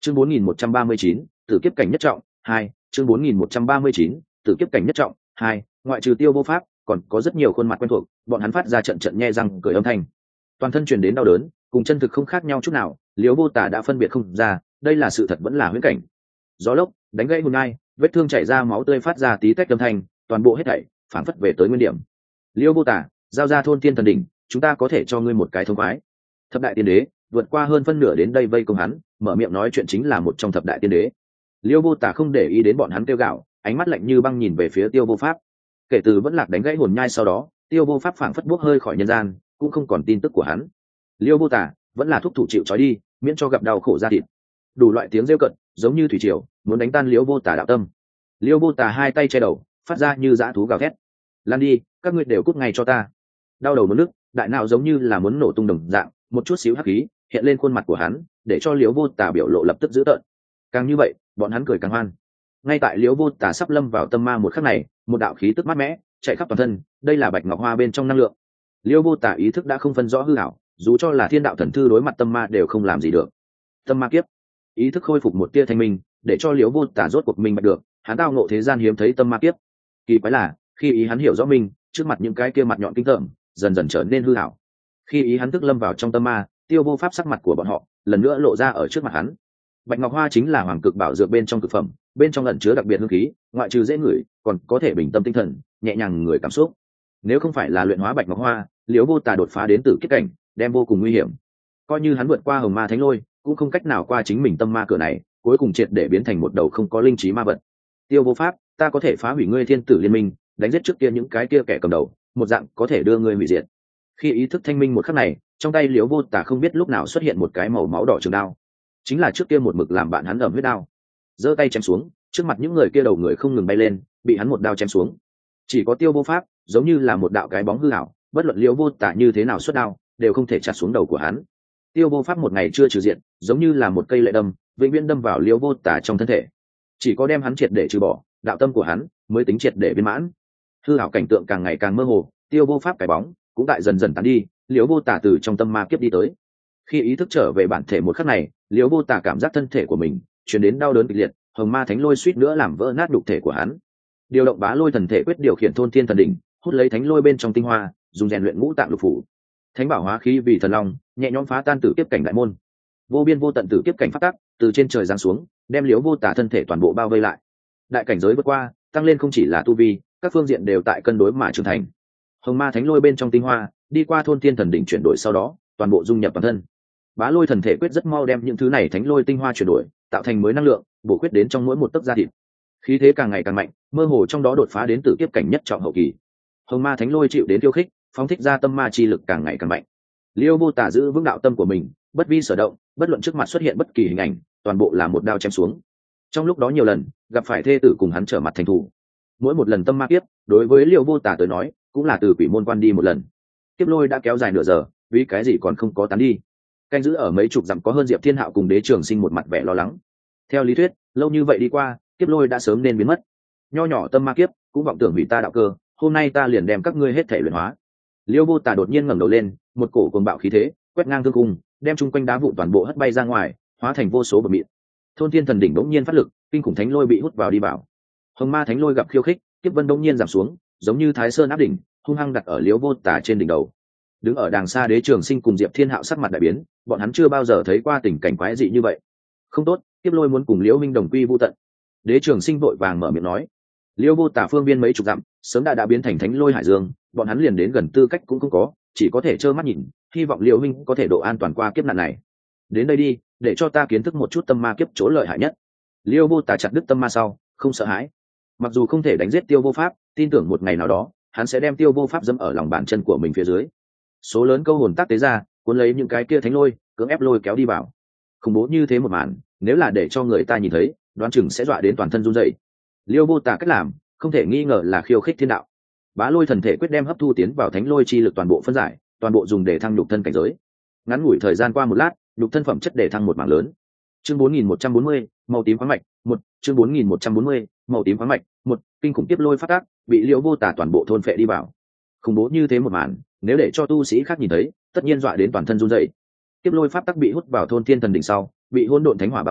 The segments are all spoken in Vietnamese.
Chương 4139, tử kiếp cảnh nhất trọng 2. Chương 4139, tử kiếp cảnh nhất trọng 2. Ngoại trừ Tiêu Vô Pháp, còn có rất nhiều khuôn mặt quen thuộc, bọn hắn phát ra trận trận nhe răng cười âm thanh. Toàn thân truyền đến đau đớn, cùng chân thực không khác nhau chút nào, Liễu Vô Tả đã phân biệt không ra, đây là sự thật vẫn là huyễn cảnh. Gió lốc đánh gãy hồn ngai, vết thương chảy ra máu tươi phát ra tí tách âm thanh, toàn bộ hết thảy phản phất về tới nguyên điểm. Liễu Vô Tả, giao ra thôn tiên thần đỉnh, chúng ta có thể cho ngươi một cái thông khoái. Thập đại tiên đế vượt qua hơn phân nửa đến đây vây công hắn, mở miệng nói chuyện chính là một trong thập đại tiên đế. Liễu Vô Tả không để ý đến bọn hắn kêu gạo, ánh mắt lạnh như băng nhìn về phía Tiêu Vô Pháp. Kể từ vẫn lạc đánh gãy hồn nhai sau đó, Tiêu Vô Pháp phảng phất bốc hơi khỏi nhân gian, cũng không còn tin tức của hắn. Liễu Vô Tả vẫn là thúc thủ chịu trói đi, miễn cho gặp đau khổ ra thịt. Đủ loại tiếng rêu cận giống như thủy triều muốn đánh tan Liễu Vô Tả đạo tâm. Liễu Vô Tả hai tay che đầu, phát ra như dã thú gào thét. Lan đi, các ngươi đều cút ngay cho ta. Đau đầu muốn nước, đại não giống như là muốn nổ tung đồng dạng, một chút xíu hắc khí hiện lên khuôn mặt của hắn, để cho Liễu Vô Tả biểu lộ lập tức dữ tợn. Càng như vậy, bọn hắn cười càng hoan. Ngay tại Liễu Vô Tả sắp lâm vào tâm ma một khắc này, một đạo khí tức mát mẽ chạy khắp toàn thân, đây là bạch ngọc hoa bên trong năng lượng. Liễu Vô Tả ý thức đã không phân rõ hư ảo, dù cho là thiên đạo thần thư đối mặt tâm ma đều không làm gì được. Tâm ma kiếp, ý thức khôi phục một tia thanh minh, để cho Liễu Vô Tả rốt cuộc minh bạch được, hắn tao ngộ thế gian hiếm thấy tâm ma kiếp. Kỳ quái là, khi ý hắn hiểu rõ mình, trước mặt những cái kia mặt nhọn kinh tởm dần dần trở nên hư ảo. Khi ý hắn tức lâm vào trong tâm ma, Tiêu Vô Pháp sắc mặt của bọn họ lần nữa lộ ra ở trước mặt hắn. Bạch ngọc hoa chính là hoàng cực bảo dược bên trong cực phẩm, bên trong ẩn chứa đặc biệt hương khí, ngoại trừ dễ ngửi, còn có thể bình tâm tinh thần, nhẹ nhàng người cảm xúc. Nếu không phải là luyện hóa bạch ngọc hoa, Liễu Vô Tả đột phá đến tử kiếp cảnh, đem vô cùng nguy hiểm. Coi như hắn vượt qua hồng ma thánh lôi, cũng không cách nào qua chính mình tâm ma cửa này, cuối cùng triệt để biến thành một đầu không có linh trí ma vật. Tiêu Vô Pháp, ta có thể phá hủy ngươi thiên tử liên minh, đánh giết trước kia những cái kia kẻ cầm đầu, một dạng có thể đưa ngươi hủy diệt. Khi ý thức thanh minh một khắc này, trong tay Liễu Vô Tả không biết lúc nào xuất hiện một cái màu máu đỏ trường đao, chính là trước kia một mực làm bạn hắn ẩm huyết đao. Giơ tay chém xuống, trước mặt những người kia đầu người không ngừng bay lên, bị hắn một đao chém xuống. Chỉ có Tiêu Vô Pháp giống như là một đạo cái bóng hư ảo, bất luận Liễu Vô Tả như thế nào xuất đao, đều không thể chặt xuống đầu của hắn. Tiêu Vô Pháp một ngày chưa trừ diện, giống như là một cây lệ đâm, vĩnh viễn đâm vào Liễu Vô Tả trong thân thể. Chỉ có đem hắn triệt để trừ bỏ, đạo tâm của hắn mới tính triệt để viên mãn. Hư ảo cảnh tượng càng ngày càng mơ hồ, Tiêu Vô Pháp cái bóng cũng tại dần dần tán đi, Liễu Vô Tả từ trong tâm ma kiếp đi tới. Khi ý thức trở về bản thể một khắc này, Liễu Vô Tả cảm giác thân thể của mình truyền đến đau đớn kịch liệt, hồng ma thánh lôi suýt nữa làm vỡ nát nhục thể của hắn. Điều động bá lôi thần thể quyết điều khiển thôn thiên thần đỉnh, hút lấy thánh lôi bên trong tinh hoa, dùng rèn luyện ngũ tạng lục phủ. Thánh bảo hóa khí vì thần long, nhẹ nhõm phá tan tử kiếp cảnh đại môn. Vô biên vô tận tử kiếp cảnh phát tác từ trên trời giáng xuống, đem Liễu Vô Tả thân thể toàn bộ bao vây lại. Đại cảnh giới vượt qua, tăng lên không chỉ là tu vi, các phương diện đều tại cân đối mà trưởng thành. Hồng ma thánh lôi bên trong tinh hoa, đi qua thôn thiên thần đỉnh chuyển đổi sau đó, toàn bộ dung nhập toàn thân. Bá lôi thần thể quyết rất mau đem những thứ này thánh lôi tinh hoa chuyển đổi, tạo thành mới năng lượng, bổ khuyết đến trong mỗi một tấc da thịt. Khí thế càng ngày càng mạnh, mơ hồ trong đó đột phá đến tử kiếp cảnh nhất trọng hậu kỳ. Hồng ma thánh lôi chịu đến khiêu khích, phóng thích ra tâm ma chi lực càng ngày càng mạnh. Liễu Vô Tả giữ vững đạo tâm của mình, bất vi sở động, bất luận trước mặt xuất hiện bất kỳ hình ảnh, toàn bộ là một đao chém xuống. Trong lúc đó nhiều lần gặp phải thê tử cùng hắn trở mặt thành thủ, mỗi một lần tâm ma kiếp đối với Liễu Vô Tả tới nói cũng là từ quỷ môn quan đi một lần. Kiếp lôi đã kéo dài nửa giờ, vì cái gì còn không có tán đi? Canh giữ ở mấy chục dặm có hơn Diệp Thiên Hạo cùng Đế Trường Sinh một mặt vẻ lo lắng. Theo lý thuyết, lâu như vậy đi qua, kiếp lôi đã sớm nên biến mất. Nho nhỏ tâm ma kiếp cũng vọng tưởng hủy ta đạo cơ, hôm nay ta liền đem các ngươi hết thể luyện hóa. Liễu Vô Tả đột nhiên ngẩng đầu lên, một cổ cuồng bạo khí thế quét ngang thương cung, đem chung quanh đá vụn toàn bộ hất bay ra ngoài, hóa thành vô số bọt mịn. Thôn thiên thần đỉnh bỗng nhiên phát lực, kinh khủng thánh lôi bị hút vào đi vào. Hồng ma thánh lôi gặp khiêu khích, kiếp vân bỗng nhiên giảm xuống, giống như Thái Sơn áp đỉnh, hung hăng đặt ở Liễu Vô Tả trên đỉnh đầu. Đứng ở đàng xa Đế Trường Sinh cùng Diệp Thiên Hạo sắc mặt đại biến, bọn hắn chưa bao giờ thấy qua tình cảnh quái dị như vậy. Không tốt, kiếp lôi muốn cùng Liễu Minh đồng quy vu tận. Đế Trường Sinh vội vàng mở miệng nói. Liễu Vô Tả phương viên mấy chục dặm, sớm đã biến thành thánh lôi hải dương, bọn hắn liền đến gần tư cách cũng không có, chỉ có thể trơ mắt nhìn, hy vọng Liễu Minh có thể độ an toàn qua kiếp nạn này. Đến đây đi, để cho ta kiến thức một chút tâm ma kiếp chỗ lợi hại nhất. Liễu Vô Tả chặt đứt tâm ma sau, không sợ hãi. Mặc dù không thể đánh giết Tiêu Vô Pháp, tin tưởng một ngày nào đó, hắn sẽ đem Tiêu Vô Pháp dẫm ở lòng bàn chân của mình phía dưới. Số lớn câu hồn tác tế ra, cuốn lấy những cái kia thánh lôi, cưỡng ép lôi kéo đi vào. Khủng bố như thế một màn, nếu là để cho người ta nhìn thấy, đoán chừng sẽ dọa đến toàn thân run rẩy. Liễu Vô Tả cách làm, không thể nghi ngờ là khiêu khích thiên đạo. Bá lôi thần thể quyết đem hấp thu tiến vào thánh lôi chi lực toàn bộ phân giải, toàn bộ dùng để thăng nhục thân cảnh giới. Ngắn ngủi thời gian qua một lát, nhục thân phẩm chất để thăng một mảng lớn. Chương 4140, màu tím khoáng mạch, 1, chương 4140, màu tím khoáng mạch, 1, kinh khủng tiếp lôi phát tác, bị Liễu Vô Tả toàn bộ thôn phệ đi vào. Khủng bố như thế một màn, nếu để cho tu sĩ khác nhìn thấy, tất nhiên dọa đến toàn thân run rẩy. Tiếp lôi pháp tắc bị hút vào thôn thiên thần đỉnh sau, bị hỗn độn thánh hỏa bao khỏa,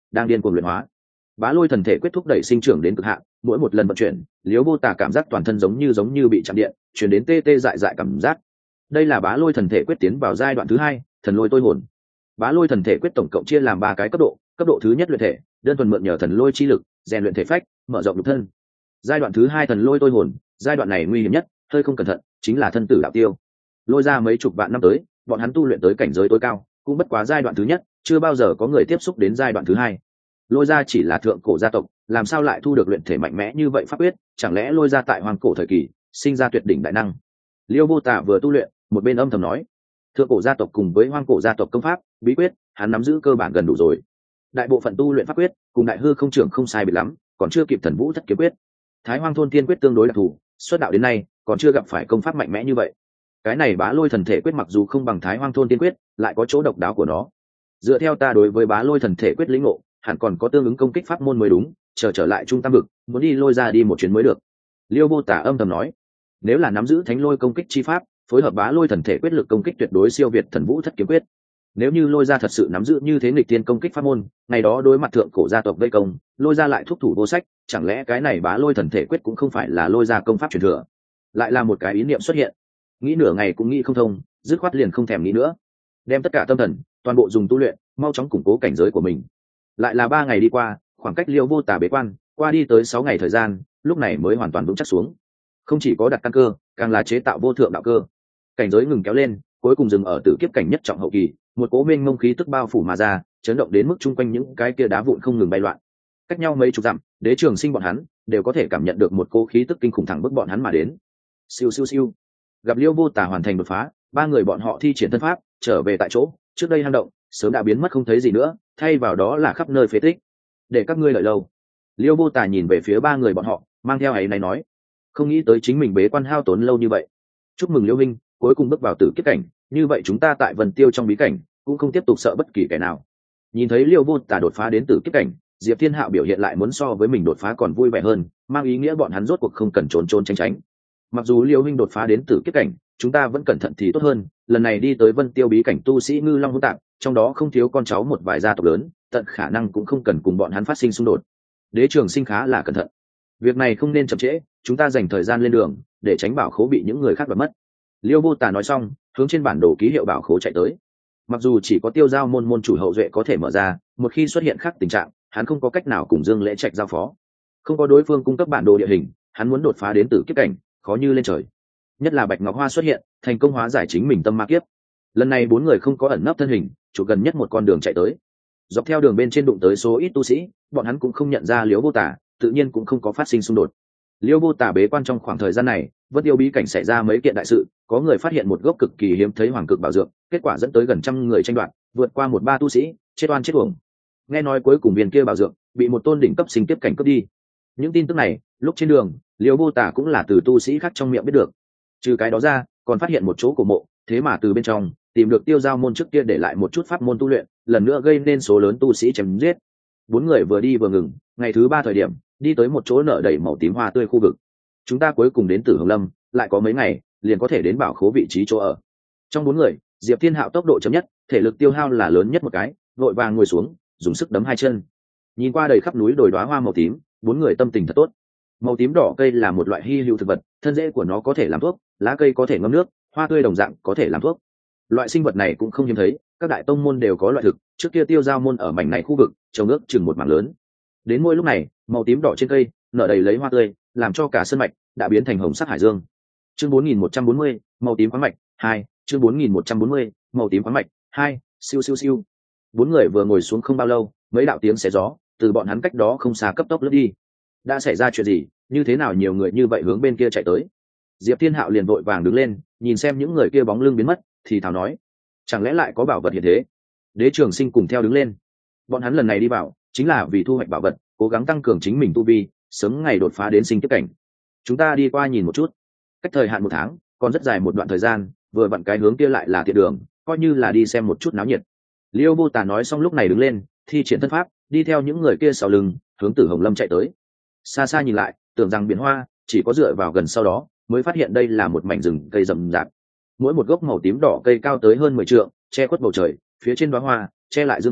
đang điên cuồng luyện hóa. Bá lôi thần thể quyết thúc đẩy sinh trưởng đến cực hạn, mỗi một lần vận chuyển, Liễu Vô Tà cảm giác toàn thân giống như bị chạm điện, truyền đến tê tê dại dại cảm giác. Đây là bá lôi thần thể quyết tiến vào giai đoạn thứ hai, thần lôi tôi hồn. Bá lôi thần thể quyết tổng cộng chia làm 3 cái cấp độ thứ nhất luyện thể, đơn thuần mượn nhờ thần lôi chi lực, rèn luyện thể phách, mở rộng nhục thân. Giai đoạn thứ hai thần lôi tôi hồn, giai đoạn này nguy hiểm nhất, hơi không cẩn thận, chính là thân tử đạo tiêu. Lôi ra mấy chục vạn năm tới, bọn hắn tu luyện tới cảnh giới tối cao, cũng bất quá giai đoạn thứ nhất, chưa bao giờ có người tiếp xúc đến giai đoạn thứ hai. Lôi ra chỉ là thượng cổ gia tộc, làm sao lại thu được luyện thể mạnh mẽ như vậy pháp quyết, chẳng lẽ lôi ra tại hoang cổ thời kỳ sinh ra tuyệt đỉnh đại năng? Liêu Vô Tà vừa tu luyện, một bên âm thầm nói, thượng cổ gia tộc cùng với hoang cổ gia tộc công pháp bí quyết, hắn nắm giữ cơ bản gần đủ rồi. Đại bộ phận tu luyện pháp quyết cùng đại hư không trưởng không sai biệt lắm, còn chưa kịp thần vũ thất kiếm quyết. Thái Hoang thôn tiên quyết tương đối đặc thù, xuất đạo đến nay còn chưa gặp phải công pháp mạnh mẽ như vậy. Cái này bá lôi thần thể quyết mặc dù không bằng Thái Hoang thôn tiên quyết, lại có chỗ độc đáo của nó. Dựa theo ta đối với bá lôi thần thể quyết lĩnh ngộ, hẳn còn có tương ứng công kích pháp môn mới đúng, trở lại trung tam vực, muốn đi lôi ra đi một chuyến mới được. Liêu Vô Tà âm thầm nói, nếu là nắm giữ thánh lôi công kích chi pháp, phối hợp bá lôi thần thể quyết lực công kích tuyệt đối siêu việt thần vũ thất kiếm quyết. Nếu như lôi ra thật sự nắm giữ như thế nghịch tiên công kích pháp môn, ngày đó đối mặt thượng cổ gia tộc vây công, lôi ra lại thúc thủ vô sách, chẳng lẽ cái này bá lôi thần thể quyết cũng không phải là lôi ra công pháp truyền thừa? Lại là một cái ý niệm xuất hiện, nghĩ nửa ngày cũng nghĩ không thông, dứt khoát liền không thèm nghĩ nữa, đem tất cả tâm thần toàn bộ dùng tu luyện, mau chóng củng cố cảnh giới của mình. Lại là 3 ngày đi qua, khoảng cách Liêu Vô Tà bế quan qua đi tới 6 ngày thời gian, lúc này mới hoàn toàn vững chắc xuống. Không chỉ có đặt căn cơ, càng là chế tạo vô thượng đạo cơ. Cảnh giới ngừng kéo lên, cuối cùng dừng ở tử kiếp cảnh nhất trọng hậu kỳ, một cỗ mênh mông khí tức bao phủ mà ra, chấn động đến mức chung quanh những cái kia đá vụn không ngừng bay loạn. Cách nhau mấy chục dặm, Đế Trường Sinh bọn hắn đều có thể cảm nhận được một cỗ khí tức kinh khủng thẳng bức bọn hắn mà đến. Siêu siêu siêu. Gặp Liêu Vô Tà hoàn thành đột phá, 3 người bọn họ thi triển thân pháp, trở về tại chỗ, trước đây hang động sớm đã biến mất không thấy gì nữa, thay vào đó là khắp nơi phế tích. Để các ngươi lợi lâu. Liêu Vô Tà nhìn về phía 3 người bọn họ, mang theo ấy này nói, không nghĩ tới chính mình bế quan hao tốn lâu như vậy. Chúc mừng Liêu huynh, cuối cùng bước vào tử kiếp cảnh, như vậy chúng ta tại Vân Tiêu trong bí cảnh cũng không tiếp tục sợ bất kỳ kẻ nào. Nhìn thấy Liêu Vô Tà đột phá đến tử kiếp cảnh, Diệp Thiên Hạo biểu hiện lại muốn so với mình đột phá còn vui vẻ hơn, mang ý nghĩa bọn hắn rốt cuộc không cần trốn tránh. Mặc dù Liêu huynh đột phá đến tử kiếp cảnh, chúng ta vẫn cẩn thận thì tốt hơn, lần này đi tới Vân Tiêu bí cảnh tu sĩ ngư long hỗn tạp, trong đó không thiếu con cháu một vài gia tộc lớn, tận khả năng cũng không cần cùng bọn hắn phát sinh xung đột. Đế Trường Sinh khá là cẩn thận, việc này không nên chậm trễ, chúng ta dành thời gian lên đường để tránh bảo khố bị những người khác đoạt mất. Liêu Vô Tà nói xong, hướng trên bản đồ ký hiệu bảo khố chạy tới. Mặc dù chỉ có Tiêu Giao môn chủ hậu duệ có thể mở ra, một khi xuất hiện khác tình trạng, hắn không có cách nào cùng Dương Lễ Trạch giao phó. Không có đối phương cung cấp bản đồ địa hình, hắn muốn đột phá đến tử kiếp cảnh, khó như lên trời. Nhất là Bạch Ngọc Hoa xuất hiện, thành công hóa giải chính mình tâm ma kiếp. Lần này 4 người không có ẩn nấp thân hình, chủ gần nhất một con đường chạy tới. Dọc theo đường bên trên đụng tới số ít tu sĩ, bọn hắn cũng không nhận ra Liêu Vô Tà, tự nhiên cũng không có phát sinh xung đột. Liêu Vô Tà bế quan trong khoảng thời gian này, Vân Tiêu bí cảnh xảy ra mấy kiện đại sự, có người phát hiện một gốc cực kỳ hiếm thấy hoàng cực bảo dược, kết quả dẫn tới gần trăm người tranh đoạt, vượt qua 1-3 tu sĩ, chết oan chết uổng. Nghe nói cuối cùng viên kia bảo dược bị một tôn đỉnh cấp sinh tiếp cảnh cướp đi. Những tin tức này, lúc trên đường, Liêu Vô Tà cũng là từ tu sĩ khác trong miệng biết được. Trừ cái đó ra, còn phát hiện một chỗ cổ mộ, thế mà từ bên trong tìm được Tiêu Giao môn trước kia để lại một chút pháp môn tu luyện, lần nữa gây nên số lớn tu sĩ chém giết. 4 người vừa đi vừa ngừng, ngày thứ 3 thời điểm, đi tới một chỗ nở đầy màu tím hoa tươi khu vực. Chúng ta cuối cùng đến Tử Hồng Lâm, lại có mấy ngày liền có thể đến bảo khố vị trí chỗ ở. Trong 4 người, Diệp Thiên Hạo tốc độ chậm nhất, thể lực tiêu hao là lớn nhất một cái, vội vàng ngồi xuống, dùng sức đấm 2 chân. Nhìn qua đầy khắp núi đồi đóa hoa màu tím, 4 người tâm tình thật tốt. Màu tím đỏ cây là một loại hy hữu thực vật, thân rễ của nó có thể làm thuốc, lá cây có thể ngâm nước, hoa tươi đồng dạng có thể làm thuốc. Loại sinh vật này cũng không hiếm thấy, các đại tông môn đều có loại thực, trước kia Tiêu Giao môn ở mảnh này khu vực, trồng ước chừng một mảng lớn. Đến mỗi lúc này, màu tím đỏ trên cây nở đầy lấy hoa tươi, làm cho cả sơn mạch đã biến thành hồng sắc hải dương. Chương 4140, màu tím khoáng mạch 2, chương 4140, màu tím khoáng mạch 2, siêu siêu siêu. 4 người vừa ngồi xuống không bao lâu, mấy đạo tiếng xé gió từ bọn hắn cách đó không xa cấp tốc lướt đi. Đã xảy ra chuyện gì, như thế nào nhiều người như vậy hướng bên kia chạy tới? Diệp Thiên Hạo liền vội vàng đứng lên, nhìn xem những người kia bóng lưng biến mất, thì thào nói, chẳng lẽ lại có bảo vật hiện thế? Đế Trường Sinh cùng theo đứng lên. Bọn hắn lần này đi vào chính là vì thu hoạch bảo vật, cố gắng tăng cường chính mình tu vi, sớm ngày đột phá đến sinh kiếp cảnh. Chúng ta đi qua nhìn một chút. Cách thời hạn 1 tháng, còn rất dài một đoạn thời gian, vừa vặn cái hướng kia lại là tiện đường, coi như là đi xem một chút náo nhiệt. Liêu Vô Tà nói xong lúc này đứng lên, thi triển thân pháp, đi theo những người kia sau lưng, hướng Tử Hồng Lâm chạy tới. Xa xa nhìn lại, tưởng rằng biển hoa, chỉ có dựa vào gần sau đó, mới phát hiện đây là một mảnh rừng cây rậm rạp. Mỗi một gốc màu tím đỏ cây cao tới hơn 10 trượng, che khuất bầu trời, phía trên đóa hoa che lại dương quang,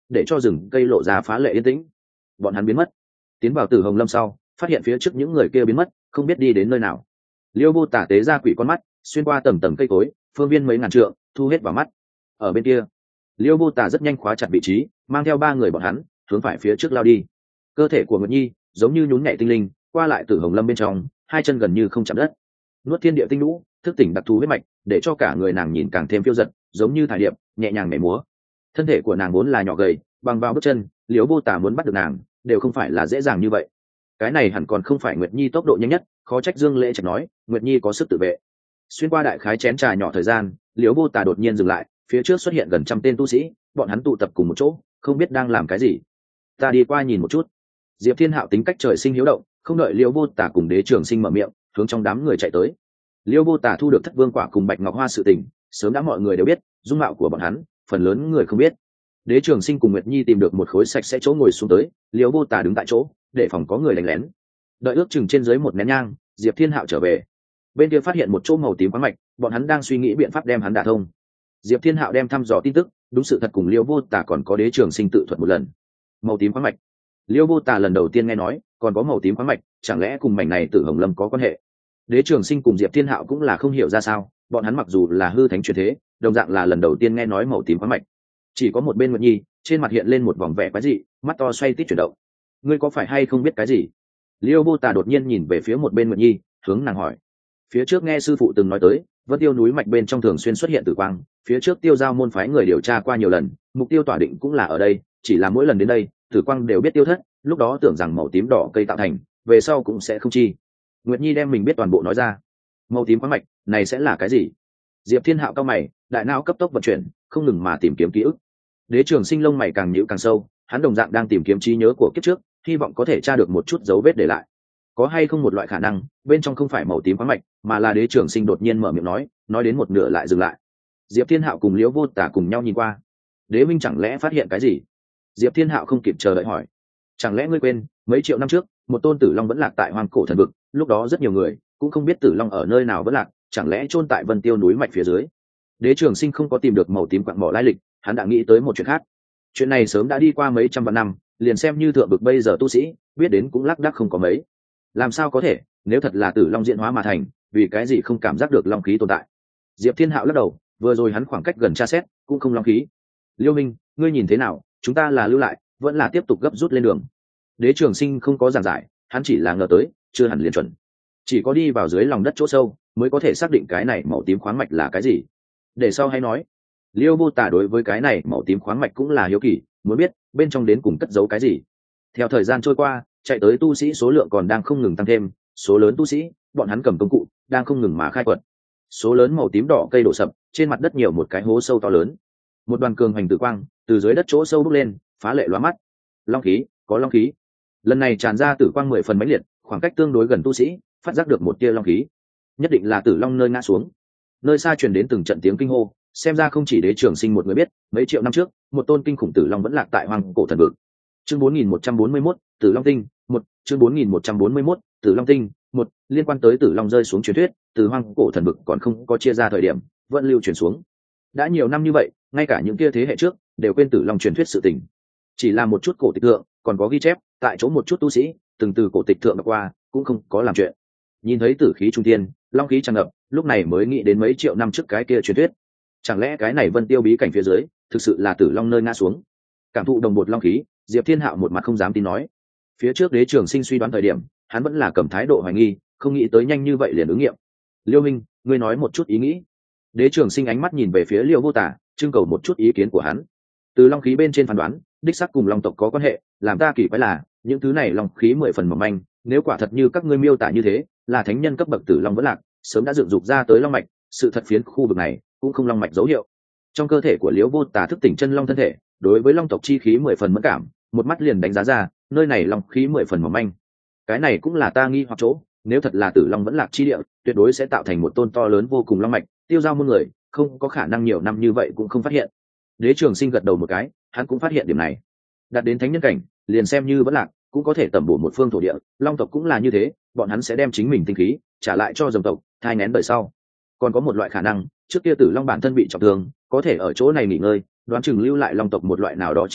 để cho rừng cây lộ ra phá lệ yên tĩnh. Bọn hắn biến mất. Tiến vào Tử Hồng Lâm sau, phát hiện phía trước những người kia biến mất, không biết đi đến nơi nào. Liêu Vô Tả tế ra quỷ con mắt, xuyên qua tầng tầng cây cối, phương viên mấy ngàn trượng, thu hết vào mắt. Ở bên kia, Liêu Vô Tả rất nhanh khóa chặt vị trí, mang theo 3 người bọn hắn, hướng phải phía trước lao đi. Cơ thể của Nguyệt Nhi giống như nhún nhảy tinh linh, qua lại Tử Hồng Lâm bên trong, 2 chân gần như không chạm đất. Nuốt thiên địa tinh lũ, thức tỉnh đặc thù huyết mạch, để cho cả người nàng nhìn càng thêm phiêu dật, giống như thải điệp, nhẹ nhàng nhảy múa. Thân thể của nàng vốn là nhỏ gầy, bằng vào bước chân, Liêu Vô Tả muốn bắt được nàng, đều không phải là dễ dàng như vậy. Cái này hẳn còn không phải Nguyệt Nhi tốc độ nhanh nhất, khó trách Dương Lễ Trạch nói, Nguyệt Nhi có sức tự vệ. Xuyên qua đại khái chén trà nhỏ thời gian, Liễu Vô Tà đột nhiên dừng lại, phía trước xuất hiện gần 100 tên tu sĩ, bọn hắn tụ tập cùng một chỗ, không biết đang làm cái gì. Ta đi qua nhìn một chút. Diệp Thiên Hạo tính cách trời sinh hiếu động, không đợi Liễu Vô Tà cùng Đế Trường Sinh mở miệng, hướng trong đám người chạy tới. Liễu Vô Tà thu được Thất Vương quả cùng Bạch Ngọc Hoa sự tình, sớm đã mọi người đều biết, dung mạo của bọn hắn, phần lớn người không biết. Đế Trường Sinh cùng Nguyệt Nhi tìm được một khối sạch sẽ chỗ ngồi xuống tới, Liễu Vô Tà đứng tại chỗ, để phòng có người đánh lén. Đợi ước chừng trên dưới một nén nhang, Diệp Thiên Hạo trở về. Bên kia phát hiện một chỗ màu tím khoáng mạch, bọn hắn đang suy nghĩ biện pháp đem hắn đả thông. Diệp Thiên Hạo đem thăm dò tin tức, đúng sự thật cùng Liêu Vô Tả còn có Đế Trường Sinh tự thuật một lần. Màu tím khoáng mạch, Liêu Vô Tả lần đầu tiên nghe nói, còn có màu tím khoáng mạch, chẳng lẽ cùng mảnh này Tử Hồng Lâm có quan hệ? Đế Trường Sinh cùng Diệp Thiên Hạo cũng là không hiểu ra sao, bọn hắn mặc dù là hư thánh truyền thế, đồng dạng là lần đầu tiên nghe nói màu tím khoáng mạch. Chỉ có một bên Nguyệt Nhi, trên mặt hiện lên một vòng vẻ quái dị, mắt to xoay tít chuyển động. Ngươi có phải hay không biết cái gì? Liêu Vô Tả đột nhiên nhìn về phía một bên Nguyệt Nhi, hướng nàng hỏi. Phía trước nghe sư phụ từng nói tới, Vân Tiêu núi mạch bên trong thường xuyên xuất hiện tử quang, phía trước Tiêu Giao môn phái người điều tra qua nhiều lần, mục tiêu tỏa định cũng là ở đây, chỉ là mỗi lần đến đây, tử quang đều biết tiêu thất, lúc đó tưởng rằng màu tím đỏ cây tạo thành, về sau cũng sẽ không chi. Nguyệt Nhi đem mình biết toàn bộ nói ra. Màu tím khoáng mạch, này sẽ là cái gì? Diệp Thiên Hạo cao mày, đại não cấp tốc vận chuyển, không ngừng mà tìm kiếm ký ức. Đế Trường Sinh lông mày càng nhíu càng sâu, hắn đồng dạng đang tìm kiếm trí nhớ của kiếp trước, hy vọng có thể tra được một chút dấu vết để lại. Có hay không một loại khả năng, bên trong không phải màu tím khoáng mạch, mà là Đế Trường Sinh đột nhiên mở miệng nói đến một nửa lại dừng lại. Diệp Thiên Hạo cùng Liễu Vô Tả cùng nhau nhìn qua. Đế minh chẳng lẽ phát hiện cái gì? Diệp Thiên Hạo không kịp chờ đợi hỏi. Chẳng lẽ ngươi quên, mấy triệu năm trước, một tôn tử long vẫn lạc tại Hoang Cổ Thần Vực, lúc đó rất nhiều người cũng không biết tử long ở nơi nào vẫn lạc, chẳng lẽ chôn tại Vân Tiêu núi mạch phía dưới? Đế Trường Sinh không có tìm được màu tím quặng mỏ lai lịch, hắn đã nghĩ tới một chuyện khác. Chuyện này sớm đã đi qua mấy trăm vạn năm, liền xem như thượng vực bây giờ tu sĩ, biết đến cũng lác đác không có mấy. Làm sao có thể, nếu thật là tử long diễn hóa mà thành, vì cái gì không cảm giác được long khí tồn tại? Diệp Thiên Hạo lắc đầu, vừa rồi hắn khoảng cách gần tra xét, cũng không long khí. Liêu Minh, ngươi nhìn thế nào, chúng ta là lưu lại, vẫn là tiếp tục gấp rút lên đường? Đế Trường Sinh không có giảng giải, hắn chỉ là ngờ tới, chưa hẳn liền chuẩn. Chỉ có đi vào dưới lòng đất chỗ sâu, mới có thể xác định cái này màu tím khoáng mạch là cái gì. Để sau hay nói. Liêu Vô Tả đối với cái này màu tím khoáng mạch cũng là hiếu kỳ, muốn biết bên trong đến cùng cất giấu cái gì. Theo thời gian trôi qua, chạy tới tu sĩ số lượng còn đang không ngừng tăng thêm, số lớn tu sĩ, bọn hắn cầm công cụ, đang không ngừng mà khai quật. Số lớn màu tím đỏ cây đổ sập, trên mặt đất nhiều một cái hố sâu to lớn. Một đoàn cường hành tử quang từ dưới đất chỗ sâu bốc lên, phá lệ lóa mắt. Long khí, có long khí. Lần này tràn ra tử quang 10 phần mãnh liệt, khoảng cách tương đối gần tu sĩ, phát giác được một tia long khí. Nhất định là tử long nơi ngã xuống. Nơi xa truyền đến từng trận tiếng kinh hô, xem ra không chỉ Đế Trường Sinh một người biết, mấy triệu năm trước, một tôn kinh khủng tử long vẫn lạc tại Hoang Cổ Thần Vực. Chương 4141, Tử Long Tinh, 1, chương 4141, Tử Long Tinh, 1, liên quan tới tử long rơi xuống truyền thuyết, từ Hoang Cổ Thần Vực còn không có chia ra thời điểm, vẫn lưu truyền xuống. Đã nhiều năm như vậy, ngay cả những kia thế hệ trước đều quên tử long truyền thuyết sự tình. Chỉ là một chút cổ tịch thượng, còn có ghi chép, tại chỗ một chút tu sĩ, từng từ cổ tịch thượng đọc qua, cũng không có làm chuyện. Nhìn thấy tử khí trung thiên, long khí tràn ngập, lúc này mới nghĩ đến mấy triệu năm trước cái kia truyền thuyết. Chẳng lẽ cái này Vân Tiêu bí cảnh phía dưới, thực sự là tử long nơi ngã xuống? Cảm thụ đồng bột long khí, Diệp Thiên Hạo một mặt không dám tin nói. Phía trước Đế Trường Sinh suy đoán thời điểm, hắn vẫn là cầm thái độ hoài nghi, không nghĩ tới nhanh như vậy liền ứng nghiệm. Liêu Minh, ngươi nói một chút ý nghĩ. Đế Trường Sinh ánh mắt nhìn về phía Liêu Vô Tả, trưng cầu một chút ý kiến của hắn. Từ long khí bên trên phán đoán, đích xác cùng long tộc có quan hệ, làm ta kỳ quái là, những thứ này long khí 10 phần mỏng manh, nếu quả thật như các ngươi miêu tả như thế, là thánh nhân cấp bậc tử long vẫn lạc, sớm đã dựng dục ra tới long mạch, sự thật phiến khu vực này cũng không long mạch dấu hiệu. Trong cơ thể của Liễu Vô Tả thức tỉnh chân long thân thể, đối với long tộc chi khí 10 phần mẫn cảm, một mắt liền đánh giá ra, nơi này long khí 10 phần mỏng manh. Cái này cũng là ta nghi hoặc chỗ, nếu thật là tử long vẫn lạc chi địa, tuyệt đối sẽ tạo thành một tôn to lớn vô cùng long mạch, tiêu giao muôn người, không có khả năng nhiều năm như vậy cũng không phát hiện. Đế Trường Sinh gật đầu một cái, hắn cũng phát hiện điểm này. Đạt đến thánh nhân cảnh, liền xem như vẫn lạc, cũng có thể tẩm bổ một phương thổ địa, long tộc cũng là như thế, bọn hắn sẽ đem chính mình tinh khí trả lại cho dòng tộc, thai nghén đời sau. Còn có một loại khả năng, trước kia tử long bản thân bị trọng thương, có thể ở chỗ này nghỉ ngơi, đoán chừng lưu lại long tộc một loại nào đó trí bảo,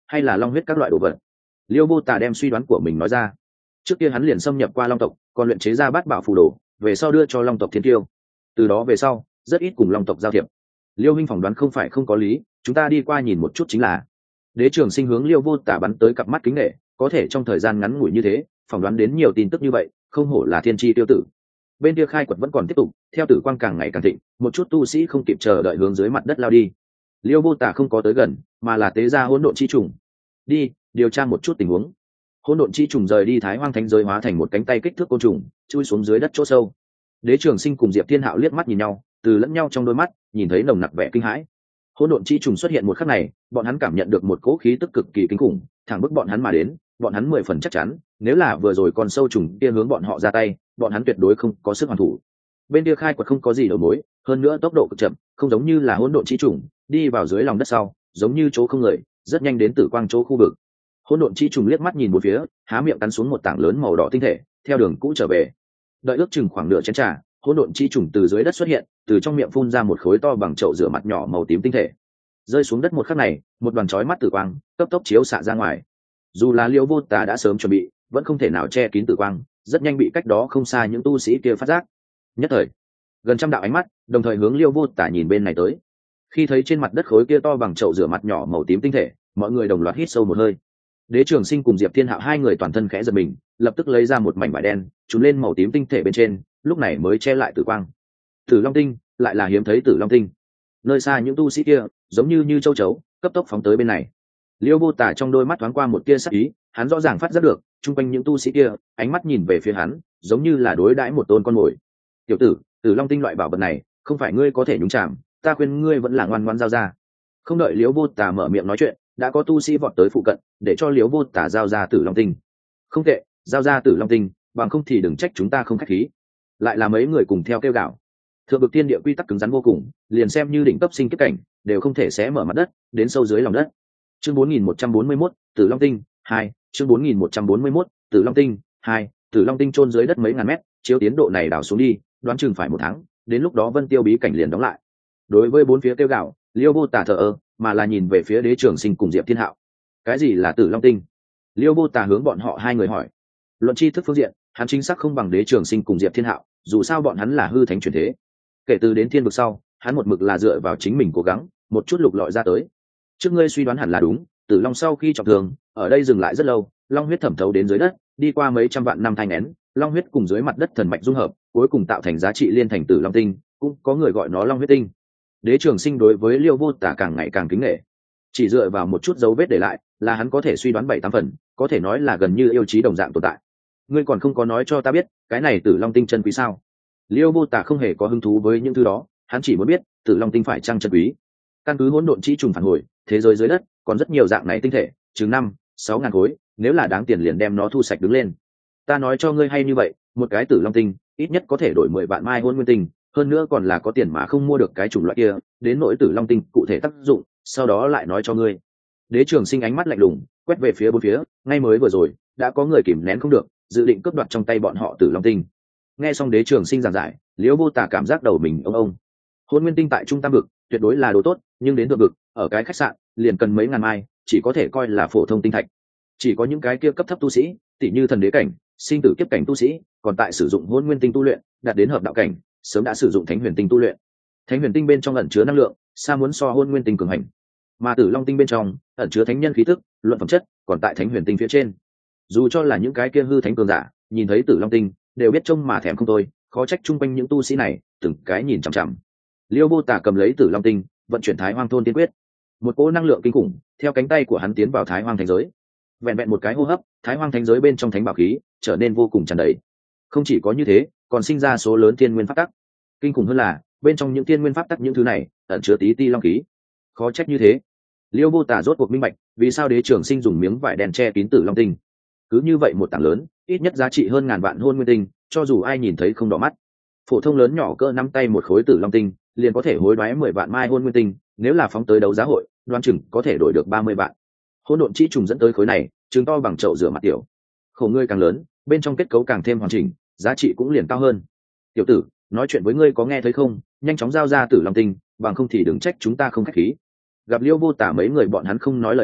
hay là long huyết các loại đồ vật? Liêu Vô Tà đem suy đoán của mình nói ra. Trước kia hắn liền xâm nhập qua long tộc, còn luyện chế ra bát bảo phù đồ, về sau đưa cho long tộc thiên tiêu. Từ đó về sau rất ít cùng long tộc giao thiệp. Liêu huynh phỏng đoán không phải không có lý, chúng ta đi qua nhìn một chút chính là. Đế Trường Sinh hướng Liêu Vô Tà bắn tới cặp mắt kính nể, có thể trong thời gian ngắn ngủi như thế phỏng đoán đến nhiều tin tức như vậy, không hổ là thiên tri tiêu tử. Bên kia khai quật vẫn còn tiếp tục, theo tử quang càng ngày càng thịnh, một chút tu sĩ không kịp chờ đợi hướng dưới mặt đất lao đi. Liêu Vô Tà không có tới gần, mà là tế ra hỗn độn chi trùng. Đi điều tra một chút tình huống. Hỗn độn chi trùng rời đi Thái Hoang Thánh giới, hóa thành một cánh tay kích thước côn trùng, chui xuống dưới đất chỗ sâu. Đế Trường Sinh cùng Diệp Thiên Hạo liếc mắt nhìn nhau, từ lẫn nhau trong đôi mắt nhìn thấy nồng nặc vẻ kinh hãi. Hỗn độn chi trùng xuất hiện một khắc này, bọn hắn cảm nhận được một cỗ khí tức cực kỳ kinh khủng, thẳng bức bọn hắn mà đến. Bọn hắn 10 phần chắc chắn, nếu là vừa rồi con sâu trùng kia hướng bọn họ ra tay, bọn hắn tuyệt đối không có sức hoàn thủ. Bên kia khai quật không có gì đầu mối, hơn nữa tốc độ cực chậm, không giống như là hỗn độn chi trùng đi vào dưới lòng đất sau, giống như chỗ không người, rất nhanh đến tử quang chỗ khu vực. Hỗn độn chi trùng liếc mắt nhìn một phía, há miệng cắn xuống một tảng lớn màu đỏ tinh thể, theo đường cũ trở về. Đợi ước chừng khoảng nửa chén trà, hỗn độn chi trùng từ dưới đất xuất hiện, từ trong miệng phun ra một khối to bằng chậu rửa mặt nhỏ màu tím tinh thể. Rơi xuống đất một khắc này, một đoàn chói mắt tử quang cấp tốc chiếu xạ ra ngoài. Dù là Liêu Vô Tà đã sớm chuẩn bị, vẫn không thể nào che kín tử quang, rất nhanh bị cách đó không xa những tu sĩ kia phát giác. Nhất thời, gần trăm đạo ánh mắt đồng thời hướng Liêu Vô Tà nhìn bên này tới. Khi thấy trên mặt đất khối kia to bằng chậu rửa mặt nhỏ màu tím tinh thể, mọi người đồng loạt hít sâu một hơi. Đế Trường Sinh cùng Diệp Thiên Hạo hai người toàn thân khẽ giật mình, lập tức lấy ra một mảnh vải đen trùm lên màu tím tinh thể bên trên, lúc này mới che lại tử quang. Tử Long tinh, lại là hiếm thấy Tử Long tinh. Nơi xa những tu sĩ kia giống như châu chấu cấp tốc phóng tới bên này. Liêu Vô Tà trong đôi mắt thoáng qua một tia sắc ý, hắn rõ ràng phát giác được chung quanh những tu sĩ kia ánh mắt nhìn về phía hắn, giống như là đối đãi một tôn con mồi. Tiểu tử, Tử Long tinh loại bảo vật này không phải ngươi có thể nhúng chạm, ta khuyên ngươi vẫn là ngoan ngoãn giao ra. Không đợi Liêu Vô Tà mở miệng nói chuyện, đã có tu sĩ vọt tới phụ cận, để cho Liêu Vô Tà giao ra Tử Long tinh. Không tệ, giao ra Tử Long tinh, bằng không thì đừng trách chúng ta không khách khí. Lại là mấy người cùng theo kêu gào. Thượng vực thiên địa quy tắc cứng rắn vô cùng, liền xem như đỉnh cấp sinh kiếp cảnh đều không thể xé mở mặt đất đến sâu dưới lòng đất. Chương 4141, Tử Long tinh 2, chương 4141, Tử Long tinh 2, Tử Long tinh chôn dưới đất mấy ngàn mét, chiếu tiến độ này đào xuống đi, đoán chừng phải 1 tháng, đến lúc đó Vân Tiêu bí cảnh liền đóng lại. Đối với bốn phía kêu gào, Liêu Vô Tà thờ ơ, mà là nhìn về phía Đế Trường Sinh cùng Diệp Thiên Hạo. Cái gì là Tử Long tinh? Liêu Vô Tà hướng bọn họ hai người hỏi. Luận tri thức phương diện, hắn chính xác không bằng Đế Trường Sinh cùng Diệp Thiên Hạo, dù sao bọn hắn là hư thánh chuyển thế. Kể từ đến thiên vực sau, hắn một mực là dựa vào chính mình cố gắng, một chút lục lọi ra tới. Trước ngươi suy đoán hẳn là đúng, Tử Long sau khi trọng thương, ở đây dừng lại rất lâu, long huyết thẩm thấu đến dưới đất, đi qua mấy trăm vạn năm thai nghén, long huyết cùng dưới mặt đất thần mạch dung hợp, cuối cùng tạo thành giá trị liên thành Tử Long tinh, cũng có người gọi nó Long huyết tinh. Đế Trường Sinh đối với Liêu Vô Tà càng ngày càng kính nể. Chỉ dựa vào một chút dấu vết để lại, là hắn có thể suy đoán 7-8 phần, có thể nói là gần như yêu chí đồng dạng tồn tại. Ngươi còn không có nói cho ta biết, cái này Tử Long tinh chân quý sao? Liêu Vô Tà không hề có hứng thú với những thứ đó, hắn chỉ muốn biết Tử Long tinh phải chăng chân quý. Căn cứ hỗn độn chi trùng phản hồi, thế giới dưới đất còn rất nhiều dạng này tinh thể, chừng 5-6 ngàn khối, nếu là đáng tiền liền đem nó thu sạch đứng lên. Ta nói cho ngươi hay như vậy, một cái Tử Long tinh ít nhất có thể đổi 10 vạn mai hôn nguyên tinh, hơn nữa còn là có tiền mà không mua được cái chủng loại kia, đến nỗi Tử Long tinh cụ thể tác dụng, sau đó lại nói cho ngươi. Đế Trường Sinh ánh mắt lạnh lùng quét về phía bốn phía, ngay mới vừa rồi đã có người kìm nén không được, dự định cướp đoạt trong tay bọn họ Tử Long tinh. Nghe xong Đế Trường Sinh giảng giải, Liễu Vô Tà cảm giác đầu mình ông. Hôn nguyên tinh tại trung tam vực tuyệt đối là đồ tốt, nhưng đến thượng vực, ở cái khách sạn liền cần mấy ngàn mai, chỉ có thể coi là phổ thông tinh thạch. Chỉ có những cái kia cấp thấp tu sĩ, tỷ như thần đế cảnh, sinh tử kiếp cảnh tu sĩ, còn tại sử dụng hôn nguyên tinh tu luyện, đạt đến hợp đạo cảnh, sớm đã sử dụng thánh huyền tinh tu luyện. Thánh huyền tinh bên trong ẩn chứa năng lượng, xa muốn so hôn nguyên tinh cường hành. Mà Tử Long tinh bên trong ẩn chứa thánh nhân khí tức, luận phẩm chất, còn tại thánh huyền tinh phía trên. Dù cho là những cái kia hư thánh cường giả, nhìn thấy Tử Long tinh, đều biết trông mà thèm không thôi, khó trách chung quanh những tu sĩ này, từng cái nhìn chằm chằm. Liêu Vô Tà cầm lấy Tử Long tinh, vận chuyển Thái Hoang thôn tiên quyết. Một cỗ năng lượng kinh khủng theo cánh tay của hắn tiến vào Thái Hoang thánh giới. Vẹn vẹn một cái hô hấp, Thái Hoang thánh giới bên trong thánh bảo khí trở nên vô cùng tràn đầy. Không chỉ có như thế, còn sinh ra số lớn thiên nguyên pháp tắc. Kinh khủng hơn là, bên trong những thiên nguyên pháp tắc những thứ này ẩn chứa tí ti long khí. Khó trách như thế. Liêu Vô Tà rốt cuộc minh bạch, vì sao Đế Trường Sinh dùng miếng vải đen che kín Tử Long tinh. Cứ như vậy một tảng lớn, ít nhất giá trị hơn ngàn vạn hôn nguyên tinh, cho dù ai nhìn thấy không đỏ mắt. Phổ thông lớn nhỏ cỡ nắm tay một khối Tử Long tinh, liền có thể hối đoái 10 vạn mai hôn nguyên tinh, nếu là phóng tới đấu giá hội, đoán chừng có thể đổi được 30 vạn. Hỗn độn chi trùng dẫn tới khối này, chừng to bằng chậu rửa mặt tiểu. Khổ ngươi càng lớn, bên trong kết cấu càng thêm hoàn chỉnh, giá trị cũng liền cao hơn. Tiểu tử, nói chuyện với ngươi có nghe thấy không, nhanh chóng giao ra Tử Long tinh, bằng không thì đừng trách chúng ta không khách khí. Gặp Liêu Vô Tà mấy người bọn hắn không nói lời nào,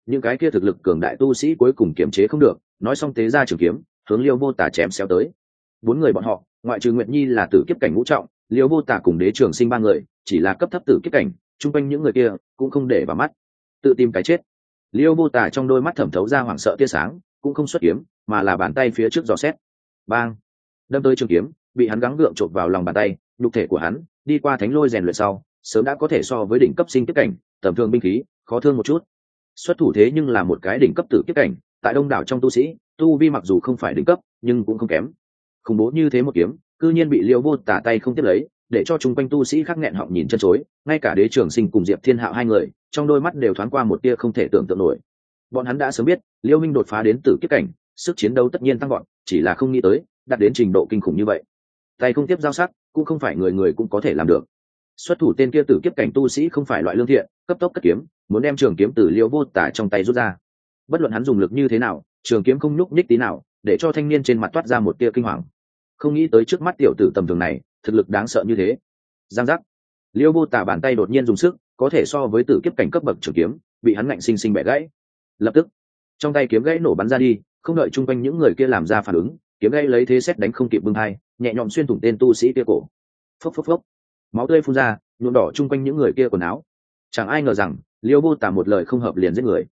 những cái kia thực lực cường đại tu sĩ cuối cùng kiềm chế không được, nói xong tế ra trường kiếm hướng Liêu Vô Tả chém xéo tới. Bốn người bọn họ ngoại trừ Nguyệt Nhi là tử kiếp cảnh ngũ trọng, Liêu Vô Tả cùng Đế Trường Sinh ba người chỉ là cấp thấp tử kiếp cảnh, chung quanh những người kia cũng không để vào mắt, tự tìm cái chết. Liêu Vô Tả trong đôi mắt thẩm thấu ra hoảng sợ tia sáng, cũng không xuất kiếm mà là bàn tay phía trước dò xét, bang, đâm tới trường kiếm bị hắn gắng gượng chộp vào lòng bàn tay. Nhục thể của hắn đi qua thánh lôi rèn luyện sau sớm đã có thể so với đỉnh cấp sinh kiếp cảnh, tầm thường binh khí khó thương một chút. Xuất thủ thế nhưng là một cái đỉnh cấp tử kiếp cảnh, tại đông đảo trong tu sĩ tu vi mặc dù không phải đỉnh cấp nhưng cũng không kém. Khủng bố như thế một kiếm cư nhiên bị Liêu Vô Tả tay không tiếp lấy, để cho chung quanh tu sĩ khác nghẹn họng nhìn chân chối. Ngay cả Đế Trường Sinh cùng Diệp Thiên Hạo hai người trong đôi mắt đều thoáng qua một tia không thể tưởng tượng nổi. Bọn hắn đã sớm biết Liêu Minh đột phá đến tử kiếp cảnh, sức chiến đấu tất nhiên tăng gọn, chỉ là không nghĩ tới đạt đến trình độ kinh khủng như vậy. Tay không tiếp giao sắc cũng không phải người người cũng có thể làm được. Xuất thủ tên kia tử kiếp cảnh tu sĩ không phải loại lương thiện, cấp tốc cất kiếm muốn đem trường kiếm từ Liêu Vô Tả trong tay rút ra. Bất luận hắn dùng lực như thế nào, trường kiếm không nhúc nhích tí nào, để cho thanh niên trên mặt toát ra một tia kinh hoàng. Không nghĩ tới trước mắt tiểu tử tầm thường này thực lực đáng sợ như thế. Giang giác, Liêu Vô Tả bàn tay đột nhiên dùng sức, có thể so với tử kiếp cảnh cấp bậc trường kiếm bị hắn ngạnh sinh sinh bẻ gãy. Lập tức trong tay kiếm gãy nổ bắn ra đi, không đợi chung quanh những người kia làm ra phản ứng, kiếm gãy lấy thế xét đánh không kịp bưng hai, nhẹ nhõm xuyên thủng tên tu sĩ kia cổ. Phốc phốc phốc, máu tươi phun ra nhuộm đỏ chung quanh những người kia quần áo. Chẳng ai ngờ rằng Liêu Vô Tả một lời không hợp liền giết người.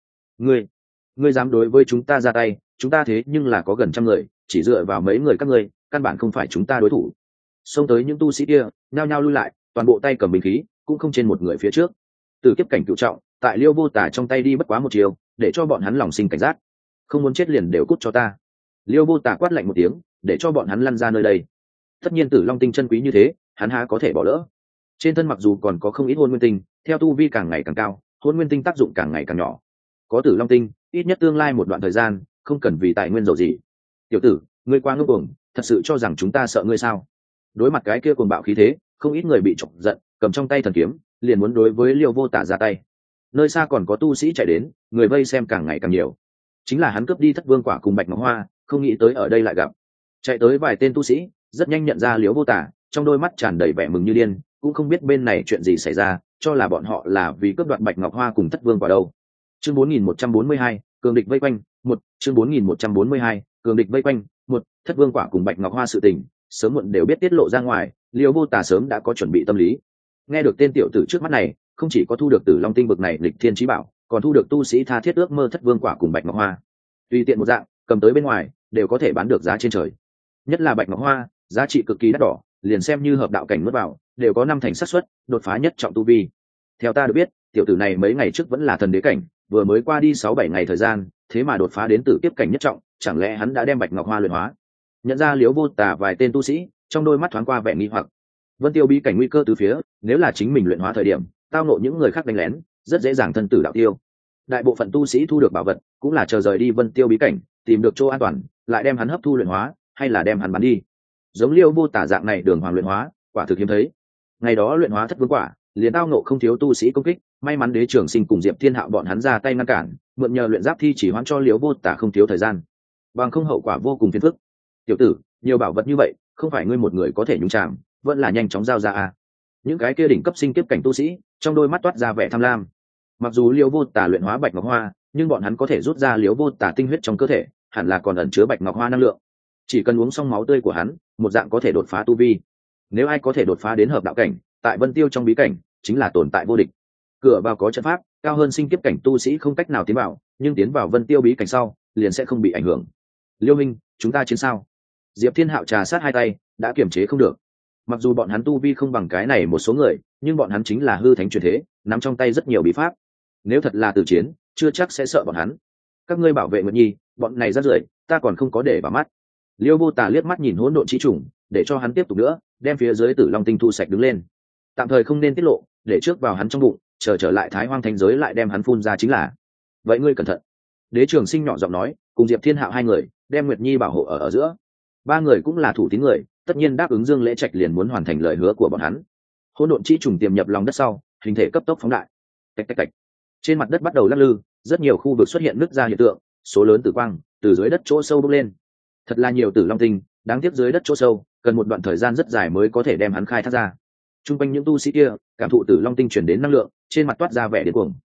Ngươi dám đối với chúng ta ra tay, chúng ta thế nhưng là có gần trăm người, chỉ dựa vào mấy người các ngươi căn bản không phải chúng ta đối thủ. Xông tới những tu sĩ kia nhao nhao lui lại, toàn bộ tay cầm binh khí cũng không trên một người phía trước. Từ kiếp cảnh cựu trọng tại Liêu Vô Tả trong tay đi bất quá một chiều, để cho bọn hắn lòng sinh cảnh giác. Không muốn chết liền đều cút cho ta. Liêu Vô Tả quát lạnh một tiếng, để cho bọn hắn lăn ra nơi đây. Tất nhiên Tử Long tinh chân quý như thế, hắn há có thể bỏ lỡ. Trên thân mặc dù còn có không ít hôn nguyên tinh, theo tu vi càng ngày càng cao, hôn nguyên tinh tác dụng càng ngày càng nhỏ. Có Tử Long tinh, ít nhất tương lai một đoạn thời gian không cần vì tài nguyên dầu gì. Tiểu tử, ngươi quá ngông cuồng, thật sự cho rằng chúng ta sợ ngươi sao? Đối mặt cái kia cuồng bạo khí thế, không ít người bị chọc giận, cầm trong tay thần kiếm liền muốn đối với Liêu Vô Tả ra tay. Nơi xa còn có tu sĩ chạy đến, người vây xem càng ngày càng nhiều. Chính là hắn cướp đi Thất Vương Quả cùng Bạch Ngọc Hoa, không nghĩ tới ở đây lại gặp. Chạy tới vài tên tu sĩ rất nhanh nhận ra Liêu Vô Tả, trong đôi mắt tràn đầy vẻ mừng như điên, cũng không biết bên này chuyện gì xảy ra, cho là bọn họ là vì cướp đoạt Bạch Ngọc Hoa cùng Thất Vương Quả đâu. Chương 4142, cường địch vây quanh, một chương 4142, cường địch vây quanh, một Thất Vương Quả cùng Bạch Ngọc Hoa sự tình, sớm muộn đều biết tiết lộ ra ngoài, Liêu Vô Tả sớm đã có chuẩn bị tâm lý. Nghe được tên tiểu tử trước mắt này, không chỉ có thu được Tử Long tinh bực này lịch thiên chí bảo, còn thu được tu sĩ tha thiết ước mơ Thất Vương Quả cùng Bạch Ngọc Hoa. Tùy tiện một dạng, cầm tới bên ngoài, đều có thể bán được giá trên trời. Nhất là Bạch Ngọc Hoa, giá trị cực kỳ đắt đỏ, liền xem như hợp đạo cảnh nuốt vào, đều có 5 thành xác suất đột phá nhất trọng tu vi. Theo ta được biết, tiểu tử này mấy ngày trước vẫn là thần đế cảnh, vừa mới qua đi 6-7 ngày thời gian, thế mà đột phá đến tử kiếp cảnh nhất trọng, chẳng lẽ hắn đã đem Bạch Ngọc Hoa luyện hóa? Nhận ra Liễu Vô Tả vài tên tu sĩ, trong đôi mắt thoáng qua vẻ nghi hoặc. Vân Tiêu bí cảnh nguy cơ từ phía, nếu là chính mình luyện hóa thời điểm, tao ngộ những người khác đánh lén, rất dễ dàng thân tử đạo tiêu. Đại bộ phận tu sĩ thu được bảo vật, cũng là chờ rời đi Vân Tiêu bí cảnh, tìm được chỗ an toàn, lại đem hắn hấp thu luyện hóa, hay là đem hắn bắn đi. Giống Liễu Vô Tả dạng này đường hoàng luyện hóa, quả thực hiếm thấy. Ngày đó luyện hóa Thất Vương Quả, liền tao ngộ không thiếu tu sĩ công kích, may mắn Đế Trường Sinh cùng Diệp Thiên Hạo bọn hắn ra tay ngăn cản, mượn nhờ luyện giáp thi chỉ hoãn cho Liễu Vô Tả không thiếu thời gian. Bằng không hậu quả vô cùng phiền phức. Tiểu tử, nhiều bảo vật như vậy, không phải ngươi một người có thể nhúng chạm, vẫn là nhanh chóng giao ra a. Những cái kia đỉnh cấp sinh kiếp cảnh tu sĩ, trong đôi mắt toát ra vẻ tham lam. Mặc dù Liễu Vô Tả luyện hóa Bạch Ngọc Hoa, nhưng bọn hắn có thể rút ra Liễu Vô Tả tinh huyết trong cơ thể, hẳn là còn ẩn chứa Bạch Ngọc Hoa năng lượng. Chỉ cần uống xong máu tươi của hắn, một dạng có thể đột phá tu vi. Nếu ai có thể đột phá đến hợp đạo cảnh, tại Vân Tiêu trong bí cảnh, chính là tồn tại vô địch. Cửa vào có trận pháp, cao hơn sinh kiếp cảnh tu sĩ không cách nào tiến vào, nhưng tiến vào Vân Tiêu bí cảnh sau, liền sẽ không bị ảnh hưởng. Liêu Minh, chúng ta chiến sao? Diệp Thiên Hạo trà sát hai tay, đã kiềm chế không được. Mặc dù bọn hắn tu vi không bằng cái này một số người, nhưng bọn hắn chính là hư thánh truyền thế, nắm trong tay rất nhiều bí pháp. Nếu thật là từ chiến, chưa chắc sẽ sợ bọn hắn. Các ngươi bảo vệ Nguyệt Nhi, bọn này rất rưởi, ta còn không có để vào mắt. Liêu Vô Tả liếc mắt nhìn hỗn độn chí trùng, để cho hắn tiếp tục nữa, đem phía dưới Tử Long tinh thu sạch đứng lên. Tạm thời không nên tiết lộ, để trước vào hắn trong bụng, chờ trở lại Thái Hoang Thánh giới lại đem hắn phun ra chính là. Vậy ngươi cẩn thận. Đế Trường Sinh nhỏ giọng nói, cùng Diệp Thiên Hạo hai người, đem Nguyệt Nhi bảo hộ ở giữa. Ba người cũng là thủ tín người, tất nhiên đáp ứng Dương Lễ Trạch liền muốn hoàn thành lời hứa của bọn hắn. Hỗn độn chi trùng tiềm nhập lòng đất sau, hình thể cấp tốc phóng đại. Tạch tạch tạch. Trên mặt đất bắt đầu lắc lư, rất nhiều khu vực xuất hiện nứt ra hiện tượng, số lớn tử quang từ dưới đất chỗ sâu bốc lên. Thật là nhiều Tử Long tinh, đáng tiếc dưới đất chỗ sâu, cần một đoạn thời gian rất dài mới có thể đem hắn khai thác ra. Trung quanh những tu sĩ kia, cảm thụ Tử Long tinh truyền đến năng lượng, trên mặt toát ra vẻ điên cuồng.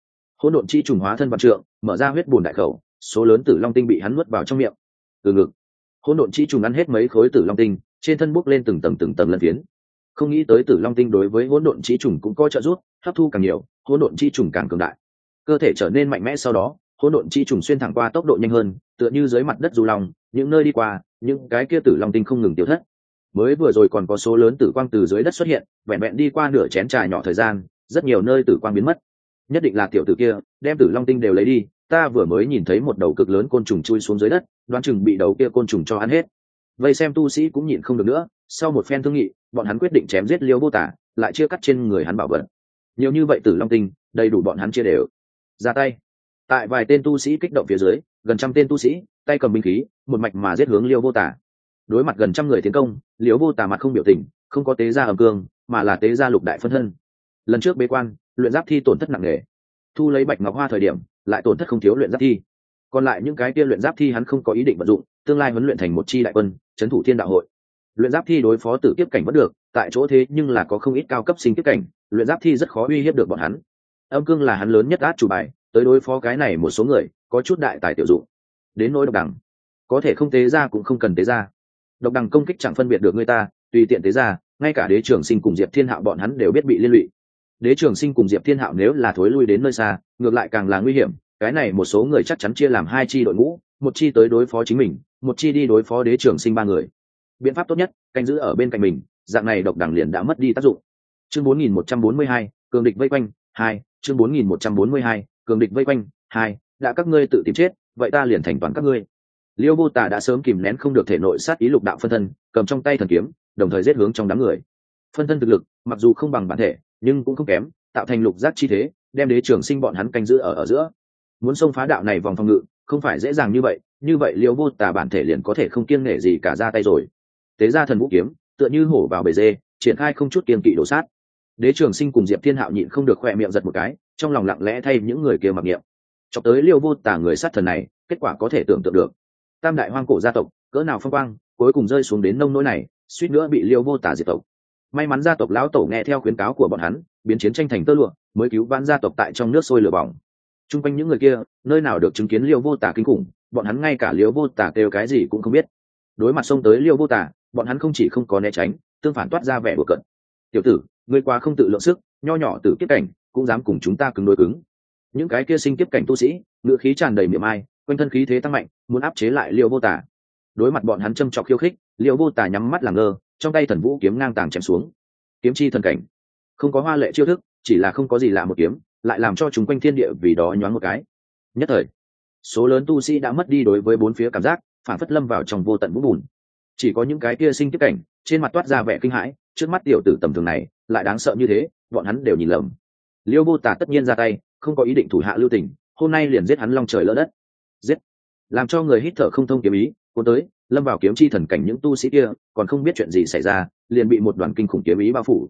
hỗn độn chi trùng hóa thân vạn trượng, mở ra huyết bùn đại khẩu, số lớn tử long tinh bị hắn nuốt vào trong miệng. Từ ngực, hỗn độn chi trùng ăn hết mấy khối tử long tinh, trên thân bốc lên từng tầng lân phiến. Không nghĩ tới tử long tinh đối với hỗn độn chi trùng cũng có trợ giúp, hấp thu càng nhiều, hỗn độn chi trùng càng cường đại, cơ thể trở nên mạnh mẽ. Sau đó hỗn độn chi trùng xuyên thẳng qua tốc độ nhanh hơn, tựa như dưới mặt đất du long, những nơi đi qua, những cái kia tử long tinh không ngừng tiêu thất. Mới vừa rồi còn có số lớn tử quang từ dưới đất xuất hiện, vẹn vẹn đi qua nửa chén trà nhỏ thời gian, rất nhiều nơi tử quang biến mất. Nhất định là tiểu tử kia đem tử long tinh đều lấy đi, ta vừa mới nhìn thấy một đầu cực lớn côn trùng chui xuống dưới đất, đoán chừng bị đầu kia côn trùng cho ăn hết. Vây xem tu sĩ cũng nhịn không được nữa, sau một phen thương nghị, bọn hắn quyết định chém giết Liêu Vô Tả, lại chia cắt trên người hắn bảo vật. Nhiều như vậy tử long tinh, đầy đủ bọn hắn chia đều. Ra tay. Tại vài tên tu sĩ kích động phía dưới, gần trăm tên tu sĩ tay cầm binh khí, một mạch mà giết hướng Liêu Vô Tả. Đối mặt gần trăm người tiến công, Liêu Vô Tả mặt không biểu tình, không có tế ra âm cương, mà là tế ra lục đại phân thân. Lần trước bế quan, luyện giáp thi tổn thất nặng nề, thu lấy bạch ngọc hoa thời điểm lại tổn thất không thiếu luyện giáp thi. Còn lại những cái kia luyện giáp thi hắn không có ý định vận dụng, tương lai huấn luyện thành một chi đại quân, trấn thủ thiên đạo hội. Luyện giáp thi đối phó tử kiếp cảnh vẫn được, tại chỗ thế nhưng là có không ít cao cấp sinh kiếp cảnh, luyện giáp thi rất khó uy hiếp được bọn hắn. Âm cương là hắn lớn nhất át chủ bài, tới đối phó cái này một số người có chút đại tài tiểu dụng. Đến nỗi độc đằng, có thể không tế ra cũng không cần tế ra. Độc đằng công kích chẳng phân biệt được người ta, tùy tiện tế ra, ngay cả Đế Trường Sinh cùng Diệp Thiên Hạo bọn hắn đều biết bị liên lụy. Đế Trường Sinh cùng Diệp Thiên Hạo nếu là thối lui đến nơi xa, ngược lại càng là nguy hiểm. Cái này một số người chắc chắn chia làm hai chi đội ngũ, một chi tới đối phó chính mình, một chi đi đối phó Đế Trường Sinh ba người. Biện pháp tốt nhất, canh giữ ở bên cạnh mình, dạng này độc đằng liền đã mất đi tác dụng. Chương 4142, cường địch vây quanh 2, chương 4142, cường địch vây quanh 2, đã các ngươi tự tìm chết, vậy ta liền thành toàn các ngươi. Liêu Vô Tả đã sớm kìm nén không được thể nội sát ý lục đạo phân thân, cầm trong tay thần kiếm, đồng thời giết hướng trong đám người. Phân thân thực lực, mặc dù không bằng bản thể, nhưng cũng không kém, tạo thành lục giác chi thế, đem Đế Trường Sinh bọn hắn canh giữ ở giữa. Muốn xông phá đạo này vòng phòng ngự, không phải dễ dàng như vậy Liêu Vô Tả bản thể liền có thể không kiêng nể gì cả ra tay rồi. Tế ra thần vũ kiếm, tựa như hổ vào bể dê, triển khai không chút kiêng kỵ đổ sát. Đế Trường Sinh cùng Diệp Thiên Hạo nhịn không được khỏe miệng giật một cái, trong lòng lặng lẽ thay những người kia mặc niệm. Chọc tới Liêu Vô Tả người sát thần này, kết quả có thể tưởng tượng được. Tam đại hoang cổ gia tộc, cỡ nào phong quang, cuối cùng rơi xuống đến nông nỗi này, suýt nữa bị Liêu Vô Tả diệt tộc. May mắn gia tộc lão tổ nghe theo khuyến cáo của bọn hắn, biến chiến tranh thành tơ lụa, mới cứu vãn gia tộc tại trong nước sôi lửa bỏng. Trung quanh những người kia, nơi nào được chứng kiến Liêu Vô Tả kinh khủng, bọn hắn ngay cả Liêu Vô Tả kêu cái gì cũng không biết. Đối mặt xông tới Liêu Vô Tả, bọn hắn không chỉ không có né tránh, tương phản toát ra vẻ đùa cợt. Tiểu tử, ngươi quá không tự lượng sức, nho nhỏ tử kiếp cảnh cũng dám cùng chúng ta cứng đối cứng. Những cái kia sinh kiếp cảnh tu sĩ, ngữ khí tràn đầy miệng ai, quanh thân khí thế tăng mạnh, muốn áp chế lại Liêu Vô Tả. Đối mặt bọn hắn châm chọc khiêu khích, Liêu Vô Tả nhắm mắt làm ngơ, trong tay thần vũ kiếm ngang tàng chém xuống. Kiếm chi thần cảnh, không có hoa lệ chiêu thức, chỉ là không có gì lạ một kiếm, lại làm cho chúng quanh thiên địa vì đó nhoáng một cái. Nhất thời, số lớn tu sĩ đã mất đi đối với bốn phía cảm giác, phản phất lâm vào trong vô tận vũng bùn. Chỉ có những cái kia sinh kiếp cảnh, trên mặt toát ra vẻ kinh hãi, trước mắt tiểu tử tầm thường này lại đáng sợ như thế, bọn hắn đều nhìn lầm. Liêu Vô Tả tất nhiên ra tay, không có ý định thủ hạ lưu tình, hôm nay liền giết hắn long trời lỡ đất. Giết, làm cho người hít thở không thông kiếm ý, cuốn tới, lâm vào kiếm chi thần cảnh những tu sĩ kia, còn không biết chuyện gì xảy ra, liền bị một đoàn kinh khủng kiếm ý bao phủ.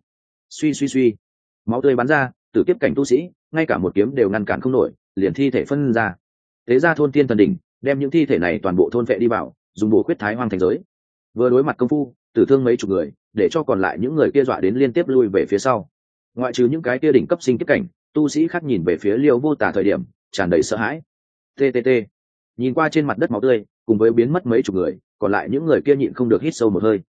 Suy, máu tươi bắn ra, tử kiếp cảnh tu sĩ, ngay cả một kiếm đều ngăn cản không nổi, liền thi thể phân ra. Thế ra thôn tiên thần đỉnh, đem những thi thể này toàn bộ thôn vệ đi vào, dùng bổ quyết thái hoang thành giới. Vừa đối mặt công phu, tử thương mấy chục người, để cho còn lại những người kia dọa đến liên tiếp lui về phía sau. Ngoại trừ những cái kia đỉnh cấp sinh kiếp cảnh, tu sĩ khác nhìn về phía Liêu Vô Tả thời điểm tràn đầy sợ hãi. TTT. Nhìn qua trên mặt đất máu tươi, cùng với biến mất mấy chục người, còn lại những người kia nhịn không được hít sâu một hơi.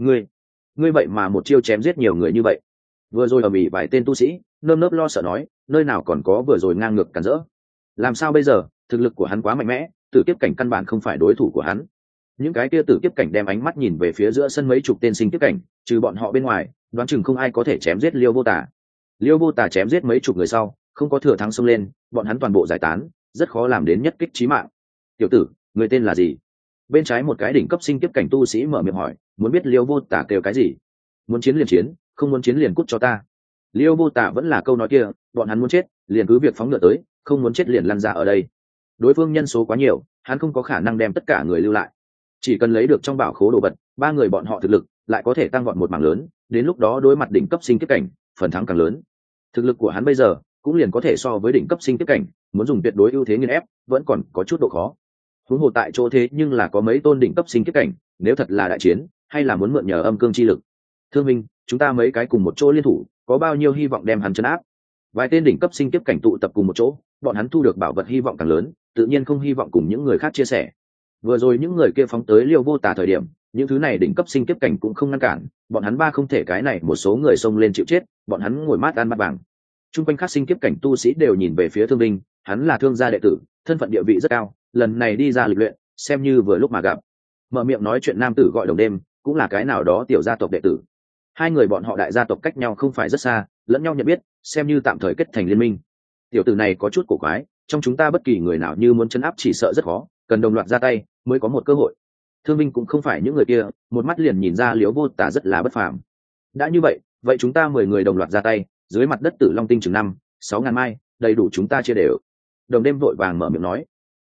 Ngươi vậy mà một chiêu chém giết nhiều người như vậy. Vừa rồi ở mỹ vài tên tu sĩ, nơm nớp lo sợ nói, nơi nào còn có vừa rồi ngang ngược cản rỡ. Làm sao bây giờ, thực lực của hắn quá mạnh mẽ, tử kiếp cảnh căn bản không phải đối thủ của hắn. Những cái kia tử kiếp cảnh đem ánh mắt nhìn về phía giữa sân mấy chục tên sinh kiếp cảnh, trừ bọn họ bên ngoài, đoán chừng không ai có thể chém giết Liêu Vô Tả. Liêu Vô Tả chém giết mấy chục người sau, không có thừa thắng xông lên, bọn hắn toàn bộ giải tán, rất khó làm đến nhất kích chí mạng. Tiểu tử, người tên là gì? Bên trái một cái đỉnh cấp sinh kiếp cảnh tu sĩ mở miệng hỏi, muốn biết Liêu Vô Tả kêu cái gì. Muốn chiến liền chiến, không muốn chiến liền cút cho ta. Liêu Vô Tả vẫn là câu nói kia, bọn hắn muốn chết liền cứ việc phóng ngựa tới, không muốn chết liền lăn ra ở đây. Đối phương nhân số quá nhiều, hắn không có khả năng đem tất cả người lưu lại, chỉ cần lấy được trong bảo khố đồ vật, ba người bọn họ thực lực lại có thể tăng vọt một mảng lớn, đến lúc đó đối mặt đỉnh cấp sinh kiếp cảnh, phần thắng càng lớn. Thực lực của hắn bây giờ cũng liền có thể so với đỉnh cấp sinh kiếp cảnh, muốn dùng tuyệt đối ưu thế nghiền ép vẫn còn có chút độ khó. Huống hồ tại chỗ thế nhưng là có mấy tôn đỉnh cấp sinh kiếp cảnh, nếu thật là đại chiến, hay là muốn mượn nhờ âm cương chi lực. Thương minh, chúng ta mấy cái cùng một chỗ liên thủ, có bao nhiêu hy vọng đem hắn trấn áp. Vài tên đỉnh cấp sinh kiếp cảnh tụ tập cùng một chỗ, bọn hắn thu được bảo vật hy vọng càng lớn, tự nhiên không hy vọng cùng những người khác chia sẻ. Vừa rồi những người kia phóng tới Liêu Vô Tả thời điểm, những thứ này đỉnh cấp sinh kiếp cảnh cũng không ngăn cản, bọn hắn ba không thể cái này một số người xông lên chịu chết, bọn hắn ngồi mát ăn bát vàng. Trung quanh các sinh kiếp cảnh tu sĩ đều nhìn về phía Thương Binh, hắn là thương gia đệ tử, thân phận địa vị rất cao, lần này đi ra lịch luyện, xem như vừa lúc mà gặp. Mở miệng nói chuyện nam tử gọi Đồng Đêm, cũng là cái nào đó tiểu gia tộc đệ tử. Hai người bọn họ đại gia tộc cách nhau không phải rất xa, lẫn nhau nhận biết, xem như tạm thời kết thành liên minh. Tiểu tử này có chút cổ quái, trong chúng ta bất kỳ người nào như muốn chấn áp chỉ sợ rất khó, cần đồng loạt ra tay mới có một cơ hội. Thương Minh cũng không phải những người kia, một mắt liền nhìn ra Liễu Vô Tả rất là bất phàm. Đã như vậy chúng ta 10 người đồng loạt ra tay, dưới mặt đất Tử Long tinh chừng 5-6 ngàn mai, đầy đủ chúng ta chia đều. Đồng Đêm vội vàng mở miệng nói,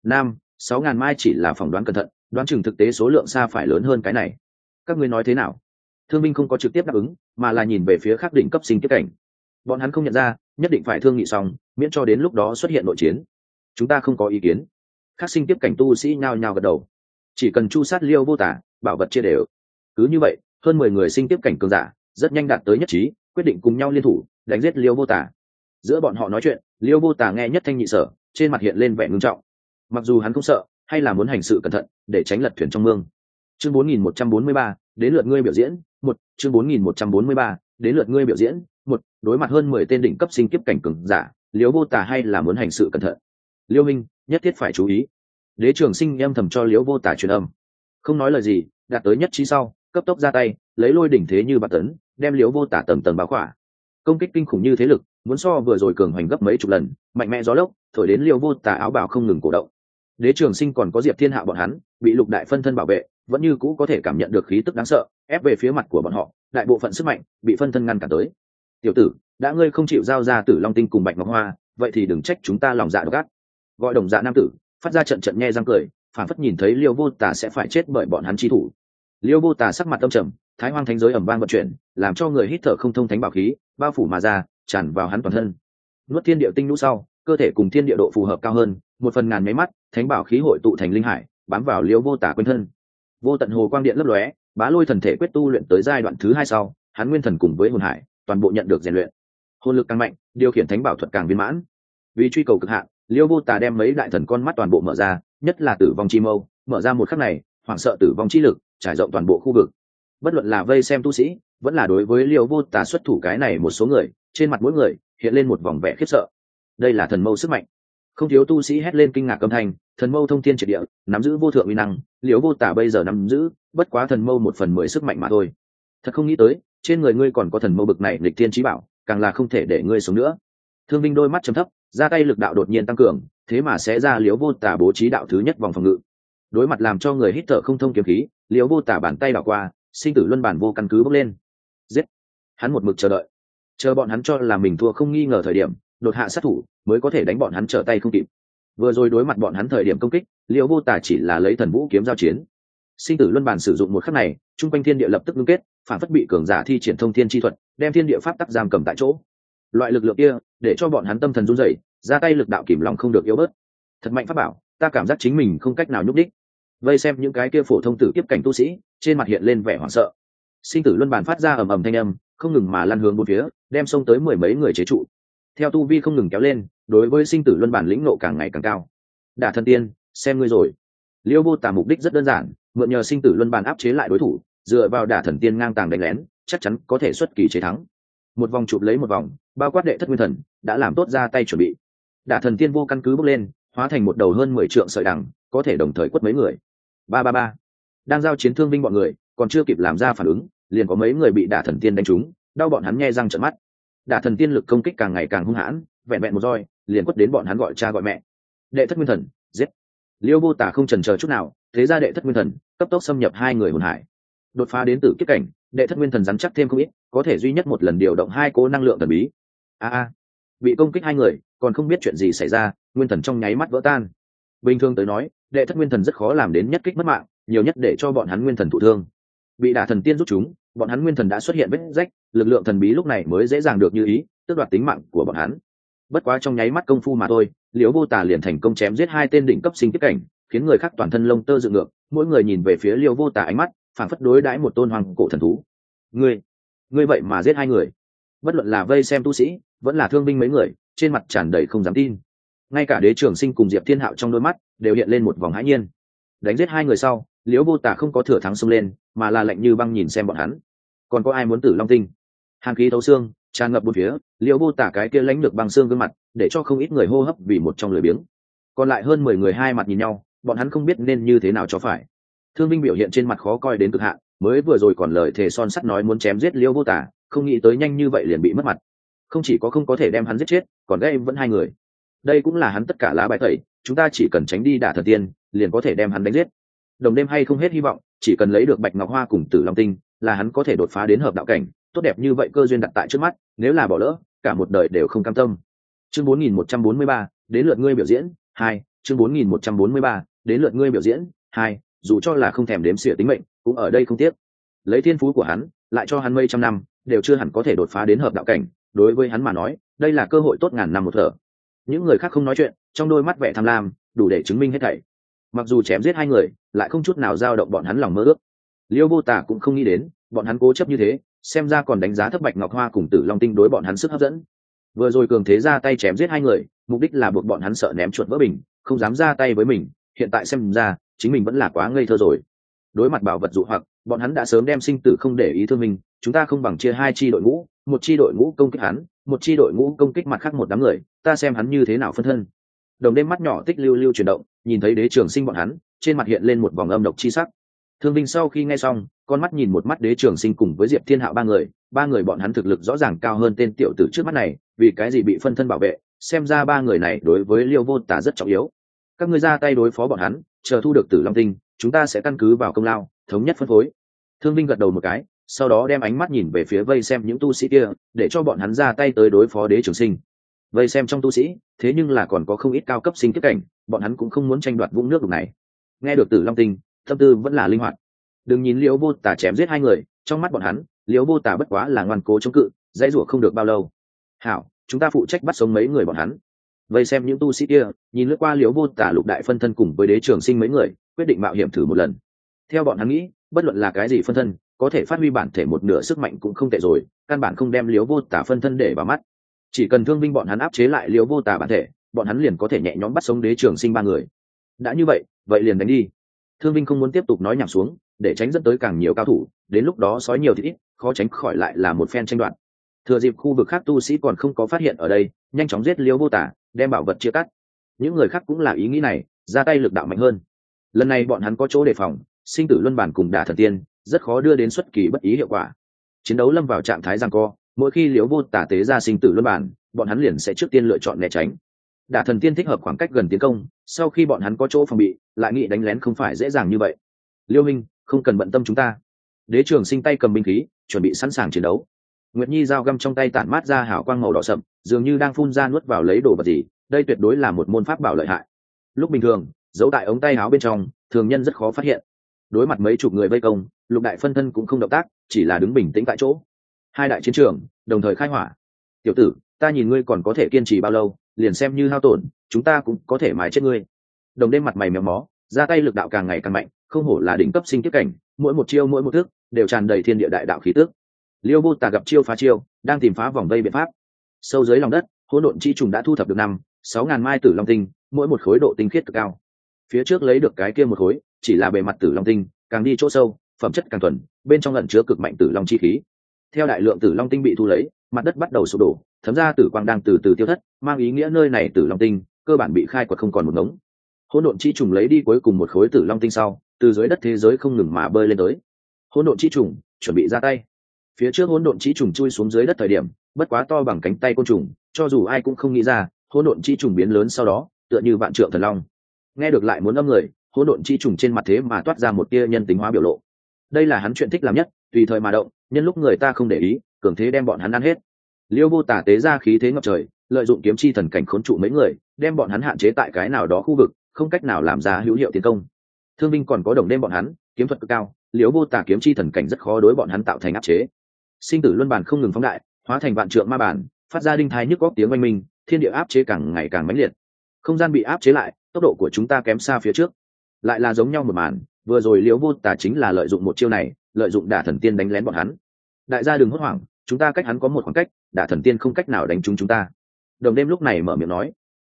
5-6 ngàn mai chỉ là phỏng đoán cẩn thận, đoán chừng thực tế số lượng xa phải lớn hơn cái này. Các ngươi nói thế nào? Thương Minh không có trực tiếp đáp ứng, mà là nhìn về phía khắc đỉnh cấp sinh kiếp cảnh. Bọn hắn không nhận ra, nhất định phải thương nghị xong, miễn cho đến lúc đó xuất hiện nội chiến. Chúng ta không có ý kiến. Khắc sinh kiếp cảnh tu sĩ nhao nhao gật đầu. Chỉ cần chu sát Liêu Vô Tả, bảo vật chia đều. Cứ như vậy, hơn 10 người sinh kiếp cảnh cường giả, rất nhanh đạt tới nhất trí, quyết định cùng nhau liên thủ, đánh giết Liêu Vô Tả. Giữa bọn họ nói chuyện, Liêu Vô Tả nghe nhất thanh nhị sở, trên mặt hiện lên vẻ ngưng trọng. Mặc dù hắn không sợ, hay là muốn hành sự cẩn thận, để tránh lật thuyền trong mương. Chương 4143, đến lượt ngươi biểu diễn. Chương 4143, đến lượt ngươi biểu diễn. Đối mặt hơn 10 tên đỉnh cấp sinh kiếp cảnh cường giả, Liêu Vô Tả hay là muốn hành sự cẩn thận. Liêu minh, nhất thiết phải chú ý. Đế Trường Sinh âm thầm cho Liêu Vô Tả truyền âm. Không nói lời gì, đạt tới nhất trí sau, cấp tốc ra tay, lấy lôi đỉnh thế như bạt tấn, đem Liêu Vô Tả tầng tầng bao khỏa. Công kích kinh khủng như thế lực, muốn so vừa rồi cường hoành gấp mấy chục lần, mạnh mẽ gió lốc, thổi đến Liêu Vô Tả áo bào không ngừng cổ động. Đế Trường Sinh còn có Diệp Thiên Hạ bọn hắn, bị lục đại phân thân bảo vệ, vẫn như cũ có thể cảm nhận được khí tức đáng sợ, ép về phía mặt của bọn họ, đại bộ phận sức mạnh bị phân thân ngăn cản tới. Tiểu tử, đã ngươi không chịu giao ra Tử Long tinh cùng Bạch Ngọc Hoa, vậy thì đừng trách chúng ta lòng dạ độc ác. Gọi Đồng Dạ nam tử, phát ra trận trận nhe răng cười, phản phất nhìn thấy Liêu Vô Tả sẽ phải chết bởi bọn hắn chi thủ. Liêu Vô Tả sắc mặt âm trầm, Thái Hoang thánh giới ầm vang vận chuyển, làm cho người hít thở không thông thánh bảo khí, bao phủ mà ra, tràn vào hắn toàn thân. Nuốt thiên địa tinh lũ sau, cơ thể cùng thiên địa độ phù hợp cao hơn, một phần ngàn mấy mắt, thánh bảo khí hội tụ thành linh hải, bám vào Liêu Vô Tả quanh thân. Vô tận hồ quang điện lấp lóe, Bá Lôi thần thể quyết tu luyện tới giai đoạn thứ 2 sau, hắn nguyên thần cùng với hồn hải, toàn bộ nhận được rèn luyện. Hồn lực càng mạnh, điều khiển thánh bảo thuật càng viên mãn. Vì truy cầu cực hạn, Liêu Vô Tả đem mấy đại thần con mắt toàn bộ mở ra, nhất là Tử Vong chi mâu, mở ra một khắc này, hoảng sợ tử vong chi lực trải rộng toàn bộ khu vực. Bất luận là vây xem tu sĩ, vẫn là đối với Liêu Vô Tả xuất thủ cái này một số người, trên mặt mỗi người hiện lên một vòng vẻ khiếp sợ. Đây là thần mâu sức mạnh. Không thiếu tu sĩ hét lên kinh ngạc âm thanh, thần mâu thông thiên triệt địa, nắm giữ vô thượng uy năng, Liêu Vô Tả bây giờ nắm giữ, bất quá thần mâu 1/10 sức mạnh mà thôi. Thật không nghĩ tới, trên người ngươi còn có thần mâu bực này nghịch thiên chí bảo, càng là không thể để ngươi sống nữa. Thương Vinh đôi mắt trầm thấp, ra tay lực đạo đột nhiên tăng cường, thế mà sẽ ra Liêu Vô Tả bố trí đạo thứ nhất vòng phòng ngự. Đối mặt làm cho người hít thở không thông kiếm khí, Liêu Vô Tả bàn tay đảo qua, sinh tử luân bản vô căn cứ bốc lên. Giết! Hắn một mực chờ đợi, chờ bọn hắn cho là mình thua không nghi ngờ thời điểm, đột hạ sát thủ mới có thể đánh bọn hắn trở tay không kịp. Vừa rồi đối mặt bọn hắn thời điểm công kích, Liêu Vô Tả chỉ là lấy thần vũ kiếm giao chiến. Sinh tử luân bản sử dụng một khắc này, trung quanh thiên địa lập tức ngưng kết, phản phất bị cường giả thi triển thông thiên chi thuật, đem thiên địa pháp tắc giam cầm tại chỗ. Loại lực lượng kia, để cho bọn hắn tâm thần run rẩy, ra tay lực đạo kìm lòng không được yếu bớt. Thật mạnh pháp bảo, ta cảm giác chính mình không cách nào nhúc đích. Vây xem những cái kia phổ thông tử kiếp cảnh tu sĩ, trên mặt hiện lên vẻ hoảng sợ. Sinh tử luân bản phát ra ầm ầm thanh âm, không ngừng mà lăn hướng bốn phía, đem xông tới 10 mấy người chế trụ. Theo tu vi không ngừng kéo lên, đối với sinh tử luân bản lĩnh nộ càng ngày càng cao. Đả thần tiên, xem ngươi rồi. Liêu Vô Tả mục đích rất đơn giản, mượn nhờ sinh tử luân bản áp chế lại đối thủ, dựa vào đả thần tiên ngang tàng đánh lén, chắc chắn có thể xuất kỳ chế thắng. Một vòng chụp lấy một vòng, bao quát đệ thất nguyên thần đã làm tốt ra tay chuẩn bị. Đả thần tiên vô căn cứ bốc lên, hóa thành một đầu hơn 10 trượng sợi đằng, có thể đồng thời quất mấy người. Ba. Đang giao chiến Thương Vinh bọn người, còn chưa kịp làm ra phản ứng, liền có mấy người bị đả thần tiên đánh trúng, đau bọn hắn nhe răng trợn mắt. Đả thần tiên lực công kích càng ngày càng hung hãn, vẹn vẹn một roi, liền quất đến bọn hắn gọi cha gọi mẹ. Đệ thất nguyên thần, giết! Liêu Vô Tả không chần chờ chút nào, thế ra đệ thất nguyên thần, cấp tốc xâm nhập hai người hồn hải. Đột phá đến tử kiếp cảnh, đệ thất nguyên thần rắn chắc thêm không ít, có thể duy nhất một lần điều động 2 cỗ năng lượng thần bí. Bị công kích 2 người, còn không biết chuyện gì xảy ra, nguyên thần trong nháy mắt vỡ tan. Bình thường tới nói, đệ thất nguyên thần rất khó làm đến nhất kích mất mạng, nhiều nhất để cho bọn hắn nguyên thần thụ thương. Bị đả thần tiên rút chúng, bọn hắn nguyên thần đã xuất hiện vết rách, lực lượng thần bí lúc này mới dễ dàng được như ý, tước đoạt tính mạng của bọn hắn. Bất quá trong nháy mắt công phu mà thôi, Liễu Vô Tả liền thành công chém giết 2 tên đỉnh cấp sinh kiếp cảnh, khiến người khác toàn thân lông tơ dựng ngược, mỗi người nhìn về phía Liễu Vô Tả ánh mắt phảng phất đối đãi một tôn hoàng cổ thần thú. Ngươi vậy mà giết 2 người? Bất luận là vây xem tu sĩ, vẫn là thương binh mấy người, trên mặt tràn đầy không dám tin. ngay cả Đế Trường Sinh cùng Diệp Thiên Hạo trong đôi mắt đều hiện lên một vòng hãi nhiên. Đánh giết hai người sau, Liễu Vô Tả không có thừa thắng xông lên, mà là lạnh như băng nhìn xem bọn hắn. Còn có ai muốn Tử Long Tinh? Hàn khí thấu xương tràn ngập bốn phía, Liễu Vô Tả cái kia lãnh được băng xương gương mặt để cho không ít người hô hấp vì một trong lười biếng. Còn lại hơn 10 người hai mặt nhìn nhau, bọn hắn không biết nên như thế nào cho phải. Thương Vinh biểu hiện trên mặt khó coi đến cực hạn, mới vừa rồi còn lời thề son sắt nói muốn chém giết Liễu Vô Tả, không nghĩ tới nhanh như vậy liền bị mất mặt. Không chỉ có không có thể đem hắn giết chết, còn gây vẫn hai người. Đây cũng là hắn tất cả lá bài tẩy, chúng ta chỉ cần tránh đi Đả Thần Tiên, liền có thể đem hắn đánh giết. Đồng đêm hay không hết hy vọng, chỉ cần lấy được Bạch Ngọc Hoa cùng Tử Long Tinh, là hắn có thể đột phá đến hợp đạo cảnh, tốt đẹp như vậy cơ duyên đặt tại trước mắt, nếu là bỏ lỡ, cả một đời đều không cam tâm. Chương 4143, đến lượt ngươi biểu diễn, 2, chương 4143, đến lượt ngươi biểu diễn, 2, dù cho là không thèm đếm xỉa tính mệnh, cũng ở đây không tiếc. Lấy thiên phú của hắn, lại cho hắn mấy trăm năm, đều chưa hẳn có thể đột phá đến hợp đạo cảnh, đối với hắn mà nói, đây là cơ hội tốt ngàn năm một thở. Những người khác không nói chuyện, trong đôi mắt vẻ tham lam, đủ để chứng minh hết thảy. Mặc dù chém giết hai người, lại không chút nào dao động bọn hắn lòng mơ ước. Liêu Vô Tả cũng không nghĩ đến, bọn hắn cố chấp như thế, xem ra còn đánh giá thấp Bạch Ngọc Hoa cùng Tử Long Tinh đối bọn hắn sức hấp dẫn. Vừa rồi cường thế ra tay chém giết hai người, mục đích là buộc bọn hắn sợ ném chuột vỡ bình, không dám ra tay với mình. Hiện tại xem ra, chính mình vẫn là quá ngây thơ rồi. Đối mặt bảo vật dụ hoặc, bọn hắn đã sớm đem sinh tử không để ý thương mình. Chúng ta không bằng chia hai chi đội ngũ, một chi đội ngũ công kích hắn, một chi đội ngũ công kích mặt khác một đám người. Ta xem hắn như thế nào phân thân. Đồng đêm mắt nhỏ tích lưu lưu chuyển động, nhìn thấy Đế Trường Sinh bọn hắn, trên mặt hiện lên một vòng âm độc chi sắc. Thương Vinh sau khi nghe xong, con mắt nhìn một mắt Đế Trường Sinh cùng với Diệp Thiên Hạo ba người bọn hắn thực lực rõ ràng cao hơn tên tiểu tử trước mắt này, vì cái gì bị phân thân bảo vệ, xem ra ba người này đối với Liêu Vô Tả rất trọng yếu. Các ngươi ra tay đối phó bọn hắn, chờ thu được Tử Long Tinh, chúng ta sẽ căn cứ vào công lao, thống nhất phân phối. Thương Vinh gật đầu một cái, sau đó đem ánh mắt nhìn về phía vây xem những tu sĩ kia, để cho bọn hắn ra tay tới đối phó Đế Trường Sinh. Vây xem trong tu sĩ, thế nhưng là còn có không ít cao cấp sinh kiếp cảnh, bọn hắn cũng không muốn tranh đoạt vũng nước đục này. Nghe được Tử Long Tinh, tâm tư vẫn là linh hoạt. Đừng nhìn Liễu Vô Tả chém giết hai người, trong mắt bọn hắn, Liễu Vô Tả bất quá là ngoan cố chống cự, dãy rủa không được bao lâu. Hảo, chúng ta phụ trách bắt sống mấy người bọn hắn. Vây xem những tu sĩ kia, nhìn lướt qua Liễu Vô Tả lục đại phân thân cùng với Đế Trường Sinh mấy người, quyết định mạo hiểm thử một lần. Theo bọn hắn nghĩ, bất luận là cái gì phân thân, có thể phát huy bản thể một nửa sức mạnh cũng không tệ rồi, căn bản không đem Liễu Vô Tả phân thân để vào mắt. Chỉ cần Thương Vinh bọn hắn áp chế lại Liễu Vô Tả bản thể, bọn hắn liền có thể nhẹ nhõm bắt sống Đế Trường Sinh ba người. Đã như vậy, vậy liền đánh đi. Thương Vinh không muốn tiếp tục nói nhảm xuống, để tránh dẫn tới càng nhiều cao thủ, đến lúc đó sói nhiều thì ít, khó tránh khỏi lại là một phen tranh đoạt. Thừa dịp khu vực khác tu sĩ còn không có phát hiện ở đây, nhanh chóng giết Liễu Vô Tả, đem bảo vật chia cắt. Những người khác cũng là ý nghĩ này, ra tay lực đạo mạnh hơn. Lần này bọn hắn có chỗ đề phòng, sinh tử luân bản cùng Đả Thần Tiên, rất khó đưa đến xuất kỳ bất ý hiệu quả. Chiến đấu lâm vào trạng thái giằng co, mỗi khi Liễu Vô Tả tế ra sinh tử luân bản, bọn hắn liền sẽ trước tiên lựa chọn né tránh. Đả Thần Tiên thích hợp khoảng cách gần tiến công, sau khi bọn hắn có chỗ phòng bị, lại nghĩ đánh lén không phải dễ dàng như vậy. Liêu Minh, không cần bận tâm chúng ta. Đế Trường Sinh tay cầm binh khí, chuẩn bị sẵn sàng chiến đấu. Nguyệt Nhi dao găm trong tay tản mát ra hào quang màu đỏ sậm, dường như đang phun ra nuốt vào lấy đồ vật gì, đây tuyệt đối là một môn pháp bảo lợi hại. Lúc bình thường, giấu tại ống tay áo bên trong, thường nhân rất khó phát hiện. Đối mặt mấy chục người vây công, lục đại phân thân cũng không động tác, chỉ là đứng bình tĩnh tại chỗ. Hai đại chiến trường đồng thời khai hỏa. Tiểu tử, ta nhìn ngươi còn có thể kiên trì bao lâu, liền xem như hao tổn, chúng ta cũng có thể mài chết ngươi. Đồng đêm mặt mày méo mó, ra tay lực đạo càng ngày càng mạnh, không hổ là đỉnh cấp sinh kiếp cảnh, mỗi một chiêu mỗi một thức đều tràn đầy thiên địa đại đạo khí tức. Liêu Vô Tả gặp chiêu phá chiêu, đang tìm phá vòng vây biện pháp. Sâu dưới lòng đất, hỗn độn chi trùng đã thu thập được 5-6 ngàn mai Tử Long Tinh, mỗi một khối độ tinh khiết cực cao. Phía trước lấy được cái kia một khối, chỉ là bề mặt Tử Long Tinh, càng đi chỗ sâu, phẩm chất càng thuần, bên trong ẩn chứa cực mạnh Tử Long chi khí. Theo đại lượng Tử Long Tinh bị thu lấy, mặt đất bắt đầu sụp đổ, thấm ra tử quang đang từ từ tiêu thất, mang ý nghĩa nơi này Tử Long Tinh cơ bản bị khai quật không còn một ngống. Hỗn độn chi trùng lấy đi cuối cùng một khối Tử Long Tinh sau, từ dưới đất thế giới không ngừng mà bơi lên tới. Hỗn độn chi trùng chuẩn bị ra tay. Phía trước hỗn độn chi trùng chui xuống dưới đất thời điểm, bất quá to bằng cánh tay côn trùng, cho dù ai cũng không nghĩ ra, hỗn độn chi trùng biến lớn sau đó, tựa như vạn trượng thần long. Nghe được lại muốn âm người, hỗn độn chi trùng trên mặt thế mà toát ra một tia nhân tính hóa biểu lộ. Đây là hắn chuyện thích làm nhất, tùy thời mà động, nhân lúc người ta không để ý, cường thế đem bọn hắn ăn hết. Liêu Vô Tả tế ra khí thế ngập trời, lợi dụng kiếm chi thần cảnh khốn trụ mấy người, đem bọn hắn hạn chế tại cái nào đó khu vực, không cách nào làm ra hữu hiệu tiến công. Thương Vinh còn có đồng đêm bọn hắn, kiếm thuật cực cao, Liêu Vô Tả kiếm chi thần cảnh rất khó đối bọn hắn tạo thành áp chế. Sinh tử luân bản không ngừng phóng đại, hóa thành vạn trượng ma bản, phát ra đinh thai nhức góc tiếng oanh minh, thiên địa áp chế càng ngày càng mãnh liệt. Không gian bị áp chế lại, tốc độ của chúng ta kém xa phía trước. Lại là giống nhau một màn, vừa rồi Liễu Vô Tả chính là lợi dụng một chiêu này, lợi dụng Đả Thần Tiên đánh lén bọn hắn. Đại gia đừng hốt hoảng, chúng ta cách hắn có một khoảng cách, Đả Thần Tiên không cách nào đánh trúng chúng ta. Đồng đêm lúc này mở miệng nói,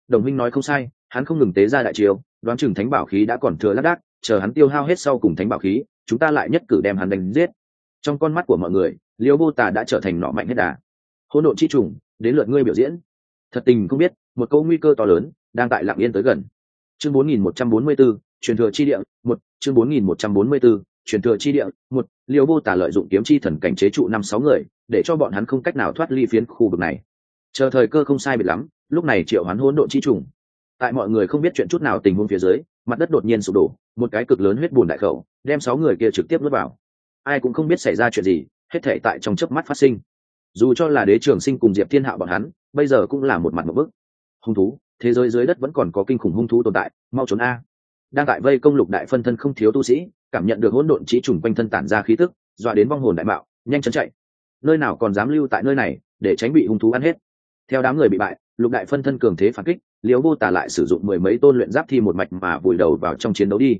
Đồng minh nói không sai, hắn không ngừng tế ra đại chiêu, đoán chừng thánh bảo khí đã còn thừa lác đác, chờ hắn tiêu hao hết sau cùng thánh bảo khí, chúng ta lại nhất cử đem hắn đánh giết. Trong con mắt của mọi người, Liêu Vô Tà đã trở thành nọ mạnh hết đà. Hỗn độn chi trùng, đến lượt ngươi biểu diễn. Thật tình không biết, một câu nguy cơ to lớn đang tại lặng yên tới gần. Chương 4144, truyền thừa chi địa, 1, chương 4144, truyền thừa chi địa, 1, Liêu Vô Tà lợi dụng kiếm chi thần cảnh chế trụ 5-6 người, để cho bọn hắn không cách nào thoát ly phiến khu vực này. Chờ thời cơ không sai biệt lắm, lúc này triệu hoán hỗn độn chi trùng. Tại mọi người không biết chuyện chút nào tình huống phía dưới, mặt đất đột nhiên sụp đổ, một cái cực lớn huyết bùn đại khẩu, đem 6 người kia trực tiếp nuốt vào. Ai cũng không biết xảy ra chuyện gì, hết thảy tại trong chớp mắt phát sinh. Dù cho là Đế Trường Sinh cùng Diệp Thiên Hạo bọn hắn, bây giờ cũng là một mặt một bức. Hung thú, thế giới dưới đất vẫn còn có kinh khủng hung thú tồn tại, mau trốn a. Đang tại vây công Lục đại phân thân không thiếu tu sĩ, cảm nhận được hỗn độn chí trùng quanh thân tản ra khí tức, dọa đến vong hồn đại bạo, nhanh chóng chạy. Nơi nào còn dám lưu tại nơi này, để tránh bị hung thú ăn hết. Theo đám người bị bại, Lục đại phân thân cường thế phản kích, Liễu Vô Tà lại sử dụng 10 mấy tôn luyện giáp thi một mạch mà vùi đầu vào trong chiến đấu đi.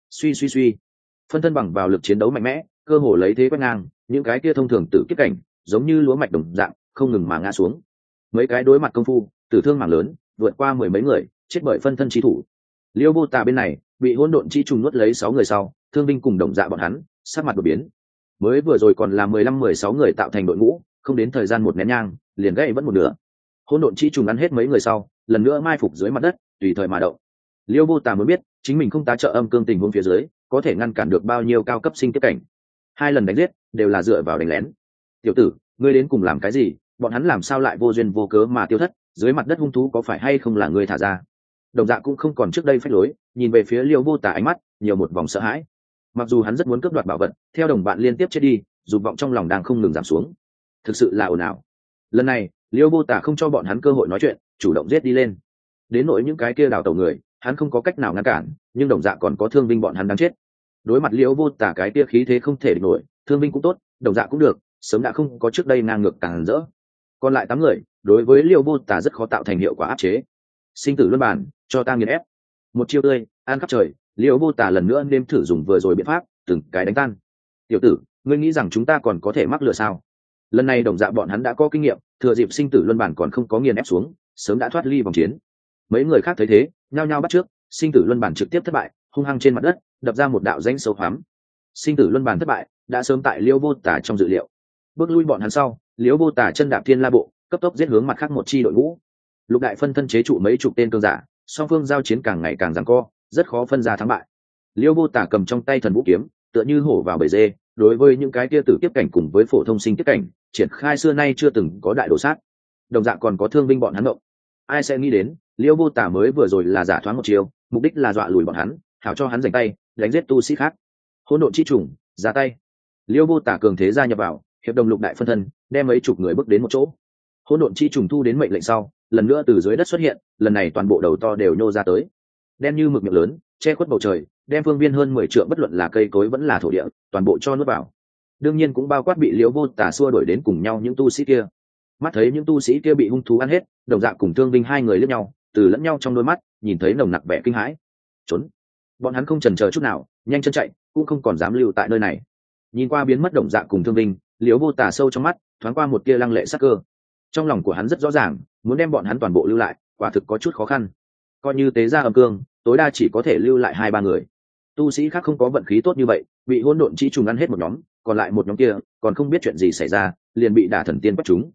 Suy, phân thân bằng vào lực chiến đấu mạnh mẽ, cơ hồ lấy thế quét ngang, những cái kia thông thường tử kiếp cảnh, giống như lúa mạch đồng dạng, không ngừng mà ngã xuống. Mấy cái đối mặt công phu, tử thương mảng lớn, vượt qua 10 mấy người, chết bởi phân thân chí thủ. Liễu Vô Tà bên này, bị hỗn độn chi trùng nuốt lấy 6 người sau, thương binh cùng đồng dạ bọn hắn, sắc mặt đột biến. Mới vừa rồi còn là 15-16 người tạo thành đội ngũ, không đến thời gian một nén nhang, liền gãy vẫn một nửa. Hỗn độn chi trùng ăn hết mấy người sau, lần nữa mai phục dưới mặt đất, tùy thời mà động. Liễu Vô Tà mới biết, chính mình không tá trợ âm cương tình huống phía dưới, có thể ngăn cản được bao nhiêu cao cấp sinh kiếp cảnh. 2 lần đánh giết, đều là dựa vào đánh lén. Tiểu tử, ngươi đến cùng làm cái gì? Bọn hắn làm sao lại vô duyên vô cớ mà tiêu thất? Dưới mặt đất hung thú có phải hay không là ngươi thả ra? Đồng Dạ cũng không còn trước đây phách lối, nhìn về phía Liễu Vô Tà ánh mắt nhiều một vòng sợ hãi. Mặc dù hắn rất muốn cướp đoạt bảo vật, theo đồng bạn liên tiếp chết đi, dục vọng trong lòng đang không ngừng giảm xuống. Thực sự là ồn ào. Lần này, Liễu Vô Tà không cho bọn hắn cơ hội nói chuyện, chủ động giết đi lên. Đến nỗi những cái kia đào tẩu người, hắn không có cách nào ngăn cản, nhưng đồng dạ còn có thương binh bọn hắn đang chết. Đối mặt Liễu Vô Tà cái kia khí thế không thể địch nổi, thương binh cũng tốt, đồng dạ cũng được, sớm đã không có trước đây ngang ngược càng rỡ. Còn lại 8 người, đối với Liễu Vô Tà rất khó tạo thành hiệu quả áp chế. Sinh tử luân bản, cho ta nghiền ép. Một chiêu tươi, ăn khắp trời, Liễu Vô Tà lần nữa nếm thử dùng vừa rồi biện pháp, từng cái đánh tan. Tiểu tử, ngươi nghĩ rằng chúng ta còn có thể mắc lừa sao? Lần này đồng dạ bọn hắn đã có kinh nghiệm, thừa dịp sinh tử luân bản còn không có nghiền ép xuống, sớm đã thoát ly vòng chiến. Mấy người khác thấy thế, nhao nhao bắt trước, sinh tử luân bản trực tiếp thất bại, hung hăng trên mặt đất, đập ra một đạo rãnh sâu hoắm. Sinh tử luân bản thất bại, đã sớm tại Liễu Vô Tà trong dự liệu. Bước lui bọn hắn sau, Liễu Vô Tà chân đạp thiên la bộ, cấp tốc giết hướng mặt khác một chi đội ngũ. Lục đại phân thân chế trụ mấy chục tên cường giả, song phương giao chiến càng ngày càng giằng co, rất khó phân ra thắng bại. Liễu Vô Tà cầm trong tay thần vũ kiếm, tựa như hổ vào bầy dê, đối với những cái kia tử kiếp cảnh cùng với phổ thông sinh kiếp cảnh, triển khai xưa nay chưa từng có đại đồ sát. Đồng dạng còn có thương binh bọn hắn động. Ai sẽ nghĩ đến, Liễu Vô Tà mới vừa rồi là giả thoáng một chiều, mục đích là dọa lùi bọn hắn, hảo cho hắn giành tay, đánh giết tu sĩ khác. Hỗn độn chi trùng, ra tay. Liễu Vô Tà cường thế gia nhập vào, hiệp đồng lục đại phân thân, đem mấy chục người bước đến một chỗ. Hỗn độn chi trùng thu đến mệnh lệnh sau, lần nữa từ dưới đất xuất hiện, lần này toàn bộ đầu to đều nhô ra tới. Đen như mực miệng lớn, che khuất bầu trời, đem phương viên hơn 10 trượng bất luận là cây cối vẫn là thổ địa, toàn bộ cho nuốt vào. Đương nhiên cũng bao quát bị Liễu Vô Tà xua đuổi đến cùng nhau những tu sĩ kia. Mắt thấy những tu sĩ kia bị hung thú ăn hết, đồng dạng cùng thương binh 2 người liếc nhau, từ lẫn nhau trong đôi mắt nhìn thấy nồng nặc vẻ kinh hãi. Trốn! Bọn hắn không chần chờ chút nào, nhanh chân chạy, cũng không còn dám lưu tại nơi này. Nhìn qua biến mất đồng dạng cùng thương binh, Liễu Vô Tà sâu trong mắt thoáng qua một tia lăng lệ sắc cơ. Trong lòng của hắn rất rõ ràng, muốn đem bọn hắn toàn bộ lưu lại, quả thực có chút khó khăn. Coi như tế ra âm cương, tối đa chỉ có thể lưu lại 2-3 người. Tu sĩ khác không có vận khí tốt như vậy, bị hỗn độn chi trùng ăn hết một nhóm, còn lại một nhóm kia còn không biết chuyện gì xảy ra, liền bị đả thần tiên bắt chúng.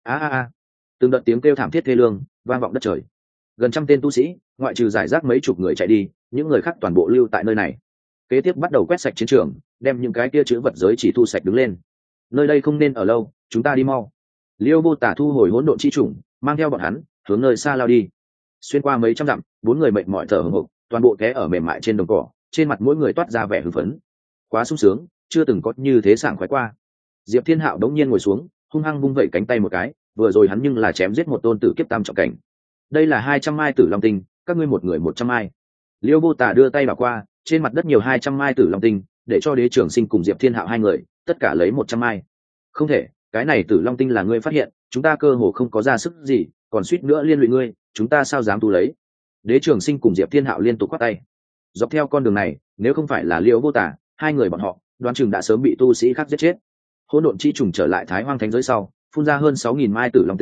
Từng đợt tiếng kêu thảm thiết thê lương vang vọng đất trời. Gần trăm tên tu sĩ, ngoại trừ giải rác mấy chục người chạy đi, những người khác toàn bộ lưu tại nơi này. Kế tiếp bắt đầu quét sạch chiến trường, đem những cái kia chữ vật giới chỉ thu sạch đứng lên. Nơi đây không nên ở lâu, chúng ta đi mau. Liễu Vô Tà thu hồi hỗn độn chi trùng, mang theo bọn hắn hướng nơi xa lao đi. Xuyên qua mấy trăm dặm, 4 người mệt mỏi thở hổn hộc, toàn bộ té ở mềm mại trên đồng cỏ, trên mặt mỗi người toát ra vẻ hưng phấn. Quá sung sướng, chưa từng có như thế sảng khoái qua. Diệp Thiên Hạo đống nhiên ngồi xuống, hung hăng vung vẩy cánh tay một cái, vừa rồi hắn nhưng là chém giết một tôn tử kiếp tam trọng cảnh. Đây là 200 mai tử long tinh, các ngươi một người 100 mai. Liễu Vô Tà đưa tay vào qua, trên mặt đất nhiều 200 mai tử long tinh, để cho Đế Trường Sinh cùng Diệp Thiên Hạo 2 người, tất cả lấy 100 mai. Không thể, cái này tử long tinh là ngươi phát hiện, chúng ta cơ hồ không có ra sức gì, còn suýt nữa liên lụy ngươi, chúng ta sao dám thu lấy. Đế Trường Sinh cùng Diệp Thiên Hạo liên tục quát tay. Dọc theo con đường này, nếu không phải là Liễu Vô Tà, 2 người bọn họ đoán chừng đã sớm bị tu sĩ khác giết chết. Hỗn độn chi trùng trở lại Thái Hoang Thánh giới sau, phun ra hơn 6.000 mai tử long tinh,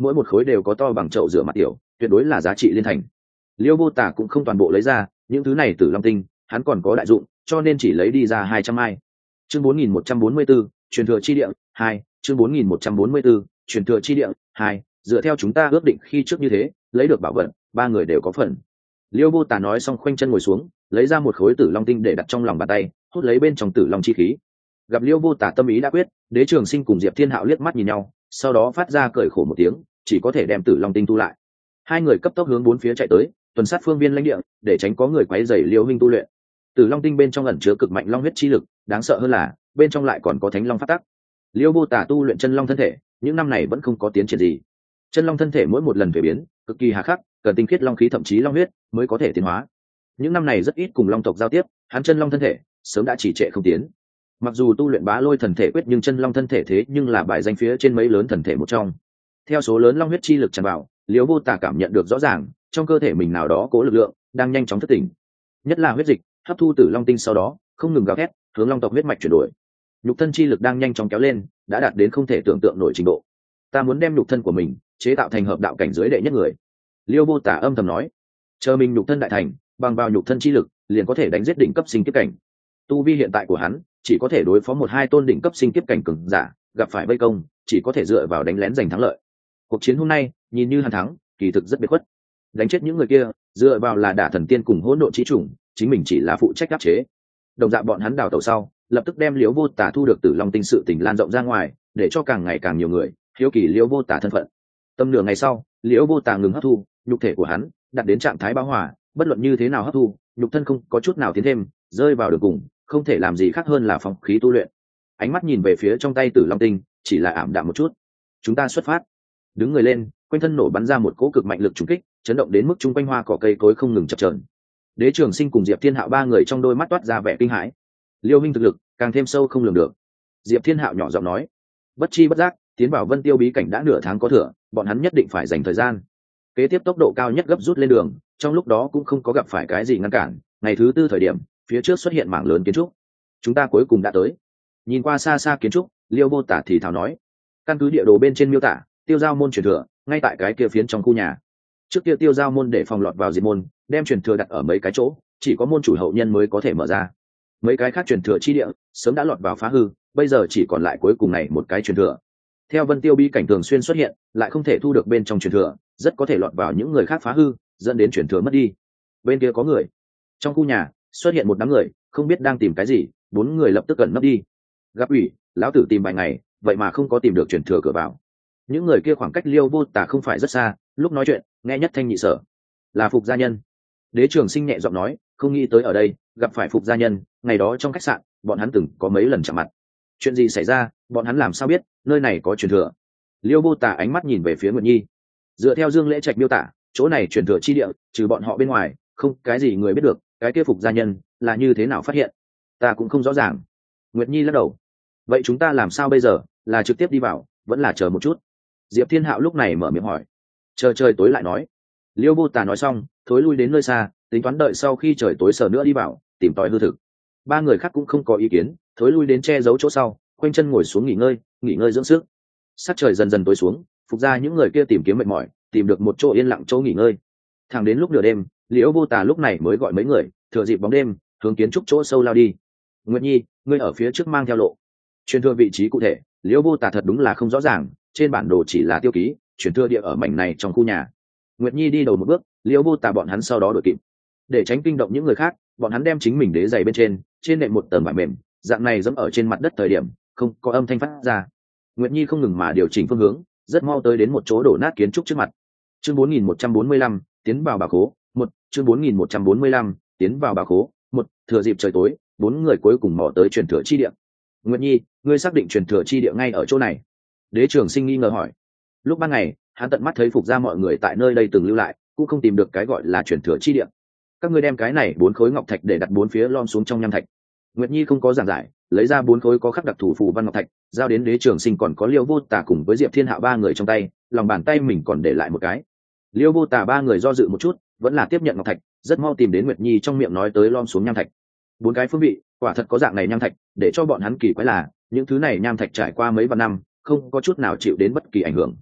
mỗi một khối đều có to bằng chậu rửa mặt tiểu, tuyệt đối là giá trị liên thành. Liêu Vô Tả cũng không toàn bộ lấy ra, những thứ này tử long tinh hắn còn có đại dụng, cho nên chỉ lấy đi ra 200 mai. Chương 4144, truyền thừa chi địa 2, chương 4144, truyền thừa chi địa 2, dựa theo chúng ta ước định khi trước như thế, lấy được bảo vật, ba người đều có phần. Liêu Vô Tả nói xong khoanh chân ngồi xuống, lấy ra một khối tử long tinh để đặt trong lòng bàn tay, hút lấy bên trong tử long chi khí. Gặp Liêu Vô Tả tâm ý đã quyết, Đế Trường Sinh cùng Diệp Thiên Hạo liếc mắt nhìn nhau, sau đó phát ra cười khổ một tiếng, chỉ có thể đem tử long tinh thu lại. Hai người cấp tốc hướng bốn phía chạy tới, tuần sát phương viên lãnh địa, để tránh có người quấy rầy Liêu huynh tu luyện. Tử long tinh bên trong ẩn chứa cực mạnh long huyết chi lực, đáng sợ hơn là bên trong lại còn có thánh long phát tắc. Liêu Vô Tả tu luyện chân long thân thể, những năm này vẫn không có tiến triển gì. Chân long thân thể mỗi một lần về biến, cực kỳ hà khắc, cần tinh khiết long khí thậm chí long huyết mới có thể tiến hóa. Những năm này rất ít cùng long tộc giao tiếp, hắn chân long thân thể sớm đã chỉ trệ không tiến. Mặc dù tu luyện bá lôi thần thể quyết nhưng chân long thân thể thế nhưng là bài danh phía trên mấy lớn thần thể một trong. Theo số lớn long huyết chi lực tràn vào, Liêu Vô Tả cảm nhận được rõ ràng trong cơ thể mình nào đó cố lực lượng đang nhanh chóng thức tỉnh, nhất là huyết dịch hấp thu tử long tinh sau đó không ngừng gào thét hướng long tộc huyết mạch chuyển đổi. Nhục thân chi lực đang nhanh chóng kéo lên, đã đạt đến không thể tưởng tượng nổi trình độ. Ta muốn đem nhục thân của mình chế tạo thành hợp đạo cảnh giới đệ nhất người. Liêu Vô Tả âm thầm nói, chờ mình nhục thân đại thành, bằng vào nhục thân chi lực liền có thể đánh giết đỉnh cấp sinh kiếp cảnh. Tu vi hiện tại của hắn chỉ có thể đối phó một hai tôn đỉnh cấp sinh kiếp cảnh cường giả, gặp phải vây công chỉ có thể dựa vào đánh lén giành thắng lợi. Cuộc chiến hôm nay nhìn như hắn thắng, kỳ thực rất biệt khuất. Đánh chết những người kia dựa vào là đả thần tiên cùng hỗn độn chí chủng, chính mình chỉ là phụ trách áp chế. Đồng dạng bọn hắn đào tẩu sau, lập tức đem Liêu Vô Tả thu được tử long tinh sự tình lan rộng ra ngoài, để cho càng ngày càng nhiều người hiếu kỳ Liêu Vô Tả thân phận. Tầm nửa ngày sau, Liêu Vô Tả ngừng hấp thu, nhục thể của hắn đạt đến trạng thái bão hòa, bất luận như thế nào hấp thu, nhục thân không có chút nào tiến thêm, rơi vào đường cùng, không thể làm gì khác hơn là phóng khí tu luyện. Ánh mắt nhìn về phía trong tay tử long tinh, chỉ là ảm đạm một chút. Chúng ta xuất phát. Đứng người lên, quanh thân nổ bắn ra một cỗ cực mạnh lực trùng kích, chấn động đến mức chung quanh hoa cỏ cây cối không ngừng chập chờn. Đế Trường Sinh cùng Diệp Thiên Hạo ba người trong đôi mắt toát ra vẻ kinh hãi. Liêu huynh thực lực càng thêm sâu không lường được. Diệp Thiên Hạo nhỏ giọng nói, bất chi bất giác tiến vào Vân Tiêu bí cảnh đã nửa tháng có thừa, bọn hắn nhất định phải dành thời gian kế tiếp tốc độ cao nhất gấp rút lên đường, trong lúc đó cũng không có gặp phải cái gì ngăn cản. Ngày thứ tư thời điểm, phía trước xuất hiện mảng lớn kiến trúc. Chúng ta cuối cùng đã tới. Nhìn qua xa xa kiến trúc, Liêu Vô Tả thì thào nói, căn cứ địa đồ bên trên miêu tả, Tiêu Giao môn truyền thừa ngay tại cái kia phiến trong khu nhà. Trước kia Tiêu Giao môn để phòng lọt vào diệt môn, đem truyền thừa đặt ở mấy cái chỗ, chỉ có môn chủ hậu nhân mới có thể mở ra. Mấy cái khác truyền thừa chi địa sớm đã lọt vào phá hư, bây giờ chỉ còn lại cuối cùng này một cái truyền thừa. Theo Vân Tiêu bí cảnh thường xuyên xuất hiện, lại không thể thu được bên trong truyền thừa, rất có thể lọt vào những người khác phá hư, dẫn đến truyền thừa mất đi. Bên kia có người. Trong khu nhà xuất hiện một đám người, không biết đang tìm cái gì, bốn người lập tức gần nấp đi. Gặp ủy, lão tử tìm vài ngày, vậy mà không có tìm được truyền thừa cửa vào. Những người kia khoảng cách Liêu Vô Tả không phải rất xa, lúc nói chuyện nghe nhất thanh nhị sở. Là Phục gia nhân. Đế Trường Sinh nhẹ giọng nói, không nghĩ tới ở đây gặp phải Phục gia nhân. Ngày đó trong khách sạn bọn hắn từng có mấy lần chạm mặt. Chuyện gì xảy ra, bọn hắn làm sao biết nơi này có truyền thừa? Liêu Vô Tả ánh mắt nhìn về phía Nguyệt Nhi. Dựa theo Dương Lễ Trạch miêu tả, chỗ này truyền thừa chi địa, trừ bọn họ bên ngoài không cái gì người biết được. Cái kia Phục gia nhân là như thế nào phát hiện, ta cũng không rõ ràng. Nguyệt Nhi lắc đầu. Vậy chúng ta làm sao bây giờ, là trực tiếp đi vào vẫn là chờ một chút? Diệp Thiên Hạo lúc này mở miệng hỏi. Chờ trời tối lại nói. Liêu Vô Tả nói xong, thối lui đến nơi xa, tính toán đợi sau khi trời tối sờ nữa đi vào tìm tòi hư thực. Ba người khác cũng không có ý kiến, thối lui đến che giấu chỗ sau, quanh chân ngồi xuống nghỉ ngơi dưỡng sức. Sắc trời dần dần tối xuống, Phục ra những người kia tìm kiếm mệt mỏi, tìm được một chỗ yên lặng chỗ nghỉ ngơi. Thẳng đến lúc nửa đêm, Liễu Vô Tả lúc này mới gọi mấy người thừa dịp bóng đêm hướng kiến trúc chỗ sâu lao đi. Nguyệt Nhi, ngươi ở phía trước mang theo lộ. Truyền thừa vị trí cụ thể, Liễu Vô Tả thật đúng là không rõ ràng, trên bản đồ chỉ là tiêu ký, truyền thừa địa ở mảnh này trong khu nhà. Nguyệt Nhi đi đầu một bước, Liễu Vô Tả bọn hắn sau đó đuổi kịp. Để tránh kinh động những người khác, bọn hắn đem chính mình đế giày bên trên nệm một tầng vải mềm, dạng này dẫm ở trên mặt đất thời điểm không có âm thanh phát ra. Nguyệt Nhi không ngừng mà điều chỉnh phương hướng, rất mau tới đến một chỗ đổ nát kiến trúc trước mặt. Chương 4145, tiến vào bảo khố. Chương 4145, tiến vào bảo khố. Thừa dịp trời tối, bốn người cuối cùng mò tới truyền thừa chi địa. Nguyệt Nhi, ngươi xác định truyền thừa chi địa ngay ở chỗ này? Đế Trường Sinh nghi ngờ hỏi. Lúc ban ngày, hắn tận mắt thấy Phục gia mọi người tại nơi đây từng lưu lại, cũng không tìm được cái gọi là truyền thừa chi địa. Các ngươi đem cái này 4 khối ngọc thạch để đặt 4 phía lom xuống trong nham thạch. Nguyệt Nhi không có giảng giải, lấy ra 4 khối có khắc đặc thủ phù văn ngọc thạch, giao đến Đế Trường Sinh còn có Liêu Vô Tả cùng với Diệp Thiên Hạo ba người trong tay, lòng bàn tay mình còn để lại một cái. Liêu Vô Tả ba người do dự một chút, vẫn là tiếp nhận ngọc thạch, rất mau tìm đến Nguyệt Nhi trong miệng nói tới lom xuống nham thạch. 4 cái phương vị, quả thật có dạng này nham thạch, để cho bọn hắn kỳ quái là, những thứ này nham thạch trải qua mấy vạn năm, không có chút nào chịu đến bất kỳ ảnh hưởng.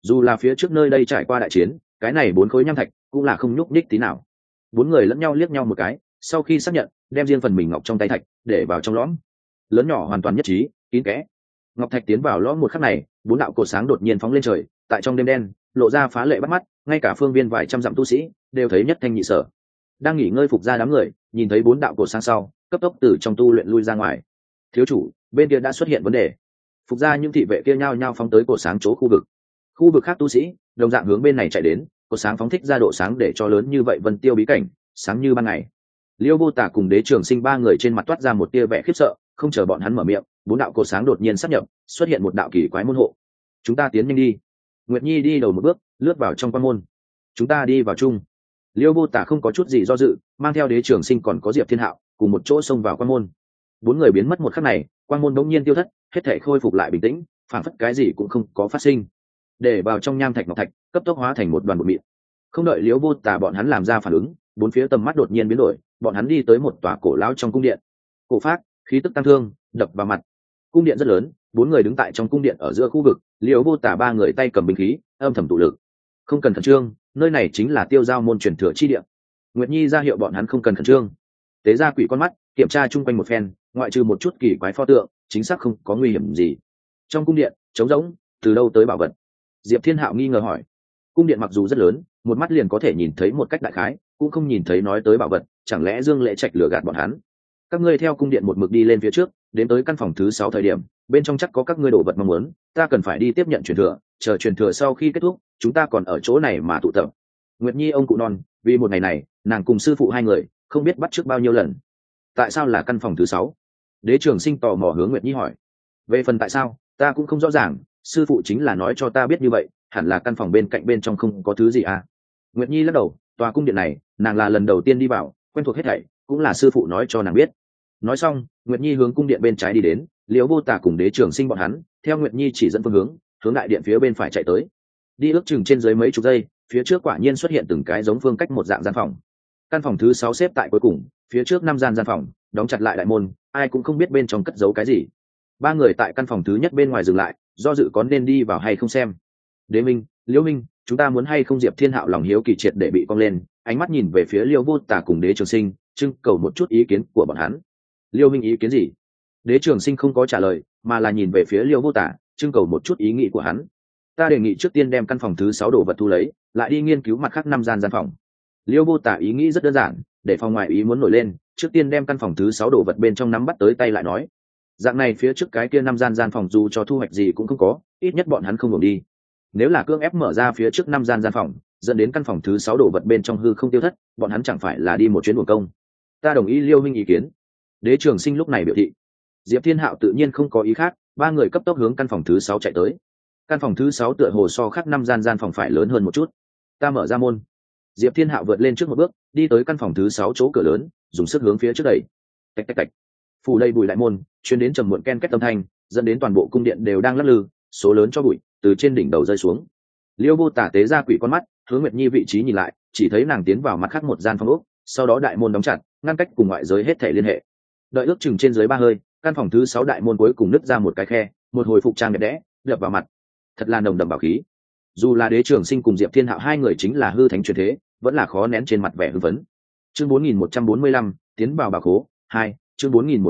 Dù là phía trước nơi đây trải qua đại chiến, cái này 4 khối nham thạch cũng là không nhúc nhích tí nào. 4 người lẫn nhau liếc nhau một cái, sau khi xác nhận, đem riêng phần mình ngọc trong tay thạch để vào trong lõm. Lớn nhỏ hoàn toàn nhất trí, kín kẽ. Ngọc thạch tiến vào lõm một khắc này, 4 đạo cột sáng đột nhiên phóng lên trời, tại trong đêm đen, lộ ra phá lệ bắt mắt, ngay cả phương viên vài trăm dặm tu sĩ đều thấy nhất thanh nhị sở. Đang nghỉ ngơi phục ra đám người, nhìn thấy 4 đạo cột sáng sau, cấp tốc từ trong tu luyện lui ra ngoài. Thiếu chủ, bên kia đã xuất hiện vấn đề. Phục ra những thị vệ kia nhao nhao phóng tới cột sáng chỗ khu vực. Khu vực khác tu sĩ đồng dạng hướng bên này chạy đến, cột sáng phóng thích ra độ sáng để cho lớn như vậy vân tiêu bí cảnh sáng như ban ngày. Liêu Vô Tả cùng Đế Trường Sinh 3 người trên mặt toát ra một tia vẻ khiếp sợ, không chờ bọn hắn mở miệng, 4 đạo cột sáng đột nhiên sáp nhập, xuất hiện một đạo kỳ quái môn hộ. Chúng ta tiến nhanh đi. Nguyệt Nhi đi đầu một bước, lướt vào trong quan môn. Chúng ta đi vào chung. Liêu Vô Tả không có chút gì do dự, mang theo Đế Trường Sinh còn có Diệp Thiên Hạo cùng một chỗ xông vào quan môn. 4 người biến mất một khắc này, quan môn đột nhiên tiêu thất, hết thảy khôi phục lại bình tĩnh, phản phất cái gì cũng không có phát sinh. Để vào trong nham thạch ngọc thạch, cấp tốc hóa thành một đoàn bột mịn. Không đợi Liêu Vô Tả bọn hắn làm ra phản ứng, 4 phía tầm mắt đột nhiên biến đổi, bọn hắn đi tới một tòa cổ lão trong cung điện. Cổ phác, khí tức tăng thương, đập vào mặt. Cung điện rất lớn, 4 người đứng tại trong cung điện ở giữa khu vực, Liêu Vô Tả 3 người tay cầm binh khí, âm thầm tụ lực. Không cần khẩn trương, nơi này chính là Tiêu Giao môn truyền thừa chi địa. Nguyệt Nhi ra hiệu bọn hắn không cần khẩn trương. Tế ra quỷ con mắt, kiểm tra chung quanh một phen, ngoại trừ một chút kỳ quái pho tượng, chính xác không có nguy hiểm gì. Trong cung điện, trống rỗng, từ đâu tới bảo vật? Diệp Thiên Hạo nghi ngờ hỏi. Cung điện mặc dù rất lớn, một mắt liền có thể nhìn thấy một cách đại khái, cũng không nhìn thấy nói tới bảo vật, chẳng lẽ Dương Lễ Trạch lừa gạt bọn hắn? Các ngươi theo cung điện một mực đi lên phía trước, đến tới căn phòng thứ 6 thời điểm, bên trong chắc có các ngươi đồ vật mong muốn, ta cần phải đi tiếp nhận truyền thừa, chờ truyền thừa sau khi kết thúc, chúng ta còn ở chỗ này mà tụ tập. Nguyệt Nhi ông cụ non, vì một ngày này, nàng cùng sư phụ 2 người, không biết bắt trước bao nhiêu lần. Tại sao là căn phòng thứ 6? Đế Trường Sinh tò mò hướng Nguyệt Nhi hỏi. Về phần tại sao, ta cũng không rõ ràng, sư phụ chính là nói cho ta biết như vậy, hẳn là căn phòng bên cạnh bên trong không có thứ gì à? Nguyệt Nhi lắc đầu, tòa cung điện này, nàng là lần đầu tiên đi vào, quen thuộc hết thảy, cũng là sư phụ nói cho nàng biết. Nói xong, Nguyệt Nhi hướng cung điện bên trái đi đến, Liễu Vô Tả cùng Đế Trường Sinh bọn hắn, theo Nguyệt Nhi chỉ dẫn phương hướng đại điện phía bên phải chạy tới. Đi ước chừng trên dưới mấy chục giây, phía trước quả nhiên xuất hiện từng cái giống phương cách một dạng gian phòng. Căn phòng thứ 6 xếp tại cuối cùng, phía trước 5 gian phòng, đóng chặt lại đại môn, ai cũng không biết bên trong cất giấu cái gì. 3 người tại căn phòng thứ nhất bên ngoài dừng lại, do dự có nên đi vào hay không xem. Đế Minh, Liễu Minh, chúng ta muốn hay không? Diệp Thiên Hạo lòng hiếu kỳ triệt để bị cong lên, ánh mắt nhìn về phía Liêu Vô Tả cùng Đế Trường Sinh, trưng cầu một chút ý kiến của bọn hắn. Liêu Minh ý kiến gì? Đế Trường Sinh không có trả lời, mà là nhìn về phía Liêu Vô Tả, trưng cầu một chút ý nghĩ của hắn. Ta đề nghị trước tiên đem căn phòng thứ 6 đồ vật thu lấy, lại đi nghiên cứu mặt khác 5 gian phòng. Liêu Vô Tả ý nghĩ rất đơn giản, để phòng ngoại ý muốn nổi lên, trước tiên đem căn phòng thứ 6 đồ vật bên trong nắm bắt tới tay lại nói. Dạng này phía trước cái kia 5 gian phòng dù cho thu hoạch gì cũng không có, ít nhất bọn hắn không buồn đi. Nếu là cưỡng ép mở ra phía trước 5 gian phòng, dẫn đến căn phòng thứ 6 đồ vật bên trong hư không tiêu thất, bọn hắn chẳng phải là đi một chuyến uổng công. Ta đồng ý Liêu Minh ý kiến. Đế Trường Sinh lúc này biểu thị. Diệp Thiên Hạo tự nhiên không có ý khác, 3 người cấp tốc hướng căn phòng thứ 6 chạy tới. Căn phòng thứ 6 tựa hồ so khác 5 gian phòng phải lớn hơn một chút. Ta mở ra môn. Diệp Thiên Hạo vượt lên trước một bước, đi tới căn phòng thứ 6 chỗ cửa lớn, dùng sức hướng phía trước đẩy. Tạch tạch tạch. Phủ đầy bụi đại môn, truyền đến trầm muộn ken két âm thanh, dẫn đến toàn bộ cung điện đều đang lắc lư, số lớn cho bụi từ trên đỉnh đầu rơi xuống. Liêu Vô Tả tế ra quỷ con mắt, hướng Nguyệt Nhi vị trí nhìn lại, chỉ thấy nàng tiến vào mặt khác một gian phòng ốc, sau đó đại môn đóng chặt, ngăn cách cùng ngoại giới hết thể liên hệ. Đợi ước chừng trên dưới 3 hơi, căn phòng thứ 6 đại môn cuối cùng nứt ra một cái khe, một hồi phục trang đẹp đẽ đập vào mặt, thật là nồng đậm bảo khí. Dù là Đế Trường Sinh cùng Diệp Thiên Hạo 2 người chính là hư thánh truyền thế, vẫn là khó nén trên mặt vẻ hưng phấn. Chương 4145, tiến vào bảo khố 2, chương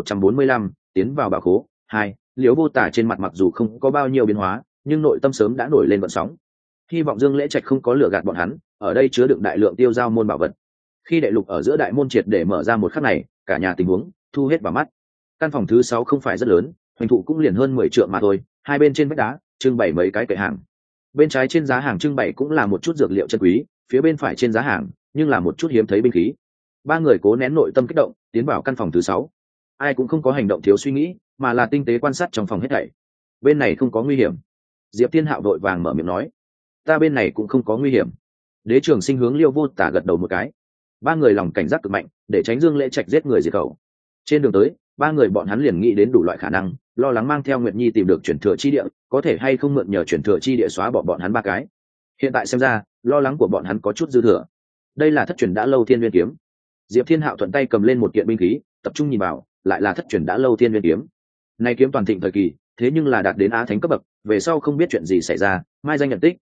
4145, tiến vào bảo khố 2. Liễu Vô Tả trên mặt mặc dù không có bao nhiêu biến hóa, nhưng nội tâm sớm đã nổi lên vận sóng. Hy vọng Dương Lễ Trạch không có lừa gạt bọn hắn, ở đây chứa đựng đại lượng tiêu giao môn bảo vật. Khi đệ lục ở giữa đại môn triệt để mở ra một khắc này, cả nhà tình huống thu hết vào mắt. Căn phòng thứ 6 không phải rất lớn, hoành thụ cũng liền hơn 10 trượng mà thôi, hai bên trên vách đá trưng bày mấy cái kệ hàng. Bên trái trên giá hàng trưng bày cũng là một chút dược liệu chân quý, phía bên phải trên giá hàng nhưng là một chút hiếm thấy binh khí. 3 người cố nén nội tâm kích động, tiến vào căn phòng thứ 6. Ai cũng không có hành động thiếu suy nghĩ, mà là tinh tế quan sát trong phòng hết thảy. Bên này không có nguy hiểm. Diệp Thiên Hạo vội vàng mở miệng nói. Ta bên này cũng không có nguy hiểm. Đế Trường Sinh hướng Liêu Vô Tả gật đầu một cái. 3 người lòng cảnh giác cực mạnh, để tránh Dương Lễ Trạch giết người diệt khẩu. Trên đường tới, 3 người bọn hắn liền nghĩ đến đủ loại khả năng, lo lắng mang theo Nguyệt Nhi tìm được chuyển thừa chi địa, có thể hay không mượn nhờ chuyển thừa chi địa xóa bỏ bọn hắn 3 cái. Hiện tại xem ra, lo lắng của bọn hắn có chút dư thừa. Đây là thất truyền đã lâu Thiên Nguyên kiếm. Diệp Thiên Hạo thuận tay cầm lên một kiện binh khí, tập trung nhìn vào, lại là thất truyền đã lâu Thiên Nguyên kiếm. Này kiếm toàn thịnh thời kỳ, thế nhưng là đạt đến á thánh cấp bậc, về sau không biết chuyện gì xảy ra, mai danh nhận tích,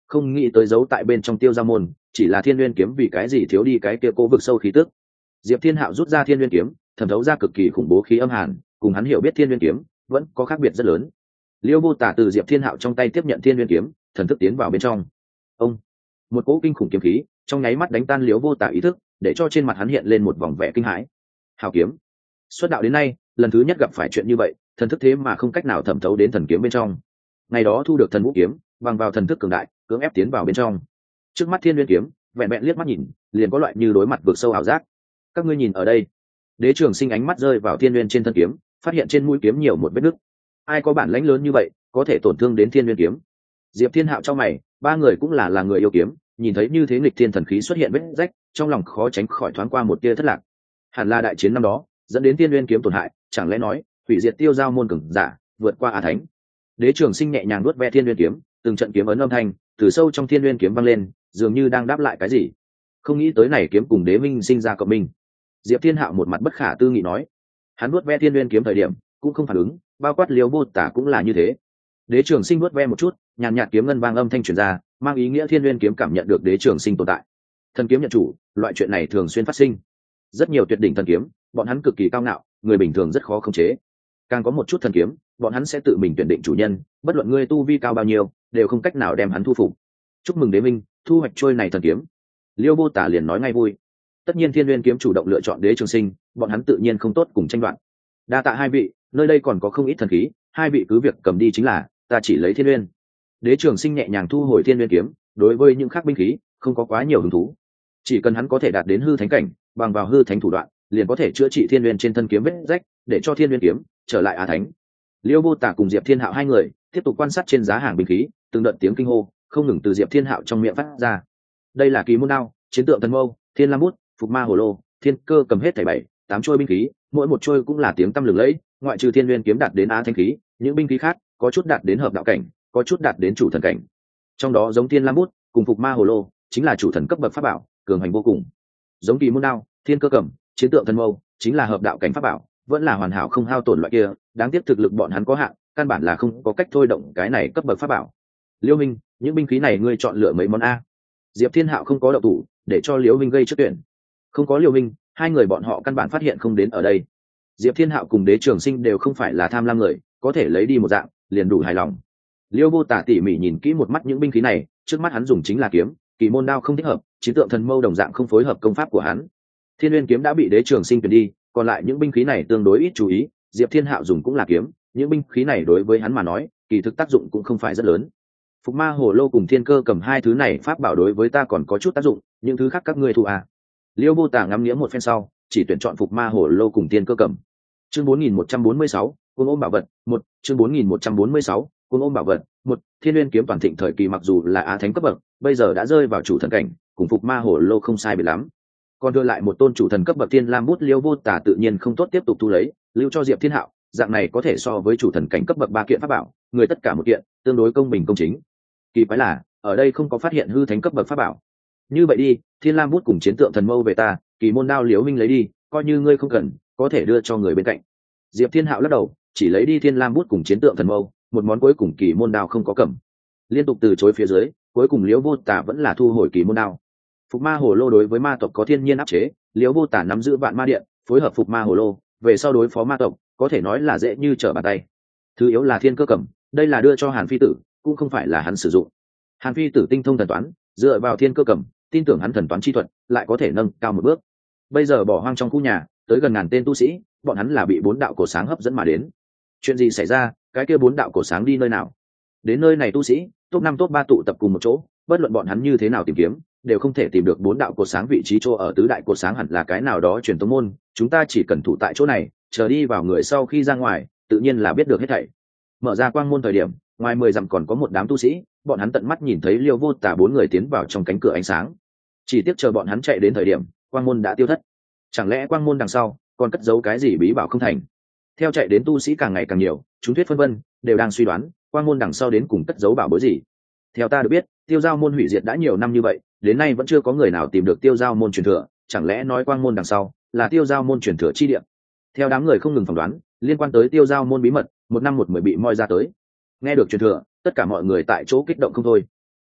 không nghĩ tới giấu tại bên trong tiêu giao môn chỉ là thiên nguyên kiếm, vì cái gì thiếu đi cái kia cố vực sâu khí tức. Diệp Thiên Hạo rút ra thiên nguyên kiếm, thẩm thấu ra cực kỳ khủng bố khí âm hàn, cùng hắn hiểu biết thiên nguyên kiếm vẫn có khác biệt rất lớn. Liêu Vô Tả từ Diệp Thiên Hạo trong tay tiếp nhận thiên nguyên kiếm, thần thức tiến vào bên trong. Ông, một cỗ kinh khủng kiếm khí trong nháy mắt đánh tan Liêu Vô Tả ý thức, để cho trên mặt hắn hiện lên một vòng vẻ kinh hãi. Hào kiếm, xuất đạo đến nay lần thứ nhất gặp phải chuyện như vậy, thần thức thế mà không cách nào thẩm thấu đến thần kiếm bên trong. Ngày đó thu được thần vũ kiếm, bằng vào thần thức cường đại cưỡng ép tiến vào bên trong. Trước mắt thiên nguyên kiếm vẹn vẹn liếc mắt nhìn liền có loại như đối mặt vực sâu ảo giác. Các ngươi nhìn ở đây. Đế Trường Sinh ánh mắt rơi vào thiên nguyên trên thân kiếm, phát hiện trên mũi kiếm nhiều một vết nứt. Ai có bản lãnh lớn như vậy có thể tổn thương đến thiên nguyên kiếm? Diệp Thiên Hạo trong mày, ba người cũng là người yêu kiếm, nhìn thấy như thế nghịch thiên thần khí xuất hiện vết rách, trong lòng khó tránh khỏi thoáng qua một tia thất lạc. Hẳn là đại chiến năm đó dẫn đến thiên nguyên kiếm tổn hại, chẳng lẽ nói hủy diệt tiêu giao môn cường giả vượt qua a thánh? Đế Trường Sinh nhẹ nhàng nuốt ve thiên nguyên kiếm, từng trận kiếm ấn âm thanh từ sâu trong thiên nguyên kiếm vang lên, dường như đang đáp lại cái gì. Không nghĩ tới này kiếm cùng đế minh sinh ra cộng minh. Diệp Thiên Hạo một mặt bất khả tư nghị nói. Hắn nuốt ve thiên nguyên kiếm thời điểm cũng không phản ứng, bao quát Liêu Vô Tả cũng là như thế. Đế Trường Sinh nuốt ve một chút, nhàn nhạt kiếm ngân vang âm thanh truyền ra, mang ý nghĩa thiên nguyên kiếm cảm nhận được Đế Trường Sinh tồn tại. Thần kiếm nhận chủ, loại chuyện này thường xuyên phát sinh. Rất nhiều tuyệt đỉnh thần kiếm, bọn hắn cực kỳ cao ngạo, người bình thường rất khó khống chế. Càng có một chút thần kiếm, bọn hắn sẽ tự mình tuyển định chủ nhân, bất luận ngươi tu vi cao bao nhiêu, đều không cách nào đem hắn thu phục. Chúc mừng Đế Minh thu hoạch trôi này thần kiếm. Liêu Vô Tả liền nói ngay vui. Tất nhiên thiên nguyên kiếm chủ động lựa chọn Đế Trường Sinh, bọn hắn tự nhiên không tốt cùng tranh đoạt. Đa tạ hai vị, nơi đây còn có không ít thần khí, hai vị cứ việc cầm đi chính là, ta chỉ lấy thiên nguyên. Đế Trường Sinh nhẹ nhàng thu hồi thiên nguyên kiếm, đối với những khác binh khí không có quá nhiều hứng thú. Chỉ cần hắn có thể đạt đến hư thánh cảnh, bằng vào hư thánh thủ đoạn, liền có thể chữa trị thiên nguyên trên thân kiếm vết rách, để cho thiên nguyên kiếm trở lại á thánh. Liêu Vô Tả cùng Diệp Thiên Hạo hai người tiếp tục quan sát trên giá hàng binh khí, từng đợt tiếng kinh hô không ngừng từ Diệp Thiên Hạo trong miệng phát ra. Đây là Kỳ Môn Đao, Chiến Tượng Thần Mâu, Thiên Lam Bút, Phục Ma Hồ Lô, Thiên Cơ cầm hết thảy 7, 8 trôi binh khí, mỗi một trôi cũng là tiếng tăm lừng lẫy, ngoại trừ thiên nguyên kiếm đạt đến á thánh khí, những binh khí khác có chút đạt đến hợp đạo cảnh, có chút đạt đến chủ thần cảnh. Trong đó giống Thiên Lam Bút cùng Phục Ma Hồ Lô chính là chủ thần cấp bậc pháp bảo, cường hành vô cùng. Giống Kỳ Môn Đao, Thiên Cơ cầm, Chiến Tượng Thần Mâu chính là hợp đạo cảnh pháp bảo, vẫn là hoàn hảo không hao tổn loại kia, đáng tiếc thực lực bọn hắn có hạn, căn bản là không có cách thôi động cái này cấp bậc pháp bảo. Liêu Minh, những binh khí này ngươi chọn lựa mấy món a? Diệp Thiên Hạo không có động thủ, để cho Liêu Minh gây trước tuyển. Không có Liêu Minh, hai người bọn họ căn bản phát hiện không đến ở đây. Diệp Thiên Hạo cùng Đế Trường Sinh đều không phải là tham lam người, có thể lấy đi một dạng liền đủ hài lòng. Liêu Vô Tả tỉ mỉ nhìn kỹ một mắt những binh khí này, trước mắt hắn dùng chính là kiếm, Kỳ Môn Đao không thích hợp, Chiến Tượng Thần Mâu đồng dạng không phối hợp công pháp của hắn. Thiên Nguyên kiếm đã bị Đế Trường Sinh tuyển đi, còn lại những binh khí này tương đối ít chú ý, Diệp Thiên Hạo dùng cũng là kiếm, những binh khí này đối với hắn mà nói, kỳ thực tác dụng cũng không phải rất lớn. Phục Ma Hồ Lô cùng Thiên Cơ cầm hai thứ này pháp bảo đối với ta còn có chút tác dụng, những thứ khác các ngươi thu à? Liêu Vô Tả ngắm nghĩa một phen sau, chỉ tuyển chọn Phục Ma Hồ Lô cùng Thiên Cơ cầm. Chương 4146, Cuồng ôm bảo vật, 1, chương 4146, Cuồng ôm bảo vật, 1, Thiên Nguyên kiếm toàn thịnh thời kỳ mặc dù là á thánh cấp bậc, bây giờ đã rơi vào chủ thần cảnh, cùng Phục Ma Hồ Lô không sai biệt lắm. Còn đưa lại một tôn chủ thần cấp bậc Thiên Lam Bút, Liêu Vô Tả tự nhiên không tốt tiếp tục thu lấy, lưu cho Diệp Thiên Hạo, dạng này có thể so với chủ thần cảnh cấp bậc 3 kiện pháp bảo, người tất cả một kiện, tương đối công bình công chính. Kỳ quái là, ở đây không có phát hiện hư thánh cấp bậc pháp bảo. Như vậy đi, Thiên Lam Bút cùng Chiến Tượng Thần Mâu về ta, Kỳ Môn Đao Liễu Minh lấy đi, coi như ngươi không cần, có thể đưa cho người bên cạnh. Diệp Thiên Hạo lắc đầu, chỉ lấy đi Thiên Lam Bút cùng Chiến Tượng Thần Mâu, một món cuối cùng Kỳ Môn Đao không có cầm. Liên tục từ chối phía dưới, cuối cùng Liễu Vô Tả vẫn là thu hồi Kỳ Môn Đao. Phục Ma Hồ Lô đối với ma tộc có thiên nhiên áp chế, Liễu Vô Tả nắm giữ vạn ma điện, phối hợp Phục Ma Hồ Lô, về sau đối phó ma tộc, có thể nói là dễ như trở bàn tay. Thứ yếu là Thiên Cơ cầm, đây là đưa cho Hàn Phi Tử, cũng không phải là hắn sử dụng. Hàn Phi Tử tinh thông thần toán, dựa vào Thiên Cơ cầm, tin tưởng hắn thần toán chi thuật lại có thể nâng cao một bước. Bây giờ bỏ hoang trong khu nhà, tới gần ngàn tên tu sĩ, bọn hắn là bị 4 đạo cổ sáng hấp dẫn mà đến. Chuyện gì xảy ra, cái kia 4 đạo cổ sáng đi nơi nào? Đến nơi này tu sĩ, top 5 top 3 tụ tập cùng một chỗ, bất luận bọn hắn như thế nào tìm kiếm, đều không thể tìm được 4 đạo cổ sáng vị trí chỗ ở. Tứ đại cổ sáng hẳn là cái nào đó truyền tông môn, chúng ta chỉ cần thủ tại chỗ này, chờ đi vào người sau khi ra ngoài, tự nhiên là biết được hết thảy. Mở ra quang môn thời điểm, ngoài 10 dặm còn có một đám tu sĩ, bọn hắn tận mắt nhìn thấy Liêu Vô Tả 4 người tiến vào trong cánh cửa ánh sáng. Chỉ tiếc chờ bọn hắn chạy đến thời điểm, quang môn đã tiêu thất. Chẳng lẽ quang môn đằng sau còn cất giấu cái gì bí bảo không thành? Theo chạy đến tu sĩ càng ngày càng nhiều, chúng thuyết phân vân, đều đang suy đoán, quang môn đằng sau đến cùng cất giấu bảo bối gì. Theo ta được biết, Tiêu Giao môn hủy diệt đã nhiều năm như vậy, đến nay vẫn chưa có người nào tìm được Tiêu Giao môn truyền thừa, chẳng lẽ nói quang môn đằng sau là Tiêu Giao môn truyền thừa chi địa? Theo đám người không ngừng phỏng đoán, liên quan tới Tiêu Giao môn bí mật, một năm một mười bị moi ra tới. Nghe được truyền thừa, tất cả mọi người tại chỗ kích động không thôi.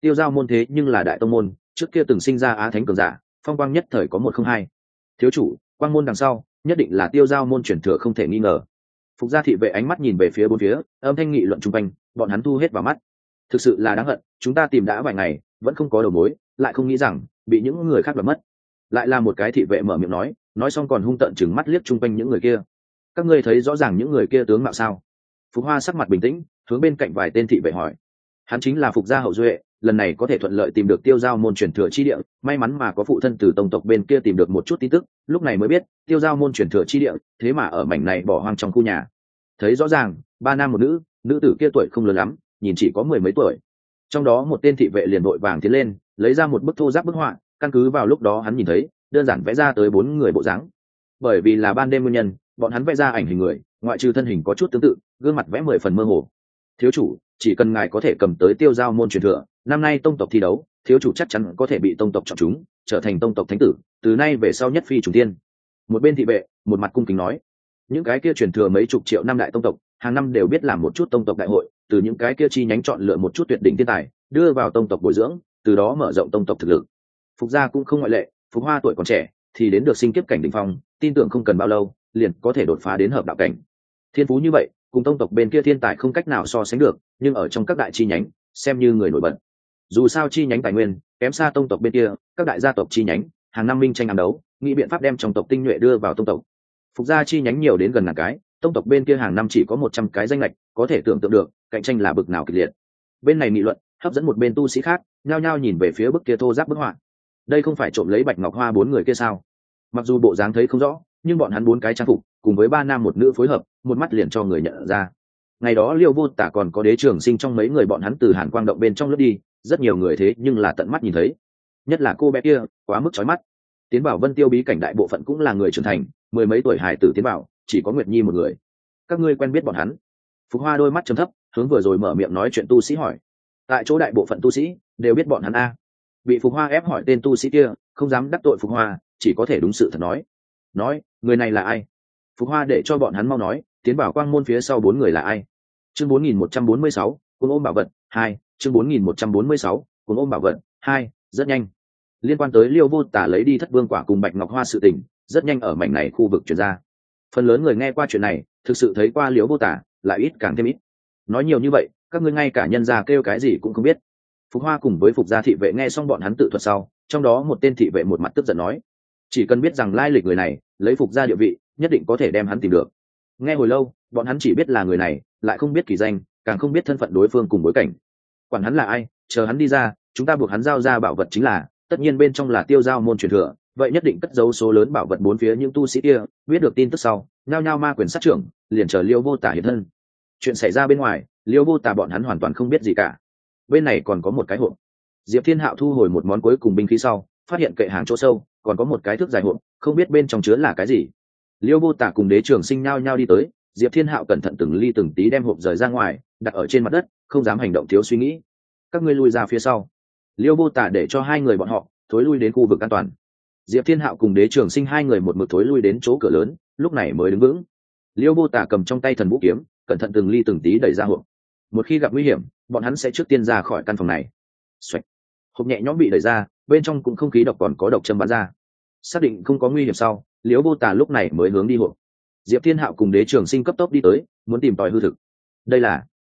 Tiêu Giao môn thế nhưng là đại tông môn, trước kia từng sinh ra á thánh cường giả, phong quang nhất thời có 102. Thiếu chủ, quang môn đằng sau nhất định là Tiêu Giao môn truyền thừa không thể nghi ngờ. Phục gia thị vệ ánh mắt nhìn về phía bốn phía, âm thanh nghị luận chung quanh, bọn hắn thu hết vào mắt. Thực sự là đáng hận, chúng ta tìm đã vài ngày vẫn không có đầu mối, lại không nghĩ rằng bị những người khác đoạt mất. Lại là một cái thị vệ mở miệng nói xong còn hung tợn chừng mắt liếc chung quanh những người kia. Các ngươi thấy rõ ràng những người kia tướng mạo sao? Phục Hoa sắc mặt bình tĩnh, hướng bên cạnh vài tên thị vệ hỏi. Hắn chính là Phục gia hậu duệ, lần này có thể thuận lợi tìm được Tiêu Giao môn truyền thừa chi địa, may mắn mà có phụ thân từ tông tộc bên kia tìm được một chút tin tức, lúc này mới biết Tiêu Giao môn truyền thừa chi địa, thế mà ở mảnh này bỏ hoang trong khu nhà. Thấy rõ ràng, 3 nam một nữ, nữ tử kia tuổi không lớn lắm, nhìn chỉ có 10 mấy tuổi. Trong đó một tên thị vệ liền vội vàng tiến lên, lấy ra một bức thô ráp bức họa, căn cứ vào lúc đó hắn nhìn thấy, đơn giản vẽ ra tới 4 người bộ dáng. Bởi vì là ban đêm nguyên nhân, bọn hắn vẽ ra ảnh hình người, ngoại trừ thân hình có chút tương tự, gương mặt vẽ 10 phần mơ hồ. Thiếu chủ, chỉ cần ngài có thể cầm tới Tiêu Giao môn truyền thừa, năm nay tông tộc thi đấu, thiếu chủ chắc chắn có thể bị tông tộc chọn chúng, trở thành tông tộc thánh tử, từ nay về sau nhất phi trùng thiên. Một bên thị vệ, một mặt cung kính nói, những cái kia truyền thừa mấy chục triệu năm đại tông tộc, hàng năm đều biết làm một chút tông tộc đại hội, từ những cái kia chi nhánh chọn lựa một chút tuyệt đỉnh thiên tài, đưa vào tông tộc bồi dưỡng, từ đó mở rộng tông tộc thực lực. Phục gia cũng không ngoại lệ, Phục Hoa tuổi còn trẻ, thì đến được sinh kiếp cảnh đỉnh phong, tin tưởng không cần bao lâu, liền có thể đột phá đến hợp đạo cảnh. Thiên phú như vậy, cùng tông tộc bên kia thiên tài không cách nào so sánh được, nhưng ở trong các đại chi nhánh, xem như người nổi bật. Dù sao chi nhánh tài nguyên kém xa tông tộc bên kia, các đại gia tộc chi nhánh hàng năm minh tranh ám đấu, nghĩ biện pháp đem trong tộc tinh nhuệ đưa vào tông tộc. Phục gia chi nhánh nhiều đến gần ngàn cái, tông tộc bên kia hàng năm chỉ có 100 cái danh lệch, có thể tưởng tượng được cạnh tranh là bực nào kịch liệt. Bên này nghị luận hấp dẫn một bên tu sĩ khác, nhao nhao nhìn về phía bức kia thô ráp bức họa. Đây không phải trộm lấy Bạch Ngọc Hoa 4 người kia sao? Mặc dù bộ dáng thấy không rõ, nhưng bọn hắn 4 cái trang phục cùng với 3 nam một nữ phối hợp, một mắt liền cho người nhận ra. Ngày đó Liêu Vô Tả còn có Đế Trường Sinh trong mấy người bọn hắn từ Hàn Quang động bên trong lướt đi, rất nhiều người thế nhưng là tận mắt nhìn thấy. Nhất là cô bé kia, quá mức chói mắt. Tiến vào Vân Tiêu bí cảnh đại bộ phận cũng là người trưởng thành, 10 mấy tuổi hài tử tiến vào, chỉ có Nguyệt Nhi một người. Các ngươi quen biết bọn hắn? Phục Hoa đôi mắt trầm thấp, hướng vừa rồi mở miệng nói chuyện tu sĩ hỏi. Tại chỗ đại bộ phận tu sĩ đều biết bọn hắn a. Bị Phục Hoa ép hỏi tên tu sĩ kia, không dám đắc tội Phục Hoa, chỉ có thể đúng sự thật nói người này là ai. Phục Hoa để cho bọn hắn mau nói, tiến vào quang môn phía sau 4 người là ai. Chương 4146, cùng ôm bảo vật 2, chương 4146, cùng ôm bảo vật 2, rất nhanh. Liên quan tới Liêu Vô Tả lấy đi Thất Vương quả cùng Bạch Ngọc Hoa sự tình, rất nhanh ở mảnh này khu vực truyền ra. Phần lớn người nghe qua chuyện này, thực sự thấy qua Liêu Vô Tả, lại ít càng thêm ít. Nói nhiều như vậy, các ngươi ngay cả nhân gia kêu cái gì cũng không biết. Phục Hoa cùng với Phục gia thị vệ nghe xong bọn hắn tự thuật sau, trong đó một tên thị vệ một mặt tức giận nói, chỉ cần biết rằng lai lịch người này, lấy Phục gia địa vị, nhất định có thể đem hắn tìm được. Nghe hồi lâu, bọn hắn chỉ biết là người này, lại không biết kỳ danh, càng không biết thân phận đối phương cùng bối cảnh. Quản hắn là ai, chờ hắn đi ra, chúng ta buộc hắn giao ra bảo vật chính là, tất nhiên bên trong là Tiêu Giao môn truyền thừa, vậy nhất định cất giấu số lớn bảo vật bốn phía những tu sĩ kia, biết được tin tức sau, nhao nhao ma quyền sát trưởng, liền chờ Liêu Vô Tả hiện thân. Chuyện xảy ra bên ngoài, Liêu Vô Tả bọn hắn hoàn toàn không biết gì cả. Bên này còn có một cái hộp. Diệp Thiên Hạo thu hồi một món cuối cùng binh khí sau, phát hiện kệ hàng chỗ sâu còn có một cái thước dài hộp, không biết bên trong chứa là cái gì. Liêu Vô Tả cùng Đế Trường Sinh nhao nhao đi tới, Diệp Thiên Hạo cẩn thận từng ly từng tí đem hộp rời ra ngoài, đặt ở trên mặt đất, không dám hành động thiếu suy nghĩ. Các ngươi lui ra phía sau. Liêu Vô Tả để cho hai người bọn họ thối lui đến khu vực an toàn. Diệp Thiên Hạo cùng Đế Trường Sinh hai người một mực thối lui đến chỗ cửa lớn, lúc này mới đứng vững. Liêu Vô Tả cầm trong tay thần vũ kiếm, cẩn thận từng ly từng tí đẩy ra hộp. Một khi gặp nguy hiểm, bọn hắn sẽ trước tiên ra khỏi căn phòng này. Xoạch. Hộp nhẹ nhõm bị đẩy ra, bên trong cũng không khí độc còn có độc châm bắn ra. Xác định không có nguy hiểm sau, Liêu Vô Tả lúc này mới hướng đi hộp. Diệp Thiên Hạo cùng Đế Trường Sinh cấp tốc đi tới, muốn tìm tòi hư thực. Đây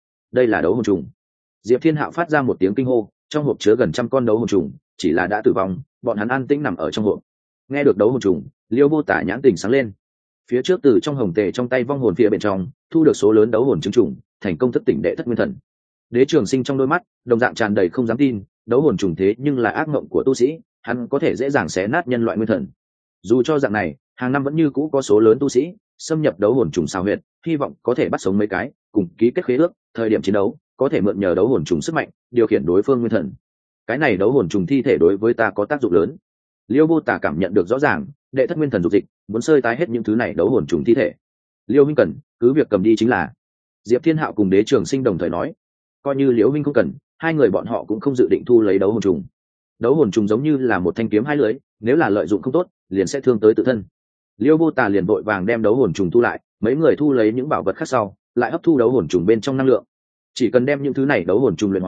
là đấu hồn trùng. Diệp Thiên Hạo phát ra một tiếng kinh hô, trong hộp chứa gần 100 con đấu hồn trùng, chỉ là đã tử vong, bọn hắn an tĩnh nằm ở trong hộp. Nghe được đấu hồn trùng, Liêu Vô Tả nhãn tình sáng lên. Phía trước từ trong hồng tề trong tay vong hồn phía bên trong, thu được số lớn đấu hồn trứng trùng, thành công thức tỉnh đệ thất nguyên thần. Đế Trường Sinh trong đôi mắt, đồng dạng tràn đầy không dám tin, đấu hồn trùng thế nhưng là ác mộng của tu sĩ, hắn có thể dễ dàng xé nát nhân loại nguyên thần. Dù cho dạng này, hàng năm vẫn như cũ có số lớn tu sĩ xâm nhập đấu hồn trùng xào huyệt, hy vọng có thể bắt sống mấy cái, cùng ký kết khế ước, thời điểm chiến đấu có thể mượn nhờ đấu hồn trùng sức mạnh điều khiển đối phương nguyên thần. Cái này đấu hồn trùng thi thể đối với ta có tác dụng lớn. Liêu Vô Tả cảm nhận được rõ ràng, đệ thất nguyên thần dục dịch muốn sơi tái hết những thứ này đấu hồn trùng thi thể. Liêu huynh cần cứ việc cầm đi chính là. Diệp Thiên Hạo cùng Đế Trường Sinh đồng thời nói, coi như Liễu huynh không cần, hai người bọn họ cũng không dự định thu lấy đấu hồn trùng. Đấu hồn trùng giống như là một thanh kiếm hai lưỡi, nếu là lợi dụng không tốt, liền sẽ thương tới tự thân. Liêu Vô Tả liền vội vàng đem đấu hồn trùng thu lại, mấy người thu lấy những bảo vật khác sau, lại hấp thu đấu hồn trùng bên trong năng lượng. Chỉ cần đem những thứ này đấu hồn trùng luyện hóa,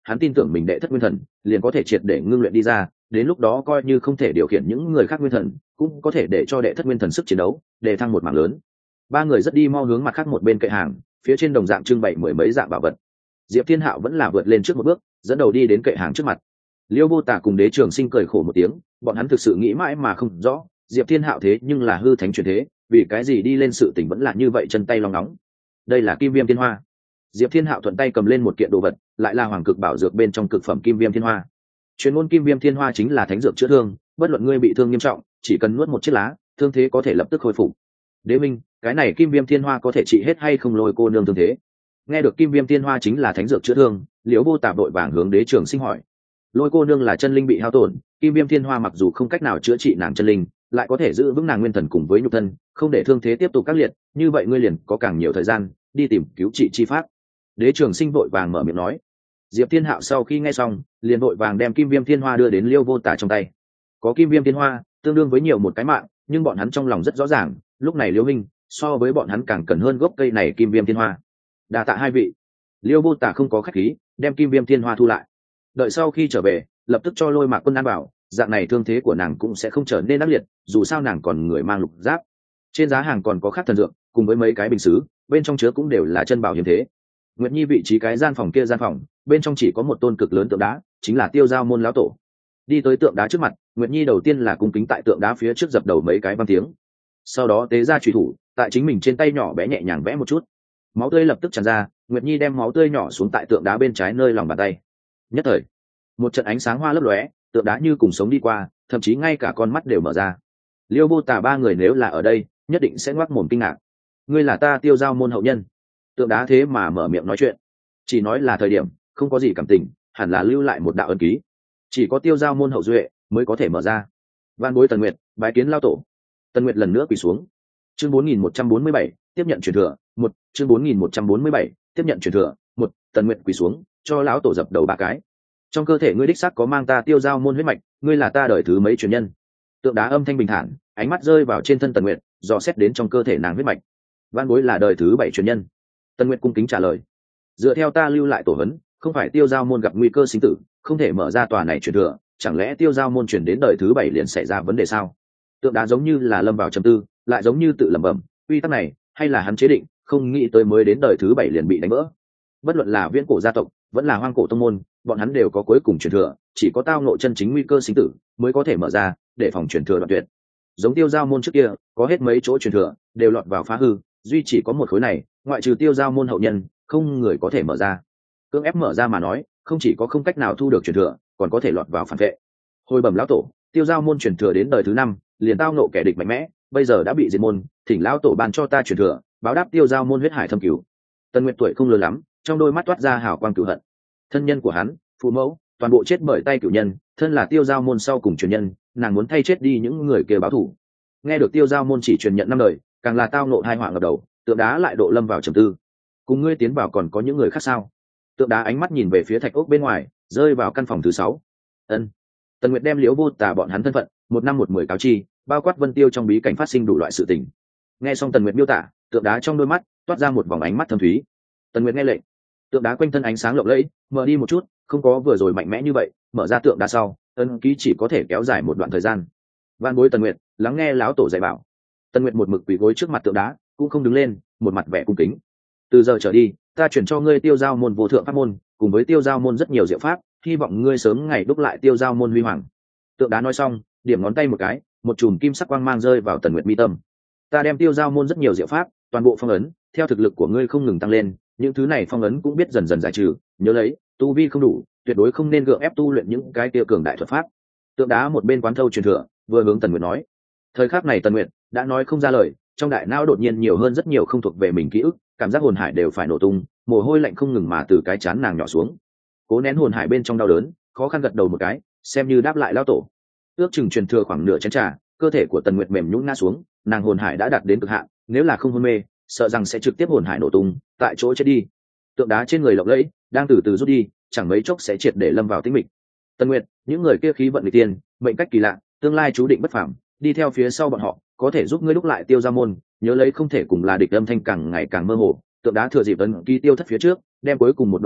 hắn tin tưởng mình đệ thất nguyên thần liền có thể triệt để ngưng luyện đi ra, đến lúc đó coi như không thể điều khiển những người khác nguyên thần cũng có thể để cho đệ thất nguyên thần sức chiến đấu để thăng một mảng lớn. Ba người rất đi mau hướng mặt khác một bên kệ hàng, phía trên đồng dạng trưng bày mười mấy dạng bảo vật. Diệp Thiên Hạo vẫn là vượt lên trước một bước, dẫn đầu đi đến kệ hàng trước mặt. Liêu Vô Tả cùng Đế Trường Sinh cười khổ một tiếng, bọn hắn thực sự nghĩ mãi mà không rõ, Diệp Thiên Hạo thế nhưng là hư thánh truyền thế, vì cái gì đi lên sự tình vẫn là như vậy chân tay long nóng. Đây là Kim Viêm Thiên Hoa. Diệp Thiên Hạo thuận tay cầm lên một kiện đồ vật, lại là hoàng cực bảo dược bên trong cực phẩm Kim Viêm Thiên Hoa. Truyền ngôn Kim Viêm Thiên Hoa chính là thánh dược chữa thương, bất luận ngươi bị thương nghiêm trọng, chỉ cần nuốt một chiếc lá, thương thế có thể lập tức khôi phục. Đế Minh, cái này Kim Viêm Thiên Hoa có thể trị hết hay không Lôi cô nương thương thế? Nghe được Kim Viêm Thiên Hoa chính là thánh dược chữa thương, Liễu Vô Tả vội vàng hướng Đế Trường Sinh hỏi. Lôi cô nương là chân linh bị hao tổn, Kim Viêm Thiên Hoa mặc dù không cách nào chữa trị nàng chân linh, lại có thể giữ vững nàng nguyên thần cùng với nhục thân, không để thương thế tiếp tục các liệt, như vậy ngươi liền có càng nhiều thời gian đi tìm cứu trị chi pháp. Đế Trường Sinh vội vàng mở miệng nói. Diệp Thiên Hạo sau khi nghe xong, liền vội vàng đem Kim Viêm Thiên Hoa đưa đến Liêu Vô Tả trong tay. Có Kim Viêm Thiên Hoa, tương đương với nhiều một cái mạng, nhưng bọn hắn trong lòng rất rõ ràng, lúc này Liêu Minh, so với bọn hắn càng cần hơn gốc cây này Kim Viêm Thiên Hoa. Đa tạ hai vị. Liêu Vô Tả không có khách khí, đem Kim Viêm Thiên Hoa thu lại. Đợi sau khi trở về, lập tức cho Lôi Mạc Quân an bảo, dạng này thương thế của nàng cũng sẽ không trở nên ác liệt, dù sao nàng còn người mang lục giáp. Trên giá hàng còn có khác thần dược, cùng với mấy cái bình sứ, bên trong chứa cũng đều là chân bảo hiếm thế. Nguyệt Nhi vị trí cái gian phòng kia gian phòng, bên trong chỉ có một tôn cực lớn tượng đá, chính là Tiêu Giao môn lão tổ. Đi tới tượng đá trước mặt, Nguyệt Nhi đầu tiên là cung kính tại tượng đá phía trước dập đầu mấy cái văn tiếng. Sau đó tế ra chùy thủ, tại chính mình trên tay nhỏ bé nhẹ nhàng vẽ một chút. Máu tươi lập tức tràn ra, Nguyệt Nhi đem máu tươi nhỏ xuống tại tượng đá bên trái nơi lòng bàn tay. Nhất thời, một trận ánh sáng hoa lấp lóe, tượng đá như cùng sống đi qua, thậm chí ngay cả con mắt đều mở ra. Liêu Vô Tả ba người nếu là ở đây, nhất định sẽ ngoác mồm kinh ngạc. Ngươi là ta Tiêu Giao môn hậu nhân? Tượng đá thế mà mở miệng nói chuyện, chỉ nói là thời điểm, không có gì cảm tình, hẳn là lưu lại một đạo ấn ký, chỉ có Tiêu Giao môn hậu duệ mới có thể mở ra. Van bối Tần Nguyệt bái kiến lao tổ. Tần Nguyệt lần nữa quỳ xuống. Chương 4147, tiếp nhận truyền thừa. Một chương 4147, tiếp nhận truyền thừa. Một Tần Nguyệt quỳ xuống, cho lão tổ dập đầu ba cái. Trong cơ thể ngươi đích xác có mang ta Tiêu Giao môn huyết mạch, ngươi là ta đời thứ mấy truyền nhân? Tượng đá âm thanh bình thản, ánh mắt rơi vào trên thân Tần Nguyệt, dò xét đến trong cơ thể nàng huyết mạch. Van bối là đời thứ 7 truyền nhân. Tần Nguyệt cung kính trả lời. Dựa theo ta lưu lại tổ huấn, không phải Tiêu Giao môn gặp nguy cơ sinh tử, không thể mở ra tòa này truyền thừa, chẳng lẽ Tiêu Giao môn truyền đến đời thứ 7 liền xảy ra vấn đề sao? Tượng đá giống như là lâm vào trầm tư, lại giống như tự lẩm bẩm, quy tắc này hay là hắn chế định, không nghĩ tới mới đến đời thứ 7 liền bị đánh vỡ. Bất luận là viễn cổ gia tộc, vẫn là hoang cổ tông môn, bọn hắn đều có cuối cùng truyền thừa, chỉ có tao ngộ chân chính nguy cơ sinh tử mới có thể mở ra, để phòng truyền thừa đoạn tuyệt. Giống Tiêu Giao môn trước kia, có hết mấy chỗ truyền thừa đều lọt vào phá hư, duy chỉ có một khối này, ngoại trừ Tiêu Giao môn hậu nhân, không người có thể mở ra. Cưỡng ép mở ra mà nói, không chỉ có không cách nào thu được truyền thừa, còn có thể lọt vào phản vệ. Hồi bẩm lão tổ, Tiêu Giao môn truyền thừa đến đời thứ 5, liền tao nộ kẻ địch mạnh mẽ, bây giờ đã bị diệt môn, thỉnh lão tổ ban cho ta truyền thừa, báo đáp Tiêu Giao môn huyết hải thâm cứu. Tần Nguyệt tuổi không lớn lắm, trong đôi mắt toát ra hào quang cửu hận. Thân nhân của hắn, phụ mẫu, toàn bộ chết bởi tay cửu nhân, thân là Tiêu Giao môn sau cùng truyền nhân, nàng muốn thay chết đi những người kia báo thù. Nghe được Tiêu Giao môn chỉ truyền nhận 5 đời, càng là tao nộ hai họa ngập đầu, tượng đá lại độ lâm vào trầm tư. Cùng ngươi tiến vào còn có những người khác sao? Tượng đá ánh mắt nhìn về phía thạch ốc bên ngoài, rơi vào căn phòng thứ 6. Ân. Tần Nguyệt đem Liễu Vô Tả bọn hắn thân phận, 1 năm 1 10 cáo chi, bao quát Vân Tiêu trong bí cảnh phát sinh đủ loại sự tình. Nghe xong Tần Nguyệt miêu tả, tượng đá trong đôi mắt toát ra một vòng ánh mắt thâm thúy. Tần Nguyệt nghe lệnh, tượng đá quanh thân ánh sáng lộng lẫy, mở đi một chút, không có vừa rồi mạnh mẽ như vậy, mở ra tượng đá sau, ấn ký chỉ có thể kéo dài một đoạn thời gian. Van bối Tần Nguyệt, lắng nghe lão tổ dạy bảo. Tần Nguyệt một mực quỳ gối trước mặt tượng đá, cũng không đứng lên, một mặt vẻ cung kính. Từ giờ trở đi, ta chuyển cho ngươi Tiêu Giao môn vô thượng pháp môn, cùng với Tiêu Giao môn rất nhiều diệu pháp, hy vọng ngươi sớm ngày đúc lại Tiêu Giao môn huy hoàng. Tượng đá nói xong, điểm ngón tay một cái, một chùm kim sắc quang mang rơi vào Tần Nguyệt mi tâm. Ta đem Tiêu Giao môn rất nhiều diệu pháp, toàn bộ phong ấn, theo thực lực của ngươi không ngừng tăng lên, những thứ này phong ấn cũng biết dần dần giải trừ, nhớ lấy, tu vi không đủ, tuyệt đối không nên gượng ép tu luyện những cái tiêu cường đại thuật pháp. Tượng đá một bên quán thâu truyền thừa, vừa hướng Tần Nguyệt nói. Thời khắc này Tần Nguyệt đã nói không ra lời, trong đại não đột nhiên nhiều hơn rất nhiều không thuộc về mình ký ức, cảm giác hồn hải đều phải nổ tung, mồ hôi lạnh không ngừng mà từ cái chán nàng nhỏ xuống. Cố nén hồn hải bên trong đau đớn, khó khăn gật đầu một cái, xem như đáp lại lão tổ. Ước chừng truyền thừa khoảng nửa chén trà, cơ thể của Tần Nguyệt mềm nhũn ngã xuống, nàng hồn hải đã đạt đến cực hạn, nếu là không hôn mê, sợ rằng sẽ trực tiếp hồn hải nổ tung, tại chỗ chết đi. Tượng đá trên người lộng lẫy, đang từ từ rút đi, chẳng mấy chốc sẽ triệt để lâm vào tĩnh mịch. Tần Nguyệt, những người kia khí vận nghịch tiên, mệnh cách kỳ lạ, tương lai chú định bất phàm, đi theo phía sau bọn họ, có thể giúp ngươi đúc lại Tiêu Giao môn, nhớ lấy không thể cùng là địch, âm thanh càng ngày càng mơ hồ. Tượng đá thừa dịp ấn ký tiêu thất phía trước, đem cuối cùng một đoạn văn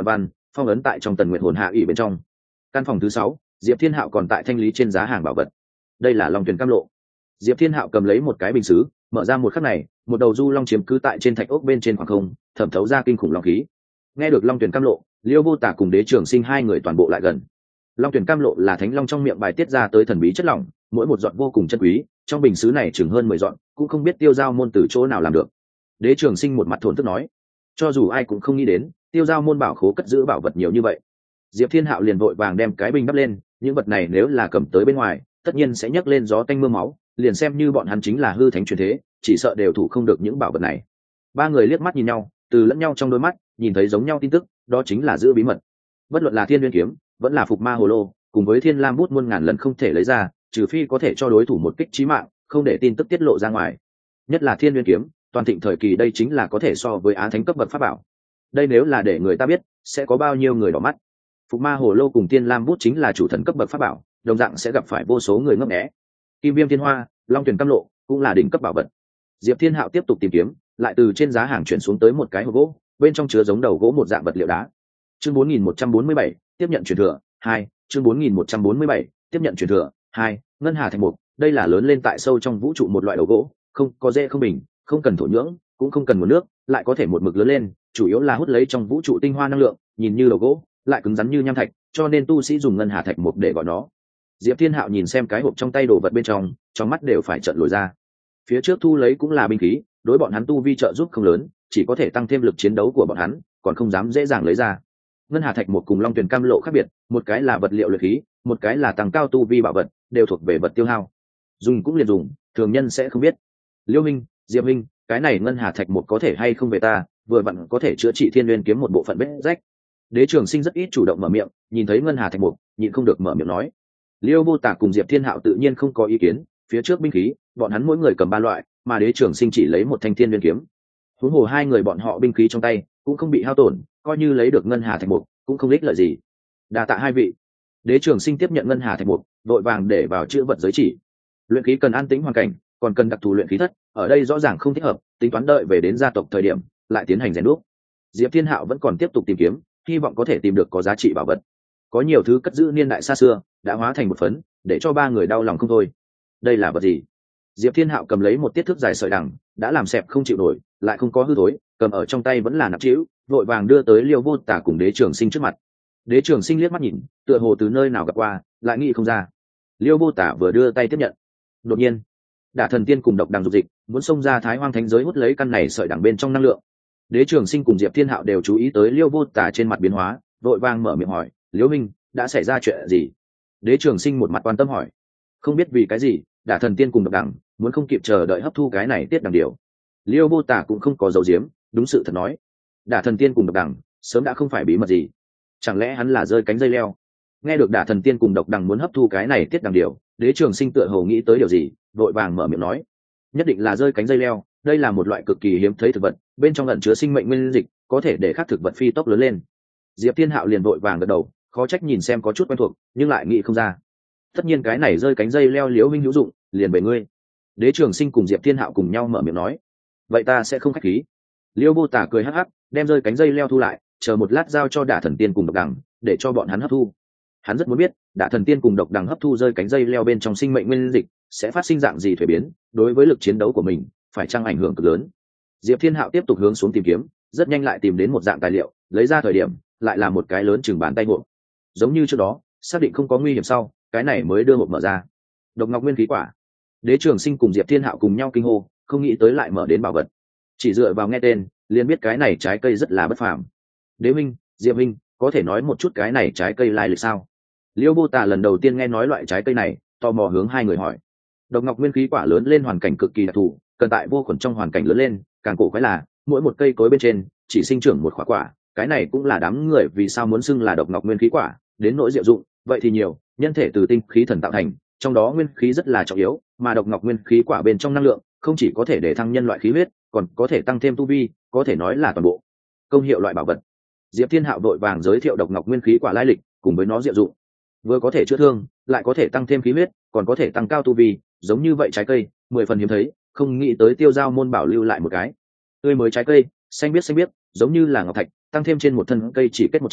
phong ấn tại trong Tần Nguyệt hồn hạ ủy bên trong. Căn phòng thứ 6, Diệp Thiên Hạo còn tại thanh lý trên giá hàng bảo vật. Đây là Long Tuyển Cam Lộ. Diệp Thiên Hạo cầm lấy một cái bình sứ, mở ra một khắc này, một đầu du long chiếm cứ tại trên thạch ốc bên trên khoảng không, thẩm thấu ra kinh khủng long khí. Nghe được Long Tuyển Cam Lộ, Liêu Vô Tả cùng Đế Trường Sinh hai người toàn bộ lại gần. Long Tuyển Cam Lộ là thánh long trong miệng bài tiết ra tới thần bí chất lỏng, mỗi một giọt vô cùng chân quý, trong bình sứ này chừng hơn 10 giọt, cũng không biết Tiêu Giao môn từ chỗ nào làm được. Đế Trường Sinh một mặt thổn thức nói, cho dù ai cũng không nghĩ đến, Tiêu Giao môn bảo khố cất giữ bảo vật nhiều như vậy. Diệp Thiên Hạo liền vội vàng đem cái bình đắp lên, những vật này nếu là cầm tới bên ngoài, tất nhiên sẽ nhấc lên gió tanh mưa máu, liền xem như bọn hắn chính là hư thánh truyền thế, chỉ sợ đều thủ không được những bảo vật này. Ba người liếc mắt nhìn nhau, từ lẫn nhau trong đôi mắt nhìn thấy giống nhau tin tức, đó chính là giữ bí mật. Bất luận là Thiên Nguyên kiếm, vẫn là Phục Ma Hồ Lô, cùng với Thiên Lam bút muôn ngàn lần không thể lấy ra, trừ phi có thể cho đối thủ một kích chí mạng, không để tin tức tiết lộ ra ngoài. Nhất là Thiên Nguyên kiếm, toàn thịnh thời kỳ đây chính là có thể so với á thánh cấp bậc pháp bảo. Đây nếu là để người ta biết, sẽ có bao nhiêu người đỏ mắt. Phục Ma Hồ Lô cùng Thiên Lam bút chính là chủ thần cấp bậc pháp bảo, đồng dạng sẽ gặp phải vô số người ngấp nghé. Kim Viêm Thiên Hoa, Long Tuyển Cam Lộ cũng là đỉnh cấp bảo vật. Diệp Thiên Hạo tiếp tục tìm kiếm, lại từ trên giá hàng chuyển xuống tới một cái hộp gỗ, bên trong chứa giống đầu gỗ một dạng vật liệu đá. Chương 4147, tiếp nhận truyền thừa 2, chương 4147, tiếp nhận truyền thừa 2, ngân hà thạch mục, đây là lớn lên tại sâu trong vũ trụ một loại đầu gỗ, không có rễ không bình, không cần thổ nhưỡng, cũng không cần nguồn nước, lại có thể một mực lớn lên, chủ yếu là hút lấy trong vũ trụ tinh hoa năng lượng, nhìn như đầu gỗ, lại cứng rắn như nham thạch, cho nên tu sĩ dùng ngân hà thạch mục để gọi nó. Diệp Thiên Hạo nhìn xem cái hộp trong tay đồ vật bên trong mắt đều phải trợn lồi ra. Phía trước thu lấy cũng là binh khí, đối bọn hắn tu vi trợ giúp không lớn, chỉ có thể tăng thêm lực chiến đấu của bọn hắn, còn không dám dễ dàng lấy ra. Ngân hà thạch một cùng Long Tuyển Cam Lộ khác biệt, một cái là vật liệu luyện khí, một cái là tăng cao tu vi bảo vật, đều thuộc về vật tiêu hao. Dùng cũng liền dùng, thường nhân sẽ không biết. Liêu Minh, Diệp Minh, cái này ngân hà thạch một có thể hay không về ta, vừa vặn có thể chữa trị Thiên Nguyên kiếm một bộ phận vết rách. Đế Trường Sinh rất ít chủ động mở miệng, nhìn thấy ngân hà thạch một, nhịn không được mở miệng nói. Liêu Vô Tả cùng Diệp Thiên Hạo tự nhiên không có ý kiến, phía trước binh khí, bọn hắn mỗi người cầm 3 loại, mà Đế Trường Sinh chỉ lấy một thanh Thiên Nguyên kiếm. Huống hồ hai người bọn họ binh khí trong tay cũng không bị hao tổn, coi như lấy được ngân hà thạch mục cũng không ích lợi gì. Đa tạ hai vị. Đế Trường Sinh tiếp nhận ngân hà thạch mục, đội vàng để vào chữ vật giới chỉ. Luyện khí cần an tĩnh hoàn cảnh, còn cần đặc thù luyện khí thất, ở đây rõ ràng không thích hợp, tính toán đợi về đến gia tộc thời điểm lại tiến hành rèn đúc. Diệp Thiên Hạo vẫn còn tiếp tục tìm kiếm, hy vọng có thể tìm được có giá trị bảo vật. Có nhiều thứ cất giữ niên đại xa xưa đã hóa thành một phấn, để cho ba người đau lòng không thôi. Đây là vật gì? Diệp Thiên Hạo cầm lấy một tiết thước dài sợi đằng, đã làm xẹp không chịu nổi, lại không có hư thối, cầm ở trong tay vẫn là nặng trĩu, vội vàng đưa tới Liêu Vô Tả cùng Đế Trường Sinh trước mặt. Đế Trường Sinh liếc mắt nhìn, tựa hồ từ nơi nào gặp qua, lại nghĩ không ra. Liêu Vô Tả vừa đưa tay tiếp nhận, đột nhiên, Đả Thần Tiên cùng Độc Đằng dục dịch, muốn xông ra Thái Hoang Thánh giới hút lấy căn này sợi đằng bên trong năng lượng. Đế Trường Sinh cùng Diệp Thiên Hạo đều chú ý tới Liêu Vô Tả trên mặt biến hóa, vội vàng mở miệng hỏi, Liêu Minh, đã xảy ra chuyện gì? Đế Trường Sinh một mặt quan tâm hỏi, không biết vì cái gì, Đả Thần Tiên cùng Độc Đằng muốn không kịp chờ đợi hấp thu cái này tiết đằng điều. Liêu Vô Tả cũng không có dấu diếm, đúng sự thật nói, Đả Thần Tiên cùng Độc Đằng sớm đã không phải bí mật gì, chẳng lẽ hắn là rơi cánh dây leo? Nghe được Đả Thần Tiên cùng Độc Đằng muốn hấp thu cái này tiết đằng điều, Đế Trường Sinh tựa hồ nghĩ tới điều gì, vội vàng mở miệng nói, nhất định là rơi cánh dây leo, đây là một loại cực kỳ hiếm thấy thực vật, bên trong ẩn chứa sinh mệnh nguyên dịch, có thể để các thực vật phi tốc lớn lên. Diệp Thiên Hạo liền vội vàng gật đầu, khó trách nhìn xem có chút quen thuộc, nhưng lại nghĩ không ra. Tất nhiên cái này rơi cánh dây leo Liễu huynh hữu dụng, liền về ngươi. Đế Trường Sinh cùng Diệp Thiên Hạo cùng nhau mở miệng nói, vậy ta sẽ không khách khí. Liêu Vô Tả cười hắc hắc, đem rơi cánh dây leo thu lại, chờ một lát giao cho Đả Thần Tiên cùng Độc Đằng, để cho bọn hắn hấp thu. Hắn rất muốn biết, Đả Thần Tiên cùng Độc Đằng hấp thu rơi cánh dây leo bên trong sinh mệnh nguyên dịch, sẽ phát sinh dạng gì thay biến, đối với lực chiến đấu của mình, phải chăng ảnh hưởng cực lớn. Diệp Thiên Hạo tiếp tục hướng xuống tìm kiếm, rất nhanh lại tìm đến một dạng tài liệu, lấy ra thời điểm, lại là một cái lớn chừng bàn tay hộp. Giống như trước đó, xác định không có nguy hiểm sau, cái này mới đưa hộp mở ra. Độc Ngọc Nguyên khí quả. Đế Trường Sinh cùng Diệp Thiên Hạo cùng nhau kinh hô, không nghĩ tới lại mở đến bảo vật. Chỉ dựa vào nghe tên, liền biết cái này trái cây rất là bất phàm. Đế Minh, Diệp Minh, có thể nói một chút cái này trái cây lai lịch sao? Liêu Vô Tả lần đầu tiên nghe nói loại trái cây này, tò mò hướng hai người hỏi. Độc Ngọc Nguyên khí quả lớn lên hoàn cảnh cực kỳ đặc thù, cần tại vô khuẩn trong hoàn cảnh lớn lên, càng cổ quái là mỗi một cây cối bên trên chỉ sinh trưởng một quả quả, cái này cũng là đám người vì sao muốn xưng là Độc Ngọc Nguyên khí quả, đến nỗi diệu dụng, vậy thì nhiều, nhân thể từ tinh khí thần tạo thành, trong đó nguyên khí rất là trọng yếu, mà Độc Ngọc Nguyên khí quả bên trong năng lượng không chỉ có thể để thăng nhân loại khí huyết, còn có thể tăng thêm tu vi, có thể nói là toàn bộ công hiệu loại bảo vật. Diệp Thiên Hạo đội vàng giới thiệu Độc Ngọc Nguyên khí quả lai lịch cùng với nó diệu dụng, vừa có thể chữa thương, lại có thể tăng thêm khí huyết, còn có thể tăng cao tu vi, giống như vậy trái cây 10 phần hiếm thấy, không nghĩ tới Tiêu Giao môn bảo lưu lại một cái tươi mới trái cây, xanh biếc, giống như là ngọc thạch, tăng thêm trên một thân cây chỉ kết một trái,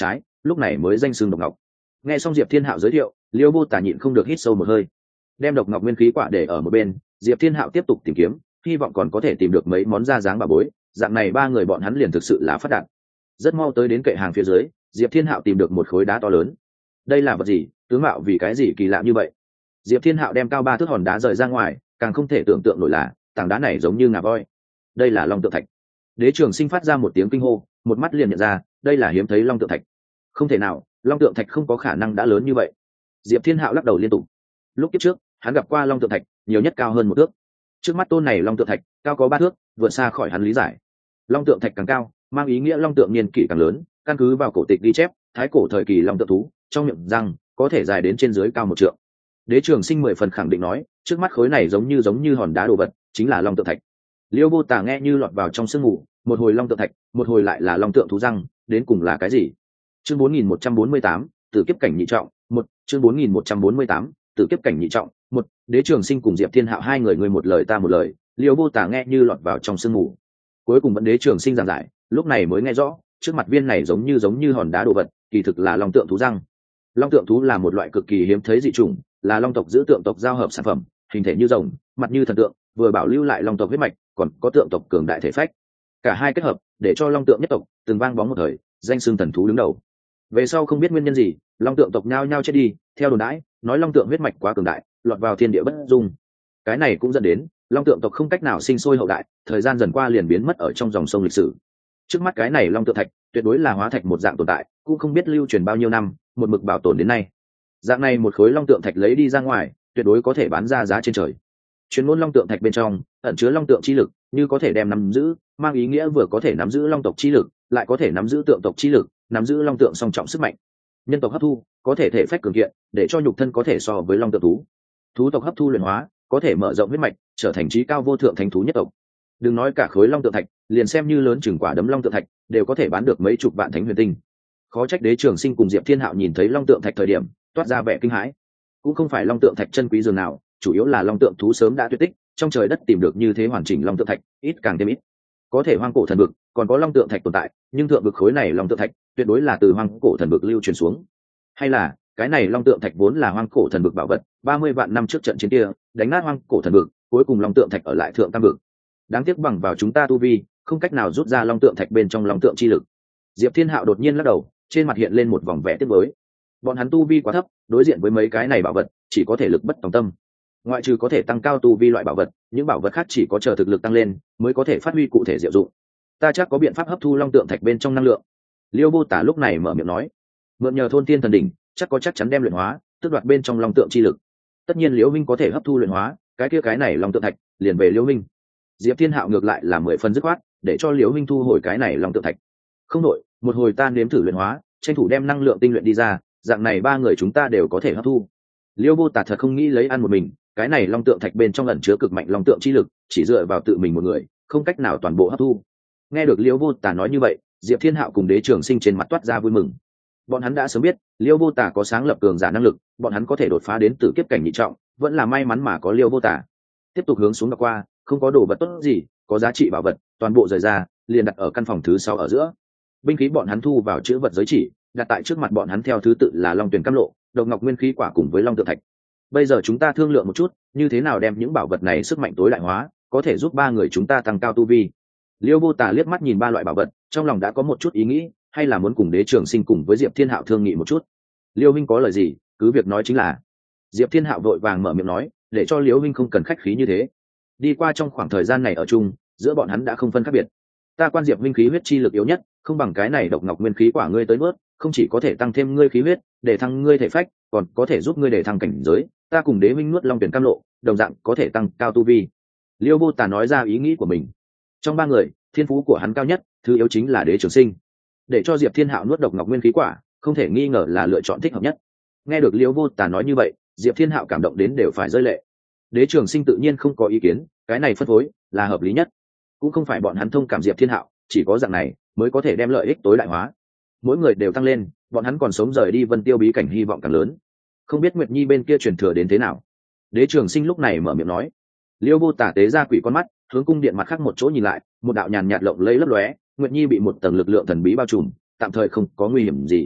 lúc này mới danh xưng độc ngọc. Nghe xong Diệp Thiên Hạo giới thiệu, Liêu Vô Tả nhịn không được hít sâu một hơi, đem độc ngọc nguyên khí quả để ở một bên. Diệp Thiên Hạo tiếp tục tìm kiếm, hy vọng còn có thể tìm được mấy món da dáng bà bối. Dạng này ba người bọn hắn liền thực sự là phát đạt. Rất mau tới đến kệ hàng phía dưới, Diệp Thiên Hạo tìm được một khối đá to lớn. Đây là vật gì? Tướng mạo vì cái gì kỳ lạ như vậy? Diệp Thiên Hạo đem cao 3 thước hòn đá rời ra ngoài, càng không thể tưởng tượng nổi là tảng đá này giống như ngà voi. Đây là long tượng thạch. Đế Trường Sinh phát ra một tiếng kinh hô, một mắt liền nhận ra đây là hiếm thấy long tượng thạch. Không thể nào, long tượng thạch không có khả năng đã lớn như vậy. Diệp Thiên Hạo lắc đầu liên tục. Lúc kiếp trước hắn gặp qua long tượng thạch, nhiều nhất cao hơn 1 thước. Trước mắt tôn này long tượng thạch cao có 3 thước, vượt xa khỏi hắn lý giải. Long tượng thạch càng cao, mang ý nghĩa long tượng niên kỷ càng lớn. Căn cứ vào cổ tịch ghi chép, thái cổ thời kỳ long tượng thú trong miệng răng có thể dài đến trên dưới cao 1 trượng. Đế Trường Sinh 10 phần khẳng định nói, trước mắt khối này giống như hòn đá đồ vật, chính là long tượng thạch. Liêu Vô Tả nghe như lọt vào trong sương mù, một hồi long tượng thạch, một hồi lại là long tượng thú răng, đến cùng là cái gì? Chương 4148, Tử kiếp cảnh nhị trọng, 1, chương 4148, Tử kiếp cảnh nhị trọng, 1. Đế Trường Sinh cùng Diệp Thiên Hạo hai người người một lời ta một lời, Liêu Vô Tả nghe như lọt vào trong sương mù. Cuối cùng vẫn Đế Trường Sinh giảng giải, lúc này mới nghe rõ, trước mặt viên này giống như hòn đá đồ vật, kỳ thực là long tượng thú răng. Long tượng thú là một loại cực kỳ hiếm thấy dị chủng, là long tộc giữ tượng tộc giao hợp sản phẩm, hình thể như rồng, mặt như thần tượng, vừa bảo lưu lại long tộc huyết mạch, còn có tượng tộc cường đại thể phách. Cả hai kết hợp, để cho long tượng nhất tộc từng vang bóng một thời, danh xưng thần thú đứng đầu. Về sau không biết nguyên nhân gì, long tượng tộc nhao nhao chết đi, theo đồn đãi, nói long tượng huyết mạch quá cường đại, lọt vào thiên địa bất dung. Cái này cũng dẫn đến long tượng tộc không cách nào sinh sôi hậu đại, thời gian dần qua liền biến mất ở trong dòng sông lịch sử. Trước mắt cái này long tượng thạch tuyệt đối là hóa thạch một dạng tồn tại, cũng không biết lưu truyền bao nhiêu năm, một mực bảo tồn đến nay. Dạng này một khối long tượng thạch lấy đi ra ngoài, tuyệt đối có thể bán ra giá trên trời. Chuyên môn long tượng thạch bên trong ẩn chứa long tượng chi lực, như có thể đem nắm giữ, mang ý nghĩa vừa có thể nắm giữ long tộc chi lực, lại có thể nắm giữ tượng tộc chi lực, nắm giữ long tượng song trọng sức mạnh. Nhân tộc hấp thu, có thể thể phách cường kiện, để cho nhục thân có thể so với long tượng thú. Thú tộc hấp thu luyện hóa, có thể mở rộng huyết mạch, trở thành trí cao vô thượng thánh thú nhất tộc. Đừng nói cả khối long tượng thạch, liền xem như lớn chừng quả đấm long tượng thạch, đều có thể bán được mấy chục vạn thánh huyền tinh. Khó trách Đế Trường Sinh cùng Diệp Thiên Hạo nhìn thấy long tượng thạch thời điểm, toát ra vẻ kinh hãi. Cũng không phải long tượng thạch chân quý dường nào, chủ yếu là long tượng thú sớm đã tuyệt tích, trong trời đất tìm được như thế hoàn chỉnh long tượng thạch, ít càng thêm ít. Có thể hoang cổ thần vực còn có long tượng thạch tồn tại, nhưng thượng vực khối này long tượng thạch tuyệt đối là từ hoang cổ thần vực lưu truyền xuống. Hay là cái này long tượng thạch vốn là hoang cổ thần vực bảo vật, 30 vạn năm trước trận chiến kia đánh nát hoang cổ thần vực, cuối cùng long tượng thạch ở lại thượng tam vực. Đáng tiếc bằng vào chúng ta tu vi, không cách nào rút ra long tượng thạch bên trong long tượng chi lực. Diệp Thiên Hạo đột nhiên lắc đầu, trên mặt hiện lên một vòng vẻ tiếc nuối. Bọn hắn tu vi quá thấp, đối diện với mấy cái này bảo vật, chỉ có thể lực bất tòng tâm. Ngoại trừ có thể tăng cao tu vi loại bảo vật, những bảo vật khác chỉ có chờ thực lực tăng lên mới có thể phát huy cụ thể diệu dụng. Ta chắc có biện pháp hấp thu long tượng thạch bên trong năng lượng. Liêu Vô Tả lúc này mở miệng nói, mượn nhờ thôn tiên thần đỉnh, chắc chắn đem luyện hóa, tước đoạt bên trong long tượng chi lực. Tất nhiên Liễu Minh có thể hấp thu luyện hóa, cái này long tượng thạch liền về Liễu Minh. Diệp Thiên Hạo ngược lại là 10 phần dứt khoát, để cho Liễu Minh thu hồi cái này long tượng thạch. Không đổi, một hồi ta nếm thử luyện hóa, tranh thủ đem năng lượng tinh luyện đi ra, dạng này ba người chúng ta đều có thể hấp thu. Liêu Vô Tả thật không nghĩ lấy ăn một mình, cái này long tượng thạch bên trong ẩn chứa cực mạnh long tượng chi lực, chỉ dựa vào tự mình một người, không cách nào toàn bộ hấp thu. Nghe được Liêu Vô Tả nói như vậy, Diệp Thiên Hạo cùng Đế Trường Sinh trên mặt toát ra vui mừng. Bọn hắn đã sớm biết Liêu Vô Tả có sáng lập cường giả năng lực, bọn hắn có thể đột phá đến tử kiếp cảnh nhị trọng, vẫn là may mắn mà có Liêu Vô Tả. Tiếp tục hướng xuống đọc qua, không có đồ vật tốt gì, có giá trị bảo vật, toàn bộ rời ra, liền đặt ở căn phòng thứ 6 ở giữa. Binh khí bọn hắn thu vào chữ vật giới chỉ, đặt tại trước mặt bọn hắn theo thứ tự là long tuyển cam lộ, độc ngọc nguyên khí quả cùng với long tượng thạch. Bây giờ chúng ta thương lượng một chút, như thế nào đem những bảo vật này sức mạnh tối đại hóa, có thể giúp ba người chúng ta tăng cao tu vi. Liêu Vô Tả liếc mắt nhìn ba loại bảo vật, trong lòng đã có một chút ý nghĩ, hay là muốn cùng Đế Trường Sinh cùng với Diệp Thiên Hạo thương nghị một chút. Liêu Minh có lời gì, cứ việc nói chính là. Diệp Thiên Hạo vội vàng mở miệng nói, để cho Liêu Minh không cần khách khí như thế. Đi qua trong khoảng thời gian này ở chung, giữa bọn hắn đã không phân khác biệt. Ta quan Diệp Minh khí huyết chi lực yếu nhất, không bằng cái này độc ngọc nguyên khí quả ngươi tới nuốt, không chỉ có thể tăng thêm ngươi khí huyết, để thăng ngươi thể phách, còn có thể giúp ngươi để thăng cảnh giới. Ta cùng Đế Minh nuốt long tuyển cam lộ, đồng dạng có thể tăng cao tu vi. Liêu Vô Tả nói ra ý nghĩ của mình. Trong ba người, thiên phú của hắn cao nhất, thứ yếu chính là Đế Trường Sinh. Để cho Diệp Thiên Hạo nuốt độc ngọc nguyên khí quả, không thể nghi ngờ là lựa chọn thích hợp nhất. Nghe được Liêu Vô Tả nói như vậy, Diệp Thiên Hạo cảm động đến đều phải rơi lệ. Đế Trường Sinh tự nhiên không có ý kiến, cái này phân phối là hợp lý nhất. Cũng không phải bọn hắn thông cảm Diệp Thiên Hạo, chỉ có dạng này mới có thể đem lợi ích tối đại hóa. Mỗi người đều tăng lên, bọn hắn còn sống rời đi Vân Tiêu bí cảnh hy vọng càng lớn. Không biết Nguyệt Nhi bên kia truyền thừa đến thế nào. Đế Trường Sinh lúc này mở miệng nói. Liêu Vô Tả tế ra quỷ con mắt, hướng cung điện mặt khác một chỗ nhìn lại, một đạo nhàn nhạt lộng lẫy lấp lóe. Nguyệt Nhi bị một tầng lực lượng thần bí bao trùm, tạm thời không có nguy hiểm gì.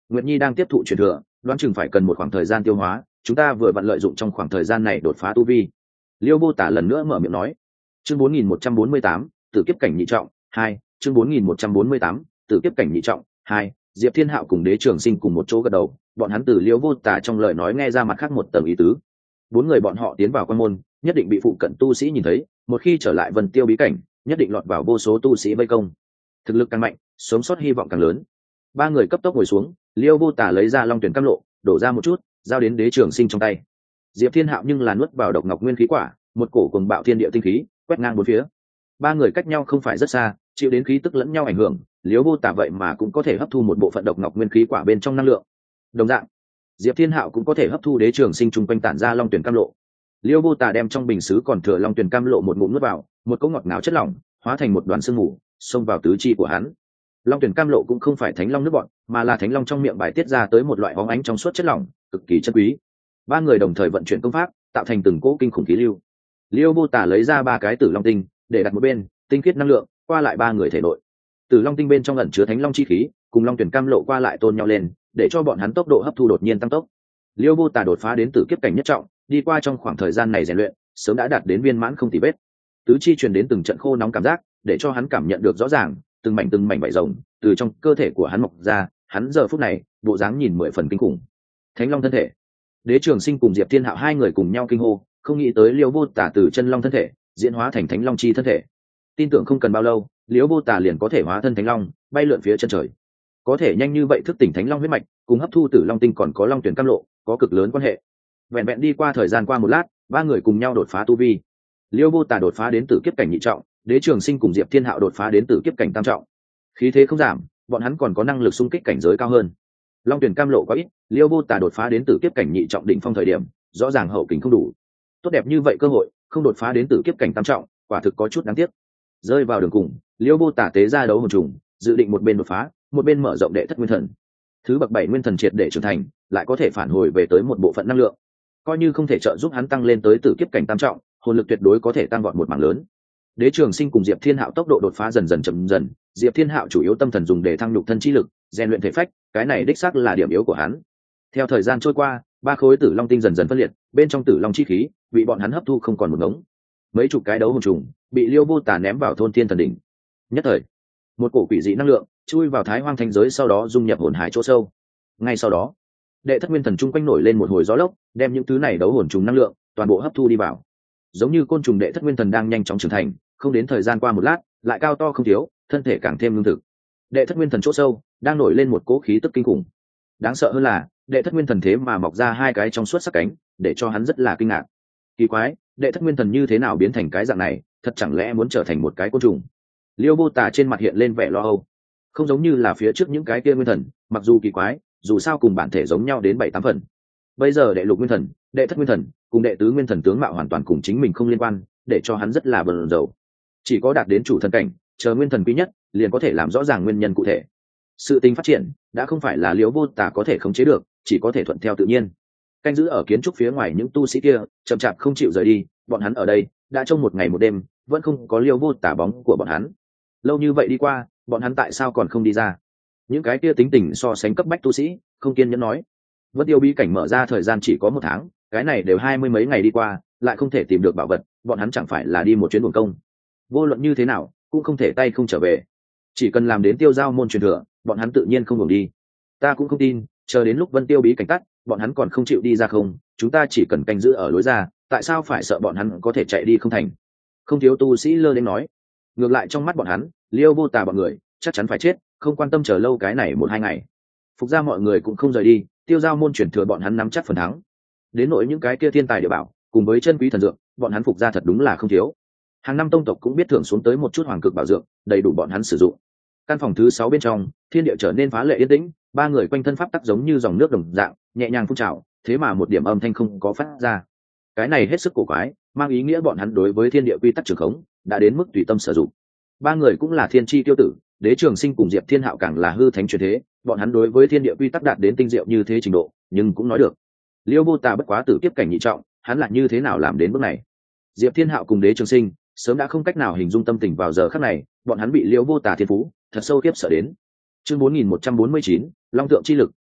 Nguyệt Nhi đang tiếp thụ truyền thừa, đoán chừng phải cần một khoảng thời gian tiêu hóa, chúng ta vừa vặn lợi dụng trong khoảng thời gian này đột phá tu vi. Liêu Vô Tả lần nữa mở miệng nói. Chương 4148, Tử kiếp cảnh nhị trọng 2, chương 4148, Tử kiếp cảnh nhị trọng 2. Diệp Thiên Hạo cùng Đế Trường Sinh cùng một chỗ gật đầu, bọn hắn từ Liêu Vô Tả trong lời nói nghe ra mặt khác một tầng ý tứ. Bốn người bọn họ tiến vào quan môn, nhất định bị phụ cận tu sĩ nhìn thấy, một khi trở lại Vân Tiêu bí cảnh, nhất định lọt vào vô số tu sĩ vây công. Thực lực càng mạnh, sống sót hy vọng càng lớn. Ba người cấp tốc ngồi xuống, Liêu Vô Tả lấy ra Long Tuyển Cam Lộ, đổ ra một chút, giao đến Đế Trường Sinh trong tay. Diệp Thiên Hạo nhưng là nuốt vào độc ngọc nguyên khí quả, một cổ cuồng bạo thiên địa tinh khí, quét ngang bốn phía. Ba người cách nhau không phải rất xa, chịu đến khí tức lẫn nhau ảnh hưởng, Liêu Vô Tả vậy mà cũng có thể hấp thu một bộ phận độc ngọc nguyên khí quả bên trong năng lượng. Đồng dạng, Diệp Thiên Hạo cũng có thể hấp thu Đế Trường Sinh chung quanh tản ra Long Tuyển Cam Lộ. Liêu Vô Tả đem trong bình sứ còn thừa Long Tuyển Cam Lộ một ngụm nuốt vào, một cỗ ngọt ngào chất lỏng hóa thành một đoàn sương mù, xông vào tứ chi của hắn. Long Tuyển Cam Lộ cũng không phải thánh long nước bọt, mà là thánh long trong miệng bài tiết ra tới một loại bóng ánh trong suốt chất lỏng, cực kỳ chất quý. Ba người đồng thời vận chuyển công pháp, tạo thành từng cỗ kinh khủng khí lưu. Liêu Vô Tả lấy ra ba cái Tử Long tinh, để đặt một bên, tinh khiết năng lượng qua lại ba người thể nội. Tử Long tinh bên trong ẩn chứa thánh long chi khí, cùng Long Tuyển Cam Lộ qua lại tôn nhau lên, để cho bọn hắn tốc độ hấp thu đột nhiên tăng tốc. Liêu Vô Tả đột phá đến tử kiếp cảnh nhất trọng, đi qua trong khoảng thời gian này rèn luyện, sớm đã đạt đến viên mãn không tì vết. Tứ chi truyền đến từng trận khô nóng cảm giác, để cho hắn cảm nhận được rõ ràng, từng mảnh vảy rồng từ trong cơ thể của hắn mọc ra, hắn giờ phút này bộ dáng nhìn 10 phần kinh khủng. Thánh long thân thể. Đế Trường Sinh cùng Diệp Thiên Hạo hai người cùng nhau kinh hô, không nghĩ tới Liêu Vô Tả từ chân long thân thể diễn hóa thành thánh long chi thân thể. Tin tưởng không cần bao lâu, Liêu Vô Tả liền có thể hóa thân thánh long, bay lượn phía chân trời. Có thể nhanh như vậy thức tỉnh thánh long huyết mạch, cùng hấp thu Tử Long tinh còn có Long Tuyển Cam Lộ, có cực lớn quan hệ. Vẹn vẹn đi qua thời gian qua một lát, ba người cùng nhau đột phá tu vi. Liêu Vô Tả đột phá đến tử kiếp cảnh nhị trọng, Đế Trường Sinh cùng Diệp Thiên Hạo đột phá đến tử kiếp cảnh tam trọng. Khí thế không giảm, bọn hắn còn có năng lực xung kích cảnh giới cao hơn. Long Tuyển Cam Lộ quá ít, Liêu Vô Tả đột phá đến tử kiếp cảnh nhị trọng đỉnh phong thời điểm, rõ ràng hậu kình không đủ. Tốt đẹp như vậy cơ hội, không đột phá đến tử kiếp cảnh tam trọng, quả thực có chút đáng tiếc. Rơi vào đường cùng, Liêu Vô Tả tế ra đấu hồn trùng, dự định một bên đột phá, một bên mở rộng đệ thất nguyên thần. Thứ bậc 7 nguyên thần triệt để trưởng thành, lại có thể phản hồi về tới một bộ phận năng lượng. Coi như không thể trợ giúp hắn tăng lên tới tử kiếp cảnh tam trọng, hồn lực tuyệt đối có thể tăng vọt một mảng lớn. Đế Trường Sinh cùng Diệp Thiên Hạo tốc độ đột phá dần dần chậm dần, Diệp Thiên Hạo chủ yếu tâm thần dùng để thăng nhục thân chi lực, rèn luyện thể phách, cái này đích xác là điểm yếu của hắn. Theo thời gian trôi qua, ba khối Tử Long tinh dần dần phân liệt, bên trong Tử Long chi khí bị bọn hắn hấp thu không còn một ngống. Mấy chục cái đấu hồn trùng bị Liêu Vô Tả ném vào thôn thiên thần đỉnh. Nhất thời, một cổ quỷ dị năng lượng chui vào Thái Hoang Thánh giới, sau đó dung nhập hồn hải chỗ sâu. Ngay sau đó, đệ thất nguyên thần chung quanh nổi lên một hồi gió lốc, đem những thứ này đấu hồn trùng năng lượng toàn bộ hấp thu đi vào. Giống như côn trùng đệ thất nguyên thần đang nhanh chóng trưởng thành, không đến thời gian qua một lát, lại cao to không thiếu, thân thể càng thêm lương thực. Đệ thất nguyên thần chỗ sâu đang nổi lên một cỗ khí tức kinh khủng. Đáng sợ hơn là, đệ thất nguyên thần thế mà mọc ra hai cái trong suốt sắc cánh, để cho hắn rất là kinh ngạc. Kỳ quái, đệ thất nguyên thần như thế nào biến thành cái dạng này, thật chẳng lẽ muốn trở thành một cái côn trùng? Liêu Vô Tả trên mặt hiện lên vẻ lo âu. Không giống như là phía trước những cái kia nguyên thần, mặc dù kỳ quái, dù sao cùng bản thể giống nhau đến 7-8 phần. Bây giờ đệ lục nguyên thần, đệ thất nguyên thần cùng đệ tứ nguyên thần tướng mạo hoàn toàn cùng chính mình không liên quan, để cho hắn rất là bần rầu. Chỉ có đạt đến chủ thần cảnh, chờ nguyên thần quý nhất, liền có thể làm rõ ràng nguyên nhân cụ thể. Sự tình phát triển đã không phải là Liêu Vô Tả có thể khống chế được, chỉ có thể thuận theo tự nhiên. Canh giữ ở kiến trúc phía ngoài những tu sĩ kia chậm chạp không chịu rời đi, bọn hắn ở đây đã trong một ngày một đêm, vẫn không có Liêu Vô Tả bóng của bọn hắn. Lâu như vậy đi qua, bọn hắn tại sao còn không đi ra? Những cái kia tính tình so sánh cấp bách tu sĩ không kiên nhẫn nói. Vân Tiêu bí cảnh mở ra thời gian chỉ có 1 tháng, cái này đều 20 mấy ngày đi qua, lại không thể tìm được bảo vật, bọn hắn chẳng phải là đi một chuyến uổng công. Vô luận như thế nào, cũng không thể tay không trở về. Chỉ cần làm đến tiêu giao môn truyền thừa, bọn hắn tự nhiên không uổng đi. Ta cũng không tin, chờ đến lúc Vân Tiêu bí cảnh tắt, bọn hắn còn không chịu đi ra không? Chúng ta chỉ cần canh giữ ở lối ra, tại sao phải sợ bọn hắn có thể chạy đi không thành? Không thiếu tu sĩ lơ đến nói. Ngược lại trong mắt bọn hắn, Liêu Vô Tả bọn người chắc chắn phải chết, không quan tâm chờ lâu cái này 1-2 ngày. Phục gia mọi người cũng không rời đi, tiêu giao môn chuyển thừa bọn hắn nắm chắc phần thắng. Đến nỗi những cái kia thiên tài địa bảo cùng với chân quý thần dược, bọn hắn phục gia thật đúng là không thiếu. Hàng năm tông tộc cũng biết thưởng xuống tới một chút hoàng cực bảo dược, đầy đủ bọn hắn sử dụng. Căn phòng thứ 6 bên trong, thiên địa trở nên phá lệ yên tĩnh, ba người quanh thân pháp tắc giống như dòng nước đồng dạng, nhẹ nhàng phun trào, thế mà một điểm âm thanh không có phát ra. Cái này hết sức cổ quái, mang ý nghĩa bọn hắn đối với thiên địa quy tắc trường khống đã đến mức tùy tâm sử dụng. Ba người cũng là thiên chi tiêu tử, Đế Trường Sinh cùng Diệp Thiên Hạo càng là hư thánh truyền thế, bọn hắn đối với thiên địa quy tắc đạt đến tinh diệu như thế trình độ, nhưng cũng nói được, Liêu Vô Tả bất quá tử kiếp cảnh nhị trọng, hắn là như thế nào làm đến bước này? Diệp Thiên Hạo cùng Đế Trường Sinh sớm đã không cách nào hình dung tâm tình vào giờ khắc này, bọn hắn bị Liêu Vô Tả thiên phú thật sâu khiếp sợ đến. Chương 4149, Long tượng chi lực,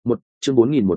một chương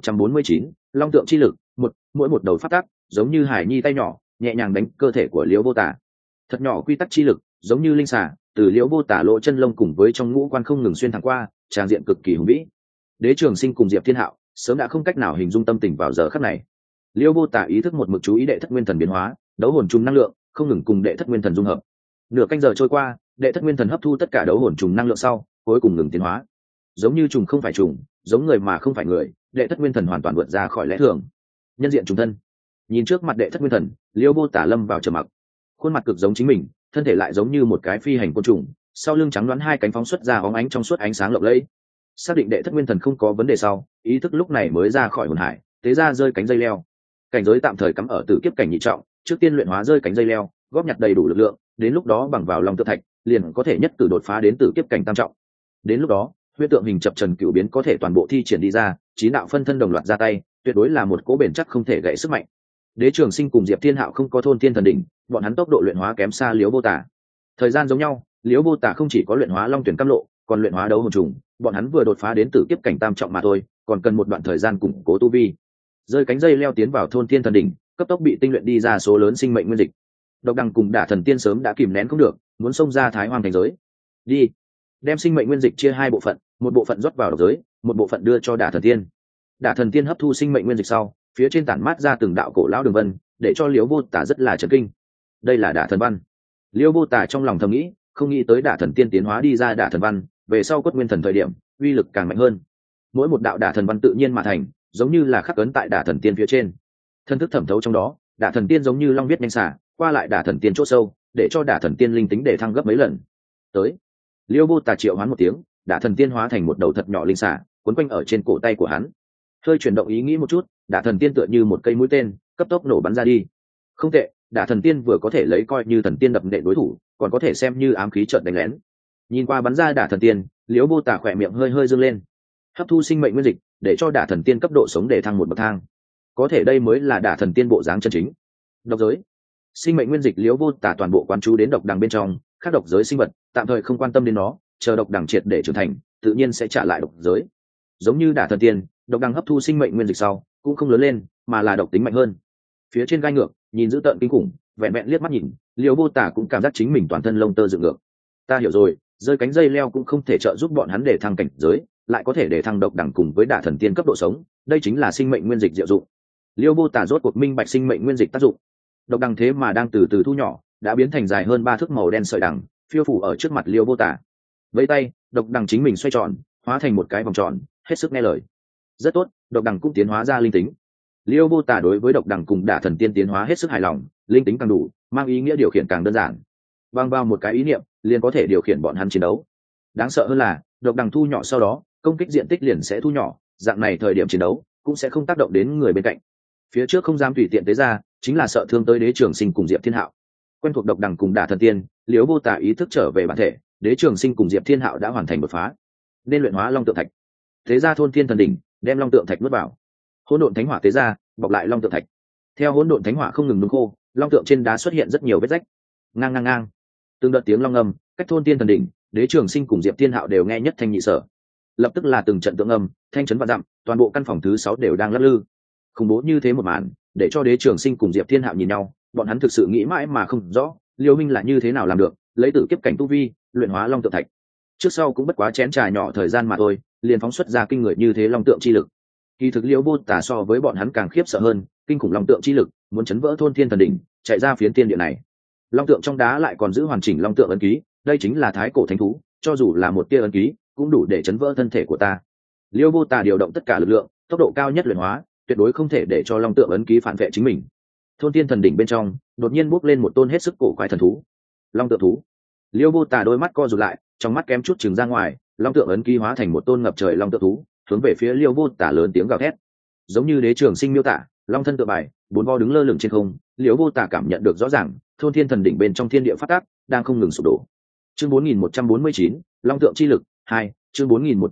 4149, long tượng chi lực một. Mỗi một đầu phát tác giống như hải nhi tay nhỏ nhẹ nhàng đánh cơ thể của liễu vô tả. Thật nhỏ quy tắc chi lực giống như linh xà từ liễu vô tả lỗ chân lông cùng với trong ngũ quan không ngừng xuyên thẳng qua, tràng diện cực kỳ hùng vĩ. Đế Trường Sinh cùng Diệp Thiên Hạo sớm đã không cách nào hình dung tâm tình vào giờ khắc này. Liễu vô tả ý thức một mực chú ý đệ thất nguyên thần biến hóa, đấu hồn trùng năng lượng không ngừng cùng đệ thất nguyên thần dung hợp. Nửa canh giờ trôi qua, đệ thất nguyên thần hấp thu tất cả đấu hồn trùng năng lượng sau, cuối cùng ngừng tiến hóa. Giống như trùng không phải trùng, giống người mà không phải người, đệ thất nguyên thần hoàn toàn vượt ra khỏi lẽ thường. Nhân diện trùng thân. Nhìn trước mặt đệ thất nguyên thần, Liễu vô tả lâm vào trầm mặc. Khuôn mặt cực giống chính mình, thân thể lại giống như một cái phi hành côn trùng, sau lưng trắng đoán hai cánh phóng xuất ra óng ánh trong suốt ánh sáng lộng lẫy. Xác định đệ thất nguyên thần không có vấn đề sau, ý thức lúc này mới ra khỏi hồn hải, tế ra rơi cánh dây leo. Cảnh giới tạm thời cắm ở tử kiếp cảnh nhị trọng, trước tiên luyện hóa rơi cánh dây leo, góp nhặt đầy đủ lực lượng, đến lúc đó bằng vào lòng tự thạch, liền có thể nhất cử đột phá đến tử kiếp cảnh tam trọng. Đến lúc đó, huyết tượng hình chập trần cửu biến có thể toàn bộ thi triển đi ra, chín đạo phân thân đồng loạt ra tay, tuyệt đối là một cỗ bền chắc không thể gãy sức mạnh. Đế Trường Sinh cùng Diệp Thiên Hạo không có thôn thiên thần đỉnh, bọn hắn tốc độ luyện hóa kém xa Liễu vô tả. Thời gian giống nhau, Liễu vô tả không chỉ có luyện hóa long tuyển cam lộ, còn luyện hóa đấu hồn trùng, bọn hắn vừa đột phá đến tử kiếp cảnh tam trọng mà thôi, còn cần một đoạn thời gian củng cố tu vi. Rơi cánh dây leo tiến vào thôn thiên thần đỉnh, cấp tốc bị tinh luyện đi ra số lớn sinh mệnh nguyên dịch. Độc Đằng cùng Đả Thần Tiên sớm đã kìm nén không được, muốn xông ra Thái Hoang thành giới. Đi, đem sinh mệnh nguyên dịch chia hai bộ phận, một bộ phận rót vào độc giới, một bộ phận đưa cho Đả Thần Tiên. Đả Thần Tiên hấp thu sinh mệnh nguyên dịch sau, phía trên tản mát ra từng đạo cổ lão đường vân, để cho Liễu vô tả rất là chấn kinh. Đây là Đả Thần Văn. Liễu vô tả trong lòng thầm nghĩ, không nghĩ tới Đả Thần Tiên tiến hóa đi ra Đả Thần Văn, về sau quất nguyên thần thời điểm, uy lực càng mạnh hơn. Mỗi một đạo Đả Thần Văn tự nhiên mà thành, giống như là khắc ấn tại Đả Thần Tiên phía trên. Thân thức thẩm thấu trong đó, Đả Thần Tiên giống như long viết nhanh xả, qua lại Đả Thần Tiên chỗ sâu, để cho Đả Thần Tiên linh tính để thăng gấp mấy lần. Tới, Liễu vô tả triệu hoán một tiếng, Đả Thần Tiên hóa thành một đầu thật nhỏ linh xả, quấn quanh ở trên cổ tay của hắn. Hơi chuyển động ý nghĩ một chút, Đả Thần Tiên tựa như một cây mũi tên, cấp tốc nổ bắn ra đi. Không tệ, Đả Thần Tiên vừa có thể lấy coi như thần tiên đập nện đối thủ, còn có thể xem như ám khí trợn đánh lén. Nhìn qua bắn ra Đả Thần Tiên, Liễu vô tả khỏe miệng hơi hơi dương lên. Hấp thu sinh mệnh nguyên dịch, để cho Đả Thần Tiên cấp độ sống để thăng một bậc thang. Có thể đây mới là Đả Thần Tiên bộ dáng chân chính. Độc giới, sinh mệnh nguyên dịch Liễu vô tả toàn bộ quán chú đến độc đằng bên trong, các độc giới sinh vật tạm thời không quan tâm đến nó, chờ độc đằng triệt để trưởng thành, tự nhiên sẽ trả lại độc giới. Giống như Đả Thần Tiên, độc đằng hấp thu sinh mệnh nguyên dịch sau, cũng không lớn lên, mà là độc tính mạnh hơn. Phía trên gai ngược, nhìn dữ tợn kinh khủng, vẹn vẹn liếc mắt nhìn, Liễu vô tả cũng cảm giác chính mình toàn thân lông tơ dựng ngược. Ta hiểu rồi, rơi cánh dây leo cũng không thể trợ giúp bọn hắn để thăng cảnh giới, lại có thể để thăng độc đẳng cùng với Đả Thần Tiên cấp độ sống, đây chính là sinh mệnh nguyên dịch diệu dụng. Liễu vô tả rốt cuộc minh bạch sinh mệnh nguyên dịch tác dụng. Độc đằng thế mà đang từ từ thu nhỏ, đã biến thành dài hơn 3 thước màu đen sợi đằng, phiêu phủ ở trước mặt Liễu vô tả. Với tay, độc đằng chính mình xoay tròn, hóa thành một cái vòng tròn, hết sức nghe lời. Rất tốt, độc đằng cũng tiến hóa ra linh tính. Liễu vô tả đối với độc đằng cùng Đả Thần Tiên tiến hóa hết sức hài lòng, linh tính càng đủ, mang ý nghĩa điều khiển càng đơn giản. Bằng vào một cái ý niệm, liền có thể điều khiển bọn hắn chiến đấu. Đáng sợ hơn là, độc đằng thu nhỏ sau đó, công kích diện tích liền sẽ thu nhỏ, dạng này thời điểm chiến đấu cũng sẽ không tác động đến người bên cạnh. Phía trước không dám tùy tiện tế ra, chính là sợ thương tới Đế Trường Sinh cùng Diệp Thiên Hạo. Quen thuộc độc đằng cùng Đả Thần Tiên, Liễu vô tả ý thức trở về bản thể, Đế Trường Sinh cùng Diệp Thiên Hạo đã hoàn thành đột phá, nên luyện hóa long tượng thạch. Tế ra thôn thiên thần đỉnh, đem long tượng thạch nuốt vào. Hỗn độn thánh hỏa tế ra, bọc lại long tượng thạch. Theo hỗn độn thánh hỏa không ngừng nung khô, long tượng trên đá xuất hiện rất nhiều vết rách. Ngang ngang ngang, từng đợt tiếng long ngâm, cách thôn thiên thần đỉnh, Đế Trường Sinh cùng Diệp Thiên Hạo đều nghe nhất thanh nhị sở. Lập tức là từng trận tượng âm, thanh chấn vạn dặm, toàn bộ căn phòng thứ 6 đều đang lắc lư. Khủng bố như thế một màn, để cho Đế Trường Sinh cùng Diệp Thiên Hạo nhìn nhau, bọn hắn thực sự nghĩ mãi mà không rõ, Liêu Minh là như thế nào làm được, lấy tử kiếp cảnh tu vi, luyện hóa long tượng thạch. Trước sau cũng bất quá chén trà nhỏ thời gian mà thôi, liền phóng xuất ra kinh người như thế long tượng chi lực. Kỳ thực Liêu vô tả so với bọn hắn càng khiếp sợ hơn, kinh khủng long tượng chi lực, muốn chấn vỡ thôn thiên thần đỉnh, chạy ra phiến tiên địa này. Long tượng trong đá lại còn giữ hoàn chỉnh long tượng ấn ký, đây chính là thái cổ thánh thú, cho dù là một tia ấn ký, cũng đủ để chấn vỡ thân thể của ta. Liêu vô tả điều động tất cả lực lượng, tốc độ cao nhất luyện hóa, tuyệt đối không thể để cho long tượng ấn ký phản vệ chính mình. Thôn thiên thần đỉnh bên trong, đột nhiên bốc lên một tôn hết sức cổ quái thần thú. Long tượng thú. Liêu vô tả đôi mắt co rụt lại, trong mắt kém chút trừng ra ngoài, long tượng ấn ký hóa thành một tôn ngập trời long tượng thú, hướng về phía Liêu vô tả lớn tiếng gào thét. Giống như Đế Trường Sinh miêu tả, long thân tựa bài, bốn vo đứng lơ lửng trên không, Liêu vô tả cảm nhận được rõ ràng, thôn thiên thần đỉnh bên trong thiên địa phát tác đang không ngừng sụp đổ. Chương 4149, long tượng chi lực 2, chương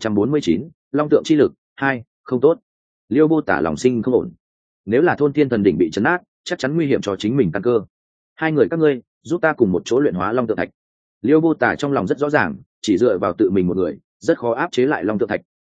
4149, long tượng chi lực 2, không tốt. Liêu vô tả lòng sinh không ổn. Nếu là thôn thiên thần đỉnh bị chấn nát, chắc chắn nguy hiểm cho chính mình căn cơ. Hai người các ngươi, giúp ta cùng một chỗ luyện hóa long tượng thạch. Liêu vô tả trong lòng rất rõ ràng, chỉ dựa vào tự mình một người, rất khó áp chế lại long tượng thạch,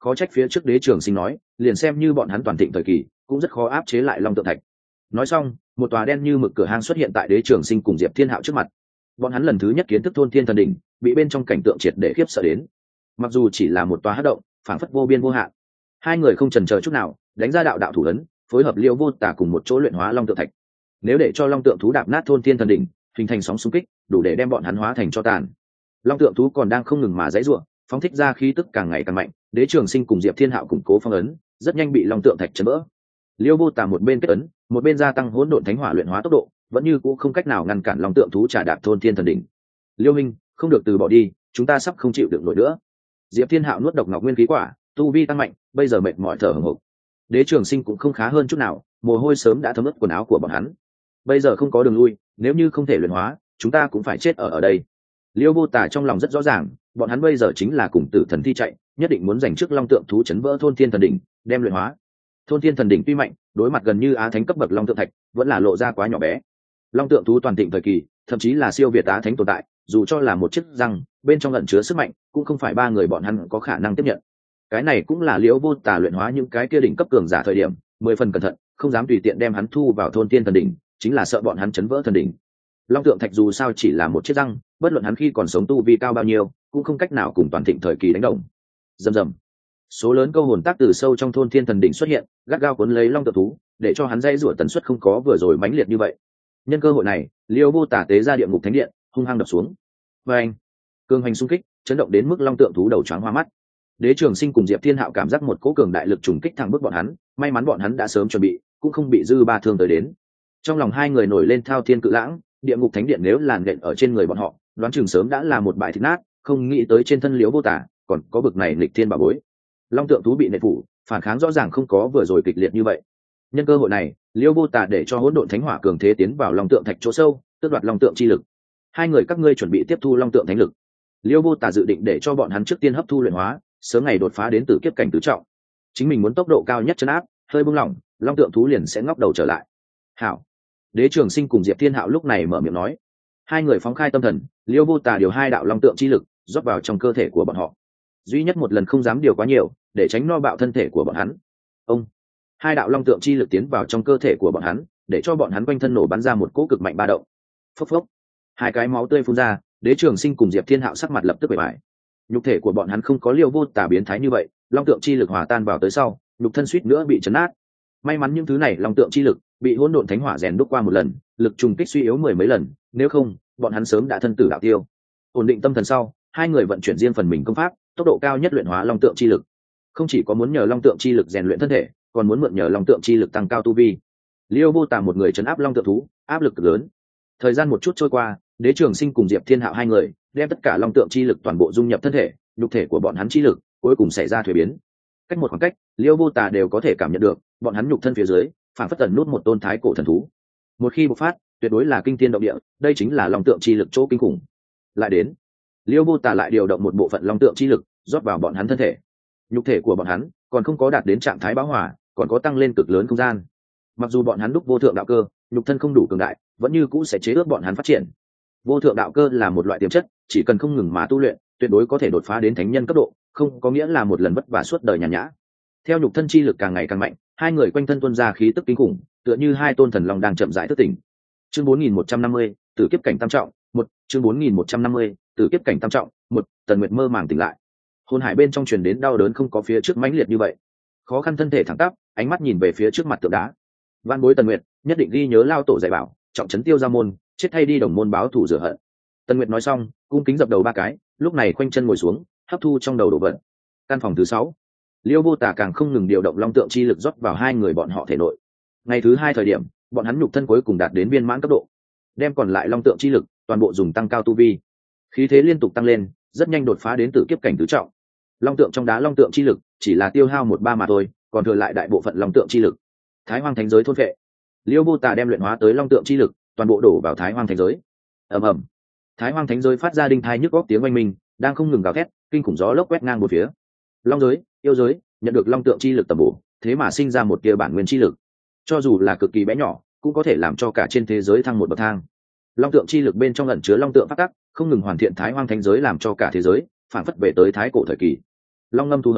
khó trách phía trước Đế Trường Sinh nói liền xem như bọn hắn toàn thịnh thời kỳ cũng rất khó áp chế lại long tượng thạch. Nói xong, một tòa đen như mực cửa hang xuất hiện tại Đế Trường Sinh cùng Diệp Thiên Hạo trước mặt. Bọn hắn lần thứ nhất kiến thức thôn thiên thần đỉnh, bị bên trong cảnh tượng triệt để khiếp sợ đến. Mặc dù chỉ là một tòa hắc động, phảng phất vô biên vô hạn, hai người không chần chờ chút nào đánh ra đạo đạo thủ ấn, phối hợp Liêu Vô Tả cùng một chỗ luyện hóa long tượng thạch. Nếu để cho long tượng thú đạp nát thôn thiên thần đỉnh, hình thành sóng xung kích, đủ để đem bọn hắn hóa thành tro tàn. Long tượng thú còn đang không ngừng mà giãy giụa, phóng thích ra khí tức càng ngày càng mạnh. Đế Trường Sinh cùng Diệp Thiên Hạo củng cố phong ấn, rất nhanh bị long tượng thạch chấn vỡ. Liêu Vô Tả một bên kết ấn, một bên gia tăng hỗn độn thánh hỏa luyện hóa tốc độ, vẫn như cũ không cách nào ngăn cản long tượng thú trả đạp thôn thiên thần đỉnh. Liêu Minh, không được từ bỏ đi, chúng ta sắp không chịu được nổi nữa. Diệp Thiên Hạo nuốt độc ngọc nguyên khí quả, tu vi tăng mạnh, bây giờ mệt mỏi thở hổn hộc. Đế Trường Sinh cũng không khá hơn chút nào, mồ hôi sớm đã thấm ướt quần áo của bọn hắn. Bây giờ không có đường lui, nếu như không thể luyện hóa, chúng ta cũng phải chết ở đây. Liêu Vô Tả trong lòng rất rõ ràng, bọn hắn bây giờ chính là cùng tử thần thi chạy, nhất định muốn giành trước long tượng thú chấn vỡ thôn thiên thần đỉnh, đem luyện hóa. Thôn thiên thần đỉnh tuy mạnh, đối mặt gần như á thánh cấp bậc long tượng thạch, vẫn là lộ ra quá nhỏ bé. Long tượng thú toàn thịnh thời kỳ, thậm chí là siêu việt á thánh tồn tại, dù cho là một chiếc răng bên trong ẩn chứa sức mạnh, cũng không phải ba người bọn hắn có khả năng tiếp nhận. Cái này cũng là Liễu Vô Tả luyện hóa những cái kia đỉnh cấp cường giả thời điểm 10 phần cẩn thận, không dám tùy tiện đem hắn thu vào thôn thiên thần đỉnh, chính là sợ bọn hắn chấn vỡ thần đỉnh. Long tượng thạch dù sao chỉ là một chiếc răng, bất luận hắn khi còn sống tu vi cao bao nhiêu, cũng không cách nào cùng toàn thịnh thời kỳ đánh đồng. Rầm rầm, số lớn câu hồn tác từ sâu trong thôn thiên thần đỉnh xuất hiện, gắt gao cuốn lấy long tượng thú, để cho hắn dây rủa tần suất không có vừa rồi mãnh liệt như vậy. Nhân cơ hội này, Liêu Vô Tả tế ra địa ngục thánh điện, hung hăng đập xuống. Và anh, cường hành xung kích, chấn động đến mức long tượng thú đầu choáng hoa mắt. Đế Trường Sinh cùng Diệp Thiên Hạo cảm giác một cỗ cường đại lực trùng kích thẳng bước bọn hắn, may mắn bọn hắn đã sớm chuẩn bị, cũng không bị dư ba thương tới đến. Trong lòng hai người nổi lên thao thiên cự lãng, địa ngục thánh điện nếu làn nện ở trên người bọn họ, đoán chừng sớm đã là một bãi thịt nát, không nghĩ tới trên thân Liễu Vô Tả còn có bực này nghịch thiên bảo bối. Long tượng thú bị nện phủ, phản kháng rõ ràng không có vừa rồi kịch liệt như vậy. Nhân cơ hội này, Liễu Vô Tả để cho hỗn độn thánh hỏa cường thế tiến vào long tượng thạch chỗ sâu, tước đoạt long tượng chi lực. Hai người các ngươi chuẩn bị tiếp thu long tượng thánh lực. Liễu Vô Tả dự định để cho bọn hắn trước tiên hấp thu luyện hóa, sớm ngày đột phá đến tử kiếp cảnh tứ trọng. Chính mình muốn tốc độ cao nhất chấn áp, hơi buông lỏng, long tượng thú liền sẽ ngóc đầu trở lại. Hảo. Đế Trường Sinh cùng Diệp Thiên Hạo lúc này mở miệng nói. Hai người phóng khai tâm thần, Liễu Vô Tả điều hai đạo long tượng chi lực rót vào trong cơ thể của bọn họ. Duy nhất một lần không dám điều quá nhiều, để tránh no bạo thân thể của bọn hắn. Ông, hai đạo long tượng chi lực tiến vào trong cơ thể của bọn hắn, để cho bọn hắn quanh thân nổ bắn ra một cỗ cực mạnh ba động. Phốc phốc, hai cái máu tươi phun ra. Đế Trường Sinh cùng Diệp Thiên Hạo sắc mặt lập tức bể bại. Nhục thể của bọn hắn không có Liễu Vô Tả biến thái như vậy, long tượng chi lực hòa tan vào tới sau, nhục thân suýt nữa bị chấn nát. May mắn những thứ này long tượng chi lực bị hỗn độn thánh hỏa rèn đúc qua một lần, lực trùng kích suy yếu 10 mấy lần, nếu không, bọn hắn sớm đã thân tử đạo tiêu. Ổn định tâm thần sau, hai người vận chuyển riêng phần mình công pháp, tốc độ cao nhất luyện hóa long tượng chi lực. Không chỉ có muốn nhờ long tượng chi lực rèn luyện thân thể, còn muốn mượn nhờ long tượng chi lực tăng cao tu vi. Liêu Vô Tả một người trấn áp long tượng thú, áp lực cực lớn. Thời gian một chút trôi qua, Đế Trường Sinh cùng Diệp Thiên Hạo hai người đem tất cả long tượng chi lực toàn bộ dung nhập thân thể, nhục thể của bọn hắn chi lực cuối cùng xảy ra thuế biến. Cách một khoảng cách, Liêu Vô Tả đều có thể cảm nhận được, bọn hắn nhục thân phía dưới phản phất tần nút một tôn thái cổ thần thú. Một khi bộc phát, tuyệt đối là kinh thiên động địa, đây chính là long tượng chi lực chỗ kinh khủng. Lại đến, Liêu Vô Tả lại điều động một bộ phận long tượng chi lực rót vào bọn hắn thân thể. Nhục thể của bọn hắn còn không có đạt đến trạng thái bão hỏa, còn có tăng lên cực lớn không gian. Mặc dù bọn hắn đúc vô thượng đạo cơ, nhục thân không đủ cường đại, vẫn như cũ sẽ chế ước bọn hắn phát triển. Vô thượng đạo cơ là một loại tiềm chất, chỉ cần không ngừng mà tu luyện, tuyệt đối có thể đột phá đến thánh nhân cấp độ, không có nghĩa là một lần vất vả suốt đời nhàn nhã. Theo nhục thân chi lực càng ngày càng mạnh, hai người quanh thân tuôn ra khí tức kinh khủng, tựa như hai tôn thần long đang chậm rãi thức tỉnh. Chương 4150, tử kiếp cảnh tam trọng, một. Chương 4150, tử kiếp cảnh tam trọng, một. Tần Nguyệt mơ màng tỉnh lại. Hồn hải bên trong truyền đến đau đớn không có phía trước mãnh liệt như vậy. Khó khăn thân thể thẳng tắp, ánh mắt nhìn về phía trước mặt tượng đá. Văn bối Tần Nguyệt, nhất định ghi nhớ lao tổ dạy bảo, trọng trấn tiêu gia môn, chết thay đi đồng môn báo thù rửa hận. Tần Nguyệt nói xong, cung kính dập đầu ba cái, lúc này khoanh chân ngồi xuống, hấp thu trong đầu đồ vật. Căn phòng thứ 6, Liêu Vô Tả càng không ngừng điều động long tượng chi lực rót vào hai người bọn họ thể nội. Ngày thứ 2 thời điểm, bọn hắn nhục thân cuối cùng đạt đến viên mãn cấp độ, đem còn lại long tượng chi lực toàn bộ dùng tăng cao tu vi, khí thế liên tục tăng lên, rất nhanh đột phá đến tử kiếp cảnh tứ trọng. Long tượng trong đá long tượng chi lực chỉ là tiêu hao 1/3 mà thôi, còn thừa lại đại bộ phận long tượng chi lực Thái Hoang Thánh giới thôn phệ. Liêu Vô Tả đem luyện hóa tới long tượng chi lực toàn bộ đổ vào Thái Hoang Thánh giới. Ầm ầm, Thái Hoang Thánh giới phát ra đinh thai nhức óc tiếng oanh minh, đang không ngừng gào thét, kinh khủng gió lốc quét ngang bốn phía. Long giới, yêu giới nhận được long tượng chi lực tầm bổ, thế mà sinh ra một tia bản nguyên chi lực, cho dù là cực kỳ bé nhỏ, cũng có thể làm cho cả trên thế giới thăng một bậc thang. Long tượng chi lực bên trong ẩn chứa long tượng pháp tắc, không ngừng hoàn thiện Thái Hoang Thánh giới, làm cho cả thế giới phản phất về tới thái cổ thời kỳ. Long ngâm thu hống,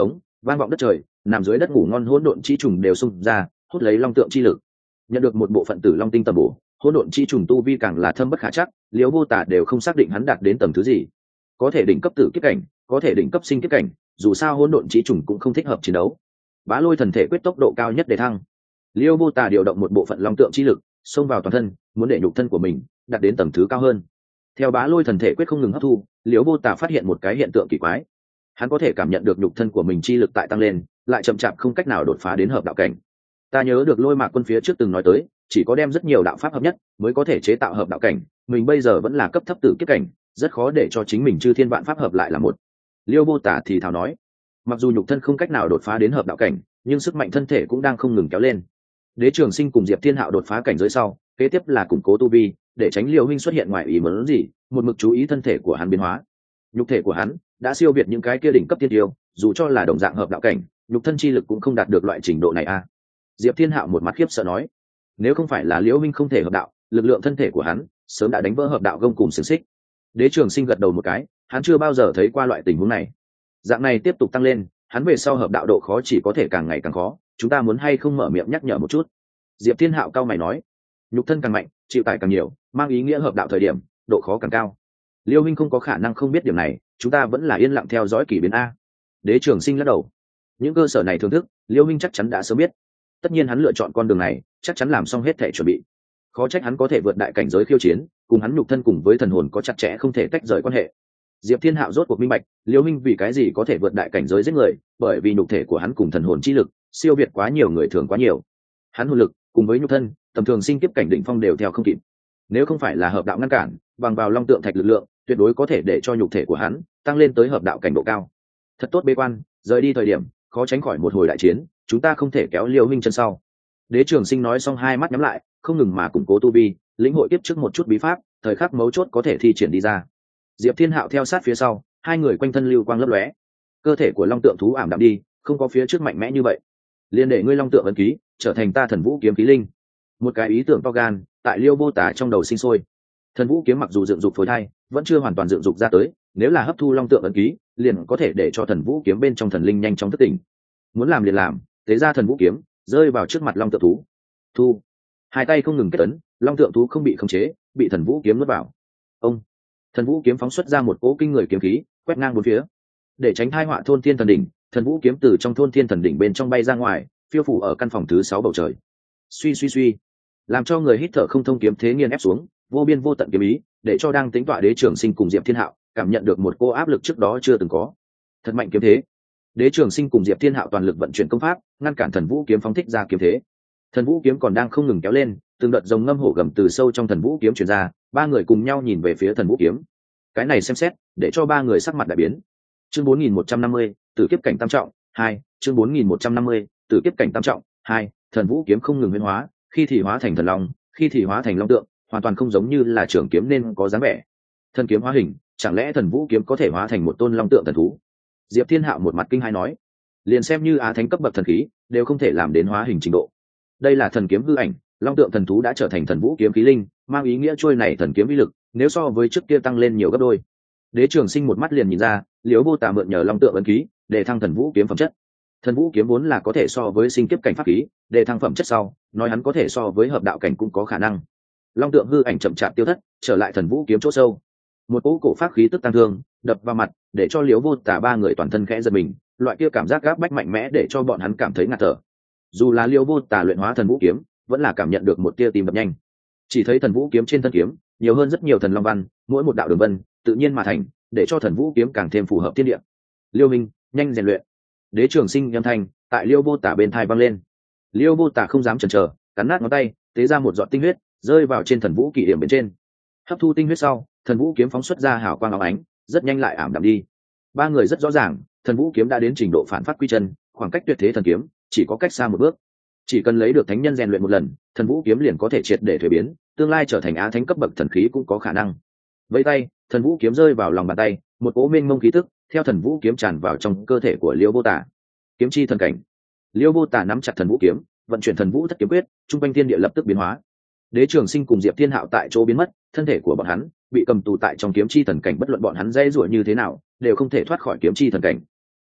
vang vọng đất trời, nằm dưới đất ngủ ngon hỗn độn chi trùng đều xung ra, hút lấy long tượng chi lực. Nhận được một bộ phận tử long tinh tầm bổ, hỗn độn chi trùng tu vi càng là thâm bất khả chắc, Liễu Vô Tả đều không xác định hắn đạt đến tầm thứ gì. Có thể đỉnh cấp tử kiếp cảnh, có thể đỉnh cấp sinh kiếp cảnh, dù sao hỗn độn chi trùng cũng không thích hợp chiến đấu. Bá Lôi thần thể quyết tốc độ cao nhất để thăng. Liễu Vô Tả điều động một bộ phận long tượng chi lực, xông vào toàn thân, muốn để nhục thân của mình đạt đến tầng thứ cao hơn. Theo Bá Lôi thần thể quyết không ngừng hấp thu, Liễu Vô Tả phát hiện một cái hiện tượng kỳ quái. Hắn có thể cảm nhận được nhục thân của mình chi lực tại tăng lên, lại chậm chạp không cách nào đột phá đến hợp đạo cảnh. Ta nhớ được Lôi Mạc Quân phía trước từng nói tới, chỉ có đem rất nhiều đạo pháp hợp nhất mới có thể chế tạo hợp đạo cảnh, mình bây giờ vẫn là cấp thấp tử kiếp cảnh, rất khó để cho chính mình chư thiên vạn pháp hợp lại là một. Liêu Vô Tả thì thào nói, mặc dù nhục thân không cách nào đột phá đến hợp đạo cảnh, nhưng sức mạnh thân thể cũng đang không ngừng kéo lên. Đế Trường Sinh cùng Diệp Thiên Hạo đột phá cảnh giới sau, kế tiếp là củng cố tu vi, để tránh Liêu huynh xuất hiện ngoài ý muốn gì, một mực chú ý thân thể của hắn biến hóa. Nhục thể của hắn đã siêu việt những cái kia đỉnh cấp tiên tiêu, dù cho là đồng dạng hợp đạo cảnh, nhục thân chi lực cũng không đạt được loại trình độ này a. Diệp Thiên Hạo một mặt khiếp sợ nói, nếu không phải là Liễu huynh không thể hợp đạo, lực lượng thân thể của hắn sớm đã đánh vỡ hợp đạo gông cùng xiềng xích. Đế Trường Sinh gật đầu một cái, hắn chưa bao giờ thấy qua loại tình huống này. Dạng này tiếp tục tăng lên, hắn về sau hợp đạo độ khó chỉ có thể càng ngày càng khó, chúng ta muốn hay không mở miệng nhắc nhở một chút. Diệp Thiên Hạo cao mày nói, nhục thân càng mạnh, chịu tải càng nhiều, mang ý nghĩa hợp đạo thời điểm độ khó càng cao. Liêu huynh không có khả năng không biết điểm này, chúng ta vẫn là yên lặng theo dõi kỳ biến a. Đế Trường Sinh lắc đầu, những cơ sở này thưởng thức Liêu huynh chắc chắn đã sớm biết. Tất nhiên hắn lựa chọn con đường này, chắc chắn làm xong hết thể chuẩn bị. Khó trách hắn có thể vượt đại cảnh giới khiêu chiến, cùng hắn nhục thân cùng với thần hồn có chặt chẽ không thể tách rời quan hệ. Diệp Thiên Hạo rốt cuộc minh bạch, Liêu huynh vì cái gì có thể vượt đại cảnh giới giết người, bởi vì nhục thể của hắn cùng thần hồn chi lực siêu việt quá nhiều người thường quá nhiều. Hắn hồn lực cùng với nhục thân, tầm thường sinh kiếp cảnh đỉnh phong đều theo không kịp. Nếu không phải là hợp đạo ngăn cản, bằng vào long tượng thạch lực lượng, tuyệt đối có thể để cho nhục thể của hắn tăng lên tới hợp đạo cảnh độ cao. Thật tốt bế quan, rời đi thời điểm khó tránh khỏi một hồi đại chiến, chúng ta không thể kéo Liêu huynh chân sau. Đế Trường Sinh nói xong hai mắt nhắm lại, không ngừng mà củng cố tu vi, lĩnh hội tiếp trước một chút bí pháp, thời khắc mấu chốt có thể thi triển đi ra. Diệp Thiên Hạo theo sát phía sau, hai người quanh thân lưu quang lấp lóe. Cơ thể của long tượng thú ảm đạm đi, không có phía trước mạnh mẽ như vậy. Liên để ngươi long tượng ấn ký trở thành ta thần vũ kiếm khí linh. Một cái ý tưởng to gan tại Liêu Vô Tả trong đầu sinh sôi. Thần vũ kiếm mặc dù dựng dục phối thai, vẫn chưa hoàn toàn dựng dục ra tới, nếu là hấp thu long tượng ấn ký, liền có thể để cho thần vũ kiếm bên trong thần linh nhanh chóng thức tỉnh. Muốn làm liền làm, tế ra thần vũ kiếm, rơi vào trước mặt long tượng thú. Thu. Hai tay không ngừng kết ấn, long tượng thú không bị khống chế, bị thần vũ kiếm nuốt vào. Ông. Thần vũ kiếm phóng xuất ra một cỗ kinh người kiếm khí, quét ngang bốn phía. Để tránh tai họa thôn thiên thần đỉnh, thần vũ kiếm từ trong thôn thiên thần đỉnh bên trong bay ra ngoài, phiêu phủ ở căn phòng thứ 6 bầu trời. Suy suy suy, làm cho người hít thở không thông kiếm thế nghiền ép xuống, vô biên vô tận kiếm ý, để cho đang tính tọa Đế Trường Sinh cùng Diệp Thiên Hạo cảm nhận được một cô áp lực trước đó chưa từng có. Thật mạnh kiếm thế. Đế Trường Sinh cùng Diệp Thiên Hạo toàn lực vận chuyển công pháp, ngăn cản thần vũ kiếm phóng thích ra kiếm thế. Thần vũ kiếm còn đang không ngừng kéo lên, từng đợt rồng ngâm hổ gầm từ sâu trong thần vũ kiếm truyền ra, ba người cùng nhau nhìn về phía thần vũ kiếm. Cái này xem xét, để cho ba người sắc mặt đại biến. Chương 4150, Tử kiếp cảnh tam trọng 2, chương 4150, Tử kiếp cảnh tam trọng 2, thần vũ kiếm không ngừng biến hóa, khi thì hóa thành thần long, khi thì hóa thành long tượng, hoàn toàn không giống như là trường kiếm nên có dáng vẻ. Thần kiếm hóa hình, chẳng lẽ thần vũ kiếm có thể hóa thành một tôn long tượng thần thú? Diệp Thiên Hạo một mặt kinh hãi nói, liền xem như á thánh cấp bậc thần khí, đều không thể làm đến hóa hình trình độ. Đây là thần kiếm hư ảnh, long tượng thần thú đã trở thành thần vũ kiếm khí linh, mang ý nghĩa trôi này thần kiếm uy lực, nếu so với trước kia tăng lên nhiều gấp đôi. Đế Trường Sinh một mắt liền nhìn ra, Liễu Vô Tả mượn nhờ long tượng ấn ký, để thăng thần vũ kiếm phẩm chất. Thần vũ kiếm vốn là có thể so với sinh kiếp cảnh pháp khí, để thăng phẩm chất sau, nói hắn có thể so với hợp đạo cảnh cũng có khả năng. Long tượng hư ảnh chậm chạp tiêu thất, trở lại thần vũ kiếm chỗ sâu. Một cỗ cổ pháp khí tức tăng thương đập vào mặt, để cho Liễu Vô Tả ba người toàn thân khẽ giật mình, loại kia cảm giác gáp bách mạnh mẽ để cho bọn hắn cảm thấy ngạt thở. Dù là Liễu Vô Tả luyện hóa thần vũ kiếm, vẫn là cảm nhận được một tia tim đập nhanh. Chỉ thấy thần vũ kiếm trên thân kiếm nhiều hơn rất nhiều thần long văn, mỗi một đạo đường vân tự nhiên mà thành, để cho thần vũ kiếm càng thêm phù hợp thiên địa. Liêu minh, nhanh rèn luyện. Đế Trường Sinh âm thanh tại Liêu Vô Tả bên tai vang lên. Liêu Vô Tả không dám chần chờ, cắn nát ngón tay, tế ra một giọt tinh huyết, rơi vào trên thần vũ kỷ điểm bên trên. Hấp thu tinh huyết sau, thần vũ kiếm phóng xuất ra hào quang óng ánh, rất nhanh lại ảm đạm đi. Ba người rất rõ ràng, thần vũ kiếm đã đến trình độ phản phát quy chân, khoảng cách tuyệt thế thần kiếm chỉ có cách xa một bước. Chỉ cần lấy được thánh nhân rèn luyện một lần, thần vũ kiếm liền có thể triệt để thuế biến, tương lai trở thành á thánh cấp bậc thần khí cũng có khả năng. Vẫy tay, thần vũ kiếm rơi vào lòng bàn tay, một cỗ mênh mông khí tức theo thần vũ kiếm tràn vào trong cơ thể của Liêu Vô Tả. Kiếm chi thần cảnh. Liêu Vô Tả nắm chặt thần vũ kiếm, vận chuyển thần vũ thất kiếm quyết, trung quanh thiên địa lập tức biến hóa. Đế Trường Sinh cùng Diệp Thiên Hạo tại chỗ biến mất, thân thể của bọn hắn bị cầm tù tại trong kiếm chi thần cảnh, bất luận bọn hắn dây rủa như thế nào, đều không thể thoát khỏi kiếm chi thần cảnh.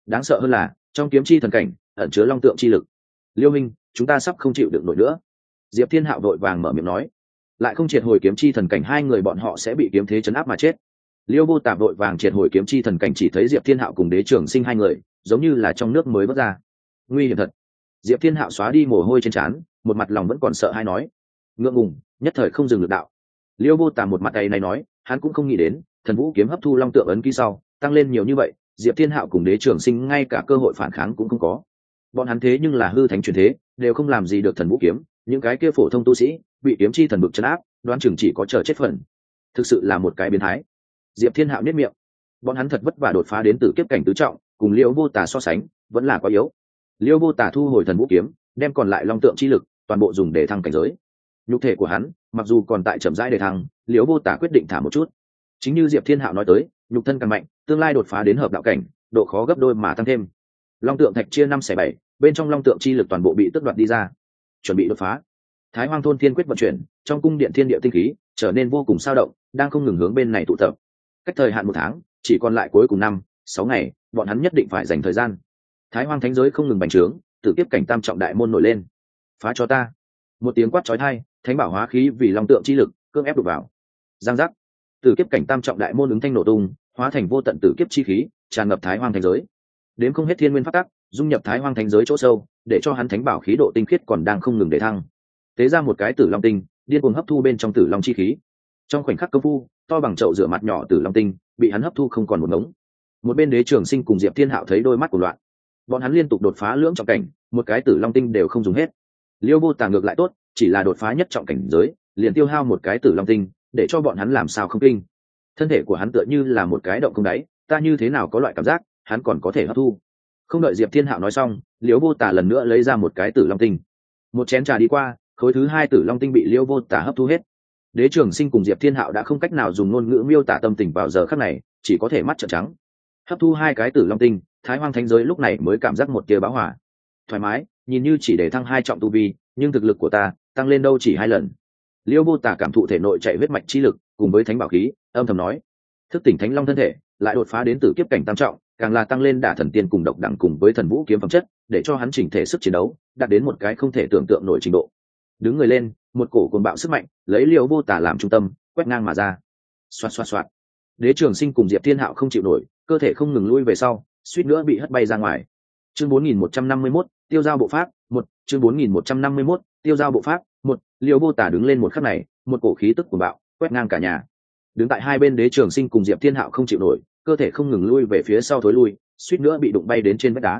đáng sợ hơn là trong kiếm chi thần cảnh ẩn chứa long tượng chi lực. Liêu minh, chúng ta sắp không chịu được nổi nữa. Diệp Thiên Hạo vội vàng mở miệng nói, lại không triệt hồi kiếm chi thần cảnh, hai người bọn họ sẽ bị kiếm thế chấn áp mà chết. Liêu Vô Tả vội vàng triệt hồi kiếm chi thần cảnh, chỉ thấy Diệp Thiên Hạo cùng Đế Trường Sinh hai người giống như là trong nước mới vớt ra. Nguy hiểm thật. Diệp Thiên Hạo xóa đi mồ hôi trên trán, một mặt lòng vẫn còn sợ hãi nói, ngượng ngùng, nhất thời không dừng lực đạo. Liêu Vô Tả một mặt này nói, hắn cũng không nghĩ đến Thần Vũ kiếm hấp thu long tượng ấn ký sau tăng lên nhiều như vậy, Diệp Thiên Hạo cùng Đế Trường Sinh ngay cả cơ hội phản kháng cũng không có. Bọn hắn thế nhưng là hư thánh truyền thế, đều không làm gì được Thần Vũ kiếm, những cái kia phổ thông tu sĩ bị kiếm chi thần bực trấn áp, đoán chừng chỉ có chờ chết phần. Thực sự là một cái biến thái. Diệp Thiên Hạo nhếch miệng, bọn hắn thật vất vả đột phá đến tử kiếp cảnh tứ trọng, cùng Liêu Vô Tả so sánh vẫn là quá yếu. Liêu Vô Tả thu hồi Thần Vũ kiếm, đem còn lại long tượng chi lực toàn bộ dùng để thăng cảnh giới. Nhục thể của hắn mặc dù còn tại chậm rãi để thăng, Liêu Vô Tả quyết định thả một chút. Chính như Diệp Thiên Hạo nói tới, nhục thân càng mạnh, tương lai đột phá đến hợp đạo cảnh độ khó gấp đôi mà tăng thêm. Long tượng thạch chia 5/7, bên trong long tượng chi lực toàn bộ bị tước đoạt đi ra, chuẩn bị đột phá. Thái Hoang thôn thiên quyết vận chuyển, trong cung điện thiên địa tinh khí trở nên vô cùng sao động, đang không ngừng hướng bên này tụ tập. Cách thời hạn 1 tháng, chỉ còn lại cuối cùng 5-6 ngày, bọn hắn nhất định phải dành thời gian. Thái Hoang thánh giới không ngừng bành trướng, tử kiếp cảnh tam trọng đại môn nổi lên. Phá cho ta! Một tiếng quát chói tai, thánh bảo hóa khí vì long tượng chi lực cưỡng ép đục vào. Giang giác! Tử kiếp cảnh tam trọng đại môn ứng thanh nổ tung, hóa thành vô tận tử kiếp chi khí tràn ngập Thái Hoang thánh giới. Đến không hết thiên nguyên pháp tắc dung nhập Thái Hoang thánh giới chỗ sâu, để cho hắn thánh bảo khí độ tinh khiết còn đang không ngừng để thăng. Tế ra một cái tử long tinh, điên cuồng hấp thu bên trong tử long chi khí. Trong khoảnh khắc công phu, to bằng chậu rửa mặt nhỏ tử long tinh bị hắn hấp thu không còn một ngống. Một bên Đế Trường Sinh cùng Diệp Thiên Hạo thấy đôi mắt của loạn. Bọn hắn liên tục đột phá lưỡng trọng cảnh, một cái tử long tinh đều không dùng hết. Liêu Vô Tả ngược lại tốt, chỉ là đột phá nhất trọng cảnh giới, liền tiêu hao một cái tử long tinh, để cho bọn hắn làm sao không kinh. Thân thể của hắn tựa như là một cái động không đáy, ta như thế nào có loại cảm giác hắn còn có thể hấp thu. Không đợi Diệp Thiên Hạo nói xong, Liêu Vô Tả lần nữa lấy ra một cái tử long tinh. Một chén trà đi qua, khối thứ 2 tử long tinh bị Liêu Vô Tả hấp thu hết. Đế Trường Sinh cùng Diệp Thiên Hạo đã không cách nào dùng ngôn ngữ miêu tả tâm tình vào giờ khắc này, chỉ có thể mắt trợn trắng. Hấp thu 2 cái tử long tinh, Thái Hoang thánh giới lúc này mới cảm giác một tia bão hỏa. Thoải mái, nhìn như chỉ để thăng 2 trọng tu vi, nhưng thực lực của ta tăng lên đâu chỉ 2 lần. Liêu Vô Tả cảm thụ thể nội chạy huyết mạch chi lực, cùng với thánh bảo khí, âm thầm nói: thức tỉnh thánh long thân thể, lại đột phá đến tử kiếp cảnh tam trọng, càng là tăng lên đả thần tiên cùng độc đẳng cùng với thần vũ kiếm phẩm chất, để cho hắn chỉnh thể sức chiến đấu đạt đến một cái không thể tưởng tượng nổi trình độ. Đứng người lên, một cổ cuồng bạo sức mạnh lấy Liêu Vô Tả làm trung tâm quét ngang mà ra. Xoạt xoạt xoạt. Đế Trường Sinh cùng Diệp Thiên Hạo không chịu nổi, cơ thể không ngừng lui về sau, suýt nữa bị hất bay ra ngoài. Chương 4151, tiêu giao bộ pháp 1. Chương 4151, tiêu giao bộ pháp 1. Liêu Vô Tả đứng lên một khắc này, một cổ khí tức cuồng bạo quét ngang cả nhà. Đứng tại hai bên Đế Trường Sinh cùng Diệp Thiên Hạo không chịu nổi, cơ thể không ngừng lui về phía sau thối lui, suýt nữa bị đụng bay đến trên vách đá.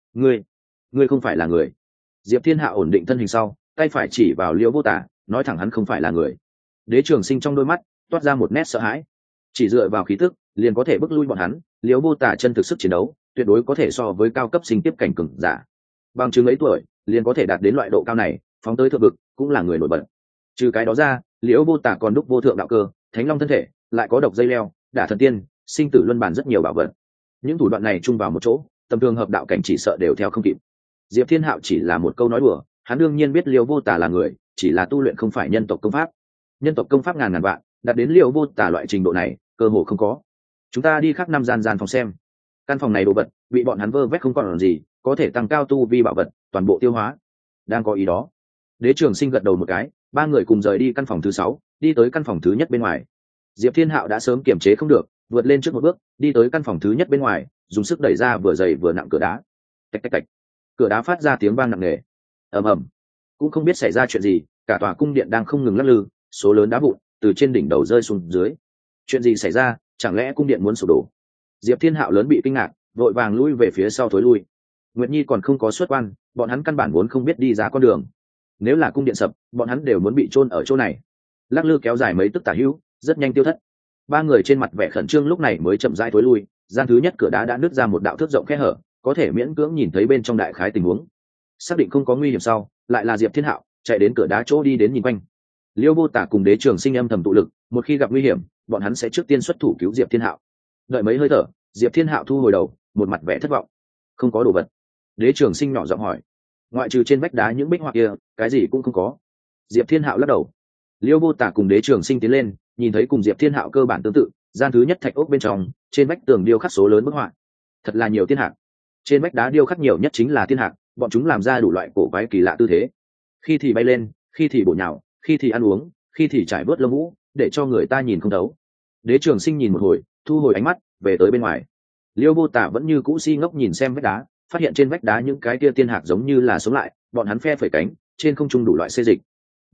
Ngươi không phải là người. Diệp Thiên Hạo ổn định thân hình sau, tay phải chỉ vào Liêu Vô Tả, nói thẳng hắn không phải là người. Đế Trường Sinh trong đôi mắt toát ra một nét sợ hãi. Chỉ dựa vào khí tức liền có thể bức lui bọn hắn, Liêu Vô Tả chân thực sức chiến đấu tuyệt đối có thể so với cao cấp sinh tiếp cảnh cường giả. Bằng chứng ấy tuổi liền có thể đạt đến loại độ cao này, phóng tới thượng vực cũng là người nổi bật. Trừ cái đó ra, Liêu Vô Tả còn đúc vô thượng đạo cơ, thánh long thân thể, lại có độc dây leo, đả thần tiên, sinh tử luân bản rất nhiều bảo vật. Những thủ đoạn này chung vào một chỗ, tầm thường hợp đạo cảnh chỉ sợ đều theo không kịp. Diệp Thiên Hạo chỉ là một câu nói đùa, hắn đương nhiên biết Liêu Vô Tả là người, chỉ là tu luyện không phải nhân tộc công pháp. Nhân tộc công pháp ngàn vạn, đạt đến Liêu Vô Tả loại trình độ này, cơ hồ không có. Chúng ta đi khắp 5 gian phòng xem. Căn phòng này đồ vật bị bọn hắn vơ vét không còn gì, có thể tăng cao tu vi bảo vật, toàn bộ tiêu hóa. Đang có ý đó. Đế Trường Sinh gật đầu một cái, 3 người cùng rời đi căn phòng thứ 6, đi tới căn phòng thứ nhất bên ngoài. Diệp Thiên Hạo đã sớm kiềm chế không được, vượt lên trước một bước, đi tới căn phòng thứ nhất bên ngoài, dùng sức đẩy ra vừa dày vừa nặng cửa đá. Tạch tạch tạch. Cửa đá phát ra tiếng vang nặng nề. Ầm ầm. Cũng không biết xảy ra chuyện gì, cả tòa cung điện đang không ngừng lắc lư, số lớn đá vụn từ trên đỉnh đầu rơi xuống dưới. Chuyện gì xảy ra, chẳng lẽ cung điện muốn sụp đổ? Diệp Thiên Hạo lớn bị kinh ngạc, vội vàng lui về phía sau thối lui. Nguyệt Nhi còn không có xuất quan, bọn hắn căn bản vốn không biết đi ra con đường. Nếu là cung điện sập, bọn hắn đều muốn bị chôn ở chỗ này. Lắc lư kéo dài mấy tức tả hữu, rất nhanh tiêu thất. 3 người trên mặt vẻ khẩn trương lúc này mới chậm rãi thối lui, gian thứ nhất cửa đá đã nứt ra một đạo thước rộng khe hở, có thể miễn cưỡng nhìn thấy bên trong đại khái tình huống. Xác định không có nguy hiểm sau, lại là Diệp Thiên Hạo chạy đến cửa đá chỗ đi đến nhìn quanh. Liêu Vô Tả cùng Đế Trường Sinh âm thầm tụ lực, một khi gặp nguy hiểm, bọn hắn sẽ trước tiên xuất thủ cứu Diệp Thiên Hạo. Đợi mấy hơi thở, Diệp Thiên Hạo thu hồi đầu, một mặt vẻ thất vọng. Không có đồ vật. Đế Trường Sinh nhỏ giọng hỏi. Ngoại trừ trên vách đá những bích họa kia, cái gì cũng không có. Diệp Thiên Hạo lắc đầu. Liêu Vô Tả cùng Đế Trường Sinh tiến lên, nhìn thấy cùng Diệp Thiên Hạo cơ bản tương tự, gian thứ nhất thạch ốc bên trong, trên vách tường điêu khắc số lớn bức họa. Thật là nhiều thiên hạc. Trên vách đá điêu khắc nhiều nhất chính là thiên hạc, bọn chúng làm ra đủ loại cổ quái kỳ lạ tư thế, khi thì bay lên, khi thì bổ nhào, khi thì ăn uống, khi thì trải bớt lông vũ, để cho người ta nhìn không thấu. Đế Trường Sinh nhìn một hồi, thu hồi ánh mắt, về tới bên ngoài. Liêu Vô Tả vẫn như cũ si ngốc nhìn xem vách đá, phát hiện trên vách đá những cái kia tiên hạc giống như là sống lại, bọn hắn phe phẩy cánh, trên không trung đủ loại xê dịch.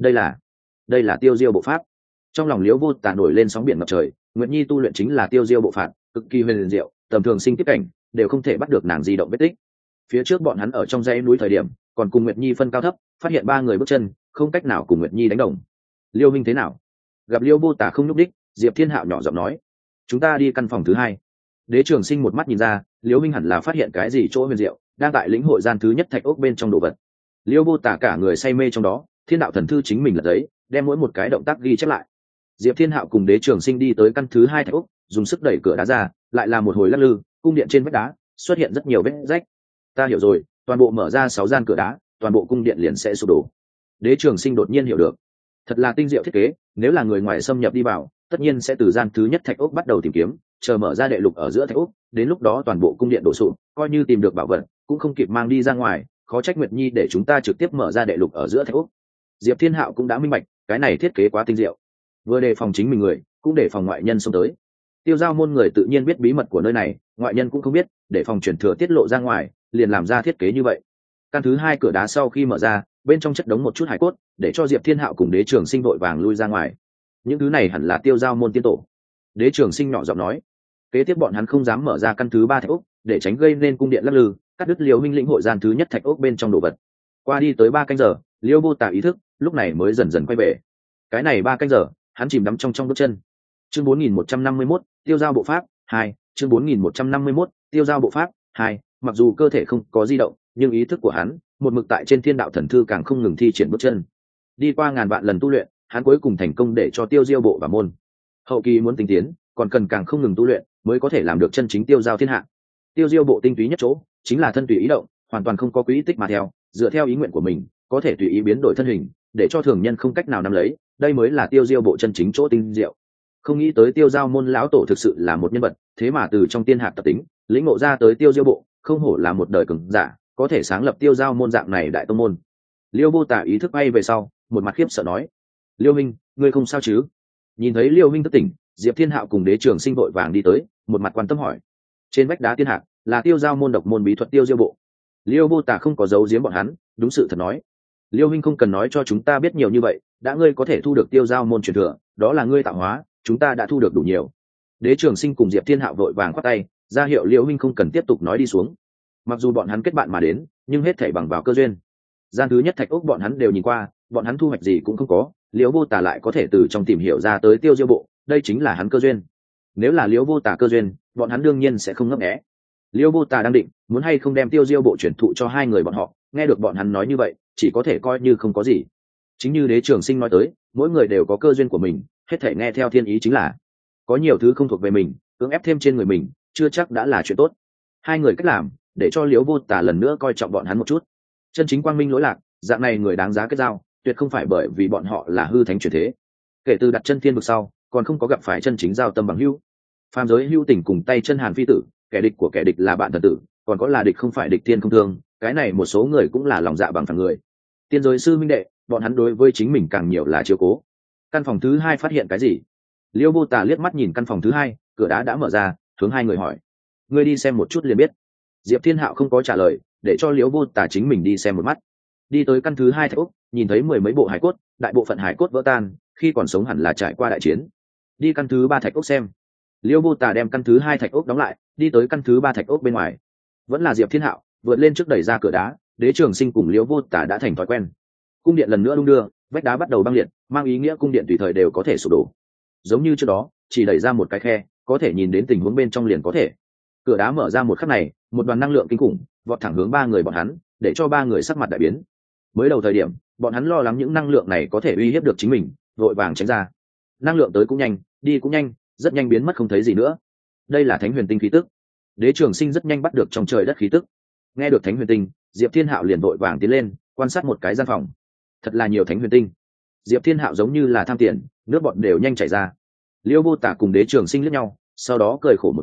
Đây là tiêu diêu bộ pháp. Trong lòng Liêu Vô Tả nổi lên sóng biển ngập trời, Nguyệt Nhi tu luyện chính là tiêu diêu bộ phạt, cực kỳ huyền diệu, tầm thường sinh tiếp cảnh đều không thể bắt được nàng di động vết tích. Phía trước bọn hắn ở trong dãy núi thời điểm, còn cùng Nguyệt Nhi phân cao thấp, phát hiện ba người bước chân không cách nào cùng Nguyệt Nhi đánh đồng. Liêu minh thế nào? Gặp Liêu Vô Tả không nhúc đích, Diệp Thiên Hạo nhỏ giọng nói, chúng ta đi căn phòng thứ hai. Đế Trường Sinh một mắt nhìn ra, Liêu minh hẳn là phát hiện cái gì chỗ huyền diệu, đang tại lĩnh hội gian thứ nhất thạch ốc bên trong đồ vật. Liêu Vô Tả cả người say mê trong đó, Thiên đạo thần thư chính mình lật giấy, đem mỗi một cái động tác ghi chép lại. Diệp Thiên Hạo cùng Đế Trường Sinh đi tới căn thứ hai thạch ốc, dùng sức đẩy cửa đá ra, lại là một hồi lắc lư, cung điện trên vách đá xuất hiện rất nhiều vết rách. Ta hiểu rồi, toàn bộ mở ra 6 gian cửa đá, toàn bộ cung điện liền sẽ sụp đổ. Đế Trường Sinh đột nhiên hiểu được, thật là tinh diệu thiết kế, nếu là người ngoài xâm nhập đi vào, tất nhiên sẽ từ gian thứ nhất thạch ốc bắt đầu tìm kiếm, chờ mở ra đệ lục ở giữa thạch ốc, đến lúc đó toàn bộ cung điện đổ sụp, coi như tìm được bảo vật, cũng không kịp mang đi ra ngoài, khó trách Nguyệt Nhi để chúng ta trực tiếp mở ra đệ lục ở giữa thạch ốc. Diệp Thiên Hạo cũng đã minh bạch, cái này thiết kế quá tinh diệu, vừa đề phòng chính mình người, cũng để phòng ngoại nhân xông tới. Tiêu Giao môn người tự nhiên biết bí mật của nơi này, ngoại nhân cũng không biết, để phòng truyền thừa tiết lộ ra ngoài, liền làm ra thiết kế như vậy. Căn thứ hai cửa đá sau khi mở ra, bên trong chất đống một chút hải cốt, để cho Diệp Thiên Hạo cùng Đế Trường Sinh vội vàng lui ra ngoài. Những thứ này hẳn là Tiêu Giao môn tiên tổ. Đế Trường Sinh nhỏ giọng nói. Kế tiếp bọn hắn không dám mở ra căn thứ ba thạch ốc, để tránh gây nên cung điện lắc lư, cắt đứt Liêu minh lĩnh hội gian thứ nhất thạch ốc bên trong đồ vật. Qua đi tới 3 canh giờ, Liêu Vô Tả ý thức lúc này mới dần dần quay về. Cái này 3 canh giờ, hắn chìm đắm trong bước chân. Chương 4151, Tiêu Giao bộ pháp 2, chương 4151, Tiêu Giao bộ pháp 2, mặc dù cơ thể không có di động, nhưng ý thức của hắn một mực tại trên Thiên đạo thần thư càng không ngừng thi triển bước chân. Đi qua ngàn vạn lần tu luyện, hắn cuối cùng thành công để cho Tiêu Diêu bộ và môn. Hậu kỳ muốn tinh tiến, còn cần càng không ngừng tu luyện mới có thể làm được chân chính tiêu giao thiên hạ. Tiêu Diêu bộ tinh túy nhất chỗ chính là thân tùy ý động, hoàn toàn không có quỹ tích mà theo, dựa theo ý nguyện của mình, có thể tùy ý biến đổi thân hình, để cho thường nhân không cách nào nắm lấy, đây mới là Tiêu Diêu bộ chân chính chỗ tinh diệu. Không nghĩ tới Tiêu Giao môn lão tổ thực sự là một nhân vật, thế mà từ trong tiên hạt tập tính, lĩnh ngộ ra tới Tiêu Diêu bộ, không hổ là một đời cường giả, có thể sáng lập Tiêu Giao môn dạng này đại tông môn. Liêu Vô Tả ý thức bay về sau, một mặt khiếp sợ nói: "Liêu Minh, ngươi không sao chứ?" Nhìn thấy Liêu Minh thức tỉnh, Diệp Thiên Hạo cùng Đế Trường Sinh vội vàng đi tới, một mặt quan tâm hỏi: "Trên vách đá tiên hạc là Tiêu Giao môn độc môn bí thuật Tiêu Diêu bộ." Liêu Vô Tả không có giấu giếm bọn hắn, đúng sự thật nói: "Liêu Minh không cần nói cho chúng ta biết nhiều như vậy, đã ngươi có thể thu được Tiêu Giao môn truyền thừa, đó là ngươi tạo hóa, chúng ta đã thu được đủ nhiều." Đế Trường Sinh cùng Diệp Thiên Hạo vội vàng khoát tay, ra hiệu Liêu Minh không cần tiếp tục nói đi xuống. Mặc dù bọn hắn kết bạn mà đến, nhưng hết thảy bằng vào cơ duyên. Gian thứ nhất thạch ốc bọn hắn đều nhìn qua, bọn hắn thu hoạch gì cũng không có, Liêu Vô Tả lại có thể từ trong tìm hiểu ra tới Tiêu Diêu bộ, đây chính là hắn cơ duyên. Nếu là Liêu Vô Tả cơ duyên, bọn hắn đương nhiên sẽ không ngấp nghé. Liêu Vô Tả đang định muốn hay không đem Tiêu Diêu bộ chuyển thụ cho hai người bọn họ, nghe được bọn hắn nói như vậy, chỉ có thể coi như không có gì. Chính như Đế Trường Sinh nói tới, mỗi người đều có cơ duyên của mình, hết thảy nghe theo thiên ý chính là. Có nhiều thứ không thuộc về mình, cưỡng ép thêm trên người mình, chưa chắc đã là chuyện tốt. Hai người cách làm, để cho Liêu Vô Tả lần nữa coi trọng bọn hắn một chút. Chân chính quang minh lỗi lạc, dạng này người đáng giá kết giao, tuyệt không phải bởi vì bọn họ là hư thánh chuyển thế. Kể từ đặt chân thiên vực sau, còn không có gặp phải chân chính giao tâm bằng hữu. Phàm giới hữu tình cùng tay chân Hàn phi tử, kẻ địch của kẻ địch là bạn thần tử, còn có là địch không phải địch thiên không thương, cái này một số người cũng là lòng dạ bằng phẳng người. Tiên giới sư minh đệ, bọn hắn đối với chính mình càng nhiều là chiếu cố. Căn phòng thứ hai phát hiện cái gì? Liêu Vô Tả liếc mắt nhìn căn phòng thứ hai, cửa đá đã mở ra, hướng hai người hỏi: "Ngươi đi xem một chút liền biết." Diệp Thiên Hạo không có trả lời, để cho Liêu Vô Tả chính mình đi xem một mắt. Đi tới căn thứ hai thạch ốc, nhìn thấy 10 mấy bộ hải cốt, đại bộ phận hải cốt vỡ tan, khi còn sống hẳn là trải qua đại chiến. Đi căn thứ ba thạch ốc xem. Liêu Vô Tả đem căn thứ hai thạch ốc đóng lại, đi tới căn thứ ba thạch ốc bên ngoài. Vẫn là Diệp Thiên Hạo vượt lên trước đẩy ra cửa đá. Đế Trường Sinh cùng Liêu Vô Tả đã thành thói quen. Cung điện lần nữa đung đưa, vách đá bắt đầu băng liệt, mang ý nghĩa cung điện tùy thời đều có thể sụp đổ. Giống như trước đó, chỉ đẩy ra một cái khe, có thể nhìn đến tình huống bên trong liền có thể. Cửa đá mở ra một khắc này, một đoàn năng lượng kinh khủng vọt thẳng hướng ba người bọn hắn, để cho ba người sắc mặt đại biến. Mới đầu thời điểm, bọn hắn lo lắng những năng lượng này có thể uy hiếp được chính mình, vội vàng tránh ra. Năng lượng tới cũng nhanh, đi cũng nhanh, rất nhanh biến mất không thấy gì nữa. Đây là Thánh Huyền Tinh khí tức. Đế Trường Sinh rất nhanh bắt được trong trời đất khí tức. Nghe được Thánh Huyền Tinh, Diệp Thiên Hạo liền vội vàng tiến lên, quan sát một cái gian phòng. Thật là nhiều Thánh Huyền Tinh. Diệp Thiên Hạo giống như là tham tiền, nước bọt đều nhanh chảy ra. Liêu Vô Tả cùng Đế Trường Sinh liếc nhau, sau đó cười khổ một tiếng,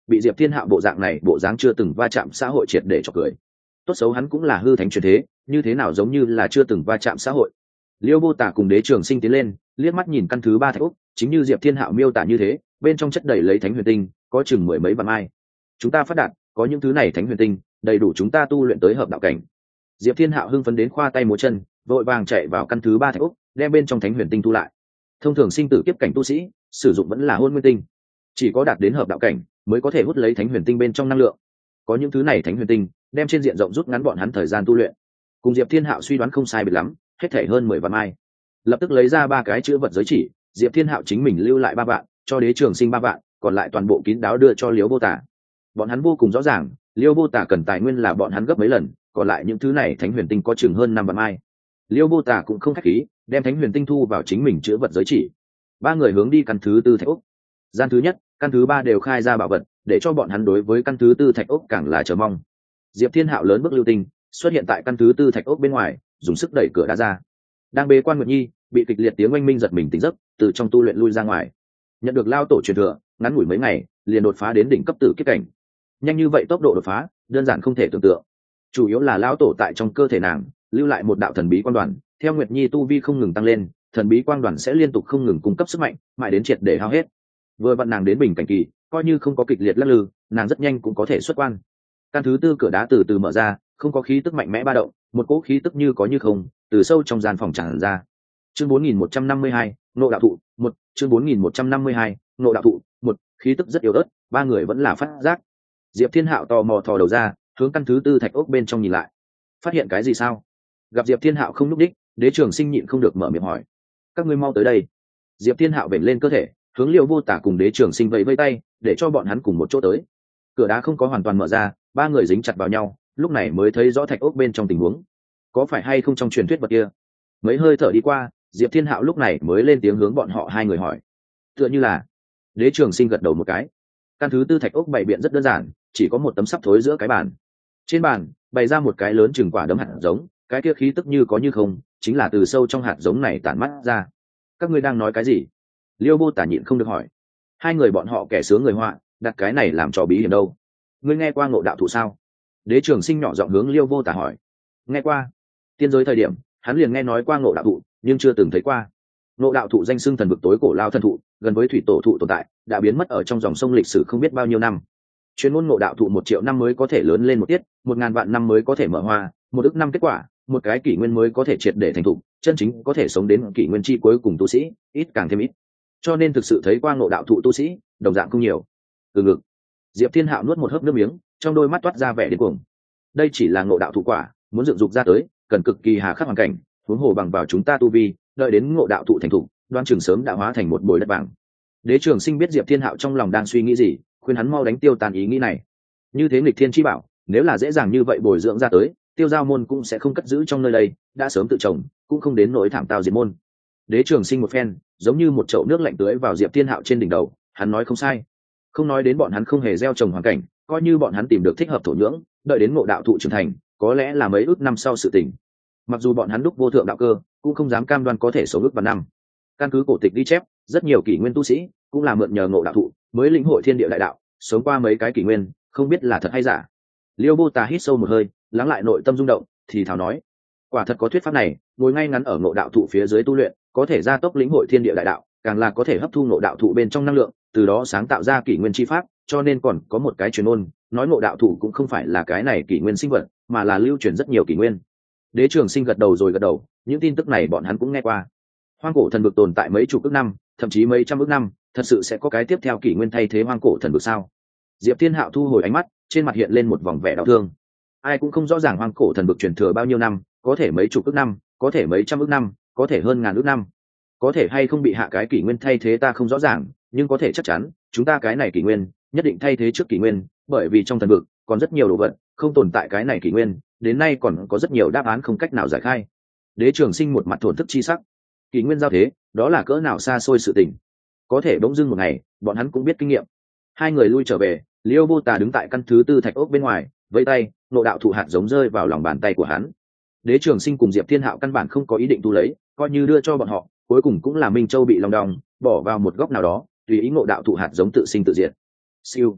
bị Diệp Thiên Hạo bộ dạng này bộ dáng chưa từng va chạm xã hội triệt để chọc cười. Tốt xấu hắn cũng là hư thánh truyền thế, như thế nào giống như là chưa từng va chạm xã hội. Liêu Vô Tả cùng Đế Trường Sinh tiến lên, liếc mắt nhìn căn thứ 3 thạch úc, chính như Diệp Thiên Hạo miêu tả như thế, bên trong chất đầy lấy thánh huyền tinh, có chừng mười mấy vạn mai. Chúng ta phát đạt, có những thứ này thánh huyền tinh, đầy đủ chúng ta tu luyện tới hợp đạo cảnh. Diệp Thiên Hạo hưng phấn đến khoa tay múa chân, vội vàng chạy vào căn thứ 3 thạch úc, đem bên trong thánh huyền tinh thu lại. Thông thường sinh tử kiếp cảnh tu sĩ, sử dụng vẫn là hôn nguyên tinh, chỉ có đạt đến hợp đạo cảnh mới có thể hút lấy thánh huyền tinh bên trong năng lượng. Có những thứ này thánh huyền tinh, đem trên diện rộng rút ngắn bọn hắn thời gian tu luyện. Cùng Diệp Thiên Hạo suy đoán không sai biệt lắm, hết thảy hơn 10 vạn mai. Lập tức lấy ra 3 cái chữ vật giới chỉ, Diệp Thiên Hạo chính mình lưu lại 3 vạn, cho Đế Trường Sinh 3 vạn, còn lại toàn bộ kín đáo đưa cho Liễu Vô Tả. Bọn hắn vô cùng rõ ràng, Liễu Vô Tả cần tài nguyên là bọn hắn gấp mấy lần, còn lại những thứ này thánh huyền tinh có chừng hơn 5 vạn mai. Liễu Vô Tả cũng không khách khí, đem thánh huyền tinh thu vào chính mình chữ vật giới chỉ. 3 người hướng đi căn thứ 4 thạch ốc. Gian thứ nhất, căn thứ 3 đều khai ra bảo vật, để cho bọn hắn đối với căn thứ 4 thạch ốc càng là chờ mong. Diệp Thiên Hạo lớn bước lưu tinh, xuất hiện tại căn thứ 4 thạch ốc bên ngoài, dùng sức đẩy cửa đá ra. Đang bế quan Nguyệt Nhi, bị kịch liệt tiếng oanh minh giật mình tỉnh giấc, từ trong tu luyện lui ra ngoài. Nhận được lao tổ truyền thừa, ngắn ngủi mấy ngày, liền đột phá đến đỉnh cấp tử kiếp cảnh. Nhanh như vậy tốc độ đột phá, đơn giản không thể tưởng tượng. Chủ yếu là lão tổ tại trong cơ thể nàng, lưu lại một đạo thần bí quang đoàn, theo Nguyệt Nhi tu vi không ngừng tăng lên, thần bí quang đoàn sẽ liên tục không ngừng cung cấp sức mạnh, mãi đến triệt để hao hết. Vừa vặn nàng đến bình cảnh kỳ, coi như không có kịch liệt lắc lư, nàng rất nhanh cũng có thể xuất quan. Căn thứ 4 cửa đá từ từ mở ra, không có khí tức mạnh mẽ ba động, một cỗ khí tức như có như không, từ sâu trong gian phòng tràn ra. Chương 4152, Ngộ đạo thụ, 1, chương 4152, Ngộ đạo thụ, 1, khí tức rất yếu ớt, 3 người vẫn là phát giác. Diệp Thiên Hạo tò mò thò đầu ra, hướng căn thứ 4 thạch ốc bên trong nhìn lại. Phát hiện cái gì sao? Gặp Diệp Thiên Hạo không lúc đích, Đế Trường Sinh nhịn không được mở miệng hỏi. Các ngươi mau tới đây. Diệp Thiên Hạo vểnh lên cơ thể, hướng Liễu Vô Tả cùng Đế Trường Sinh vẫy vẫy tay, để cho bọn hắn cùng một chỗ tới. Cửa đá không có hoàn toàn mở ra, 3 người dính chặt vào nhau, lúc này mới thấy rõ thạch ốc bên trong tình huống. Có phải hay không trong truyền thuyết vật kia? Mấy hơi thở đi qua, Diệp Thiên Hạo lúc này mới lên tiếng hướng bọn họ 2 người hỏi. Tựa như là. Đế Trường Sinh gật đầu một cái. Căn thứ 4 thạch ốc bày biện rất đơn giản, chỉ có một tấm sắp thối giữa cái bàn. Trên bàn bày ra một cái lớn chừng quả đấm hạt giống, cái kia khí tức như có như không, chính là từ sâu trong hạt giống này tản mắt ra. Các ngươi đang nói cái gì? Liêu Vô Tả nhịn không được hỏi. 2 người bọn họ kẻ sướng người họa, đặt cái này làm trò bí hiểm đâu? Ngươi nghe qua Ngộ đạo thụ sao? Đế Trường Sinh nhỏ giọng hướng Liêu Vô Tả hỏi. Nghe qua. Tiên giới thời điểm, hắn liền nghe nói qua Ngộ đạo thụ, nhưng chưa từng thấy qua. Ngộ đạo thụ danh xưng thần vực tối cổ lao thần thụ, gần với thủy tổ thụ tồn tại, đã biến mất ở trong dòng sông lịch sử không biết bao nhiêu năm. Chuyên môn Ngộ đạo thụ 1 triệu năm mới có thể lớn lên một tiết, 1000 vạn năm mới có thể mở hoa, 1 ức năm kết quả, một cái kỷ nguyên mới có thể triệt để thành thụ, chân chính có thể sống đến kỷ nguyên chi cuối cùng tu sĩ, ít càng thêm ít. Cho nên thực sự thấy qua Ngộ đạo thụ tu sĩ, đồng dạng không nhiều. Từ ngực. Diệp Thiên Hạo nuốt một hớp nước miếng, trong đôi mắt toát ra vẻ điên cuồng. Đây chỉ là Ngộ đạo thụ quả, muốn dựng dục ra tới, cần cực kỳ hà khắc hoàn cảnh, huống hồ bằng vào chúng ta tu vi, đợi đến Ngộ đạo thụ thành thụ, đoan chừng sớm đã hóa thành một bồi đất vàng. Đế Trường Sinh biết Diệp Thiên Hạo trong lòng đang suy nghĩ gì, khuyên hắn mau đánh tiêu tan ý nghĩ này. Như thế nghịch thiên chi bảo, nếu là dễ dàng như vậy bồi dưỡng ra tới, Tiêu Giao môn cũng sẽ không cất giữ trong nơi đây, đã sớm tự trồng, cũng không đến nỗi thảm tao diệt môn. Đế Trường Sinh một phen, giống như một chậu nước lạnh tưới vào Diệp Thiên Hạo trên đỉnh đầu, hắn nói không sai. Không nói đến bọn hắn không hề gieo trồng hoàn cảnh, coi như bọn hắn tìm được thích hợp thổ nhưỡng, đợi đến Ngộ đạo thụ trưởng thành, có lẽ là mấy ước năm sau sự tình. Mặc dù bọn hắn đúc vô thượng đạo cơ, cũng không dám cam đoan có thể sống ước vạn năm. Căn cứ cổ tịch ghi chép, rất nhiều kỷ nguyên tu sĩ cũng là mượn nhờ Ngộ đạo thụ mới lĩnh hội thiên địa đại đạo, sống qua mấy cái kỷ nguyên, không biết là thật hay giả. Liêu Vô Tả hít sâu một hơi, lắng lại nội tâm rung động, thì thào nói: quả thật có thuyết pháp này, ngồi ngay ngắn ở Ngộ đạo thụ phía dưới tu luyện, có thể gia tốc lĩnh hội thiên địa đại đạo, càng là có thể hấp thu Ngộ đạo thụ bên trong năng lượng, từ đó sáng tạo ra kỷ nguyên chi pháp. Cho nên còn có một cái truyền ngôn, nói Ngộ đạo thụ cũng không phải là cái này kỷ nguyên sinh vật, mà là lưu truyền rất nhiều kỷ nguyên. Đế Trường Sinh gật đầu rồi gật đầu, những tin tức này bọn hắn cũng nghe qua. Hoang cổ thần vực tồn tại mấy chục ức năm, thậm chí mấy trăm ức năm, thật sự sẽ có cái tiếp theo kỷ nguyên thay thế hoang cổ thần vực sao? Diệp Thiên Hạo thu hồi ánh mắt, trên mặt hiện lên một vòng vẻ đau thương. Ai cũng không rõ ràng hoang cổ thần vực truyền thừa bao nhiêu năm, có thể mấy chục ức năm, có thể mấy trăm ức năm, có thể hơn ngàn ức năm. Có thể hay không bị hạ cái kỷ nguyên thay thế ta không rõ ràng, nhưng có thể chắc chắn, chúng ta cái này kỷ nguyên nhất định thay thế trước kỷ nguyên, bởi vì trong thần vực còn rất nhiều đồ vật không tồn tại cái này kỷ nguyên, đến nay còn có rất nhiều đáp án không cách nào giải khai. Đế Trường Sinh một mặt thổn thức chi sắc. Kỷ nguyên giao thế, đó là cỡ nào xa xôi sự tình. Có thể bỗng dưng một ngày, bọn hắn cũng biết kinh nghiệm. 2 người lui trở về, Liêu Vô Tả đứng tại căn thứ 4 thạch ốc bên ngoài, vẫy tay, Ngộ đạo thụ hạt giống rơi vào lòng bàn tay của hắn. Đế Trường Sinh cùng Diệp Thiên Hạo căn bản không có ý định thu lấy, coi như đưa cho bọn họ, cuối cùng cũng là Minh Châu bị lòng đong, bỏ vào một góc nào đó, tùy ý Ngộ đạo thụ hạt giống tự sinh tự diệt. Siêu.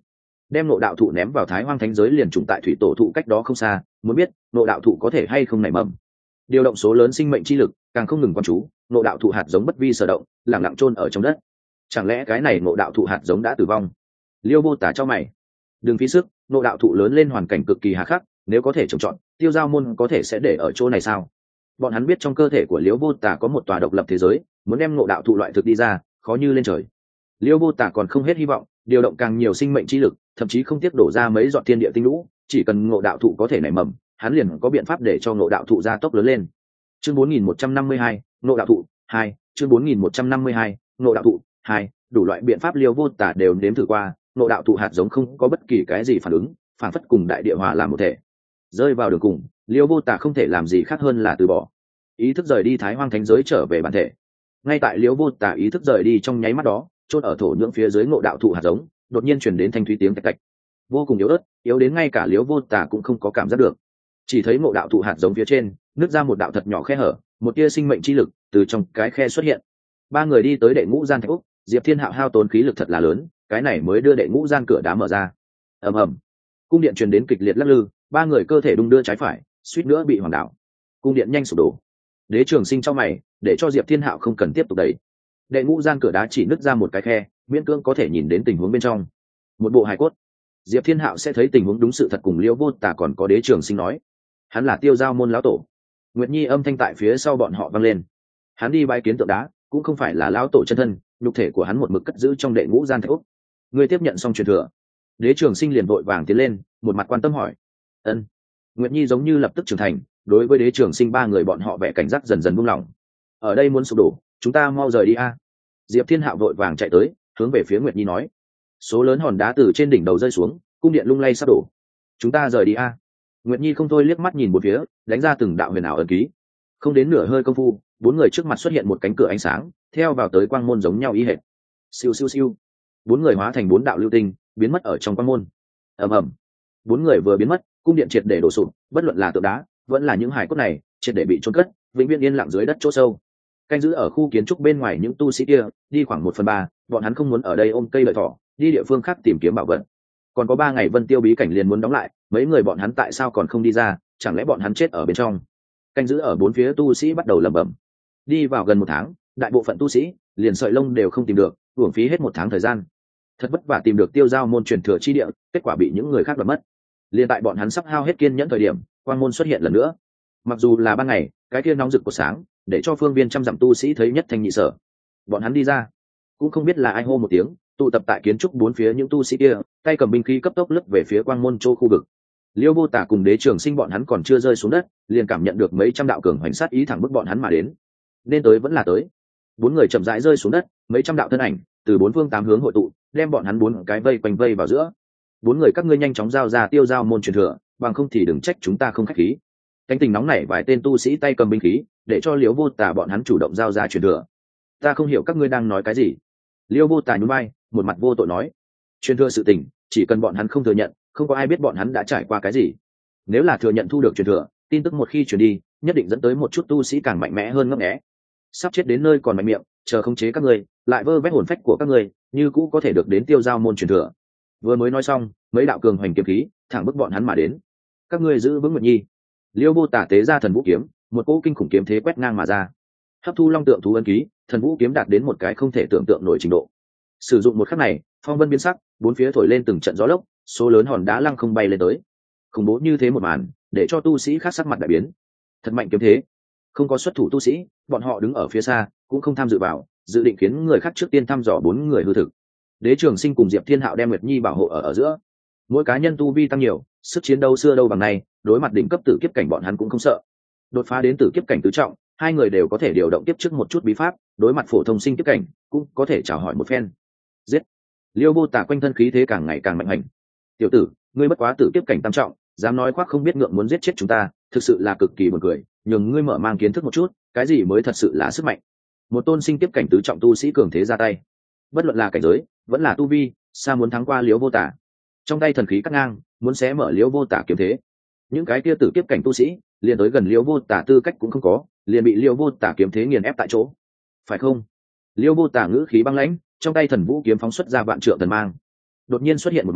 đem ngộ đạo thụ ném vào Thái Hoang thánh giới liền trùng tại thủy tổ thụ cách đó không xa, muốn biết ngộ đạo thụ có thể hay không nảy mầm. Điều động số lớn sinh mệnh chi lực, càng không ngừng quan chú, ngộ đạo thụ hạt giống bất vi sở động, lặng lặng chôn ở trong đất. Chẳng lẽ cái này ngộ đạo thụ hạt giống đã tử vong? Liêu Vô Tả cho mày, đừng phí sức, ngộ đạo thụ lớn lên hoàn cảnh cực kỳ hà khắc, nếu có thể trồng trọt, Tiêu Giao môn có thể sẽ để ở chỗ này sao? Bọn hắn biết trong cơ thể của Liêu Vô Tả có một tòa độc lập thế giới, muốn đem ngộ đạo thụ loại thực đi ra, khó như lên trời. Liêu Vô Tả còn không hết hy vọng, điều động càng nhiều sinh mệnh chi lực, thậm chí không tiếc đổ ra mấy giọt thiên địa tinh lũ, chỉ cần ngộ đạo thụ có thể nảy mầm, hắn liền có biện pháp để cho ngộ đạo thụ gia tốc lớn lên. Chương 4152, ngộ đạo thụ 2, chương 4152, ngộ đạo thụ 2, đủ loại biện pháp Liêu Vô Tả đều nếm thử qua, ngộ đạo thụ hạt giống không có bất kỳ cái gì phản ứng, phản phất cùng đại địa hòa làm một thể. Rơi vào đường cùng, Liêu Vô Tả không thể làm gì khác hơn là từ bỏ. Ý thức rời đi Thái Hoang thánh giới trở về bản thể. Ngay tại Liêu Vô Tả ý thức rời đi trong nháy mắt đó, chôn ở thổ nhưỡng phía dưới ngộ đạo thụ hạt giống, đột nhiên truyền đến thanh thúy tiếng tạch tạch. Vô cùng yếu ớt, yếu đến ngay cả Liêu Vô Tả cũng không có cảm giác được. Chỉ thấy ngộ đạo thụ hạt giống phía trên, nứt ra một đạo thật nhỏ khe hở, một tia sinh mệnh chi lực từ trong cái khe xuất hiện. Ba người đi tới đệ ngũ gian thạch úc, Diệp Thiên Hạo hao tốn khí lực thật là lớn, cái này mới đưa đệ ngũ gian cửa đá mở ra. Ầm ầm, cung điện truyền đến kịch liệt lắc lư, ba người cơ thể đung đưa trái phải, suýt nữa bị hoàng đảo. Cung điện nhanh sụp đổ. Đế Trường Sinh trong mày, để cho Diệp Thiên Hạo không cần tiếp tục đẩy. Đệ ngũ gian cửa đá chỉ nứt ra một cái khe, miễn cưỡng có thể nhìn đến tình huống bên trong. Một bộ hài cốt. Diệp Thiên Hạo sẽ thấy tình huống đúng sự thật cùng Liêu Vô Tả còn có Đế Trường Sinh nói, hắn là Tiêu Giao môn lão tổ. Nguyệt Nhi âm thanh tại phía sau bọn họ vang lên. Hắn đi bái kiến tượng đá, cũng không phải là lão tổ chân thân, nhục thể của hắn một mực cất giữ trong đệ ngũ gian thạch úc. Người tiếp nhận xong truyền thừa. Đế Trường Sinh liền vội vàng tiến lên, một mặt quan tâm hỏi. Ân. Nguyệt Nhi giống như lập tức trưởng thành, đối với Đế Trường Sinh ba người bọn họ vẻ cảnh giác dần dần buông lỏng. Ở đây muốn sụp đổ, chúng ta mau rời đi a. Diệp Thiên Hạo vội vàng chạy tới, hướng về phía Nguyệt Nhi nói. Số lớn hòn đá từ trên đỉnh đầu rơi xuống, cung điện lung lay sắp đổ. Chúng ta rời đi a. Nguyệt Nhi không thôi liếc mắt nhìn bốn phía, đánh ra từng đạo huyền ảo ấn ký. Không đến nửa hơi công phu, bốn người trước mặt xuất hiện một cánh cửa ánh sáng, theo vào tới quang môn giống nhau ý hệt. Siêu siêu siêu. Bốn người hóa thành bốn đạo lưu tinh, biến mất ở trong quang môn. Ầm ầm. Bốn người vừa biến mất, cung điện triệt để đổ sụp, bất luận là tượng đá, vẫn là những hài cốt này, triệt để bị chôn cất, vĩnh viễn yên lặng dưới đất chỗ sâu. Canh giữ ở khu kiến trúc bên ngoài những tu sĩ kia, đi khoảng 1/3, bọn hắn không muốn ở đây ôm cây lợi thỏ, đi địa phương khác tìm kiếm bảo vật. Còn có 3 ngày Vân Tiêu bí cảnh liền muốn đóng lại, mấy người bọn hắn tại sao còn không đi ra, chẳng lẽ bọn hắn chết ở bên trong? Canh giữ ở bốn phía tu sĩ bắt đầu lẩm bẩm. Đi vào gần 1 tháng, đại bộ phận tu sĩ liền sợi lông đều không tìm được, uổng phí hết 1 tháng thời gian. Thật vất vả tìm được Tiêu Giao môn truyền thừa chi địa, kết quả bị những người khác đoạt mất. Liên tại bọn hắn sắp hao hết kiên nhẫn thời điểm, quang môn xuất hiện lần nữa. Mặc dù là ban ngày, cái kia nóng rực của sáng, để cho phương viên trăm dặm tu sĩ thấy nhất thanh nhị sở. Bọn hắn đi ra, cũng không biết là ai hô một tiếng, tụ tập tại kiến trúc bốn phía những tu sĩ kia, tay cầm binh khí cấp tốc lướt về phía quang môn châu khu vực. Liêu Vô Tả cùng Đế Trường Sinh bọn hắn còn chưa rơi xuống đất, liền cảm nhận được mấy trăm đạo cường hoành sát ý thẳng bức bọn hắn mà đến. Nên tới vẫn là tới. Bốn người chậm rãi rơi xuống đất, mấy trăm đạo thân ảnh từ bốn phương tám hướng hội tụ, đem bọn hắn bốn cái vây quanh vây vào giữa. Bốn người các ngươi nhanh chóng giao ra Tiêu Giao môn truyền thừa, bằng không thì đừng trách chúng ta không khách khí. Cánh tình nóng nảy vài tên tu sĩ tay cầm binh khí, để cho Liêu Vô Tả bọn hắn chủ động giao ra truyền thừa. Ta không hiểu các ngươi đang nói cái gì. Liêu Vô Tả nhún vai, một mặt vô tội nói, truyền thừa sự tình, chỉ cần bọn hắn không thừa nhận, không có ai biết bọn hắn đã trải qua cái gì. Nếu là thừa nhận thu được truyền thừa, tin tức một khi truyền đi, nhất định dẫn tới một chút tu sĩ càng mạnh mẽ hơn ngấp nghé. Sắp chết đến nơi còn mạnh miệng, chờ khống chế các ngươi, lại vơ vét hồn phách của các ngươi, như cũ có thể được đến Tiêu Giao môn truyền thừa. Vừa mới nói xong, mấy đạo cường hoành kiếm khí thẳng bức bọn hắn mà đến. Các ngươi giữ vững Nguyệt Nhi. Liêu Vô Tả tế ra thần vũ kiếm, một cỗ kinh khủng kiếm thế quét ngang mà ra. Hấp thu long tượng thú ấn ký, thần vũ kiếm đạt đến một cái không thể tưởng tượng nổi trình độ. Sử dụng một khắc này, phong vân biến sắc, bốn phía thổi lên từng trận gió lốc, số lớn hòn đá lăng không bay lên tới. Khủng bố như thế một màn, để cho tu sĩ khác sắc mặt đại biến. Thật mạnh kiếm thế. Không có xuất thủ tu sĩ, bọn họ đứng ở phía xa, cũng không tham dự vào, dự định khiến người khác trước tiên thăm dò bốn người hư thực. Đế Trường Sinh cùng Diệp Thiên Hạo đem Nguyệt Nhi bảo hộ ở giữa. Mỗi cá nhân tu vi tăng nhiều, sức chiến đấu xưa đâu bằng này, đối mặt đỉnh cấp tử kiếp cảnh bọn hắn cũng không sợ. Đột phá đến tử kiếp cảnh tứ trọng, hai người đều có thể điều động tiếp trước một chút bí pháp, đối mặt phổ thông sinh kiếp cảnh, cũng có thể chào hỏi một phen. Giết! Liêu Vô Tả quanh thân khí thế càng ngày càng mạnh hành. Tiểu tử, ngươi bất quá tử kiếp cảnh tam trọng, dám nói khoác không biết ngượng muốn giết chết chúng ta, thực sự là cực kỳ buồn cười. Nhưng ngươi mở mang kiến thức một chút, cái gì mới thật sự là sức mạnh. Một tôn sinh kiếp cảnh tứ trọng tu sĩ cường thế ra tay, bất luận là cảnh giới, vẫn là tu vi, xa muốn thắng qua Liêu Vô Tả. Trong tay thần khí cắt ngang, muốn xé mở Liêu Vô Tả kiếm thế. Những cái kia tử kiếp cảnh tu sĩ, liền tới gần Liêu Vô Tả tư cách cũng không có, liền bị Liêu Vô Tả kiếm thế nghiền ép tại chỗ. Phải không? Liêu Vô Tả ngữ khí băng lãnh, trong tay thần vũ kiếm phóng xuất ra vạn trượng thần mang. Đột nhiên xuất hiện một màn,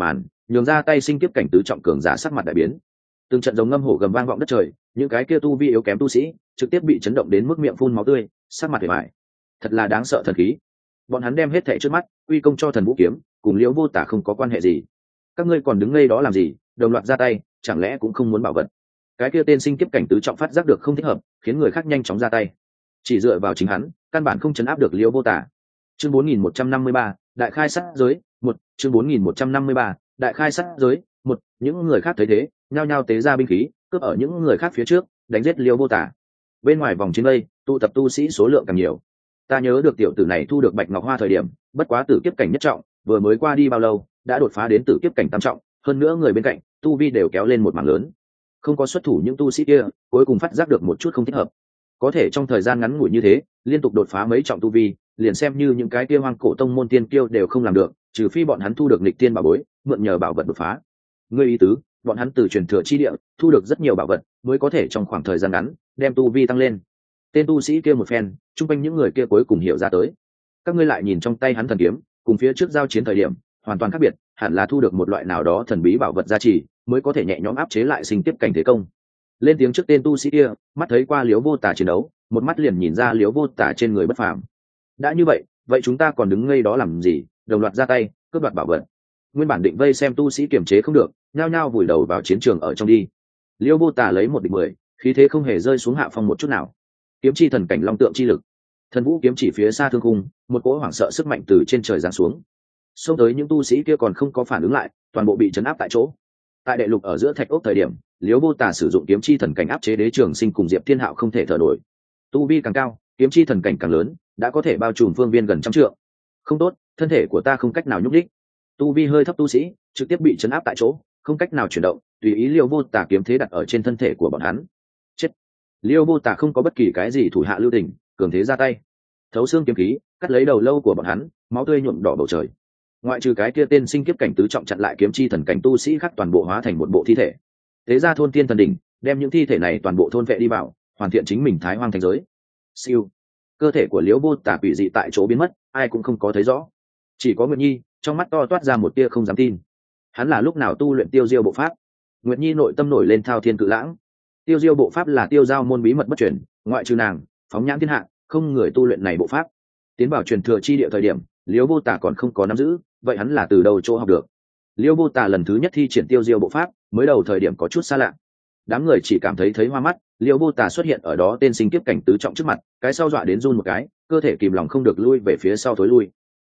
nhường ra tay sinh kiếp cảnh tứ trọng cường giả sắc mặt đại biến. Từng trận giống ngâm hổ gầm vang vọng đất trời, những cái kia tu vi yếu kém tu sĩ trực tiếp bị chấn động đến mức miệng phun máu tươi, sắc mặt hề bại. Thật là đáng sợ thần khí. Bọn hắn đem hết thảy trước mắt quy công cho Thần Vũ kiếm, cùng Liễu Vô Tả không có quan hệ gì. Các ngươi còn đứng ngây đó làm gì, đồng loạt ra tay, chẳng lẽ cũng không muốn bảo vật? Cái kia tên sinh kiếp cảnh tứ trọng phát giác được không thích hợp, khiến người khác nhanh chóng ra tay. Chỉ dựa vào chính hắn, căn bản không chấn áp được Liễu Vô Tả. Chương 4153, đại khai sát giới, 1, chương 4153, đại khai sát giới, 1, những người khác thấy thế, nhao nhao tế ra binh khí, cướp ở những người khác phía trước, đánh giết Liễu Vô Tả. Bên ngoài vòng chiến vây, tụ tập tu sĩ số lượng càng nhiều. Ta nhớ được tiểu tử này thu được Bạch Ngọc Hoa thời điểm, bất quá tử kiếp cảnh nhất trọng, vừa mới qua đi bao lâu, đã đột phá đến tử kiếp cảnh tam trọng, hơn nữa người bên cạnh, tu vi đều kéo lên một mảng lớn. Không có xuất thủ những tu sĩ kia, cuối cùng phát giác được một chút không thích hợp. Có thể trong thời gian ngắn ngủi như thế, liên tục đột phá mấy trọng tu vi, liền xem như những cái kia hoang cổ tông môn tiên kiêu đều không làm được, trừ phi bọn hắn thu được nghịch tiên bảo bối, mượn nhờ bảo vật đột phá. Ngươi ý tứ, bọn hắn từ truyền thừa chi địa thu được rất nhiều bảo vật, mới có thể trong khoảng thời gian ngắn đem tu vi tăng lên. Tên tu sĩ kia một phen, chung quanh những người kia cuối cùng hiểu ra tới. Các ngươi lại nhìn trong tay hắn thần kiếm, cùng phía trước giao chiến thời điểm hoàn toàn khác biệt, hẳn là thu được một loại nào đó thần bí bảo vật gia trì, mới có thể nhẹ nhõm áp chế lại sinh tiếp cảnh thế công. Lên tiếng trước tên tu sĩ kia, mắt thấy qua Liễu Vô Tả chiến đấu, một mắt liền nhìn ra Liễu Vô Tả trên người bất phàm. Đã như vậy, vậy chúng ta còn đứng ngây đó làm gì, đồng loạt ra tay cướp đoạt bảo vật. Nguyên bản định vây xem tu sĩ kiềm chế không được, nhao nhao vùi đầu vào chiến trường ở trong đi. Liễu Vô Tả lấy 1 địch 10, khí thế không hề rơi xuống hạ phong một chút nào. Kiếm chi thần cảnh long tượng chi lực, Thần Vũ kiếm chỉ phía xa thương khung, một cỗ hoảng sợ sức mạnh từ trên trời giáng xuống. Xông tới những tu sĩ kia còn không có phản ứng lại, toàn bộ bị chấn áp tại chỗ. Tại đệ lục ở giữa thạch ốc thời điểm, Liễu Vô Tả sử dụng kiếm chi thần cảnh áp chế Đế Trường Sinh cùng Diệp Thiên Hạo không thể thở nổi. Tu vi càng cao, kiếm chi thần cảnh càng lớn, đã có thể bao trùm phương viên gần 100 trượng. Không tốt, thân thể của ta không cách nào nhúc nhích. Tu vi hơi thấp tu sĩ trực tiếp bị chấn áp tại chỗ, không cách nào chuyển động, tùy ý Liễu Vô Tả kiếm thế đặt ở trên thân thể của bọn hắn. Chết. Liễu Vô Tả không có bất kỳ cái gì thủ hạ lưu tình, cường thế ra tay, thấu xương kiếm khí cắt lấy đầu lâu của bọn hắn, máu tươi nhuộm đỏ bầu trời. Ngoại trừ cái kia tên sinh kiếp cảnh tứ trọng chặn lại kiếm chi thần cảnh tu sĩ khác toàn bộ hóa thành một bộ thi thể. Thế ra thôn tiên thần đỉnh, đem những thi thể này toàn bộ thôn vệ đi vào, hoàn thiện chính mình thái hoang thành giới. Siêu, cơ thể của Liễu Vô Tả quỷ dị tại chỗ biến mất, ai cũng không có thấy rõ, chỉ có Nguyệt Nhi trong mắt to toát ra một tia không dám tin. Hắn là lúc nào tu luyện Tiêu Diêu bộ pháp? Nguyệt Nhi nội tâm nổi lên thao thiên cự lãng. Tiêu Diêu bộ pháp là tiêu giao môn bí mật bất truyền, ngoại trừ nàng, phóng nhãn thiên hạ, không người tu luyện này bộ pháp. Tiến vào truyền thừa chi địa thời điểm, Liễu Vô Tả còn không có nắm giữ, vậy hắn là từ đâu chỗ học được? Liễu Vô Tả lần thứ nhất thi triển Tiêu Diêu bộ pháp, mới đầu thời điểm có chút xa lạ. Đám người chỉ cảm thấy hoa mắt, Liễu Vô Tả xuất hiện ở đó tên sinh kiếp cảnh tứ trọng trước mặt, cái sau dọa đến run một cái, cơ thể kìm lòng không được lui về phía sau thối lui.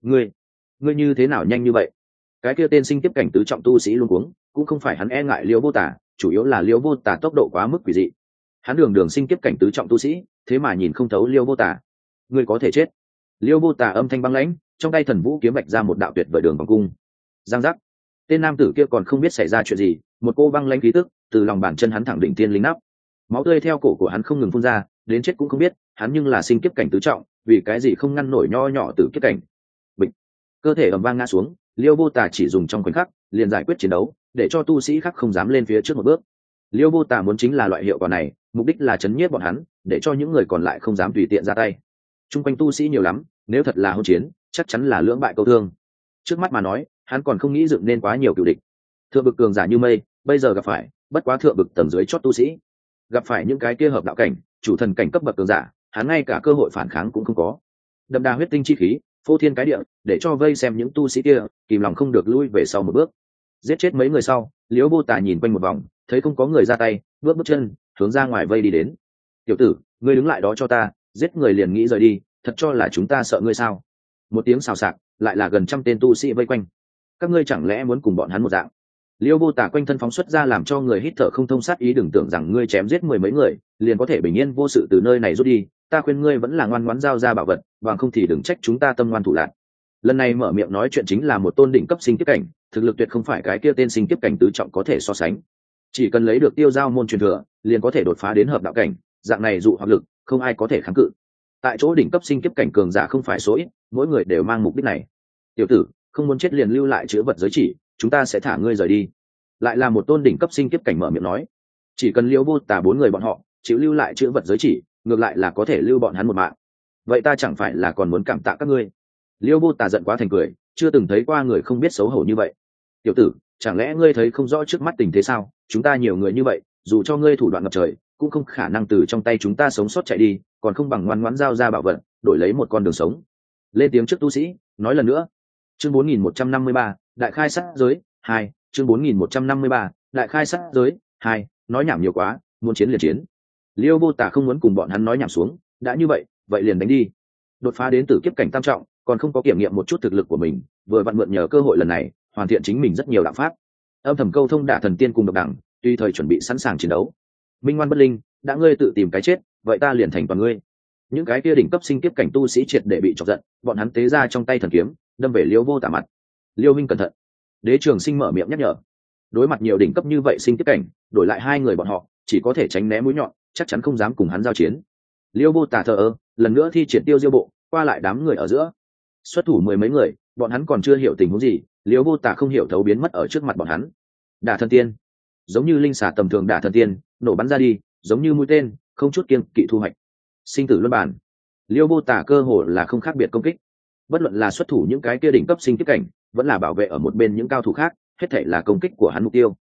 Ngươi như thế nào nhanh như vậy? Cái kia tên sinh kiếp cảnh tứ trọng tu sĩ luôn cuống, cũng không phải hắn e ngại Liễu Vô Tả, chủ yếu là Liễu Vô Tả tốc độ quá mức quỷ dị. Hắn đường sinh kiếp cảnh tứ trọng tu sĩ, thế mà nhìn không thấu Liễu Vô Tả. Ngươi có thể chết. Liễu Vô Tả âm thanh băng lãnh, trong tay Thần Vũ kiếm vạch ra một đạo tuyệt vời đường vòng cung. Giang giác. Tên nam tử kia còn không biết xảy ra chuyện gì, một cô băng lãnh khí tức từ lòng bàn chân hắn thẳng đỉnh tiên linh nắp. Máu tươi theo cổ của hắn không ngừng phun ra, đến chết cũng không biết, hắn nhưng là sinh kiếp cảnh tứ trọng, vì cái gì không ngăn nổi nho nhỏ tử kiếp cảnh. Bịch. Cơ thể ầm vang ngã xuống, Liễu Vô Tả chỉ dùng trong khoảnh khắc liền giải quyết chiến đấu, để cho tu sĩ khác không dám lên phía trước một bước. Liễu Vô Tả muốn chính là loại hiệu quả này, mục đích là chấn nhiếp bọn hắn, để cho những người còn lại không dám tùy tiện ra tay. Trung quanh tu sĩ nhiều lắm, nếu thật là hỗn chiến, chắc chắn là lưỡng bại câu thương. Trước mắt mà nói, hắn còn không nghĩ dựng nên quá nhiều cựu địch. Thượng bực cường giả như mây, bây giờ gặp phải, bất quá thượng bực tầng dưới chót tu sĩ. Gặp phải những cái kia hợp đạo cảnh, chủ thần cảnh cấp bậc cường giả, hắn ngay cả cơ hội phản kháng cũng không có. Đậm đà huyết tinh chi khí, phô thiên cái địa, để cho vây xem những tu sĩ kia kìm lòng không được lui về sau một bước. Giết chết mấy người sau, Liễu Vô Tả nhìn quanh một vòng, thấy không có người ra tay, bước chân hướng ra ngoài vây đi đến. Tiểu tử, ngươi đứng lại đó cho ta, giết người liền nghĩ rời đi, thật cho là chúng ta sợ ngươi sao? Một tiếng xào xạc, lại là gần 100 tên tu sĩ vây quanh. Các ngươi chẳng lẽ muốn cùng bọn hắn một dạng? Liễu Vô Tả quanh thân phóng xuất ra làm cho người hít thở không thông sát ý, đừng tưởng rằng ngươi chém giết 10 mấy người liền có thể bình yên vô sự từ nơi này rút đi, ta khuyên ngươi vẫn là ngoan ngoãn giao ra bảo vật, bằng không thì đừng trách chúng ta tâm ngoan thủ lạn. Lần này mở miệng nói chuyện chính là một tôn đỉnh cấp sinh kiếp cảnh, thực lực tuyệt không phải cái kia tên sinh kiếp cảnh tứ trọng có thể so sánh. Chỉ cần lấy được tiêu giao môn truyền thừa, liền có thể đột phá đến hợp đạo cảnh, dạng này dụ hoặc lực, không ai có thể kháng cự. Tại chỗ đỉnh cấp sinh kiếp cảnh cường giả không phải số ít, mỗi người đều mang mục đích này. Tiểu tử, không muốn chết liền lưu lại chữ vật giới chỉ, chúng ta sẽ thả ngươi rời đi. Lại là một tôn đỉnh cấp sinh kiếp cảnh mở miệng nói. Chỉ cần Liễu Vô Tả 4 người bọn họ chịu lưu lại chữ vật giới chỉ, ngược lại là có thể lưu bọn hắn một mạng. Vậy ta chẳng phải là còn muốn cảm tạ các ngươi? Liễu Vô Tả giận quá thành cười, chưa từng thấy qua người không biết xấu hổ như vậy. Tiểu tử, chẳng lẽ ngươi thấy không rõ trước mắt tình thế sao? Chúng ta nhiều người như vậy, dù cho ngươi thủ đoạn ngập trời, cũng không khả năng từ trong tay chúng ta sống sót chạy đi, còn không bằng ngoan ngoãn giao ra bảo vật, đổi lấy một con đường sống. Lên tiếng trước tu sĩ, nói lần nữa. Chương 4153, đại khai sát giới 2, chương 4153, đại khai sát giới 2, nói nhảm nhiều quá, muốn chiến liền chiến. Liêu Vô Tả không muốn cùng bọn hắn nói nhảm xuống, đã như vậy, vậy liền đánh đi. Đột phá đến tử kiếp cảnh tam trọng, còn không có kiểm nghiệm một chút thực lực của mình, vừa vặn mượn nhờ cơ hội lần này, hoàn thiện chính mình rất nhiều đạo pháp. Âm thầm câu thông đả thần tiên cùng độc đẳng, tùy thời chuẩn bị sẵn sàng chiến đấu. Minh ngoan bất linh, đã ngươi tự tìm cái chết, vậy ta liền thành toàn ngươi. Những cái kia đỉnh cấp sinh kiếp cảnh tu sĩ triệt để bị chọc giận, bọn hắn tế ra trong tay thần kiếm, đâm về Liêu Vô Tả mặt. Liêu minh cẩn thận. Đế Trường Sinh mở miệng nhắc nhở. Đối mặt nhiều đỉnh cấp như vậy sinh kiếp cảnh, đổi lại hai người bọn họ, chỉ có thể tránh né mũi nhọn, chắc chắn không dám cùng hắn giao chiến. Liêu Vô Tả thờ ơ, lần nữa thi triển tiêu diêu bộ, qua lại đám người ở giữa. Xuất thủ mười mấy người, bọn hắn còn chưa hiểu tình huống gì, Liêu Vô Tả không hiểu thấu biến mất ở trước mặt bọn hắn. Đả thần tiên, giống như linh xà tầm thường đả thần tiên, nổ bắn ra đi, giống như mũi tên, không chút kiêng kỵ thu hoạch. Sinh tử luân bản, Liêu Vô Tả cơ hồ là không khác biệt công kích. Bất luận là xuất thủ những cái kia đỉnh cấp sinh kiếp cảnh, vẫn là bảo vệ ở một bên những cao thủ khác, hết thảy là công kích của hắn mục tiêu.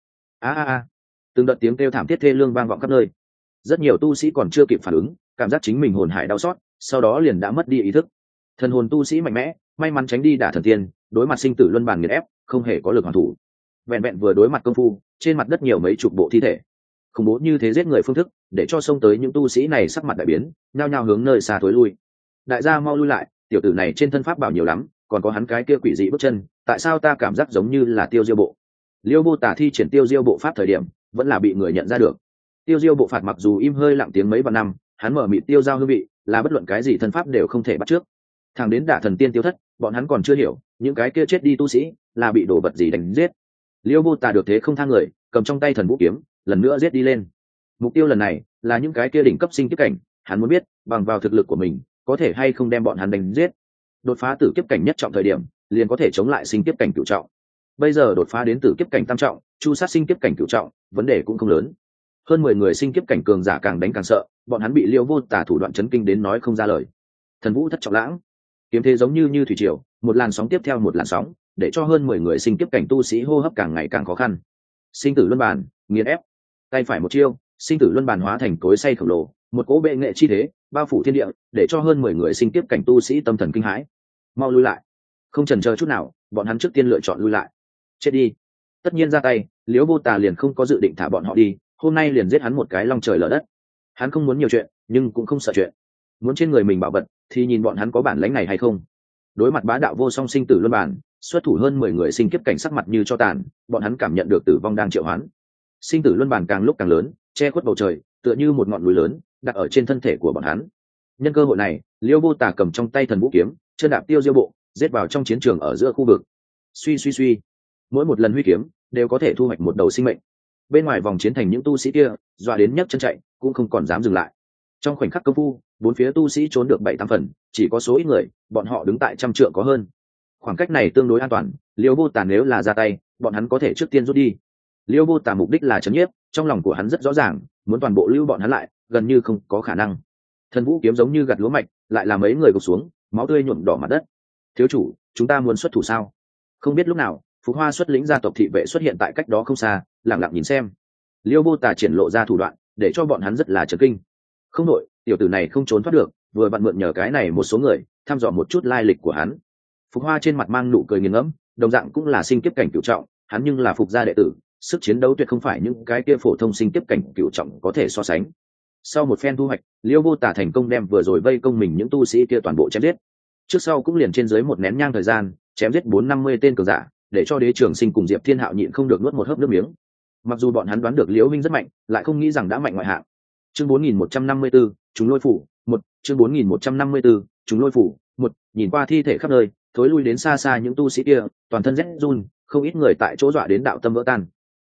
Từng đợt tiếng kêu thảm thiết thê lương vang vọng khắp nơi. Rất nhiều tu sĩ còn chưa kịp phản ứng, cảm giác chính mình hồn hải đau xót, sau đó liền đã mất đi ý thức. Thần hồn tu sĩ mạnh mẽ, may mắn tránh đi đả thần tiên, đối mặt sinh tử luân bản nghiền ép, không hề có lực hoàn thủ. Vẹn vẹn vừa đối mặt công phu, trên mặt đất nhiều mấy chục bộ thi thể. Khủng bố như thế giết người phương thức, để cho xông tới những tu sĩ này sắc mặt đại biến, nhao nhao hướng nơi xa thối lui. Đại gia mau lui lại, tiểu tử này trên thân pháp bảo nhiều lắm, còn có hắn cái kia quỷ dị bước chân, tại sao ta cảm giác giống như là tiêu diêu bộ? Liêu Vô Tả thi triển tiêu diêu bộ pháp thời điểm, vẫn là bị người nhận ra được. Tiêu diêu bộ phạt mặc dù im hơi lặng tiếng mấy vạn năm, hắn mở mịt tiêu giao hương vị, là bất luận cái gì thân pháp đều không thể bắt trước. Thằng đến đả thần tiên tiêu thất, bọn hắn còn chưa hiểu, những cái kia chết đi tu sĩ là bị đồ vật gì đánh giết. Liêu Vô Tả được thế không tha người, cầm trong tay thần vũ kiếm, lần nữa giết đi lên. Mục tiêu lần này là những cái kia đỉnh cấp sinh kiếp cảnh, hắn muốn biết, bằng vào thực lực của mình, có thể hay không đem bọn hắn đánh giết. Đột phá tử kiếp cảnh nhất trọng thời điểm, liền có thể chống lại sinh kiếp cảnh cửu trọng. Bây giờ đột phá đến tử kiếp cảnh tam trọng, chu sát sinh kiếp cảnh cửu trọng, vấn đề cũng không lớn. Hơn 10 người sinh kiếp cảnh cường giả càng đánh càng sợ, bọn hắn bị Liêu Vô Tả thủ đoạn chấn kinh đến nói không ra lời. Thần vũ thất trọng lãng, kiếm thế giống như thủy triều, một làn sóng tiếp theo một làn sóng, để cho hơn 10 người sinh kiếp cảnh tu sĩ hô hấp càng ngày càng khó khăn. Sinh tử luân bàn, nghiền ép. Tay phải một chiêu, sinh tử luân bàn hóa thành cối xay khổng lồ, một cỗ bệ nghệ chi thế, bao phủ thiên địa, để cho hơn 10 người sinh kiếp cảnh tu sĩ tâm thần kinh hãi. Mau lui lại. Không chần chờ chút nào, bọn hắn trước tiên lựa chọn lui lại. Chết đi. Tất nhiên ra tay, Liễu Vô Tả liền không có dự định thả bọn họ đi, hôm nay liền giết hắn một cái long trời lở đất. Hắn không muốn nhiều chuyện, nhưng cũng không sợ chuyện. Muốn trên người mình bảo vật, thì nhìn bọn hắn có bản lĩnh này hay không. Đối mặt bá đạo vô song sinh tử luân bản, xuất thủ hơn 10 người sinh kiếp cảnh sắc mặt như cho tàn, bọn hắn cảm nhận được tử vong đang triệu hoán. Sinh tử luân bản càng lúc càng lớn, che khuất bầu trời, tựa như một ngọn núi lớn, đặt ở trên thân thể của bọn hắn. Nhân cơ hội này, Liễu Vô Tả cầm trong tay thần vũ kiếm, chân đạp tiêu diêu bộ, giết vào trong chiến trường ở giữa khu vực. Suy, mỗi một lần huy kiếm đều có thể thu hoạch một đầu sinh mệnh. Bên ngoài vòng chiến thành những tu sĩ kia dọa đến nhấc chân chạy, cũng không còn dám dừng lại. Trong khoảnh khắc công phu, bốn phía tu sĩ trốn được 7-8 phần, chỉ có số ít người, bọn họ đứng tại trăm trượng có hơn. Khoảng cách này tương đối an toàn, Liễu Vô Tả nếu là ra tay, bọn hắn có thể trước tiên rút đi. Liễu Vô Tả mục đích là trấn nhiếp, trong lòng của hắn rất rõ ràng, muốn toàn bộ lưu bọn hắn lại, gần như không có khả năng. Thần vũ kiếm giống như gặt lúa mạch, lại làm mấy người gục xuống, máu tươi nhuộm đỏ mặt đất. Thiếu chủ, chúng ta muốn xuất thủ sao? Không biết lúc nào, Phục Hoa xuất lĩnh gia tộc thị vệ xuất hiện tại cách đó không xa, lặng lặng nhìn xem. Liễu Vô Tả triển lộ ra thủ đoạn, để cho bọn hắn rất là chấn kinh. Không đội, tiểu tử này không trốn thoát được, vừa vặn mượn nhờ cái này một số người, thăm dò một chút lai lịch của hắn. Phục Hoa trên mặt mang nụ cười nghiền ngẫm, đồng dạng cũng là sinh kiếp cảnh cửu trọng, hắn nhưng là Phục gia đệ tử, sức chiến đấu tuyệt không phải những cái kia phổ thông sinh kiếp cảnh cửu trọng có thể so sánh. Sau một phen thu hoạch, Liễu Vô Tả thành công đem vừa rồi vây công mình những tu sĩ kia toàn bộ chém giết. Trước sau cũng liền trên dưới một nén nhang thời gian, chém giết 450 tên cường giả, để cho Đế Trường Sinh cùng Diệp Thiên Hạo nhịn không được nuốt một hớp nước miếng. Mặc dù bọn hắn đoán được Liễu Minh rất mạnh, lại không nghĩ rằng đã mạnh ngoại hạng. Chương 4154, chúng lôi phủ, 1, chương 4154, chúng lôi phủ, 1, nhìn qua thi thể khắp nơi, thối lui đến xa xa những tu sĩ kia, toàn thân rét run, không ít người tại chỗ dọa đến đạo tâm vỡ tan.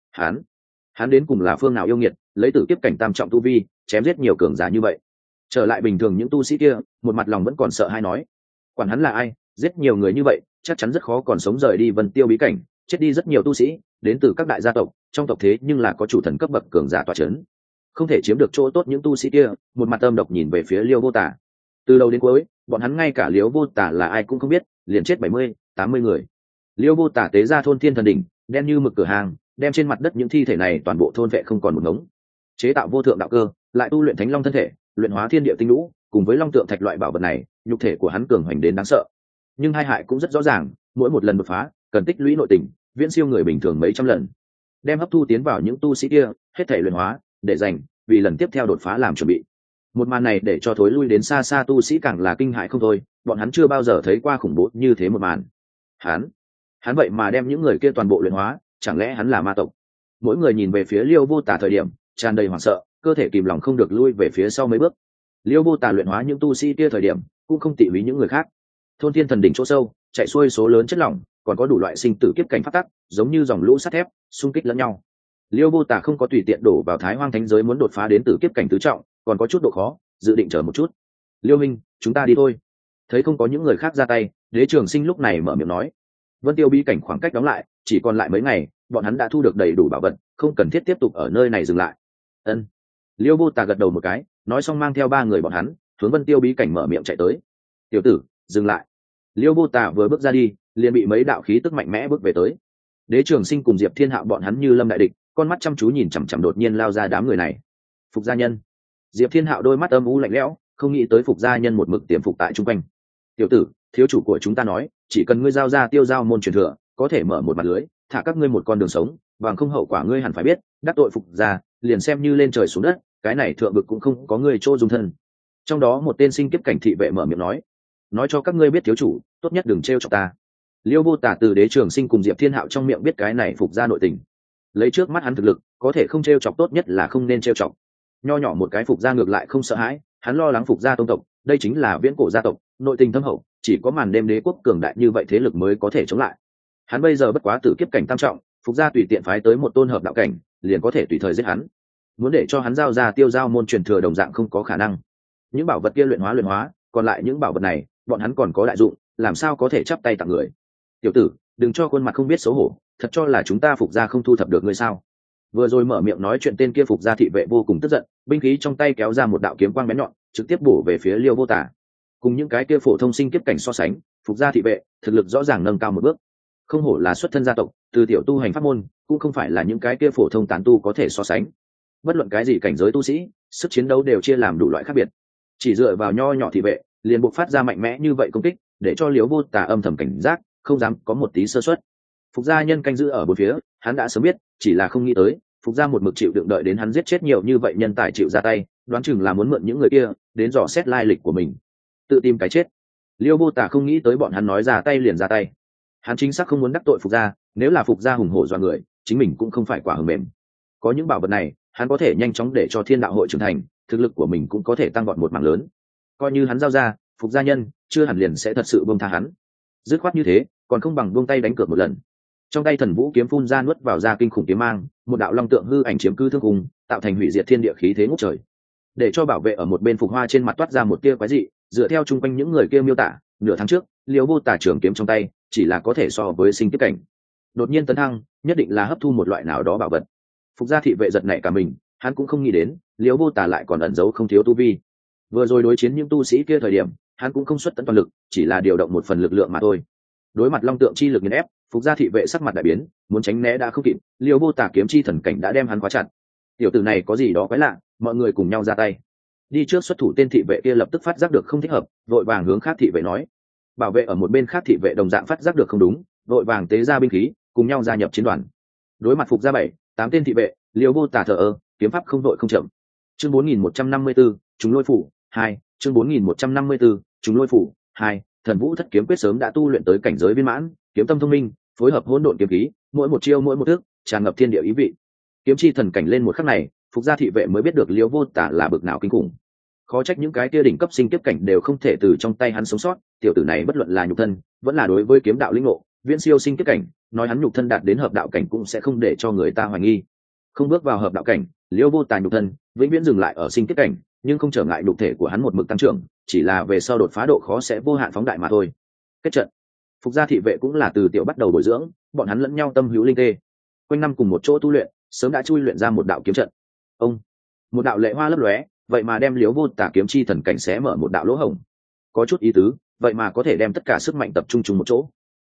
Hắn đến cùng là phương nào yêu nghiệt, lấy tử kiếp cảnh tam trọng tu vi, chém giết nhiều cường giả như vậy. Trở lại bình thường những tu sĩ kia, một mặt lòng vẫn còn sợ hãi nói, quản hắn là ai, giết nhiều người như vậy, chắc chắn rất khó còn sống rời đi Vân Tiêu bí cảnh, chết đi rất nhiều tu sĩ, đến từ các đại gia tộc, trong tộc thế nhưng là có chủ thần cấp bậc cường giả tọa chấn. Không thể chiếm được chỗ tốt những tu sĩ kia, một mặt âm độc nhìn về phía Liễu Vô Tả. Từ đầu đến cuối, bọn hắn ngay cả Liễu Vô Tả là ai cũng không biết, liền chết 70-80 người. Liễu Vô Tả tế ra thôn thiên thần đỉnh, đen như mực cửa hàng đem trên mặt đất những thi thể này toàn bộ thôn vệ không còn một ngống. Chế tạo vô thượng đạo cơ, lại tu luyện thánh long thân thể, luyện hóa thiên địa tinh lũ, cùng với long tượng thạch loại bảo vật này, nhục thể của hắn cường hoành đến đáng sợ. Nhưng hai hại cũng rất rõ ràng, mỗi một lần đột phá cần tích lũy nội tình, viễn siêu người bình thường mấy trăm lần. Đem hấp thu tiến vào những tu sĩ kia, hết thể luyện hóa, để dành vì lần tiếp theo đột phá làm chuẩn bị. Một màn này để cho thối lui đến xa xa tu sĩ càng là kinh hãi không thôi, bọn hắn chưa bao giờ thấy qua khủng bố như thế một màn. Hắn vậy mà đem những người kia toàn bộ luyện hóa, chẳng lẽ hắn là ma tộc? Mỗi người nhìn về phía Liêu Vô Tả thời điểm tràn đầy hoảng sợ, cơ thể kìm lòng không được lui về phía sau mấy bước. Liêu Vô Tả luyện hóa những tu sĩ kia thời điểm cũng không tị ý những người khác. Thôn Thiên Thần Đỉnh chỗ sâu chạy xuôi số lớn chất lỏng, còn có đủ loại sinh tử kiếp cảnh phát tắc, giống như dòng lũ sắt thép xung kích lẫn nhau. Liêu Vô Tả không có tùy tiện đổ vào Thái Hoang Thánh giới muốn đột phá đến tử kiếp cảnh tứ trọng, còn có chút độ khó, dự định chờ một chút. Liêu minh, chúng ta đi thôi. Thấy không có những người khác ra tay, Đế Trường Sinh lúc này mở miệng nói. Vân Tiêu bí cảnh khoảng cách đóng lại chỉ còn lại mấy ngày, bọn hắn đã thu được đầy đủ bảo vật, không cần thiết tiếp tục ở nơi này dừng lại. Ân. Liêu Vô Tả gật đầu một cái, nói xong mang theo ba người bọn hắn hướng Vân Tiêu bí cảnh mở miệng chạy tới. Tiểu tử, dừng lại. Liêu Vô Tả vừa bước ra đi, liền bị mấy đạo khí tức mạnh mẽ bước về tới. Đế Trường Sinh cùng Diệp Thiên Hạo bọn hắn như lâm đại địch, con mắt chăm chú nhìn chằm chằm đột nhiên lao ra đám người này. Phục gia nhân. Diệp Thiên Hạo đôi mắt âm u lạnh lẽo, không nghĩ tới Phục gia nhân một mực tiềm phục tại trung quanh. Tiểu tử, thiếu chủ của chúng ta nói, chỉ cần ngươi giao ra tiêu giao môn truyền thừa, có thể mở một mặt lưới, thả các ngươi một con đường sống, bằng không hậu quả ngươi hẳn phải biết, đắc tội Phục gia, liền xem như lên trời xuống đất, cái này thượng vực cũng không có ngươi chỗ dung thân. Trong đó một tên sinh kiếp cảnh thị vệ mở miệng nói cho các ngươi biết thiếu chủ, tốt nhất đừng trêu chọc ta. Liêu Vô Tả từ Đế Trường Sinh cùng Diệp Thiên Hạo trong miệng biết cái này Phục gia nội tình. Lấy trước mắt hắn thực lực, có thể không trêu chọc tốt nhất là không nên trêu chọc. Nho nhỏ một cái Phục gia ngược lại không sợ hãi, hắn lo lắng Phục gia tông tộc, đây chính là viễn cổ gia tộc, nội tình thâm hậu, chỉ có màn đêm đế quốc cường đại như vậy thế lực mới có thể chống lại. Hắn bây giờ bất quá tử kiếp cảnh tam trọng, Phục gia tùy tiện phái tới một tôn hợp đạo cảnh, liền có thể tùy thời giết hắn. Muốn để cho hắn giao ra tiêu giao môn truyền thừa đồng dạng không có khả năng. Những bảo vật kia luyện hóa, còn lại những bảo vật này, bọn hắn còn có đại dụng, làm sao có thể chắp tay tặng người. Tiểu tử, đừng cho khuôn mặt không biết xấu hổ, thật cho là chúng ta Phục gia không thu thập được ngươi sao? Vừa rồi mở miệng nói chuyện tên kia Phục gia thị vệ vô cùng tức giận, binh khí trong tay kéo ra một đạo kiếm quang bén nhọn, trực tiếp bổ về phía Liêu Vô Tả. Cùng những cái kia phổ thông sinh kiếp cảnh so sánh, Phục gia thị vệ thực lực rõ ràng nâng cao một bước. Không hổ là xuất thân gia tộc, từ tiểu tu hành pháp môn, cũng không phải là những cái kia phổ thông tán tu có thể so sánh. Bất luận cái gì cảnh giới tu sĩ, sức chiến đấu đều chia làm đủ loại khác biệt. Chỉ dựa vào nho nhỏ thị vệ, liền buộc phát ra mạnh mẽ như vậy công kích, để cho Liêu Vô Tả âm thầm cảnh giác, không dám có một tí sơ suất. Phục gia nhân canh giữ ở bốn phía, hắn đã sớm biết, chỉ là không nghĩ tới, Phục gia một mực chịu đựng đợi đến hắn giết chết nhiều như vậy nhân tài chịu ra tay, đoán chừng là muốn mượn những người kia đến dò xét lai lịch của mình, tự tìm cái chết. Liêu Vô Tả không nghĩ tới bọn hắn nói ra tay liền ra tay. Hắn chính xác không muốn đắc tội Phục gia, nếu là Phục gia hùng hổ dọa người, chính mình cũng không phải quả hờ mềm. Có những bảo vật này, hắn có thể nhanh chóng để cho Thiên Đạo hội trưởng thành, thực lực của mình cũng có thể tăng vọt một mảng lớn. Coi như hắn giao ra, Phục gia nhân chưa hẳn liền sẽ thật sự buông tha hắn. Dứt khoát như thế, còn không bằng buông tay đánh cược một lần. Trong tay Thần Vũ kiếm phun ra nuốt vào ra kinh khủng kiếm mang, một đạo long tượng hư ảnh chiếm cứ thương khung, tạo thành hủy diệt thiên địa khí thế ngút trời. Để cho bảo vệ ở một bên Phục Hoa trên mặt toát ra một tia quái dị, dựa theo chung quanh những người kia miêu tả, nửa tháng trước, Liêu Vô Tả trường kiếm trong tay, chỉ là có thể so với sinh kiếp cảnh. Đột nhiên tấn thăng, nhất định là hấp thu một loại nào đó bảo vật. Phục gia thị vệ giật nảy cả mình, hắn cũng không nghĩ đến, Liêu Vô Tả lại còn ẩn giấu không thiếu tu vi. Vừa rồi đối chiến những tu sĩ kia thời điểm, hắn cũng không xuất tận toàn lực, chỉ là điều động một phần lực lượng mà thôi. Đối mặt long tượng chi lực nghiền ép, Phục gia thị vệ sắc mặt đại biến, muốn tránh né đã không kịp, Liêu Vô Tả kiếm chi thần cảnh đã đem hắn khóa chặt. Tiểu tử này có gì đó quái lạ, mọi người cùng nhau ra tay. Đi trước xuất thủ tên thị vệ kia lập tức phát giác được không thích hợp, vội vàng hướng khác thị vệ nói. Bảo vệ ở một bên khác thị vệ đồng dạng phát giác được không đúng, vội vàng tế ra binh khí, cùng nhau gia nhập chiến đoàn. Đối mặt Phục gia 7, 8 tên thị vệ, Liêu Vô Tả thờ ơ, kiếm pháp không đội không chậm. Chương 4154, chúng lôi phủ 2, chương 4154, chúng lôi phủ 2, Thần Vũ Thất kiếm quyết sớm đã tu luyện tới cảnh giới viên mãn, kiếm tâm thông minh, phối hợp hỗn độn kiếm khí, mỗi một chiêu mỗi một thức, tràn ngập thiên địa ý vị. Kiếm chi thần cảnh lên một khắc này, Phục gia thị vệ mới biết được Liêu Vô Tả là bực nào kinh khủng. Khó trách những cái kia đỉnh cấp sinh kiếp cảnh đều không thể từ trong tay hắn sống sót, tiểu tử này bất luận là nhục thân, vẫn là đối với kiếm đạo linh ngộ, viễn siêu sinh kiếp cảnh, nói hắn nhục thân đạt đến hợp đạo cảnh cũng sẽ không để cho người ta hoài nghi. Không bước vào hợp đạo cảnh, Liêu Vô Tả nhục thân vĩnh viễn dừng lại ở sinh kiếp cảnh, nhưng không trở ngại nhục thể của hắn một mực tăng trưởng, chỉ là về sau đột phá độ khó sẽ vô hạn phóng đại mà thôi. Kết trận. Phục gia thị vệ cũng là từ tiểu bắt đầu bồi dưỡng, bọn hắn lẫn nhau tâm hữu linh tê, quanh năm cùng một chỗ tu luyện, sớm đã chui luyện ra một đạo kiếm trận. Ông, một đạo lệ hoa lấp lóe, vậy mà đem Liêu Vô Tả kiếm chi thần cảnh xé mở một đạo lỗ hổng. Có chút ý tứ, vậy mà có thể đem tất cả sức mạnh tập trung chung một chỗ.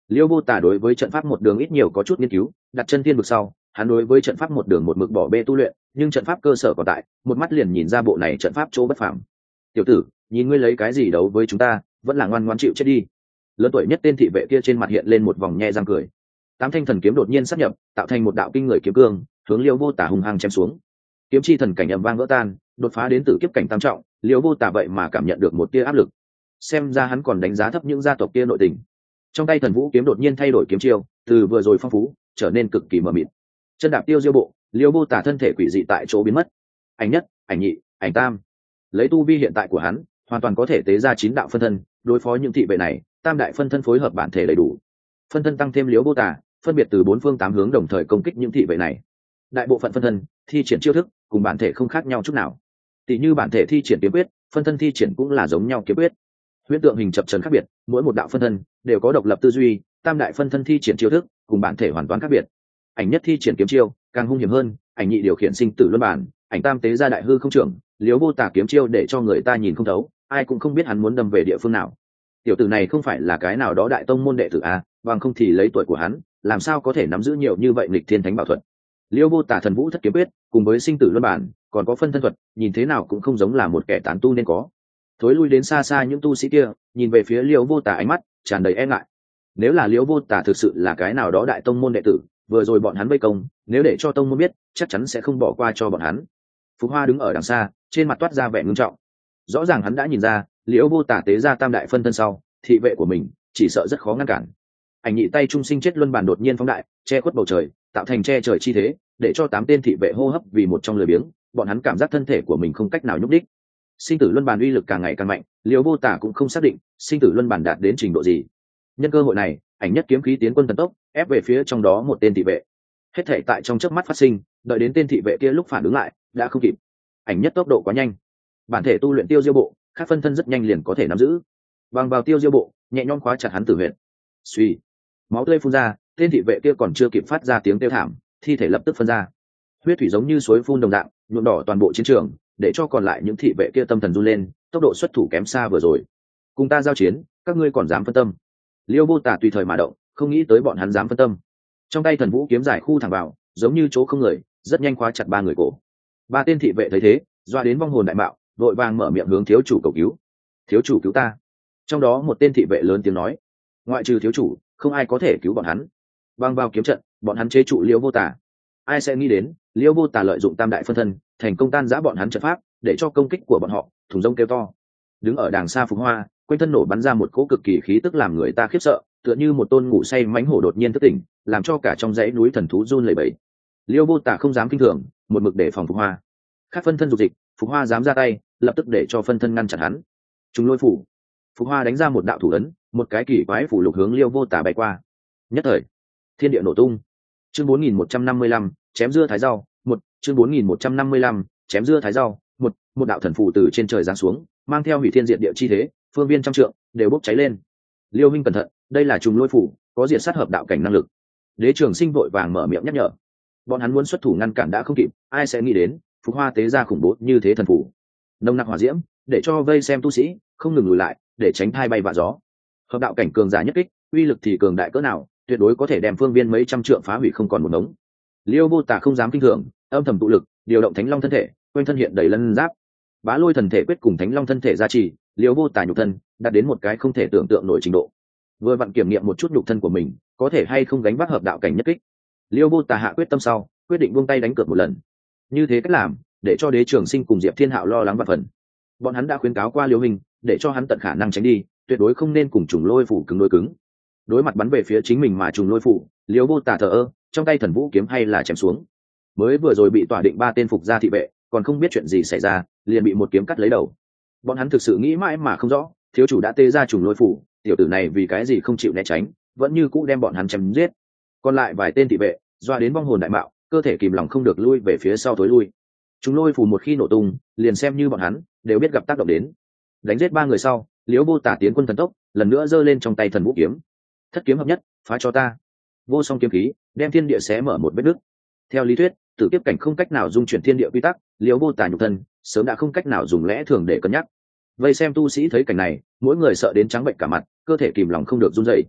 Liêu Vô Tả đối với trận pháp một đường ít nhiều có chút nghiên cứu, đặt chân tiên vực sau, hắn đối với trận pháp một đường một mực bỏ bê tu luyện, nhưng trận pháp cơ sở còn tại, một mắt liền nhìn ra bộ này trận pháp chỗ bất phàm. Tiểu tử, nhìn ngươi lấy cái gì đấu với chúng ta, vẫn là ngoan ngoãn chịu chết đi. Lớn tuổi nhất tên thị vệ kia trên mặt hiện lên một vòng nhe răng cười. Tám thanh thần kiếm đột nhiên sát nhập, tạo thành một đạo kinh người kiếm cương, hướng Liêu Vô Tả hung hăng chém xuống. Kiếm chi thần cảnh ầm vang vỡ tan, đột phá đến tử kiếp cảnh tam trọng, Liêu Vô Tả vậy mà cảm nhận được một tia áp lực. Xem ra hắn còn đánh giá thấp những gia tộc kia nội tình. Trong tay thần vũ kiếm đột nhiên thay đổi kiếm chiêu, từ vừa rồi phong phú trở nên cực kỳ mờ mịt. Chân đạp tiêu diêu bộ, Liêu Vô Tả thân thể quỷ dị tại chỗ biến mất. Ảnh nhất, ảnh nhị, ảnh tam, lấy tu vi hiện tại của hắn, hoàn toàn có thể tế ra 9 đạo phân thân, đối phó những thị vệ này. Tam đại phân thân phối hợp bản thể đầy đủ, phân thân tăng thêm Liêu Vô Tả, phân biệt từ 4 phương 8 hướng đồng thời công kích những thị vệ này. Đại bộ phận phân thân thi triển chiêu thức cùng bản thể không khác nhau chút nào, tỷ như bản thể thi triển kiếm quyết, phân thân thi triển cũng là giống nhau kiếm quyết. Huyễn tượng hình chập chờn khác biệt, mỗi một đạo phân thân đều có độc lập tư duy. Tam đại phân thân thi triển chiêu thức cùng bản thể hoàn toàn khác biệt. Ảnh nhất thi triển kiếm chiêu càng hung hiểm hơn, ảnh nhị điều khiển sinh tử luân bản, ảnh tam tế ra đại hư không trưởng. Liếu Vô Tả kiếm chiêu để cho người ta nhìn không thấu, ai cũng không biết hắn muốn đâm về địa phương nào. Tiểu tử này không phải là cái nào đó đại tông môn đệ tử à, bằng không thì lấy tuổi của hắn, làm sao có thể nắm giữ nhiều như vậy nghịch thiên thánh bảo thuật. Liêu Vô Tả thần vũ thất kiếm quyết cùng với sinh tử luân bản, còn có phân thân thuật, nhìn thế nào cũng không giống là một kẻ tán tu nên có. Thối lui đến xa xa những tu sĩ kia, nhìn về phía Liêu Vô Tả ánh mắt tràn đầy e ngại. Nếu là Liêu Vô Tả thực sự là cái nào đó đại tông môn đệ tử, vừa rồi bọn hắn vây công, nếu để cho tông môn biết, chắc chắn sẽ không bỏ qua cho bọn hắn. Phúc Hoa đứng ở đằng xa, trên mặt toát ra vẻ ngưng trọng. Rõ ràng hắn đã nhìn ra, Liêu Vô Tả tế ra tam đại phân thân sau, thị vệ của mình chỉ sợ rất khó ngăn cản. Ảnh nhị tay trung sinh chết luân bản đột nhiên phóng đại, che khuất bầu trời, tạo thành che trời chi thế, để cho 8 tên thị vệ hô hấp vì một trong lười biếng, bọn hắn cảm giác thân thể của mình không cách nào nhúc đích. Sinh tử luân bản uy lực càng ngày càng mạnh, Liêu Vô Tả cũng không xác định sinh tử luân bản đạt đến trình độ gì. Nhân cơ hội này, ảnh nhất kiếm khí tiến quân thần tốc, ép về phía trong đó một tên thị vệ. Hết thảy tại trong chớp mắt phát sinh, đợi đến tên thị vệ kia lúc phản ứng lại, đã không kịp. Ảnh nhất tốc độ quá nhanh, bản thể tu luyện tiêu diêu bộ, các phân thân rất nhanh liền có thể nắm giữ. Bằng vào tiêu diêu bộ, nhẹ nhõm khóa chặt hắn tử huyệt. Suy, máu tươi phun ra, tên thị vệ kia còn chưa kịp phát ra tiếng kêu thảm, thi thể lập tức phân ra. Huyết thủy giống như suối phun đồng dạng, nhuộm đỏ toàn bộ chiến trường, để cho còn lại những thị vệ kia tâm thần run lên, tốc độ xuất thủ kém xa vừa rồi. Cùng ta giao chiến, các ngươi còn dám phân tâm? Liêu Vô Tả tùy thời mà động, không nghĩ tới bọn hắn dám phân tâm. Trong tay thần vũ kiếm giải khu thẳng vào, giống như chỗ không người, rất nhanh khóa chặt 3 người cổ. 3 tên thị vệ thấy thế, doa đến vong hồn đại mạo, vội vàng mở miệng hướng thiếu chủ cầu cứu. Thiếu chủ cứu ta! Trong đó một tên thị vệ lớn tiếng nói, ngoại trừ thiếu chủ, không ai có thể cứu bọn hắn. Băng vào kiếm trận, bọn hắn chế trụ Liêu Vô Tả. Ai sẽ nghĩ đến, Liêu Vô Tả lợi dụng tam đại phân thân, thành công tan rã bọn hắn trận pháp, để cho công kích của bọn họ thùng rông kêu to. Đứng ở đàng xa Phục Hoa, quanh thân nổ bắn ra một cỗ cực kỳ khí tức làm người ta khiếp sợ, tựa như một tôn ngủ say mãnh hổ đột nhiên thức tỉnh, làm cho cả trong dãy núi thần thú run lẩy bẩy. Liêu Vô Tả không dám kinh thường, một mực để phòng Phục Hoa. Các phân thân dục dịch, Phục Hoa dám ra tay, lập tức để cho phân thân ngăn chặn hắn. Trùng lôi phủ. Phục Hoa đánh ra một đạo thủ ấn, một cái kỳ quái phủ lục hướng Liêu Vô Tả bay qua. Nhất thời, thiên địa nổ tung. Chương 4155, chém dưa thái rau, chương 4155, chém dưa thái rau, một đạo thần phù từ trên trời giáng xuống, mang theo hủy thiên diệt địa chi thế, phương viên trăm trượng đều bốc cháy lên. Liêu huynh cẩn thận, đây là trùng lôi phủ, có diệt sát hợp đạo cảnh năng lực. Đế Trường Sinh vội vàng mở miệng nhắc nhở. Bọn hắn muốn xuất thủ ngăn cản đã không kịp, ai sẽ nghĩ đến, Phục Hoa tế ra khủng bố như thế thần phù. Nồng nặc hỏa diễm, để cho vây xem tu sĩ không ngừng lùi lại, để tránh thai bay vạ gió. Hợp đạo cảnh cường giả nhất kích, uy lực thì cường đại cỡ nào, tuyệt đối có thể đem phương viên mấy trăm trượng phá hủy không còn một ngống. Liêu Vô Tả không dám kinh thường, âm thầm tụ lực, điều động Thánh Long thân thể, quanh thân hiện đầy lân giáp. Bá Lôi thần thể quyết cùng Thánh Long thân thể gia trì, Liêu Vô Tả nhục thân đạt đến một cái không thể tưởng tượng nổi trình độ. Vừa vặn kiểm nghiệm một chút nhục thân của mình, có thể hay không gánh vác hợp đạo cảnh nhất kích. Liêu Vô Tả hạ quyết tâm sau, quyết định buông tay đánh cược một lần. Như thế cách làm, để cho Đế Trường Sinh cùng Diệp Thiên Hạo lo lắng vạn phần. Bọn hắn đã khuyến cáo qua Liêu Hình, để cho hắn tận khả năng tránh đi, tuyệt đối không nên cùng trùng lôi phủ cứng đối cứng. Đối mặt bắn về phía chính mình mà trùng lôi phủ, Liêu Vô Tả thờ ơ, trong tay thần vũ kiếm hay là chém xuống. Mới vừa rồi bị tỏa định 3 tên phục gia thị vệ, còn không biết chuyện gì xảy ra, liền bị một kiếm cắt lấy đầu. Bọn hắn thực sự nghĩ mãi mà không rõ, thiếu chủ đã tê ra trùng lôi phủ, tiểu tử này vì cái gì không chịu né tránh, vẫn như cũ đem bọn hắn chém giết. Còn lại vài tên thị vệ, doa đến vong hồn đại mạo, cơ thể kìm lòng không được lui về phía sau tối lui. Trùng lôi phủ một khi nổ tung, liền xem như bọn hắn đều biết gặp tác động đến. Đánh giết 3 người sau, Liễu Vô Tả tiến quân thần tốc, lần nữa giơ lên trong tay thần vũ kiếm. Thất kiếm hợp nhất, phá cho ta. Vô song kiếm khí, đem thiên địa xé mở một vết nứt. Theo lý thuyết, tử kiếp cảnh không cách nào dung chuyển thiên địa quy tắc, Liễu Vô Tả nhục thân sớm đã không cách nào dùng lẽ thường để cân nhắc. Vây xem tu sĩ thấy cảnh này, mỗi người sợ đến trắng bệnh cả mặt, cơ thể kìm lòng không được run rẩy.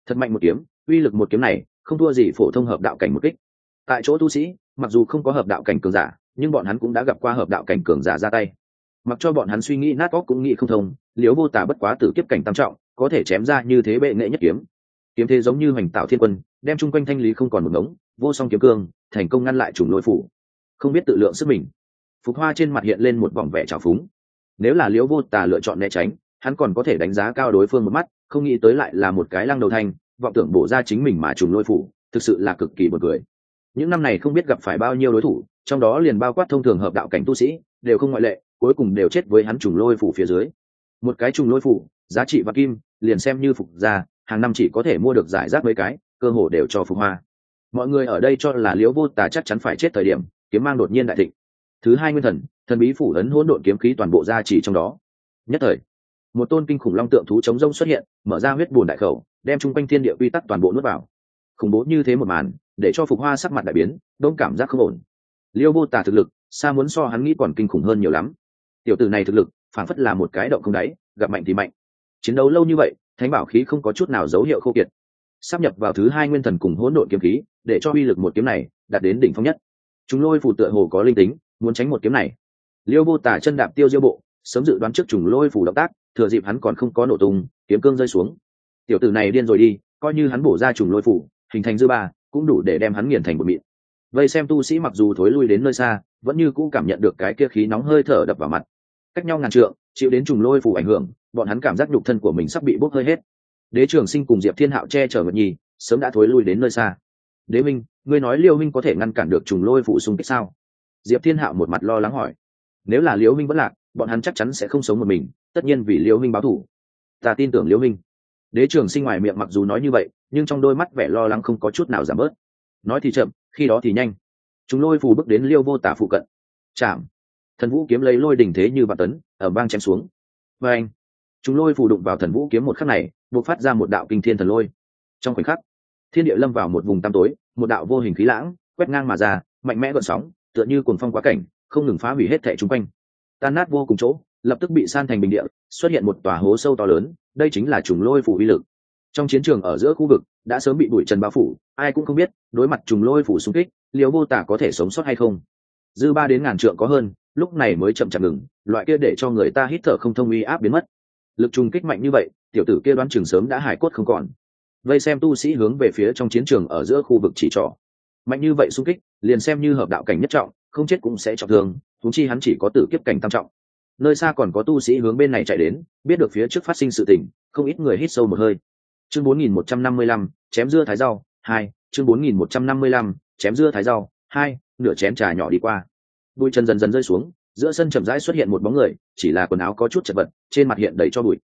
thật mạnh một kiếm, uy lực một kiếm này không thua gì phổ thông hợp đạo cảnh một kích. Tại chỗ tu sĩ mặc dù không có hợp đạo cảnh cường giả, nhưng bọn hắn cũng đã gặp qua hợp đạo cảnh cường giả ra tay. Mặc cho bọn hắn suy nghĩ nát óc cũng nghĩ không thông, Liễu Vô Tà bất quá tử kiếp cảnh tam trọng, có thể chém ra như thế bệ nghệ nhất kiếm. Kiếm thế giống như hoành tạo thiên quân, đem chung quanh thanh lý không còn một ngống, vô song kiếm cương, thành công ngăn lại trùng lôi phủ. Không biết tự lượng sức mình, Phục Hoa trên mặt hiện lên một vòng vẻ trào phúng. Nếu là Liễu Vô Tà lựa chọn né tránh, hắn còn có thể đánh giá cao đối phương một mắt, không nghĩ tới lại là một cái lăng đầu thanh, vọng tưởng bổ ra chính mình mà trùng lôi phủ, thực sự là cực kỳ buồn cười. Những năm này không biết gặp phải bao nhiêu đối thủ, trong đó liền bao quát thông thường hợp đạo cảnh tu sĩ, đều không ngoại lệ, cuối cùng đều chết với hắn trùng lôi phủ phía dưới. Một cái trùng lôi phủ, giá trị và kim, liền xem như Phục gia, hàng năm chỉ có thể mua được giải rác mấy cái, cơ hồ đều cho Phục Hoa. Mọi người ở đây cho là Liễu Vô Tà chắc chắn phải chết thời điểm, kiếm mang đột nhiên đại thịnh. Thứ hai nguyên thần, thần bí phủ ấn hỗn độn kiếm khí toàn bộ ra chỉ trong đó. Nhất thời, một tôn kinh khủng long tượng thú chống rông xuất hiện, mở ra huyết bùn đại khẩu, đem chung quanh thiên địa quy tắc toàn bộ nuốt vào. Khủng bố như thế một màn, để cho Phục Hoa sắc mặt đại biến, đông cảm giác không ổn. Liễu Vô Tà thực lực, xa muốn so hắn nghĩ còn kinh khủng hơn nhiều lắm. Tiểu tử này thực lực, phản phất là một cái động không đáy, gặp mạnh thì mạnh. Chiến đấu lâu như vậy, thánh bảo khí không có chút nào dấu hiệu khô kiệt. Sắp nhập vào thứ hai nguyên thần cùng hỗn độn kiếm khí, để cho uy lực một kiếm này đạt đến đỉnh phong nhất. Chúng lôi phủ tựa hồ có linh tính, muốn tránh một kiếm này. Liễu Vô Tà chân đạp tiêu diêu bộ, sớm dự đoán trước trùng lôi phủ động tác, thừa dịp hắn còn không có nổ tung, kiếm cương rơi xuống. Tiểu tử này điên rồi đi, coi như hắn bổ ra trùng lôi phủ, hình thành dư ba, cũng đủ để đem hắn nghiền thành bột mịn. Vây xem tu sĩ mặc dù thối lui đến nơi xa, vẫn như cũ cảm nhận được cái kia khí nóng hơi thở đập vào mặt. Cách nhau ngàn trượng, chịu đến trùng lôi phủ ảnh hưởng, bọn hắn cảm giác nhục thân của mình sắp bị bốc hơi hết. Đế Trường Sinh cùng Diệp Thiên Hạo che chở Nguyệt Nhi, sớm đã thối lui đến nơi xa. Đế Minh, ngươi nói Liêu Minh có thể ngăn cản được trùng lôi phủ xung kích sao? Diệp Thiên Hạo một mặt lo lắng hỏi. Nếu là Liêu Minh vẫn lạc, bọn hắn chắc chắn sẽ không sống một mình, tất nhiên vì Liêu Minh báo thù. Ta tin tưởng Liêu Minh. Đế Trường Sinh ngoài miệng mặc dù nói như vậy, nhưng trong đôi mắt vẻ lo lắng không có chút nào giảm bớt. Nói thì chậm, khi đó thì nhanh. Trùng lôi phủ bước đến Liêu Vô Tà phụ cận. Chạm. Thần vũ kiếm lấy lôi đỉnh thế như vạn tấn, ở bang chém xuống. Và anh, chúng lôi phù đụng vào thần vũ kiếm một khắc này, buộc phát ra một đạo kinh thiên thần lôi. Trong khoảnh khắc, thiên địa lâm vào một vùng tăm tối, một đạo vô hình khí lãng quét ngang mà ra, mạnh mẽ gợn sóng, tựa như cuồng phong quá cảnh, không ngừng phá hủy hết thảy xung quanh. Tan nát vô cùng chỗ, lập tức bị san thành bình địa, xuất hiện một tòa hố sâu to lớn, đây chính là trùng lôi phủ uy lực. Trong chiến trường ở giữa khu vực đã sớm bị bụi trần bao phủ, ai cũng không biết đối mặt trùng lôi phủ xung kích, Liễu Vô Tà có thể sống sót hay không. Dư ba đến ngàn trượng có hơn, lúc này mới chậm chạp ngừng, loại kia để cho người ta hít thở không thông uy áp biến mất. Lực trùng kích mạnh như vậy, tiểu tử kia đoán chừng sớm đã hải cốt không còn. Vây xem tu sĩ hướng về phía trong chiến trường ở giữa khu vực chỉ trỏ. Mạnh như vậy xung kích, liền xem như hợp đạo cảnh nhất trọng, không chết cũng sẽ trọng thương, huống chi hắn chỉ có tử kiếp cảnh tam trọng. Nơi xa còn có tu sĩ hướng bên này chạy đến, biết được phía trước phát sinh sự tình, không ít người hít sâu một hơi. Chương 4155, chém dưa thái rau 2, chương 4155, chém dưa thái rau 2, nửa chén trà nhỏ đi qua. Bụi trần dần dần rơi xuống, giữa sân chậm rãi xuất hiện một bóng người, chỉ là quần áo có chút chật vật, trên mặt hiện đầy cho bụi.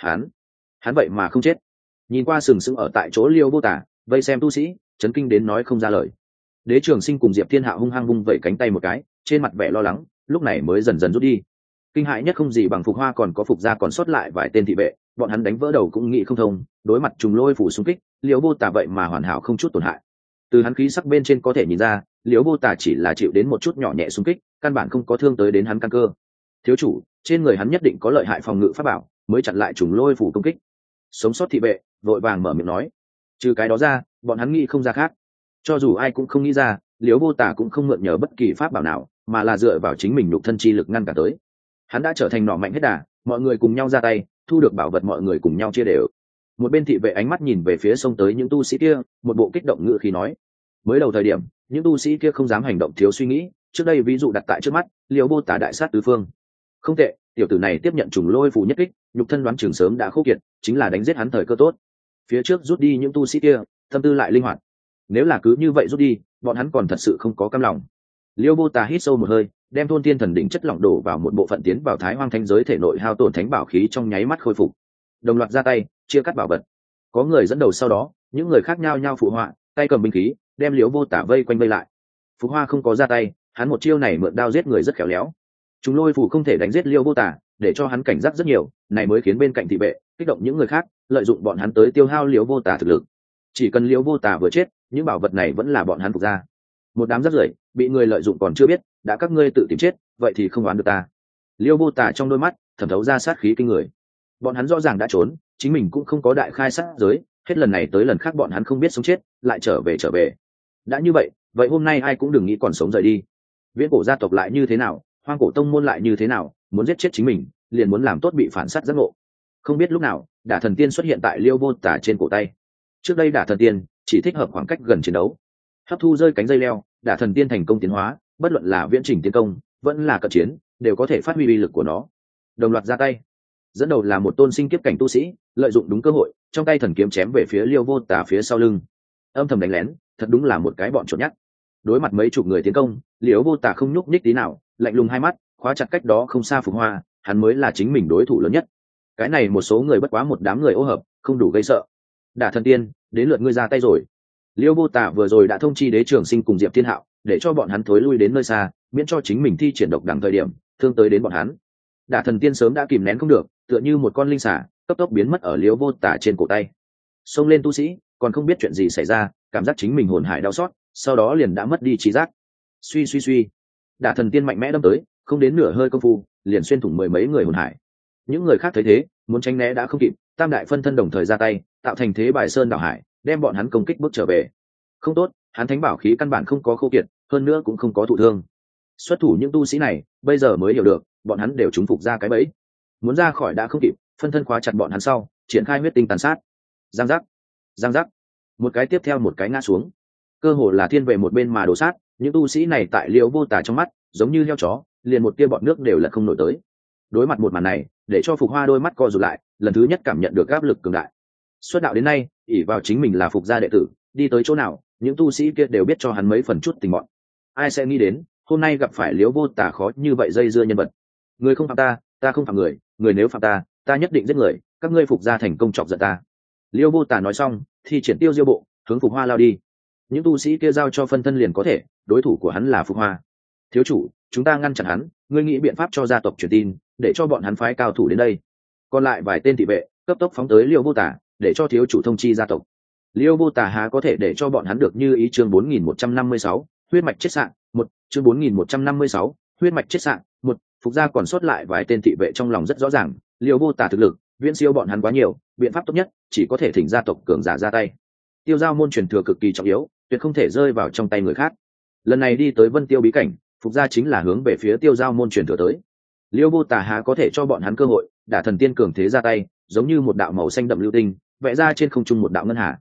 Hắn vậy mà không chết. Nhìn qua sừng sững ở tại chỗ Liêu Vô Tà, vây xem tu sĩ chấn kinh đến nói không ra lời. Đế Trường Sinh cùng Diệp Thiên Hạo hung hăng vung vẩy cánh tay một cái, trên mặt vẻ lo lắng, lúc này mới dần dần rút đi. Kinh hãi nhất không gì bằng Phục Hoa còn có Phục gia còn sót lại vài tên thị vệ, bọn hắn đánh vỡ đầu cũng nghĩ không thông, đối mặt trùng lôi phủ xung kích, Liêu Vô Tà vậy mà hoàn hảo không chút tổn hại. Từ hắn khí sắc bên trên có thể nhìn ra, Liễu Vô Tà chỉ là chịu đến một chút nhỏ nhẹ xung kích, căn bản không có thương tới đến hắn căn cơ. Thiếu chủ, trên người hắn nhất định có lợi hại phòng ngự pháp bảo, mới chặn lại trùng lôi phủ công kích. Sống sót thị vệ vội vàng mở miệng nói. Trừ cái đó ra, bọn hắn nghĩ không ra khác. Cho dù ai cũng không nghĩ ra, Liễu Vô Tà cũng không mượn nhờ bất kỳ pháp bảo nào, mà là dựa vào chính mình nhục thân chi lực ngăn cả tới. Hắn đã trở thành nỏ mạnh hết đà, mọi người cùng nhau ra tay, thu được bảo vật mọi người cùng nhau chia đều. Một bên thị vệ ánh mắt nhìn về phía sông tới những tu sĩ kia, một bộ kích động ngữ khí nói. Mới đầu thời điểm, những tu sĩ kia không dám hành động thiếu suy nghĩ, trước đây ví dụ đặt tại trước mắt, Liễu Vô Tà đại sát tứ phương. Không tệ, tiểu tử này tiếp nhận trùng lôi phù nhất kích, nhục thân đoán chừng sớm đã khô kiệt, chính là đánh giết hắn thời cơ tốt. Phía trước rút đi những tu sĩ kia, tâm tư lại linh hoạt. Nếu là cứ như vậy rút đi, bọn hắn còn thật sự không có cam lòng. Liễu Vô Tà hít sâu một hơi, đem thôn thiên thần đỉnh chất lỏng đổ vào một bộ phận tiến vào Thái Hoang thánh giới thể nội hao tổn thánh bảo khí trong nháy mắt khôi phục. Đồng loạt ra tay, chia cắt bảo vật. Có người dẫn đầu sau đó, những người khác nhao nhao phụ họa, tay cầm binh khí, đem Liễu Vô Tà vây quanh vây lại. Phục Hoa không có ra tay, hắn một chiêu này mượn đao giết người rất khéo léo. Chúng lôi phủ không thể đánh giết Liễu Vô Tà, để cho hắn cảnh giác rất nhiều, này mới khiến bên cạnh thị vệ kích động những người khác, lợi dụng bọn hắn tới tiêu hao Liễu Vô Tà thực lực. Chỉ cần Liễu Vô Tà vừa chết, những bảo vật này vẫn là bọn hắn Phục gia. Một đám rác rưởi, bị người lợi dụng còn chưa biết, đã các ngươi tự tìm chết, vậy thì không oán được ta. Liễu Vô Tà trong đôi mắt thẩm thấu ra sát khí kinh người. Bọn hắn rõ ràng đã trốn, chính mình cũng không có đại khai sát giới, hết lần này tới lần khác bọn hắn không biết sống chết lại trở về. Đã như vậy, vậy hôm nay ai cũng đừng nghĩ còn sống rời đi. Viễn cổ gia tộc lại như thế nào, hoang cổ tông môn lại như thế nào, muốn giết chết chính mình liền muốn làm tốt bị phản sát giác ngộ. Không biết lúc nào đả thần tiên xuất hiện tại Liêu Vô Tả trên cổ tay. Trước đây đả thần tiên chỉ thích hợp khoảng cách gần chiến đấu, hấp thu rơi cánh dây leo, đả thần tiên thành công tiến hóa, bất luận là viễn trình tiến công vẫn là cận chiến đều có thể phát huy uy lực của nó. Đồng loạt ra tay, dẫn đầu là một tôn sinh kiếp cảnh tu sĩ, lợi dụng đúng cơ hội trong tay thần kiếm chém về phía Liêu Vô Tả phía sau lưng, âm thầm đánh lén, thật đúng là một cái bọn trộn nhát. Đối mặt mấy chục người tiến công, Liêu Vô Tả không nhúc nhích tí nào, lạnh lùng hai mắt khóa chặt cách đó không xa Phục Hoa, hắn mới là chính mình đối thủ lớn nhất. Cái này một số người bất quá một đám người ô hợp, không đủ gây sợ. Đả thần tiên, đến lượt ngươi ra tay rồi. Liêu Vô Tả vừa rồi đã thông chi Đế Trường Sinh cùng Diệp Thiên Hạo, để cho bọn hắn thối lui đến nơi xa, miễn cho chính mình thi triển độc đẳng thời điểm thương tới đến bọn hắn. Đả thần tiên sớm đã kìm nén không được, tựa như một con linh xà cấp tốc biến mất ở Liêu Vô Tả trên cổ tay. Xông lên tu sĩ còn không biết chuyện gì xảy ra, cảm giác chính mình hồn hải đau xót, sau đó liền đã mất đi trí giác. Suy, Đả thần tiên mạnh mẽ đâm tới, không đến nửa hơi công phu liền xuyên thủng mười mấy người hồn hải. Những người khác thấy thế muốn tránh né đã không kịp, tam đại phân thân đồng thời ra tay tạo thành thế bài sơn đảo hải, đem bọn hắn công kích bước trở về. Không tốt, hắn thánh bảo khí căn bản không có khô kiệt, hơn nữa cũng không có thụ thương. Xuất thủ những tu sĩ này bây giờ mới hiểu được bọn hắn đều trúng phục ra cái bẫy, muốn ra khỏi đã không kịp, phân thân khóa chặt bọn hắn sau triển khai huyết tinh tàn sát. Giang giác, một cái tiếp theo một cái ngã xuống, cơ hồ là thiên về một bên mà đổ sát. Những tu sĩ này tại Liêu Vô Tả trong mắt giống như heo chó, liền một tia bọt nước đều là không nổi tới. Đối mặt một màn này, để cho Phục Hoa đôi mắt co rụt lại, lần thứ nhất cảm nhận được áp lực cường đại. Xuất đạo đến nay ỷ vào chính mình là Phục gia đệ tử, đi tới chỗ nào những tu sĩ kia đều biết cho hắn mấy phần chút tình bọn. Ai sẽ nghĩ đến hôm nay gặp phải Liêu Vô Tả khó như vậy dây dưa nhân vật. Người không phạm ta, ta không phạm người, người nếu phạm ta, ta nhất định giết người, các ngươi Phục gia thành công chọc giận ta. Liêu Vô Tả nói xong thì triển tiêu diêu bộ hướng Phục Hoa lao đi. Những tu sĩ kia giao cho phân thân liền có thể, đối thủ của hắn là Phục Hoa. Thiếu chủ, chúng ta ngăn chặn hắn, ngươi nghĩ biện pháp cho gia tộc truyền tin để cho bọn hắn phái cao thủ đến đây. Còn lại vài tên thị vệ cấp tốc phóng tới Liêu Vô Tả để cho thiếu chủ thông chi gia tộc. Liêu Vô Tả há có thể để cho bọn hắn được như ý. Chương 4156, huyết mạch chết sạn một. Chương 4156, huyết mạch chết sạn một. Phục gia còn sót lại vài tên thị vệ trong lòng rất rõ ràng, Liêu Vô Tả thực lực viễn siêu bọn hắn quá nhiều, biện pháp tốt nhất chỉ có thể thỉnh gia tộc cường giả ra tay. Tiêu giao môn truyền thừa cực kỳ trọng yếu, tuyệt không thể rơi vào trong tay người khác. Lần này đi tới Vân Tiêu bí cảnh, Phục gia chính là hướng về phía tiêu giao môn truyền thừa tới. Liêu Vô Tả há có thể cho bọn hắn cơ hội, đả thần tiên cường thế ra tay, giống như một đạo màu xanh đậm lưu tinh vẽ ra trên không trung một đạo ngân hà.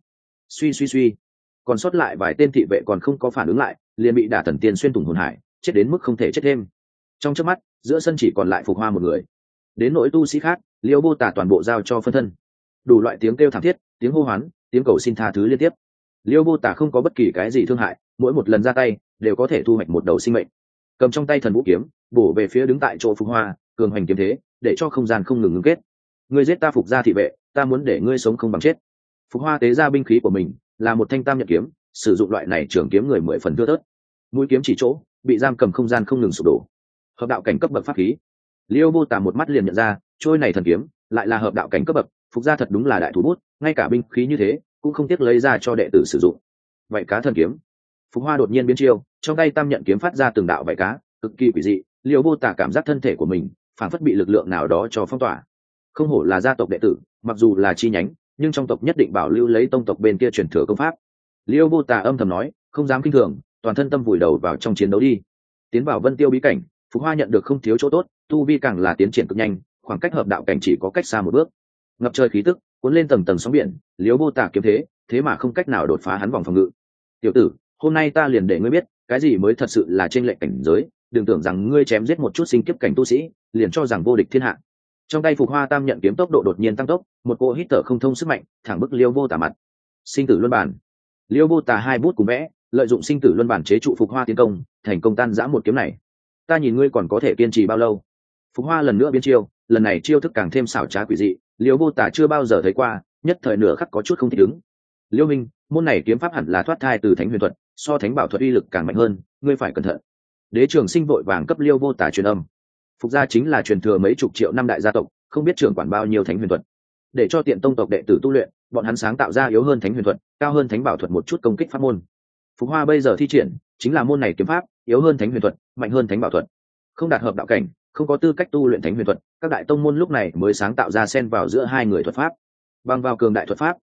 Suy, còn sót lại vài tên thị vệ còn không có phản ứng lại, liền bị đả thần tiên xuyên thủng hồn hải, chết đến mức không thể chết thêm. Trong chớp mắt giữa sân chỉ còn lại Phục Hoa một người. Đến nỗi tu sĩ khác, Liêu Vô Tả toàn bộ giao cho phân thân. Đủ loại tiếng kêu thảm thiết, tiếng hô hoán, tiếng cầu xin tha thứ liên tiếp. Liêu Vô Tả không có bất kỳ cái gì thương hại, mỗi một lần ra tay đều có thể thu hoạch một đầu sinh mệnh. Cầm trong tay thần vũ kiếm bổ về phía đứng tại chỗ Phục Hoa, cường hoành kiếm thế để cho không gian không ngừng ngưng kết. Ngươi giết ta Phục gia thị vệ, ta muốn để ngươi sống không bằng chết. Phục Hoa tế ra binh khí của mình là một thanh tam nhật kiếm, sử dụng loại này trường kiếm người 10 phần thưa thớt, mũi kiếm chỉ chỗ bị giam cầm không gian không ngừng sụp đổ. Hợp đạo cảnh cấp bậc pháp khí. Liêu Vô Tả một mắt liền nhận ra trôi này thần kiếm lại là hợp đạo cảnh cấp bậc. Phục gia thật đúng là đại thủ bút, ngay cả binh khí như thế cũng không tiếc lấy ra cho đệ tử sử dụng. Vậy cá thần kiếm. Phục Hoa đột nhiên biến chiêu, trong tay tam nhận kiếm phát ra từng đạo vảy cá cực kỳ quỷ dị. Liêu Vô Tả cảm giác thân thể của mình phản phất bị lực lượng nào đó cho phong tỏa. Không hổ là gia tộc đệ tử, mặc dù là chi nhánh nhưng trong tộc nhất định bảo lưu lấy tông tộc bên kia truyền thừa công pháp. Liêu Vô Tả âm thầm nói, không dám kinh thường, toàn thân tâm vùi đầu vào trong chiến đấu đi. Tiến vào Vân Tiêu bí cảnh, Phục Hoa nhận được không thiếu chỗ tốt, tu vi càng là tiến triển cực nhanh, khoảng cách hợp đạo cảnh chỉ có cách xa một bước. Ngập trời khí tức cuốn lên tầng tầng sóng biển, Liêu Vô Tả kiếm thế mà không cách nào đột phá hắn vòng phòng ngự. Tiểu tử, hôm nay ta liền để ngươi biết cái gì mới thật sự là trên lệnh cảnh giới, đừng tưởng rằng ngươi chém giết một chút sinh kiếp cảnh tu sĩ liền cho rằng vô địch thiên hạ. Trong tay Phục Hoa tam nhận kiếm tốc độ đột nhiên tăng tốc, một cỗ hít thở không thông sức mạnh thẳng bức Liêu Vô Tả mặt. Sinh tử luân bản. Liêu Vô Tả hai bút cùng vẽ, lợi dụng sinh tử luân bản chế trụ Phục Hoa tiến công, thành công tan rã một kiếm này. Ta nhìn ngươi còn có thể kiên trì bao lâu. Phục Hoa lần nữa biến chiêu, lần này chiêu thức càng thêm xảo trá quỷ dị, Liêu Vô Tả chưa bao giờ thấy qua, nhất thời nửa khắc có chút không thích ứng. Liêu Minh, môn này kiếm pháp hẳn là thoát thai từ thánh huyền thuật, so thánh bảo thuật uy lực càng mạnh hơn, ngươi phải cẩn thận. Đế Trường Sinh vội vàng cấp Liêu Vô Tả truyền âm. Phục gia chính là truyền thừa mấy chục triệu năm đại gia tộc, không biết trưởng quản bao nhiêu thánh huyền thuật, để cho tiện tông tộc đệ tử tu luyện, bọn hắn sáng tạo ra yếu hơn thánh huyền thuật, cao hơn thánh bảo thuật một chút công kích pháp môn. Phục Hoa bây giờ thi triển chính là môn này kiếm pháp, yếu hơn thánh huyền thuật, mạnh hơn thánh bảo thuật, không đạt hợp đạo cảnh, không có tư cách tu luyện thánh huyền thuật. Các đại tông môn lúc này mới sáng tạo ra xen vào giữa hai người thuật pháp. Bằng vào cường đại thuật pháp,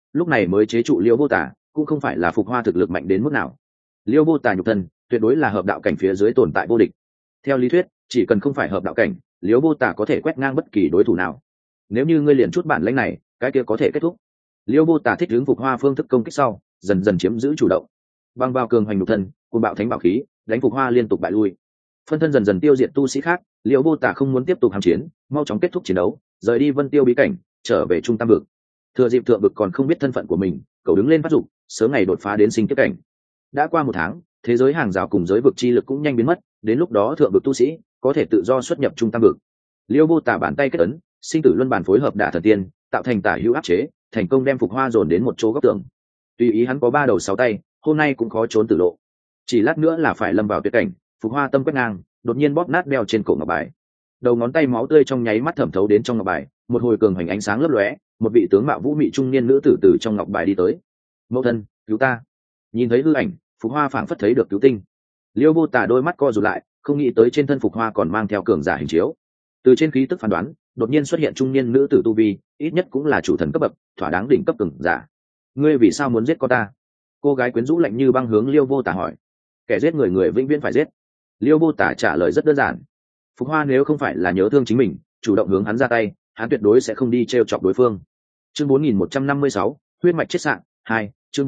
lúc này mới chế trụ liễu vô tả, cũng không phải là Phục Hoa thực lực mạnh đến mức nào. Liễu vô tả nhục thân tuyệt đối là hợp đạo cảnh phía dưới tồn tại vô địch. Theo lý thuyết, chỉ cần không phải hợp đạo cảnh, liễu vô tả có thể quét ngang bất kỳ đối thủ nào. Nếu như ngươi liền chút bản lĩnh này, cái kia có thể kết thúc. Liễu vô tả thích hướng Phục Hoa phương thức công kích sau, dần dần chiếm giữ chủ động, băng vào cường hoành nhục thân, cùng bạo thánh bảo khí, đánh Phục Hoa liên tục bại lui. Phân thân dần dần tiêu diệt tu sĩ khác, liễu vô tả không muốn tiếp tục hàm chiến, mau chóng kết thúc chiến đấu, rời đi Vân Tiêu bí cảnh, trở về trung tam vực. Thừa dịp thượng vực còn không biết thân phận của mình, cậu đứng lên phát dục, sớm ngày đột phá đến sinh kiếp cảnh. Đã qua 1 tháng, thế giới hàng rào cùng giới vực chi lực cũng nhanh biến mất, đến lúc đó thượng vực tu sĩ có thể tự do xuất nhập trung tam vực. Liễu vô tả bàn tay kết ấn, sinh tử luân bản phối hợp đả thần tiên, tạo thành tả hữu áp chế, thành công đem Phục Hoa dồn đến một chỗ góc tường. Tùy ý hắn có 3 đầu 6 tay, hôm nay cũng khó trốn tử lộ. Chỉ lát nữa là phải lâm vào tuyệt cảnh. Phục Hoa tâm quét ngang, đột nhiên bóp nát đeo trên cổ ngọc bài. Đầu ngón tay máu tươi trong nháy mắt thẩm thấu đến trong ngọc bài, một hồi cường hành ánh sáng lấp lóe, một vị tướng mạo vũ mị trung niên nữ tử từ trong ngọc bài đi tới. Mẫu thân, cứu ta! Nhìn thấy hư ảnh, Phục Hoa phảng phất thấy được cứu tinh. Liêu vô tả đôi mắt co rụt lại, không nghĩ tới trên thân Phục Hoa còn mang theo cường giả hình chiếu. Từ trên khí tức phán đoán, đột nhiên xuất hiện trung niên nữ tử tu vi, ít nhất cũng là chủ thần cấp bậc, thỏa đáng đỉnh cấp cường giả. Ngươi vì sao muốn giết con ta? Cô gái quyến rũ lạnh như băng hướng Liêu vô tả hỏi. Kẻ giết người người vĩnh viễn phải giết. Liêu vô tả trả lời rất đơn giản. Phục Hoa nếu không phải là nhớ thương chính mình, chủ động hướng hắn ra tay, hắn tuyệt đối sẽ không đi trêu chọc đối phương. Chương 4156, huyết mạch chết sạng 2, chương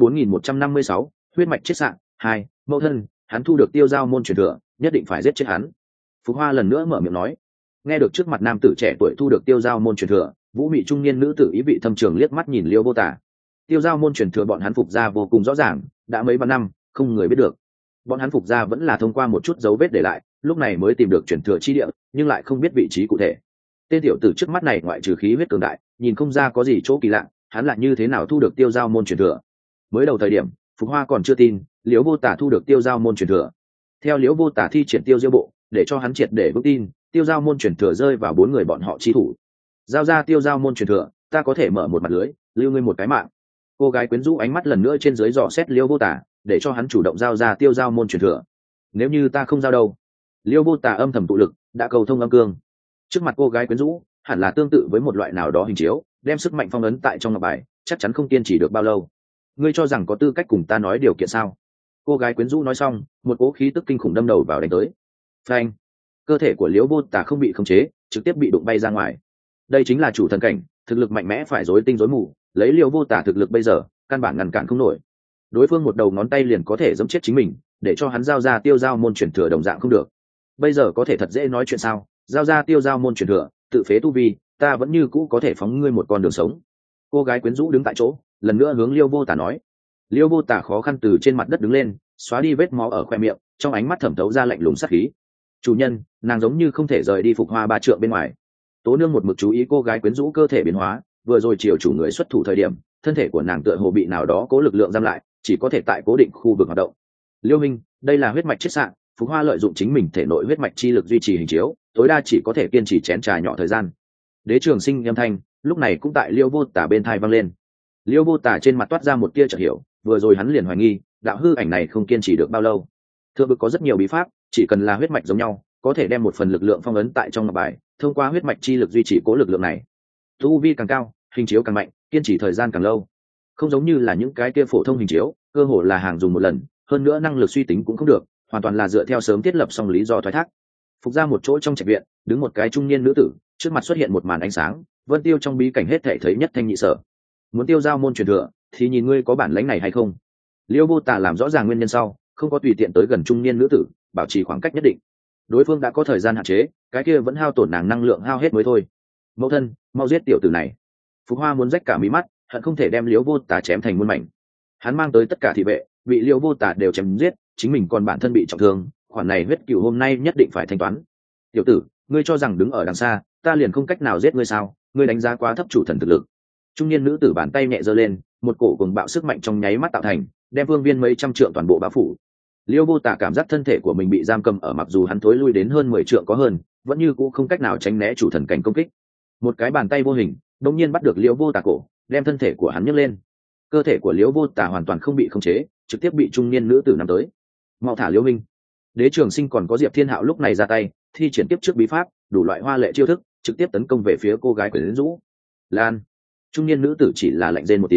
4156, huyết mạch chết sạng 2, mẫu thân, hắn thu được tiêu giao môn truyền thừa, nhất định phải giết chết hắn. Phục Hoa lần nữa mở miệng nói. Nghe được trước mặt nam tử trẻ tuổi thu được tiêu giao môn truyền thừa, vũ mị trung niên nữ tử ý vị thâm trường liếc mắt nhìn Liêu vô tả. Tiêu giao môn truyền thừa bọn hắn Phục gia vô cùng rõ ràng, đã mấy vạn năm, không người biết được. Bọn hắn Phục gia vẫn là thông qua một chút dấu vết để lại, lúc này mới tìm được truyền thừa chi địa, nhưng lại không biết vị trí cụ thể. Tên tiểu tử trước mắt này ngoại trừ khí huyết cường đại, nhìn không ra có gì chỗ kỳ lạ, hắn lại như thế nào thu được tiêu giao môn truyền thừa? Mới đầu thời điểm, Phục Hoa còn chưa tin, Liễu vô tả thu được tiêu giao môn truyền thừa. Theo Liễu vô tả thi triển tiêu diêu bộ, để cho hắn triệt để vững tin, tiêu giao môn truyền thừa rơi vào 4 người bọn họ chi thủ. Giao ra tiêu giao môn truyền thừa, ta có thể mở một mặt lưới, lưu ngươi một cái mạng. Cô gái quyến rũ ánh mắt lần nữa trên dưới dò xét Liễu vô tả, để cho hắn chủ động giao ra tiêu giao môn truyền thừa. Nếu như ta không giao đâu? Liễu vô tả âm thầm tụ lực, đã cầu thông âm cương. Trước mặt cô gái quyến rũ, hẳn là tương tự với một loại nào đó hình chiếu, đem sức mạnh phong ấn tại trong ngọc bài, chắc chắn không kiên trì được bao lâu. Ngươi cho rằng có tư cách cùng ta nói điều kiện sao? Cô gái quyến rũ nói xong, một cỗ khí tức kinh khủng đâm đầu vào đánh tới. Phanh! Cơ thể của Liễu vô tả không bị khống chế, trực tiếp bị đụng bay ra ngoài. Đây chính là chủ thần cảnh, thực lực mạnh mẽ phải rối tinh rối mù, lấy Liễu vô tả thực lực bây giờ, căn bản ngăn cản không nổi. Đối phương một đầu ngón tay liền có thể giẫm chết chính mình, để cho hắn giao ra tiêu giao môn truyền thừa đồng dạng không được. Bây giờ có thể thật dễ nói chuyện sao? Giao ra tiêu giao môn truyền thừa, tự phế tu vi, ta vẫn như cũ có thể phóng ngươi một con đường sống. Cô gái quyến rũ đứng tại chỗ, lần nữa hướng Liêu vô tả nói. Liêu vô tả khó khăn từ trên mặt đất đứng lên, xóa đi vết máu ở khoe miệng, trong ánh mắt thẩm thấu ra lạnh lùng sát khí. Chủ nhân, nàng giống như không thể rời đi Phục Hoa 3 trượng bên ngoài. Tố nương một mực chú ý cô gái quyến rũ cơ thể biến hóa, vừa rồi chiều chủ người xuất thủ thời điểm, thân thể của nàng tựa hồ bị nào đó cố lực lượng giam lại, chỉ có thể tại cố định khu vực hoạt động. Liêu Minh, đây là huyết mạch chết sạng, Phục Hoa lợi dụng chính mình thể nội huyết mạch chi lực duy trì hình chiếu, tối đa chỉ có thể kiên trì chén trà nhỏ thời gian. Đế Trường Sinh âm thanh lúc này cũng tại Liêu vô tả bên thai vang lên. Liêu vô tả trên mặt toát ra một tia chợt hiểu, vừa rồi hắn liền hoài nghi đạo hư ảnh này không kiên trì được bao lâu. Thượng vực có rất nhiều bí pháp, chỉ cần là huyết mạch giống nhau, có thể đem một phần lực lượng phong ấn tại trong ngọc bài, thông qua huyết mạch chi lực duy trì cố lực lượng này. Tu vi càng cao, hình chiếu càng mạnh, kiên trì thời gian càng lâu. Không giống như là những cái kia phổ thông hình chiếu, cơ hồ là hàng dùng một lần, hơn nữa năng lực suy tính cũng không được, hoàn toàn là dựa theo sớm thiết lập xong lý do thoái thác. Phục ra một chỗ trong trạch viện, đứng một cái trung niên nữ tử, trước mặt xuất hiện một màn ánh sáng, Vân Tiêu trong bí cảnh hết thảy thấy nhất thanh nhị sở. Muốn tiêu giao môn truyền thừa, thì nhìn ngươi có bản lĩnh này hay không. Liêu vô tả làm rõ ràng nguyên nhân sau, không có tùy tiện tới gần trung niên nữ tử, bảo trì khoảng cách nhất định. Đối phương đã có thời gian hạn chế, cái kia vẫn hao tổn nàng năng lượng hao hết mới thôi. Mẫu thân, mau giết tiểu tử này. Phục Hoa muốn rách cả mí mắt, hận không thể đem Liêu vô tả chém thành muôn mảnh. Hắn mang tới tất cả thị vệ, bị Liêu vô tả đều chém giết, chính mình còn bản thân bị trọng thương, khoản này huyết cửu hôm nay nhất định phải thanh toán. Tiểu tử, ngươi cho rằng đứng ở đằng xa, ta liền không cách nào giết ngươi sao? Ngươi đánh giá quá thấp chủ thần thực lực. Trung niên nữ tử bàn tay nhẹ giơ lên, một cổ cuồng bạo sức mạnh trong nháy mắt tạo thành, đem vương viên mấy trăm trượng toàn bộ bao phủ. Liêu vô tả cảm giác thân thể của mình bị giam cầm ở, mặc dù hắn thối lui đến hơn 10 trượng có hơn, vẫn như cũ không cách nào tránh né chủ thần cảnh công kích. Một cái bàn tay vô hình, đột nhiên bắt được Liêu vô tả cổ, đem thân thể của hắn nhấc lên. Cơ thể của Liêu vô tả hoàn toàn không bị khống chế, trực tiếp bị trung niên nữ tử nắm tới. Mau thả Liêu Minh. Đế Trường Sinh còn có Diệp Thiên Hạo lúc này ra tay, thi triển tiếp trước bí pháp, đủ loại hoa lệ chiêu thức, trực tiếp tấn công về phía cô gái quyến rũ. Lan. Trung niên nữ tử chỉ là lạnh rên một tiếng,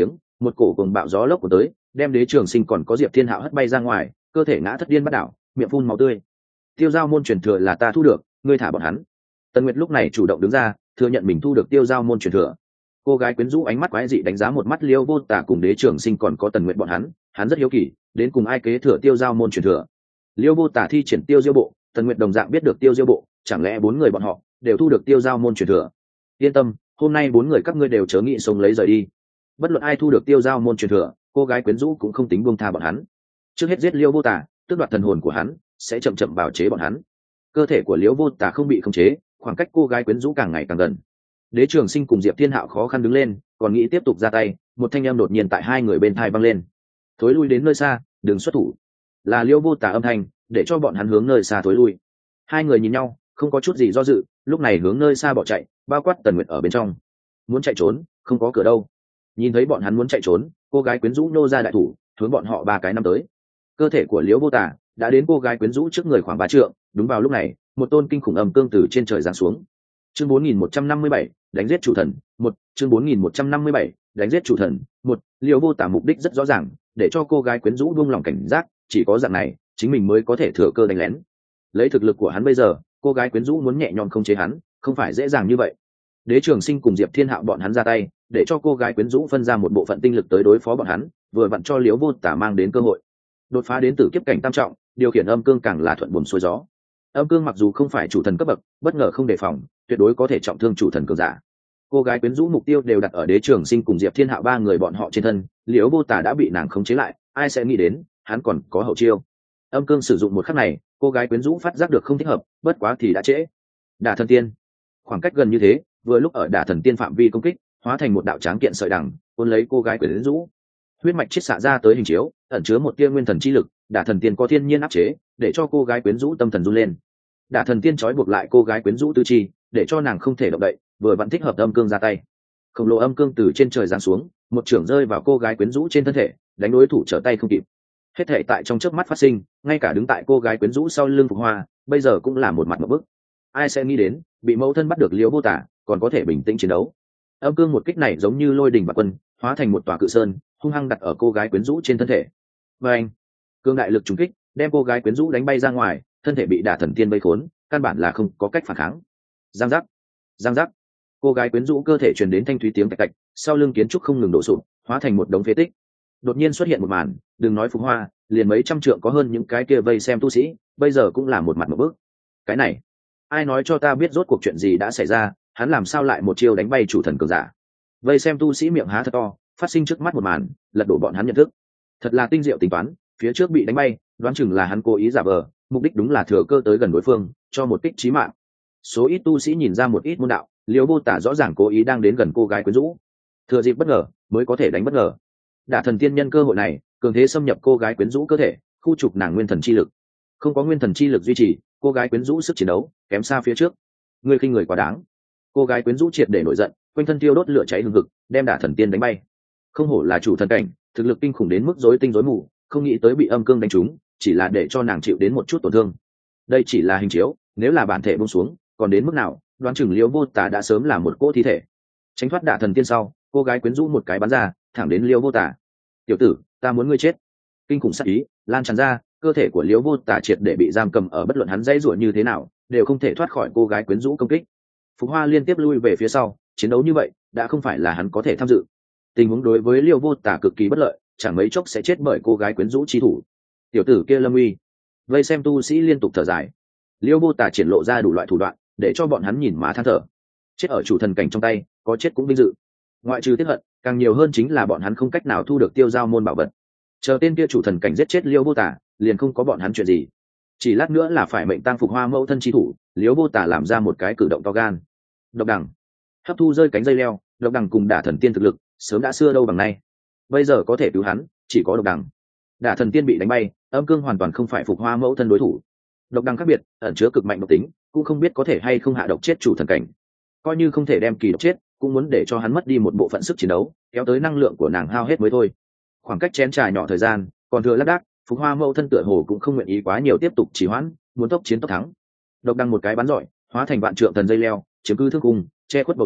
một cổ cùng bạo gió lốc của tới, đem Đế Trường Sinh còn có Diệp Thiên Hạo hất bay ra ngoài, cơ thể ngã thất điên bắt đảo, miệng phun máu tươi. Tiêu giao môn truyền thừa là ta thu được, ngươi thả bọn hắn. Tần Nguyệt lúc này chủ động đứng ra, thừa nhận mình thu được tiêu giao môn truyền thừa. Cô gái quyến rũ ánh mắt quái dị đánh giá một mắt Liêu Vô Tả cùng Đế Trường Sinh còn có Tần Nguyệt bọn hắn rất hiếu kỳ, đến cùng ai kế thừa tiêu giao môn truyền thừa. Liêu Vô Tả thi triển tiêu diêu bộ, Tần Nguyệt đồng dạng biết được tiêu diêu bộ, chẳng lẽ bốn người bọn họ đều thu được tiêu giao môn truyền thừa. Yên tâm, hôm nay bốn người các ngươi đều chớ nghĩ sống lấy rời đi. Bất luận ai thu được tiêu giao môn truyền thừa, cô gái quyến rũ cũng không tính buông tha bọn hắn. Trước hết giết Liêu Vô Tả, tước đoạt thần hồn của hắn, sẽ chậm chậm bào chế bọn hắn. Cơ thể của Liêu Vô Tả không bị khống chế, khoảng cách cô gái quyến rũ càng ngày càng gần. Đế Trường Sinh cùng Diệp Thiên Hạo khó khăn đứng lên, còn nghĩ tiếp tục ra tay, một thanh âm đột nhiên tại hai người bên tai vang lên: thối lui đến nơi xa, đừng xuất thủ. Là Liêu Vô Tả âm thanh, để cho bọn hắn hướng nơi xa thối lui. Hai người nhìn nhau, không có chút gì do dự, lúc này hướng nơi xa bỏ chạy, bao quát Tần Nguyệt ở bên trong. Muốn chạy trốn, không có cửa đâu. Nhìn thấy bọn hắn muốn chạy trốn, cô gái quyến rũ nô ra đại thủ, hướng bọn họ ba cái năm tới. Cơ thể của Liễu Vô Tả đã đến cô gái quyến rũ trước người khoảng 3 trượng. Đúng vào lúc này, một tôn kinh khủng âm cương từ trên trời giáng xuống. Chương 4157, đánh giết chủ thần. Chương 4157, đánh giết chủ thần. Liễu Vô Tả mục đích rất rõ ràng, để cho cô gái quyến rũ buông lòng cảnh giác, chỉ có dạng này, chính mình mới có thể thừa cơ đánh lén. Lấy thực lực của hắn bây giờ, cô gái quyến rũ muốn nhẹ nhõm không chế hắn, không phải dễ dàng như vậy. Đế Trường Sinh cùng Diệp Thiên Hạo bọn hắn ra tay, để cho cô gái quyến rũ phân ra một bộ phận tinh lực tới đối phó bọn hắn, vừa vặn cho Liễu Vô Tả mang đến cơ hội đột phá đến tử kiếp cảnh tam trọng, điều khiển âm cương càng là thuận buồm xuôi gió. Âm cương mặc dù không phải chủ thần cấp bậc, bất ngờ không đề phòng, tuyệt đối có thể trọng thương chủ thần cường giả. Cô gái quyến rũ mục tiêu đều đặt ở Đế Trường Sinh cùng Diệp Thiên Hạo ba người bọn họ trên thân, Liễu Vô Tả đã bị nàng khống chế lại, ai sẽ nghĩ đến hắn còn có hậu chiêu. Âm cương sử dụng một khắc này, cô gái quyến rũ phát giác được không thích hợp, bất quá thì đã trễ. Đả thần tiên, khoảng cách gần như thế, vừa lúc ở Đả thần tiên phạm vi công kích, hóa thành một đạo tráng kiện sợi đằng, cuốn lấy cô gái quyến rũ. Huyết mạch chiết xạ ra tới hình chiếu, ẩn chứa một tia nguyên thần chi lực, Đả thần tiên có thiên nhiên áp chế, để cho cô gái quyến rũ tâm thần run lên. Đả thần tiên trói buộc lại cô gái quyến rũ tư chi, để cho nàng không thể động đậy, vừa vẫn thích hợp âm cương ra tay. Khổng lồ âm cương từ trên trời giáng xuống, một chưởng rơi vào cô gái quyến rũ trên thân thể, đánh đối thủ trở tay không kịp. Hết thảy tại trong chớp mắt phát sinh, ngay cả đứng tại cô gái quyến rũ sau lưng Phục Hoa, bây giờ cũng là một mặt ngộp bức. Ai sẽ nghĩ đến, bị mẫu thân bắt được Liễu Vô Tả, còn có thể bình tĩnh chiến đấu. Âm cương một kích này giống như lôi đình bạt quân, hóa thành một tòa cự sơn, hung hăng đặt ở cô gái quyến rũ trên thân thể. Và anh, cương đại lực trùng kích, đem cô gái quyến rũ đánh bay ra ngoài, thân thể bị Đả thần tiên vây khốn, căn bản là không có cách phản kháng. Giang giác, giang giác, cô gái quyến rũ cơ thể truyền đến thanh thúy tiếng tạch tạch, sau lưng kiến trúc không ngừng đổ sụp, hóa thành một đống phế tích. Đột nhiên xuất hiện một màn, đừng nói Phục Hoa, liền mấy trăm trượng có hơn những cái kia vây xem tu sĩ, bây giờ cũng là một mặt một bước. Cái này, ai nói cho ta biết rốt cuộc chuyện gì đã xảy ra, hắn làm sao lại một chiêu đánh bay chủ thần cường giả? Vây xem tu sĩ miệng há thật to, phát sinh trước mắt một màn, lật đổ bọn hắn nhận thức. Thật là tinh diệu tính toán, phía trước bị đánh bay, đoán chừng là hắn cố ý giả vờ, mục đích đúng là thừa cơ tới gần đối phương, cho một kích chí mạng. Số ít tu sĩ nhìn ra một ít môn đạo, Liễu Vô Tả rõ ràng cố ý đang đến gần cô gái quyến rũ, thừa dịp bất ngờ mới có thể đánh bất ngờ. Đả thần tiên nhân cơ hội này, cường thế xâm nhập cô gái quyến rũ cơ thể, khu trục nàng nguyên thần chi lực. Không có nguyên thần chi lực duy trì, cô gái quyến rũ sức chiến đấu kém xa phía trước. Ngươi khinh người quá đáng. Cô gái quyến rũ triệt để nổi giận, quanh thân tiêu đốt lửa cháy hừng hực, đem Đả thần tiên đánh bay. Không hổ là chủ thần cảnh, thực lực kinh khủng đến mức rối tinh rối mù, không nghĩ tới bị âm cương đánh trúng, chỉ là để cho nàng chịu đến một chút tổn thương. Đây chỉ là hình chiếu, nếu là bản thể buông xuống, còn đến mức nào, đoán chừng Liễu Vô Tả đã sớm là một cỗ thi thể. Tránh thoát Đả thần tiên sau, cô gái quyến rũ một cái bắn ra, thẳng đến Liễu Vô Tả. Tiểu tử, ta muốn ngươi chết. Kinh khủng sát ý lan tràn ra, cơ thể của Liễu Vô Tả triệt để bị giam cầm ở, bất luận hắn dãy rủa như thế nào, đều không thể thoát khỏi cô gái quyến rũ công kích. Phục Hoa liên tiếp lui về phía sau, chiến đấu như vậy đã không phải là hắn có thể tham dự. Tình huống đối với Liễu Vô Tả cực kỳ bất lợi, chẳng mấy chốc sẽ chết bởi cô gái quyến rũ chi thủ. Tiểu tử kia lâm uy. Vây xem tu sĩ liên tục thở dài. Liễu Vô Tả triển lộ ra đủ loại thủ đoạn, để cho bọn hắn nhìn má than thở. Chết ở chủ thần cảnh trong tay, có chết cũng vinh dự. Ngoại trừ tiếc hận, càng nhiều hơn chính là bọn hắn không cách nào thu được tiêu giao môn bảo vật. Chờ tên kia chủ thần cảnh giết chết Liễu Vô Tả, liền không có bọn hắn chuyện gì. Chỉ lát nữa là phải mệnh tang Phục Hoa mẫu thân chi thủ, Liễu Vô Tả làm ra một cái cử động to gan. Độc đằng, hấp thu rơi cánh dây leo, độc đằng cùng Đả thần tiên thực lực sớm đã xưa đâu bằng nay. Bây giờ có thể cứu hắn, chỉ có độc đằng. Đả thần tiên bị đánh bay, âm cương hoàn toàn không phải Phục Hoa mẫu thân đối thủ. Độc đằng khác biệt, ẩn chứa cực mạnh độc tính, cũng không biết có thể hay không hạ độc chết chủ thần cảnh. Coi như không thể đem kỳ độc chết, cũng muốn để cho hắn mất đi một bộ phận sức chiến đấu, kéo tới năng lượng của nàng hao hết mới thôi. Khoảng cách chén trà nhỏ thời gian còn thừa lác đác, Phục Hoa mẫu thân tựa hồ cũng không nguyện ý quá nhiều tiếp tục trì hoãn, muốn tốc chiến tốc thắng. Độc đằng một cái bắn giỏi, hóa thành vạn trượng thần dây leo, chiếm cứ thương cung, che khuất bầu trời,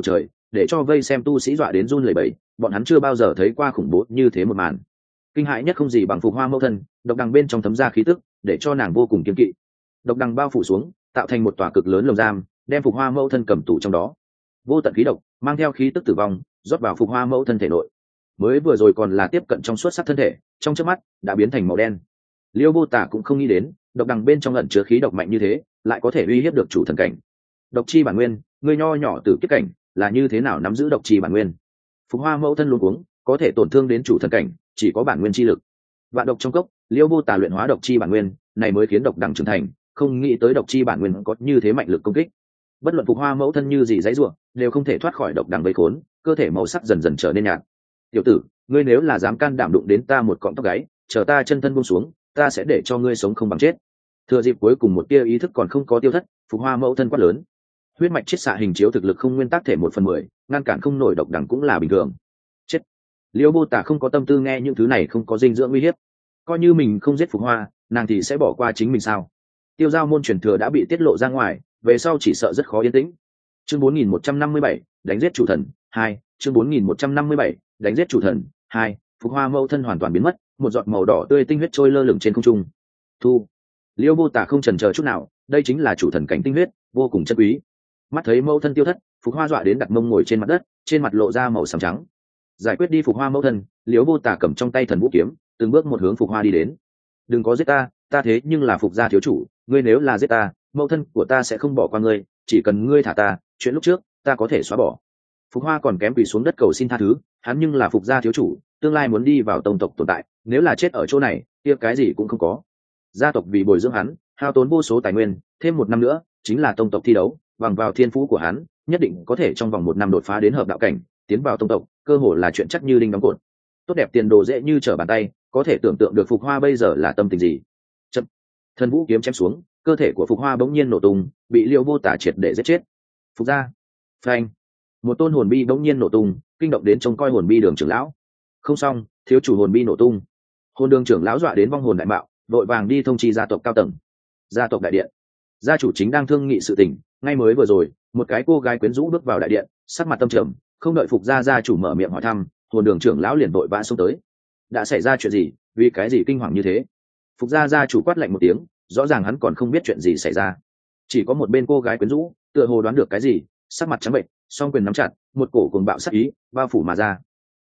để cho vây xem tu sĩ dọa đến run lẩy bẩy, bọn hắn chưa bao giờ thấy qua khủng bố như thế một màn. Kinh hãi nhất không gì bằng Phục Hoa mẫu thân, độc đằng bên trong thấm ra khí tức, để cho nàng vô cùng kiêng kỵ. Độc đằng bao phủ xuống, tạo thành một tòa cực lớn lồng giam, đem Phục Hoa mẫu thân cầm tù trong đó. Vô tận khí độc mang theo khí tức tử vong rót vào Phục Hoa mẫu thân thể nội. Mới vừa rồi còn là tiếp cận trong suốt sắc thân thể, trong chớp mắt đã biến thành màu đen. Liêu Vô Tả cũng không nghĩ đến, độc đằng bên trong ẩn chứa khí độc mạnh như thế, lại có thể uy hiếp được chủ thần cảnh. Độc chi bản nguyên, ngươi nho nhỏ từ kiếp cảnh, là như thế nào nắm giữ độc chi bản nguyên? Phục Hoa mẫu thân luôn uống, có thể tổn thương đến chủ thần cảnh, chỉ có bản nguyên chi lực. Vạn độc trong cốc, Liêu Vô Tả luyện hóa độc chi bản nguyên, này mới khiến độc đằng trưởng thành, không nghĩ tới độc chi bản nguyên có như thế mạnh lực công kích. Bất luận Phục Hoa mẫu thân như gì dãy rủa, đều không thể thoát khỏi độc đằng vây khốn, cơ thể màu sắc dần dần trở nên nhạt. Tiểu tử, ngươi nếu là dám can đảm đụng đến ta một cọng tóc gáy, chờ ta chân thân buông xuống, ta sẽ để cho ngươi sống không bằng chết. Thừa dịp cuối cùng một tia ý thức còn không có tiêu thất, Phục Hoa mẫu thân quát lớn. Huyết mạch chiết xạ hình chiếu thực lực không nguyên tắc thể 1/10, ngăn cản không nổi độc đằng cũng là bình thường. Chết. Liêu Vô Tả không có tâm tư nghe những thứ này không có dinh dưỡng uy hiếp. Coi như mình không giết Phục Hoa, nàng thì sẽ bỏ qua chính mình sao? Tiêu giao môn truyền thừa đã bị tiết lộ ra ngoài, về sau chỉ sợ rất khó yên tĩnh. Chương 4157, đánh giết chủ thần 2, chương 4157, đánh giết chủ thần 2, Phục Hoa mẫu thân hoàn toàn biến mất, một giọt màu đỏ tươi tinh huyết trôi lơ lửng trên không trung. Thu. Liêu Vô Tả không chần chờ chút nào, đây chính là chủ thần cảnh tinh huyết, vô cùng chân quý. Mắt thấy mẫu thân tiêu thất, Phục Hoa dọa đến đặt mông ngồi trên mặt đất, trên mặt lộ ra màu xám trắng. Giải quyết đi Phục Hoa mẫu thân, Liêu Vô Tả cầm trong tay thần vũ kiếm, từng bước một hướng Phục Hoa đi đến. Đừng có giết ta, ta thế nhưng là Phục gia thiếu chủ, ngươi nếu là giết ta, mẫu thân của ta sẽ không bỏ qua ngươi, chỉ cần ngươi thả ta, chuyện lúc trước ta có thể xóa bỏ. Phục Hoa còn kém quỳ xuống đất cầu xin tha thứ, hắn nhưng là Phục gia thiếu chủ, tương lai muốn đi vào tông tộc tồn tại, nếu là chết ở chỗ này, kia cái gì cũng không có. Gia tộc vì bồi dưỡng hắn, hao tốn vô số tài nguyên, thêm 1 năm nữa chính là tông tộc thi đấu, bằng vào thiên phú của hắn, nhất định có thể trong vòng 1 năm đột phá đến hợp đạo cảnh, tiến vào tông tộc, cơ hội là chuyện chắc như đinh đóng cột. Tốt đẹp tiền đồ dễ như trở bàn tay, có thể tưởng tượng được Phục Hoa bây giờ là tâm tình gì. Chậm. Thần vũ kiếm chém xuống, cơ thể của Phục Hoa bỗng nhiên nổ tung, bị Liêu Vô Tả triệt để giết chết. Phục gia. Phanh. Một tôn hồn bi bỗng nhiên nổ tung, kinh động đến trông coi hồn bi đường trưởng lão. Không xong, thiếu chủ hồn bi nổ tung. Hồn đường trưởng lão dọa đến vong hồn đại bạo, vội vàng đi thông chi gia tộc cao tầng. Gia tộc đại điện, gia chủ chính đang thương nghị sự tình, ngay mới vừa rồi, một cái cô gái quyến rũ bước vào đại điện, sắc mặt tâm trầm, không đợi Phục gia gia chủ mở miệng hỏi thăm, hồn đường trưởng lão liền vội vã xông tới. Đã xảy ra chuyện gì, vì cái gì kinh hoàng như thế? Phục gia gia chủ quát lạnh một tiếng, rõ ràng hắn còn không biết chuyện gì xảy ra. Chỉ có một bên cô gái quyến rũ, tựa hồ đoán được cái gì, sắc mặt trắng bệch, song quyền nắm chặt, một cổ cuồng bạo sát ý bao phủ mà ra.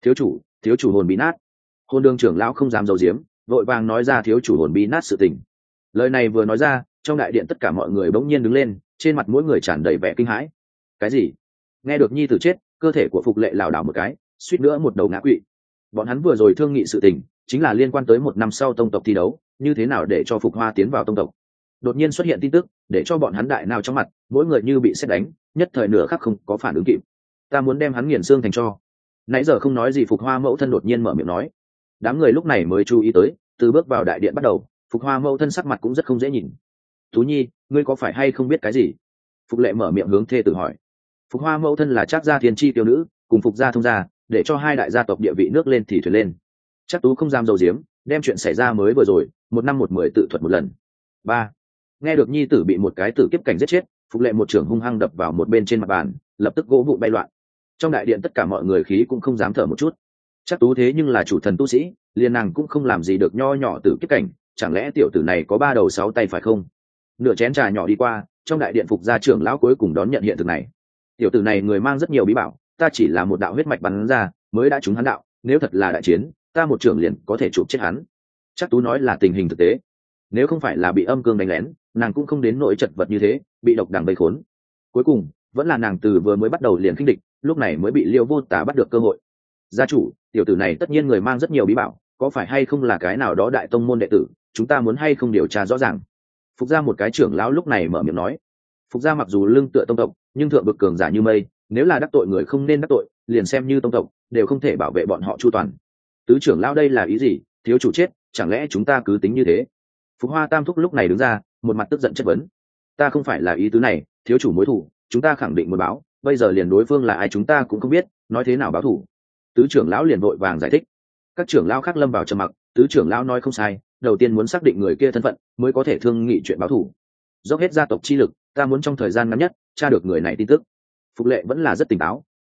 Thiếu chủ hồn bị nát. Hồn đường trưởng lão không dám giấu giếm, vội vàng nói ra thiếu chủ hồn bị nát sự tình. Lời này vừa nói ra, trong đại điện tất cả mọi người bỗng nhiên đứng lên, trên mặt mỗi người tràn đầy vẻ kinh hãi. Cái gì? Nghe được nhi tử chết, cơ thể của Phục Lệ lảo đảo một cái, suýt nữa một đầu ngã quỵ. Bọn hắn vừa rồi thương nghị sự tình, chính là liên quan tới 1 năm sau tông tộc thi đấu, như thế nào để cho Phục Hoa tiến vào tông tộc. Đột nhiên xuất hiện tin tức, để cho bọn hắn đại nào trong mặt, mỗi người như bị sét đánh, nhất thời nửa khắc không có phản ứng kịp. Ta muốn đem hắn nghiền xương thành tro. Nãy giờ không nói gì Phục Hoa mẫu thân đột nhiên mở miệng nói. Đám người lúc này mới chú ý tới, từ bước vào đại điện bắt đầu, Phục Hoa mẫu thân sắc mặt cũng rất không dễ nhìn. Tú Nhi, ngươi có phải hay không biết cái gì? Phục Lệ mở miệng hướng thê tử hỏi. Phục Hoa mẫu thân là Trác gia thiên chi tiểu nữ, cùng Phục gia thông gia, để cho hai đại gia tộc địa vị nước lên thì thuyền lên. Trác Tú không dám dầu diếm, đem chuyện xảy ra mới vừa rồi, 1 năm 1/10 tự thuật một lần. 3. Nghe được nhi tử bị một cái tử kiếp cảnh giết chết, Phục Lệ một trường hung hăng đập vào một bên trên mặt bàn, lập tức gỗ vụn bay loạn. Trong đại điện tất cả mọi người khí cũng không dám thở một chút. Trác Tú thế nhưng là chủ thần tu sĩ, liền nàng cũng không làm gì được nho nhỏ tử kiếp cảnh, chẳng lẽ tiểu tử này có 3 đầu 6 tay phải không? Nửa chén trà nhỏ đi qua, trong đại điện Phục gia trưởng lão cuối cùng đón nhận hiện thực này. Tiểu tử này người mang rất nhiều bí bảo, ta chỉ là một đạo huyết mạch bắn ra, mới đã trúng hắn đạo, nếu thật là đại chiến, ta một trưởng liền có thể chụp chết hắn. Trác Tú nói là tình hình thực tế. Nếu không phải là bị âm cương đánh lén, nàng cũng không đến nỗi chật vật như thế, bị độc đằng vây khốn. Cuối cùng, vẫn là nàng từ vừa mới bắt đầu liền khinh địch, lúc này mới bị Liêu Vô Tả bắt được cơ hội. Gia chủ, tiểu tử này tất nhiên người mang rất nhiều bí bảo, có phải hay không là cái nào đó đại tông môn đệ tử, chúng ta muốn hay không điều tra rõ ràng. Phục gia một cái trưởng lão lúc này mở miệng nói. Phục gia mặc dù lưng tựa tông tộc, nhưng thượng bực cường giả như mây, nếu là đắc tội người không nên đắc tội, liền xem như tông tộc đều không thể bảo vệ bọn họ chu toàn. Tứ trưởng lão đây là ý gì? Thiếu chủ chết, chẳng lẽ chúng ta cứ tính như thế? Phục Hoa tam thúc lúc này đứng ra, một mặt tức giận chất vấn. Ta không phải là ý tứ này, thiếu chủ mối thù, chúng ta khẳng định muốn báo, bây giờ liền đối phương là ai chúng ta cũng không biết, nói thế nào báo thù? Tứ trưởng lão liền vội vàng giải thích. Các trưởng lão khác lâm vào trầm mặc, tứ trưởng lão nói không sai, đầu tiên muốn xác định người kia thân phận, mới có thể thương nghị chuyện báo thù. Dốc hết gia tộc chi lực, ta muốn trong thời gian ngắn nhất tra được người này tin tức. Phục Lệ vẫn là rất tỉnh táo,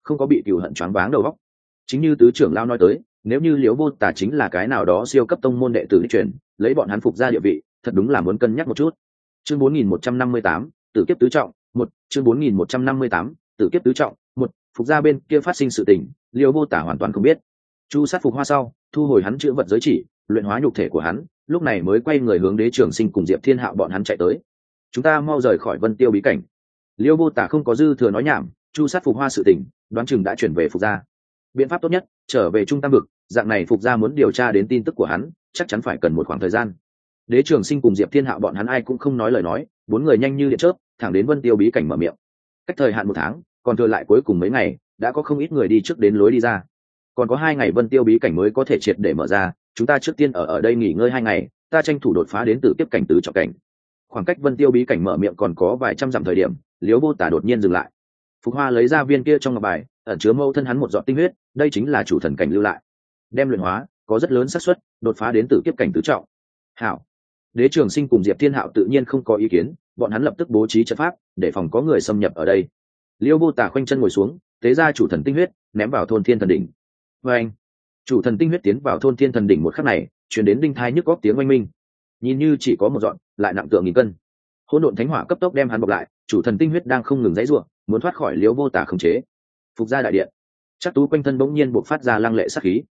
không có bị cừu hận choáng váng đầu óc. Chính như tứ trưởng lao nói tới, nếu như Liễu Vô Tả chính là cái nào đó siêu cấp tông môn đệ tử đích truyền, lấy bọn hắn phục gia địa vị, thật đúng là muốn cân nhắc một chút. Chương 4158, tử kiếp tứ trọng, một chương 4158, tử kiếp tứ trọng, một phục gia bên kia phát sinh sự tình, Liễu Vô Tả hoàn toàn không biết. Chu sát phục hoa sau, thu hồi hắn chữ vật giới chỉ, luyện hóa nhục thể của hắn, lúc này mới quay người hướng Đế Trường Sinh cùng Diệp Thiên Hạo bọn hắn chạy tới. Chúng ta mau rời khỏi Vân Tiêu bí cảnh. Liễu Vô Tả không có dư thừa nói nhảm, chu sát phục hoa sự tình, đoán chừng đã chuyển về phục gia. Biện pháp tốt nhất, trở về trung tam vực, dạng này phục gia muốn điều tra đến tin tức của hắn, chắc chắn phải cần một khoảng thời gian. Đế Trường Sinh cùng Diệp Thiên Hạo bọn hắn ai cũng không nói lời nói, bốn người nhanh như điện chớp, thẳng đến Vân Tiêu bí cảnh mở miệng. Cách thời hạn 1 tháng, còn thừa lại cuối cùng mấy ngày, đã có không ít người đi trước đến lối đi ra. Còn có 2 ngày Vân Tiêu bí cảnh mới có thể triệt để mở ra, chúng ta trước tiên ở đây nghỉ ngơi 2 ngày, ta tranh thủ đột phá đến tử kiếp cảnh tứ trọng cảnh. Khoảng cách Vân Tiêu bí cảnh mở miệng còn có vài trăm dặm thời điểm, Liễu Vô Tả đột nhiên dừng lại. Phục Hoa lấy ra viên kia trong ngọc bài, ẩn chứa mâu thân hắn một giọt tinh huyết, đây chính là chủ thần cảnh lưu lại. Đem luyện hóa, có rất lớn xác suất đột phá đến tử kiếp cảnh tứ trọng. Hảo. Đế Trường Sinh cùng Diệp Thiên Hạo tự nhiên không có ý kiến, bọn hắn lập tức bố trí trận pháp, để phòng có người xâm nhập ở đây. Liễu Vô Tả khoanh chân ngồi xuống, tế ra chủ thần tinh huyết, ném vào thôn Thiên Thần đỉnh. Và anh, chủ thần tinh huyết tiến vào thôn Thiên Thần đỉnh một khắc này, truyền đến đinh thai nhức góc tiếng oanh minh. Nhìn như chỉ có một dọn, lại nặng tượng nghìn cân. Hỗn độn thánh hỏa cấp tốc đem hắn bọc lại, chủ thần tinh huyết đang không ngừng dãy rủa, muốn thoát khỏi Liễu Vô Tả khống chế. Phục gia đại điện, Trác Tú quanh thân bỗng nhiên bộc phát ra lăng lệ sát khí.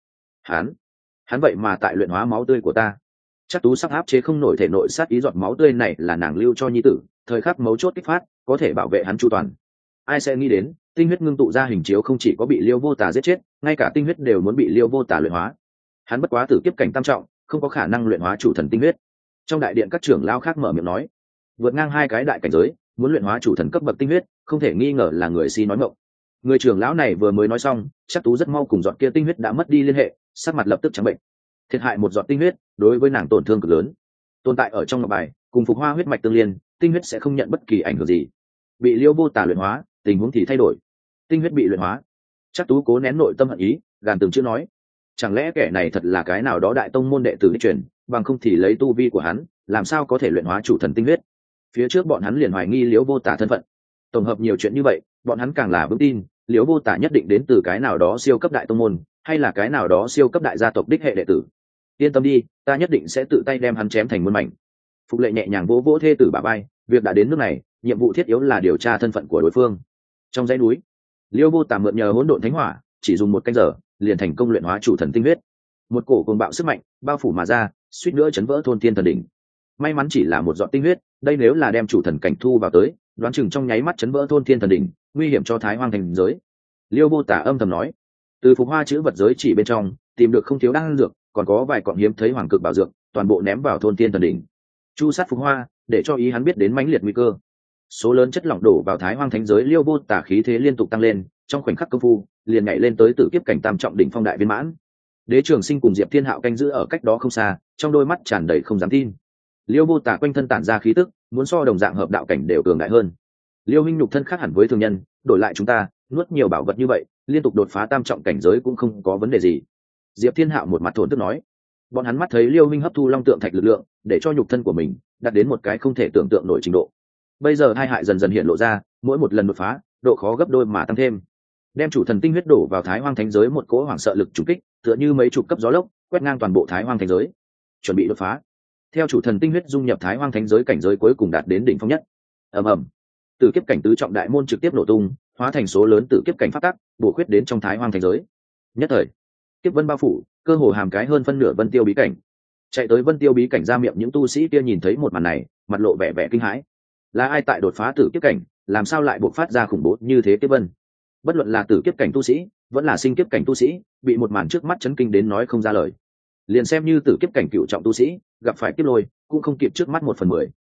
Hắn vậy mà tại luyện hóa máu tươi của ta. Trác Tú sắp áp chế không nổi thể nội sát ý, giọt máu tươi này là nàng lưu cho nhi tử, thời khắc mấu chốt kích phát, có thể bảo vệ hắn chu toàn. Ai sẽ nghĩ đến, tinh huyết ngưng tụ ra hình chiếu không chỉ có bị Liễu Vô Tả giết chết, ngay cả tinh huyết đều muốn bị Liễu Vô Tả luyện hóa. Hắn bất quá tử kiếp cảnh tam trọng, không có khả năng luyện hóa chủ thần tinh huyết. Trong đại điện các trưởng lão khác mở miệng nói, vượt ngang 2 cái đại cảnh giới, muốn luyện hóa chủ thần cấp bậc tinh huyết, không thể nghi ngờ là người si nói mộng. Người trưởng lão này vừa mới nói xong, Trác Tú rất mau cùng giọt kia tinh huyết đã mất đi liên hệ, sắc mặt lập tức trắng bệnh. Thiệt hại một giọt tinh huyết, đối với nàng tổn thương cực lớn. Tồn tại ở trong ngọc bài, cùng Phục Hoa huyết mạch tương liên, tinh huyết sẽ không nhận bất kỳ ảnh hưởng gì. Bị Liễu Vô Tả luyện hóa, tình huống thì thay đổi. Tinh huyết bị luyện hóa, Trác Tú cố nén nội tâm hận ý, gàn từng chữ nói, chẳng lẽ kẻ này thật là cái nào đó đại tông môn đệ tử đích truyền, bằng không thì lấy tu vi của hắn, làm sao có thể luyện hóa chủ thần tinh huyết. Phía trước bọn hắn liền hoài nghi Liễu Vô Tả thân phận. Tổng hợp nhiều chuyện như vậy, bọn hắn càng là vững tin, Liễu Vô Tả nhất định đến từ cái nào đó siêu cấp đại tông môn, hay là cái nào đó siêu cấp đại gia tộc đích hệ đệ tử. Yên tâm đi, ta nhất định sẽ tự tay đem hắn chém thành muôn mảnh. Phục Lệ nhẹ nhàng vỗ vỗ thê tử bả vai, việc đã đến nước này, nhiệm vụ thiết yếu là điều tra thân phận của đối phương. Trong dãy núi, Liễu Vô Tả mượn nhờ hỗn độn thánh hỏa, chỉ dùng 1 canh giờ, liền thành công luyện hóa chủ thần tinh huyết. Một cổ cuồng bạo sức mạnh bao phủ mà ra, suýt nữa chấn vỡ thôn Thiên Thần đỉnh. May mắn chỉ là một giọt tinh huyết, đây nếu là đem chủ thần cảnh thu vào tới, đoán chừng trong nháy mắt chấn vỡ thôn Thiên Thần đỉnh, nguy hiểm cho Thái Hoang thành giới. Liễu Vô Tả âm thầm nói, từ Phục Hoa chữ vật giới chỉ bên trong tìm được không thiếu đan dược, còn có vài cọng hiếm thấy hoàng cực bảo dược, toàn bộ ném vào thôn Thiên Thần đỉnh. Chu sát Phục Hoa, để cho ý hắn biết đến mãnh liệt nguy cơ. Số lớn chất lỏng đổ vào Thái Hoang thánh giới, Liễu Vô Tả khí thế liên tục tăng lên, trong khoảnh khắc công phu, liền nhảy lên tới tử kiếp cảnh tam trọng đỉnh phong đại viên mãn. Đế Trường Sinh cùng Diệp Thiên Hạo canh giữ ở cách đó không xa, trong đôi mắt tràn đầy không dám tin. Liễu Vô Tả quanh thân tản ra khí tức, muốn so đồng dạng hợp đạo cảnh đều cường đại hơn. Liễu huynh nhục thân khác hẳn với thường nhân, đổi lại chúng ta, nuốt nhiều bảo vật như vậy, liên tục đột phá tam trọng cảnh giới cũng không có vấn đề gì. Diệp Thiên Hạo một mặt thổn thức nói, bọn hắn mắt thấy Liễu huynh hấp thu long tượng thạch lực lượng, để cho nhục thân của mình đạt đến một cái không thể tưởng tượng nổi trình độ. Bây giờ hai hại dần dần hiện lộ ra, mỗi một lần đột phá, độ khó gấp đôi mà tăng thêm. Đem chủ thần tinh huyết đổ vào Thái Hoang thánh giới, một cỗ hoảng sợ lực trùng kích, tựa như mấy chục cấp gió lốc, quét ngang toàn bộ Thái Hoang thánh giới. Chuẩn bị đột phá. Theo chủ thần tinh huyết dung nhập Thái Hoang thánh giới, cảnh giới cuối cùng đạt đến đỉnh phong nhất. Ầm ầm. Tử kiếp cảnh tứ trọng đại môn trực tiếp nổ tung, hóa thành số lớn tử kiếp cảnh phát tắc, bổ khuyết đến trong Thái Hoang thánh giới. Nhất thời, kiếp vân bao phủ, cơ hồ hàm cái hơn phân nửa Vân Tiêu bí cảnh. Chạy tới Vân Tiêu bí cảnh ra miệng những tu sĩ kia nhìn thấy một màn này, mặt lộ vẻ vẻ kinh hãi. Là ai tại đột phá tử kiếp cảnh, làm sao lại bộc phát ra khủng bố như thế kiếp vân? Bất luận là tử kiếp cảnh tu sĩ, vẫn là sinh kiếp cảnh tu sĩ, bị một màn trước mắt chấn kinh đến nói không ra lời. Liền xem như tử kiếp cảnh cựu trọng tu sĩ, gặp phải kiếp lôi, cũng không kịp trước mắt 1/10.